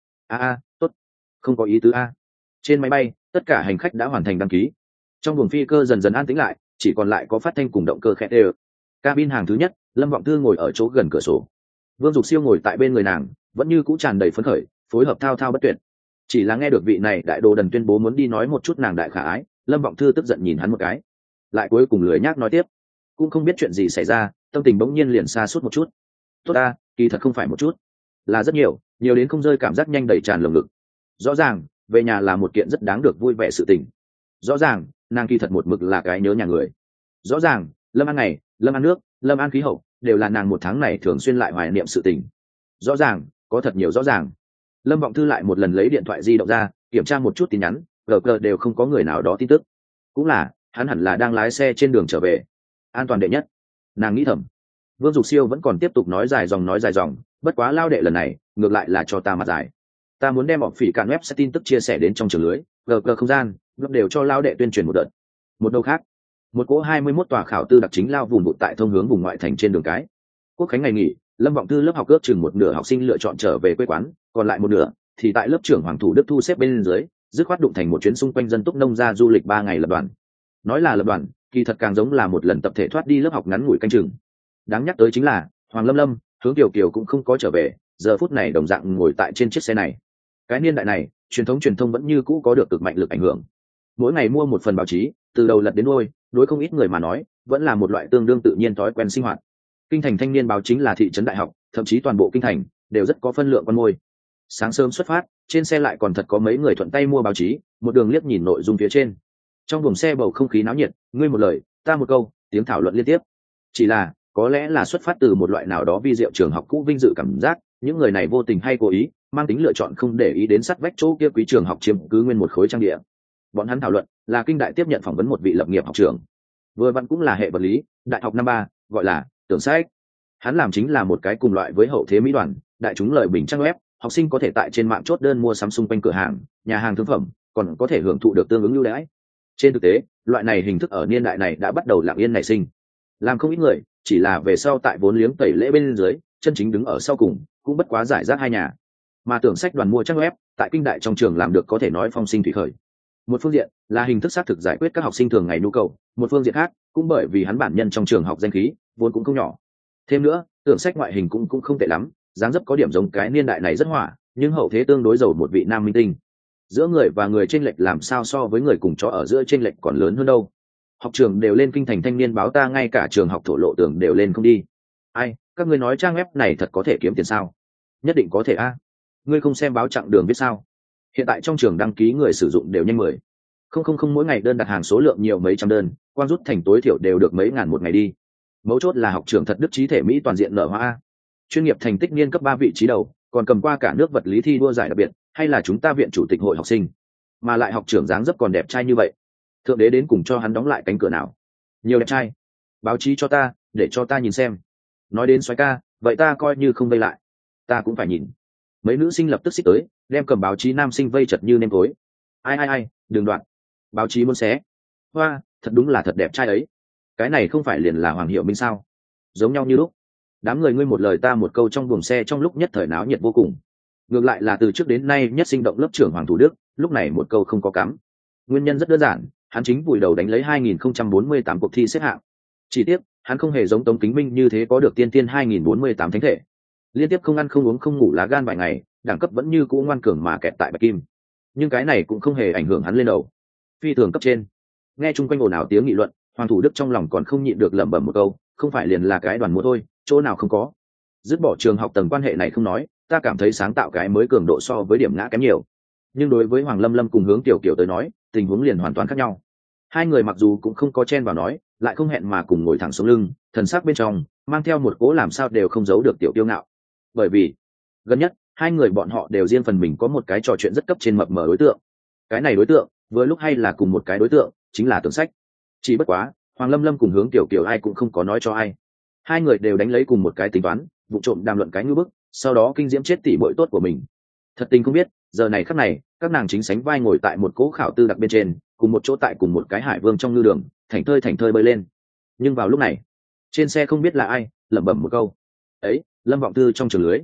a tốt, không có ý tứ a. Trên máy bay tất cả hành khách đã hoàn thành đăng ký, trong buồng phi cơ dần dần an tĩnh lại, chỉ còn lại có phát thanh cùng động cơ khẽ ê. Cabin hàng thứ nhất, Lâm Vọng Thư ngồi ở chỗ gần cửa sổ, Vương Dục Siêu ngồi tại bên người nàng, vẫn như cũ tràn đầy phấn khởi, phối hợp thao thao bất tuyệt. Chỉ là nghe được vị này đại đồ đần tuyên bố muốn đi nói một chút nàng đại khả ái, Lâm Vọng Thư tức giận nhìn hắn một cái, lại cuối cùng lười nhác nói tiếp, cũng không biết chuyện gì xảy ra, tâm tình bỗng nhiên liền xa suốt một chút. Tốt ta, kỳ thật không phải một chút, là rất nhiều, nhiều đến không rơi, cảm giác nhanh đầy tràn lồng ngực. Rõ ràng về nhà là một kiện rất đáng được vui vẻ sự tình, rõ ràng nàng kỳ thật một mực là cái nhớ nhà người, rõ ràng Lâm ăn ngày, Lâm ăn nước, Lâm ăn khí hậu đều là nàng một tháng này thường xuyên lại hoài niệm sự tình. Rõ ràng có thật nhiều rõ ràng. Lâm Vọng Thư lại một lần lấy điện thoại di động ra kiểm tra một chút tin nhắn, gờ đều không có người nào đó tin tức, cũng là hắn hẳn là đang lái xe trên đường trở về, an toàn đệ nhất, nàng nghĩ thầm. Vương Dục Siêu vẫn còn tiếp tục nói dài dòng, bất quá lao đệ lần này ngược lại là cho ta mặt dài. Ta muốn đem bọn phỉ cạn web sẽ tin tức chia sẻ đến trong trường lưới gờ không gian, lúc đều cho lao đệ tuyên truyền một đợt. Một đầu khác, một cỗ 21 tòa khảo tư đặc chính lao vùng vụt tại thông hướng vùng ngoại thành trên đường cái. Quốc khánh ngày nghỉ, Lâm Vọng Thư lớp học ước chừng một nửa học sinh lựa chọn trở về quê quán, còn lại một nửa thì tại lớp trưởng Hoàng Thủ Đức thu xếp bên dưới, dứt khoát đụng thành một chuyến xung quanh dân túc nông ra du lịch 3 ngày lập đoàn. Nói là lập đoàn, kỳ thật càng giống là một lần tập thể thoát đi lớp học ngắn ngủi canh chừng. Đáng nhắc tới chính là Hoàng Lâm Lâm, Hướng Kiều Kiều cũng không có trở về, giờ phút này đồng dạng ngồi tại trên chiếc xe này. Cái niên đại này, truyền thông vẫn như cũ có được cực mạnh lực ảnh hưởng. Mỗi ngày mua một phần báo chí, từ đầu lật đến đuôi, đối không ít người mà nói, vẫn là một loại tương đương tự nhiên thói quen sinh hoạt. Kinh thành thanh niên báo chính là thị trấn đại học, thậm chí toàn bộ kinh thành đều rất có phân lượng con môi. Sáng sớm xuất phát, trên xe lại còn thật có mấy người thuận tay mua báo chí, một đường liếc nhìn nội dung phía trên. Trong buồng xe bầu không khí náo nhiệt, ngươi một lời, ta một câu, tiếng thảo luận liên tiếp. Chỉ là, có lẽ là xuất phát từ một loại nào đó vi diệu trường học cũ vinh dự cảm giác, những người này vô tình hay cố ý, mang tính lựa chọn không để ý đến sát vách chỗ kia quý trường học chiếm cứ nguyên một khối trang địa. Bọn hắn thảo luận là kinh đại tiếp nhận phỏng vấn một vị lập nghiệp học trưởng, vừa vặn cũng là hệ vật lý, đại học năm 3, gọi là Tưởng Sách. Hắn làm chính là một cái cùng loại với hậu thế mỹ đoàn, đại chúng lợi bình trang web, học sinh có thể tại trên mạng chốt đơn mua sắm xung quanh cửa hàng, nhà hàng thương phẩm, còn có thể hưởng thụ được tương ứng ưu đãi. Trên thực tế, loại này hình thức ở niên đại này đã bắt đầu lặng yên nảy sinh, làm không ít người chỉ là về sau tại vốn liếng tẩy lễ bên dưới, chân chính đứng ở sau cùng cũng bất quá giải rác hai nhà. Mà Tưởng Sách đoàn mua trang web tại kinh đại trong trường làm được có thể nói phong sinh thủy khởi. Một phương diện là hình thức xác thực giải quyết các học sinh thường ngày nhu cầu, một phương diện khác cũng bởi vì hắn bản nhân trong trường học danh khí vốn cũng không nhỏ. Thêm nữa, Tưởng Sách ngoại hình cũng không tệ lắm, dáng dấp có điểm giống cái niên đại này rất hỏa, nhưng hậu thế tương đối giàu một vị nam minh tinh. Giữa người và người chênh lệch làm sao so với người cùng chó ở giữa chênh lệch còn lớn hơn đâu. Học trường đều lên kinh thành thanh niên báo, ta ngay cả trường học thổ lộ tưởng đều lên không đi. Ai, các ngươi nói trang web này thật có thể kiếm tiền sao? Nhất định có thể a. Ngươi không xem báo chặng đường biết sao? Hiện tại trong trường đăng ký người sử dụng đều nhanh 10. Không mỗi ngày đơn đặt hàng số lượng nhiều mấy trăm đơn, quang rút thành tối thiểu đều được mấy ngàn một ngày đi. Mấu chốt là học trường thật đức trí thể mỹ toàn diện nở hoa a. Chuyên nghiệp thành tích niên cấp 3 vị trí đầu, còn cầm qua cả nước vật lý thi đua giải đặc biệt, hay là chúng ta viện chủ tịch hội học sinh. Mà lại học trưởng dáng dấp còn đẹp trai như vậy. Thượng đế đến cùng cho hắn đóng lại cánh cửa nào? Nhiều đẹp trai. Báo chí cho ta, để cho ta nhìn xem. Nói đến soái ca, vậy ta coi như không vây lại. Ta cũng phải nhìn. Mấy nữ sinh lập tức xích tới, đem cầm báo chí nam sinh vây chật như nêm tối. Ai, đừng đoạn. Báo chí muốn xé. Hoa, thật đúng là thật đẹp trai ấy. Cái này không phải liền là Hoàng Hiểu Minh sao? Giống nhau như lúc. Đám người ngươi một lời ta một câu trong buồng xe trong lúc nhất thời náo nhiệt vô cùng. Ngược lại là từ trước đến nay nhất sinh động lớp trưởng Hoàng Thủ Đức, lúc này một câu không có cắm. Nguyên nhân rất đơn giản, hắn chính vùi đầu đánh lấy 2048 cuộc thi xếp hạng. Chỉ tiếc, hắn không hề giống Tống Kính Minh như thế có được tiên tiên 2048 thánh thể. Liên tiếp không ăn không uống không ngủ lá gan vài ngày, đẳng cấp vẫn như cũ ngoan cường mà kẹt tại bạch kim. Nhưng cái này cũng không hề ảnh hưởng hắn lên đầu. Phi thường cấp trên. Nghe chung quanh ồn ào tiếng nghị luận, Hoàng Thủ Đức trong lòng còn không nhịn được lẩm bẩm một câu, không phải liền là cái đoàn mua thôi, chỗ nào không có. Dứt bỏ trường học tầng quan hệ này không nói, ta cảm thấy sáng tạo cái mới cường độ so với điểm ngã kém nhiều. Nhưng đối với Hoàng Lâm Lâm cùng Hướng Tiểu Kiều tới nói, tình huống liền hoàn toàn khác nhau. Hai người mặc dù cũng không có chen vào nói, lại không hẹn mà cùng ngồi thẳng xuống lưng, thần sắc bên trong mang theo một cố làm sao đều không giấu được tiểu kiêu ngạo. Bởi vì gần nhất hai người bọn họ đều riêng phần mình có một cái trò chuyện rất cấp trên mập mờ đối tượng. Cái này đối tượng vừa lúc hay là cùng một cái đối tượng, chính là Tưởng Sách. Chỉ bất quá Hoàng Lâm Lâm cùng Hướng Tiểu Kiều ai cũng không có nói cho ai. Hai người đều đánh lấy cùng một cái tính toán, vụ trộm đàm luận cái ngư bức, sau đó kinh diễm chết tỷ muội tốt của mình. Thật tình không biết, giờ này khắc này, các nàng chính sánh vai ngồi tại một cỗ khảo tư đặc bên trên, cùng một chỗ tại cùng một cái hải vương trong ngư đường, thảnh thơi bơi lên. Nhưng vào lúc này, trên xe không biết là ai lẩm bẩm một câu: ấy, Lâm Vọng Thư trong trường lưới.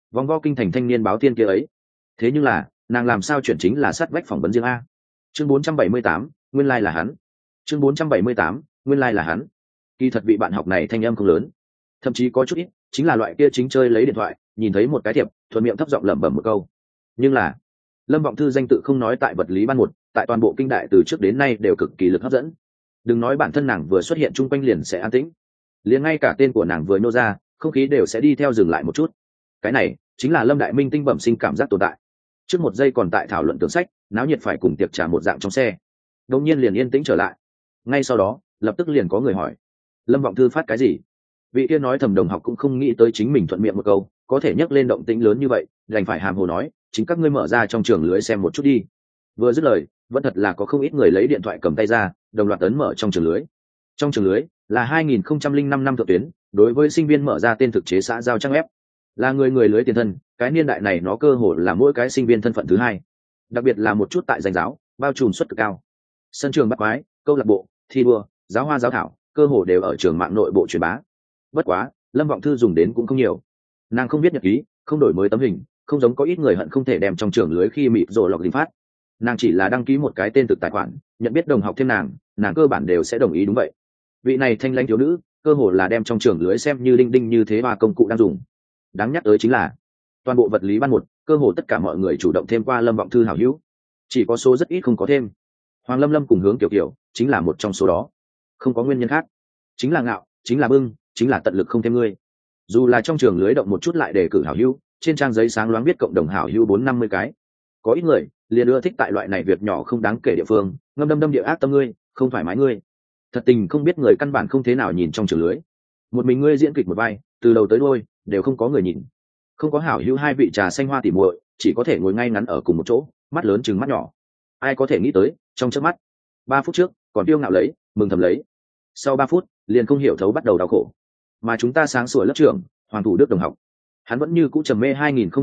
vòng vo kinh thành thanh niên báo tiên kia ấy. Thế nhưng là nàng làm sao chuyển chính là sát vách phỏng vấn riêng a. Chương 478, nguyên lai là hắn. Chương 478, nguyên lai là hắn. Kỳ thật vị bạn học này thanh âm không lớn, thậm chí có chút ít, chính là loại kia chính chơi lấy điện thoại, nhìn thấy một cái thiệp, thuận miệng thấp giọng lẩm bẩm một câu. Nhưng là Lâm Vọng Thư danh tự không nói tại vật lý ban một, tại toàn bộ kinh đại từ trước đến nay đều cực kỳ lực hấp dẫn. Đừng nói bản thân nàng vừa xuất hiện chung quanh liền sẽ an tĩnh, liền ngay cả tên của nàng vừa nô ra, không khí đều sẽ đi theo dừng lại một chút. Cái này chính là Lâm Đại Minh tinh bẩm sinh cảm giác tồn tại. Trước một giây còn tại thảo luận tưởng sách, náo nhiệt phải cùng tiệc trà một dạng trong xe, đột nhiên liền yên tĩnh trở lại. Ngay sau đó lập tức liền có người hỏi, Lâm Vọng Thư phát cái gì? Vị kia nói thầm đồng học cũng không nghĩ tới chính mình thuận miệng một câu có thể nhấc lên động tĩnh lớn như vậy, đành phải hàm hồ nói, chính các ngươi mở ra trong trường lưới xem một chút đi. Vừa dứt lời, vẫn thật là có không ít người lấy điện thoại cầm tay ra, đồng loạt ấn mở trong trường lưới. Trong trường lưới là 2005 năm thượng tuyến, đối với sinh viên mở ra tên thực chế xã giao trang web, là người người lưới tiền thân. Cái niên đại này nó cơ hồ là mỗi cái sinh viên thân phận thứ hai, đặc biệt là một chút tại danh giáo bao trùm suất cực cao. Sân trường bắt quái, câu lạc bộ, thi đua, giáo hoa giáo thảo, cơ hồ đều ở trường mạng nội bộ truyền bá. Bất quá Lâm Vọng Thư dùng đến cũng không nhiều, nàng không viết nhật ký, không đổi mới tấm hình, không giống có ít người hận không thể đem trong trường lưới khi mịt rồi lọc linh phát. Nàng chỉ là đăng ký một cái tên thực tài khoản, nhận biết đồng học thêm nàng cơ bản đều sẽ đồng ý. Đúng vậy, vị này thanh lãnh thiếu nữ cơ hồ là đem trong trường lưới xem như đinh đinh như thế và công cụ đang dùng. Đáng nhắc tới chính là toàn bộ vật lý ban một, cơ hồ tất cả mọi người chủ động thêm qua Lâm Vọng Thư hảo hữu, chỉ có số rất ít không có thêm. Hoàng Lâm Lâm cùng Hướng Kiều Kiều chính là một trong số đó, không có nguyên nhân khác, chính là ngạo, chính là bưng, chính là tận lực không thêm ngươi. Dù là trong trường lưới động một chút lại đề cử hảo hữu, trên trang giấy sáng loáng viết cộng đồng hảo hữu 450 cái. Có ít người liền ưa thích tại loại này việc nhỏ không đáng kể địa phương ngâm đâm địa ác tâm ngươi, không thoải mái ngươi. Thật tình không biết người căn bản không thế nào nhìn trong trường lưới, một mình ngươi diễn kịch một vai, từ đầu tới đuôi đều không có người nhìn. Không có hảo hữu hai vị trà xanh hoa tỉ muội, chỉ có thể ngồi ngay ngắn ở cùng một chỗ, mắt lớn chừng mắt nhỏ. Ai có thể nghĩ tới, trong chớp mắt 3 phút trước còn tiêu ngạo lấy, mừng thầm lấy, sau 3 phút liền không hiểu thấu bắt đầu đau khổ. Mà chúng ta sáng sủa lớp trưởng Hoàng Thủ Đức đồng học, hắn vẫn như cũ trầm mê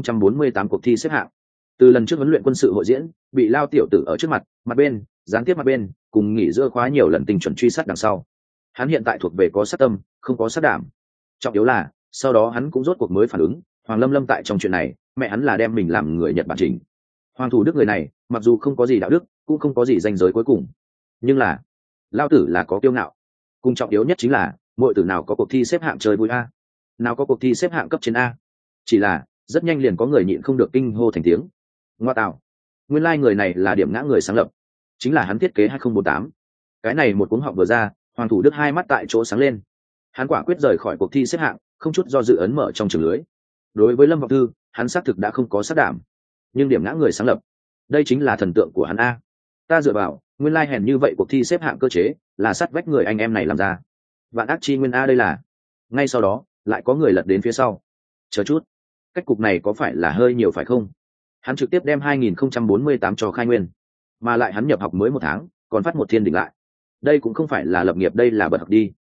2048 cuộc thi xếp hạng. Từ lần trước huấn luyện quân sự hội diễn bị lao tiểu tử ở trước mặt bên, gián tiếp mặt bên, cùng nghỉ giữa khóa nhiều lần tình chuẩn truy sát đằng sau, hắn hiện tại thuộc về có sát tâm không có sát đảm. Trọng yếu là sau đó hắn cũng rốt cuộc mới phản ứng, Hoàng Lâm Lâm tại trong chuyện này mẹ hắn là đem mình làm người Nhật Bản trình. Hoàng Thủ Đức người này mặc dù không có gì đạo đức, cũng không có gì danh giới cuối cùng, nhưng là lao tử là có kiêu ngạo. Cùng trọng yếu nhất chính là mọi tử nào có cuộc thi xếp hạng chơi vui a, nào có cuộc thi xếp hạng cấp trên a. Chỉ là rất nhanh liền có người nhịn không được kinh hô thành tiếng, ngoa tạo, nguyên lai người này là điểm ngã người sáng lập, chính là hắn thiết kế 2048. Cái này một cuống họng vừa ra, Hoàng Thủ Đức hai mắt tại chỗ sáng lên, hắn quả quyết rời khỏi cuộc thi xếp hạng, không chút do dự ấn mở trong trường lưới. Đối với Lâm Vọng Thư, hắn xác thực đã không có sát đảm, nhưng điểm ngã người sáng lập, đây chính là thần tượng của hắn a. Ta dựa vào, nguyên lai hèn như vậy cuộc thi xếp hạng cơ chế là sát vách người anh em này làm ra. Vạn ác chi nguyên a đây là. Ngay sau đó lại có người lật đến phía sau, chờ chút, cách cục này có phải là hơi nhiều phải không? Hắn trực tiếp đem 2048 cho khai nguyên, mà lại hắn nhập học mới 1 tháng còn phát một thiên đỉnh lại, đây cũng không phải là lập nghiệp, đây là bật học đi.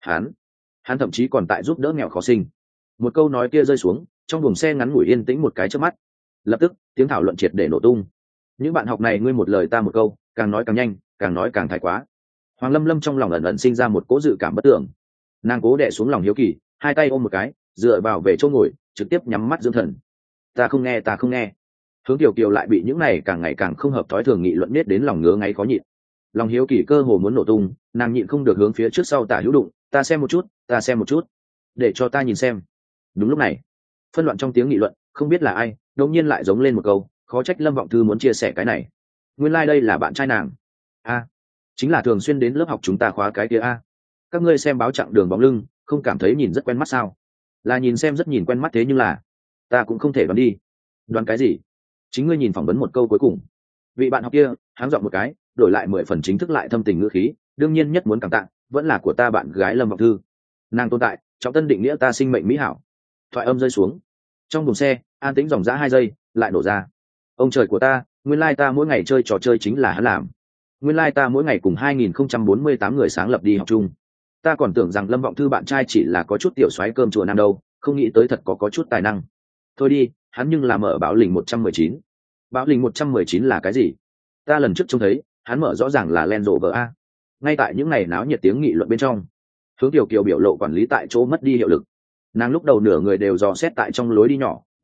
Hắn thậm chí còn tại giúp đỡ nghèo khó sinh. Một câu nói kia rơi xuống, trong buồng xe ngắn ngủi yên tĩnh một cái chớp mắt, lập tức tiếng thảo luận triệt để nổ tung. Những bạn học này ngươi một lời ta một câu, càng nói càng nhanh, càng nói càng thái quá. Hoàng Lâm Lâm trong lòng ẩn ẩn sinh ra một cỗ dự cảm bất tưởng, nàng cố đè xuống lòng hiếu kỳ, hai tay ôm một cái, dựa vào về chỗ ngồi, trực tiếp nhắm mắt dưỡng thần. Ta không nghe. Hướng Kiều Kiều lại bị những này càng ngày càng không hợp thói thường nghị luận nết đến lòng ngứa ngáy khó nhịn. Lòng hiếu kỳ cơ hồ muốn nổ tung, nàng nhịn không được hướng phía trước sau tả hữu đụng, ta xem một chút, để cho ta nhìn xem. Đúng lúc này, phân loạn trong tiếng nghị luận, không biết là ai đột nhiên lại giống lên một câu, khó trách Lâm Vọng Thư muốn chia sẻ cái này, nguyên lai、đây là bạn trai nàng a, chính là thường xuyên đến lớp học chúng ta khóa cái kia a. Các ngươi xem báo chặng đường bóng lưng, không cảm thấy nhìn rất quen mắt sao? Là nhìn xem rất nhìn quen mắt, thế nhưng là ta cũng không thể đoán đi. Đoán cái gì? Chính ngươi nhìn phỏng vấn một câu cuối cùng, vị bạn học kia háng giọng một cái, đổi lại 10 phần chính thức lại thâm tình ngữ khí, đương nhiên nhất muốn cảm tạ vẫn là của ta bạn gái Lâm Vọng Thư, nàng tồn tại trọng tân định nghĩa ta sinh mệnh mỹ hảo. Thoại âm rơi xuống, trong buồng xe an tĩnh dòng dã 2 giây lại nổ ra. Ông trời của ta, nguyên lai ta mỗi ngày chơi trò chơi chính là hắn làm, nguyên lai ta mỗi ngày cùng 2048 người sáng lập đi học chung. Ta còn tưởng rằng Lâm Vọng Thư bạn trai chỉ là có chút tiểu soái cơm chùa nam đâu, không nghĩ tới thật có chút tài năng. Thôi đi, hắn nhưng là mở Bảo Lĩnh 119. Bảo Lĩnh 119 là cái gì? Ta lần trước trông thấy hắn mở rõ ràng là Land Rover a. Ngay tại những ngày náo nhiệt tiếng nghị luận bên trong, Hướng Kiều Kiều biểu lộ quản lý tại chỗ mất đi hiệu lực. Nàng lúc đầu nửa người đều dò xét tại trong lối đi nhỏ,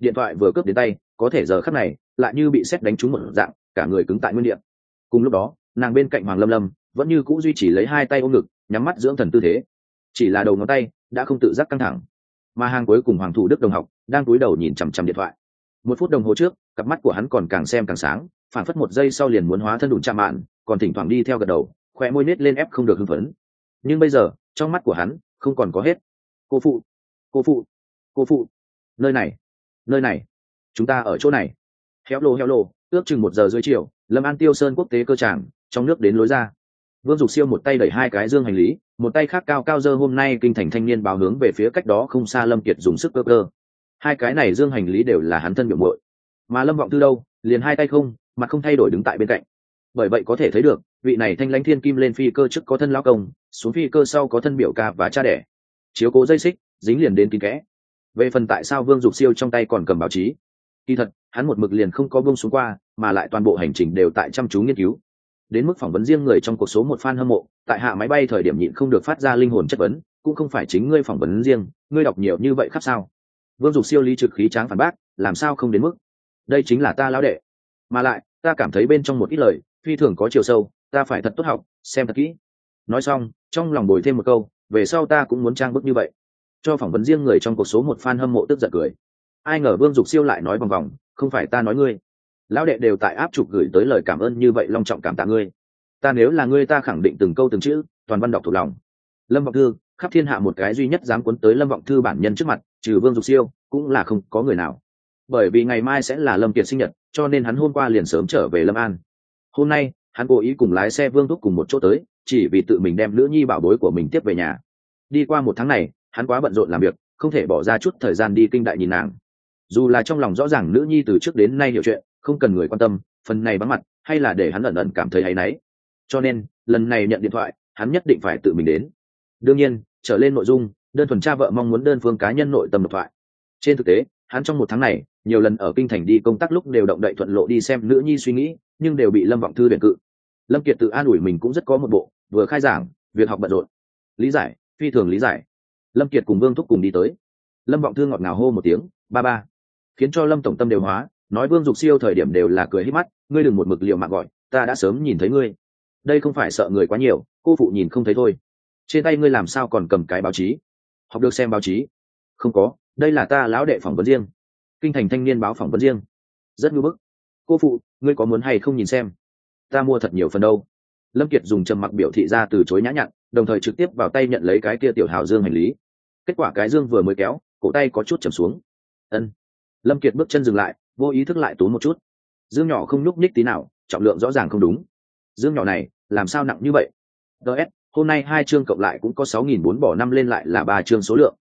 điện thoại vừa cướp đến tay, có thể giờ khắc này lại như bị sét đánh trúng một dạng, cả người cứng tại nguyên địa. Cùng lúc đó, nàng bên cạnh Hoàng Lâm Lâm vẫn như cũ duy trì lấy hai tay ôm ngực, nhắm mắt dưỡng thần tư thế. Chỉ là đầu ngón tay đã không tự giác căng thẳng. Mà hàng cuối cùng Hoàng Thủ Đức đồng học đang cúi đầu nhìn chằm chằm điện thoại. Một phút đồng hồ trước, cặp mắt của hắn còn càng xem càng sáng, phản phất một giây sau liền muốn hóa thân đụng chạm mạn, còn thỉnh thoảng đi theo gật đầu, khóe môi nết lên ép không được hưng phấn. Nhưng bây giờ, trong mắt của hắn không còn có hết. Cô phụ, cô phụ, cô phụ, nơi này, chúng ta ở chỗ này. Héo lô, ước chừng 1 giờ rưỡi chiều, Lâm An Tiêu Sơn quốc tế cơ tràng, trong nước đến lối ra. Vương Dục Siêu một tay đẩy hai cái dương hành lý, một tay khác cao cao giơ hôm nay kinh thành thanh niên báo hướng về phía cách đó không xa Lâm Kiệt dùng sức cơ. Hai cái này dương hành lý đều là hắn thân biểu muội, mà Lâm Vọng Thư đâu, liền hai tay không, mặt không thay đổi đứng tại bên cạnh. Bởi vậy có thể thấy được, vị này thanh lãnh thiên kim lên phi cơ trước có thân lão công, xuống phi cơ sau có thân biểu ca và cha đẻ. Chiếu cố dây xích, dính liền đến kín kẽ. Về phần tại sao Vương Dục Siêu trong tay còn cầm báo chí, kỳ thật hắn một mực liền không có buông xuống qua, mà lại toàn bộ hành trình đều tại chăm chú nghiên cứu. Đến mức phỏng vấn riêng người trong cuộc số một fan hâm mộ, tại hạ máy bay thời điểm nhịn không được phát ra linh hồn chất vấn, cũng không phải chính ngươi phỏng vấn riêng, ngươi đọc nhiều như vậy khắp sao? Vương Dục Siêu lý trực khí tráng phản bác, làm sao không đến mức? Đây chính là ta lão đệ, mà lại ta cảm thấy bên trong một ít lời phi thường có chiều sâu, ta phải thật tốt học, xem thật kỹ. Nói xong, trong lòng bồi thêm một câu, về sau ta cũng muốn trang bức như vậy. Cho phỏng vấn riêng người trong cuộc số một fan hâm mộ tức giận cười. Ai ngờ Vương Dục Siêu lại nói vòng vòng, không phải ta nói ngươi. Lão đệ đều tại áp chụp gửi tới lời cảm ơn như vậy long trọng cảm tạ ngươi. Ta nếu là ngươi ta khẳng định từng câu từng chữ, toàn văn đọc thuộc lòng. Lâm Vọng Thư, khắp thiên hạ một cái duy nhất dám cuốn tới Lâm Vọng Thư bản nhân trước mặt, trừ Vương Dục Siêu, cũng là không có người nào. Bởi vì ngày mai sẽ là Lâm Kiệt sinh nhật, cho nên hắn hôm qua liền sớm trở về Lâm An. Hôm nay, hắn cố ý cùng lái xe Vương Thúc cùng một chỗ tới, chỉ vì tự mình đem nữ nhi bảo bối của mình tiếp về nhà. Đi qua một tháng này, hắn quá bận rộn làm việc, không thể bỏ ra chút thời gian đi kinh đại nhìn nàng. Dù là trong lòng rõ ràng nữ nhi từ trước đến nay hiểu chuyện, không cần người quan tâm, phần này vắng mặt, hay là để hắn ẩn ẩn cảm thấy áy náy. Cho nên, lần này nhận điện thoại, hắn nhất định phải tự mình đến. Đương nhiên, trở lên nội dung, đơn thuần cha vợ mong muốn đơn phương cá nhân nội tâm độc thoại. Trên thực tế, hắn trong một tháng này, nhiều lần ở kinh thành đi công tác lúc đều động đậy thuận lộ đi xem nữ nhi suy nghĩ, nhưng đều bị Lâm Vọng Thư tuyển cự. Lâm Kiệt tự an ủi mình cũng rất có một bộ, vừa khai giảng, việc học bận rộn. Lý giải, phi thường lý giải. Lâm Kiệt cùng Vương Thúc cùng đi tới. Lâm Vọng Thư ngọt ngào hô một tiếng, ba ba, khiến cho Lâm tổng tâm đều hóa, nói Vương Dục Siêu thời điểm đều là cười híp mắt, ngươi đừng một mực liều mạng gọi, ta đã sớm nhìn thấy ngươi. Đây không phải sợ người quá nhiều, cô phụ nhìn không thấy thôi. Trên tay ngươi làm sao còn cầm cái báo chí? Học được xem báo chí? Không có, đây là ta lão đệ phỏng vấn riêng. Kinh thành thanh niên báo phỏng vấn riêng. Rất nhu bức. Cô phụ, ngươi có muốn hay không nhìn xem? Ta mua thật nhiều phần đâu. Lâm Kiệt dùng trầm mặc biểu thị ra từ chối nhã nhặn, đồng thời trực tiếp vào tay nhận lấy cái kia tiểu hào dương hành lý. Kết quả cái dương vừa mới kéo, cổ tay có chút trầm xuống. Ân. Lâm Kiệt bước chân dừng lại, vô ý thức lại tốn một chút. Dương nhỏ không nhúc nhích tí nào, trọng lượng rõ ràng không đúng. Dương nhỏ này làm sao nặng như vậy? DS, hôm nay 2 chương cộng lại cũng có 6.400 bỏ năm lên lại là 3 chương số lượng,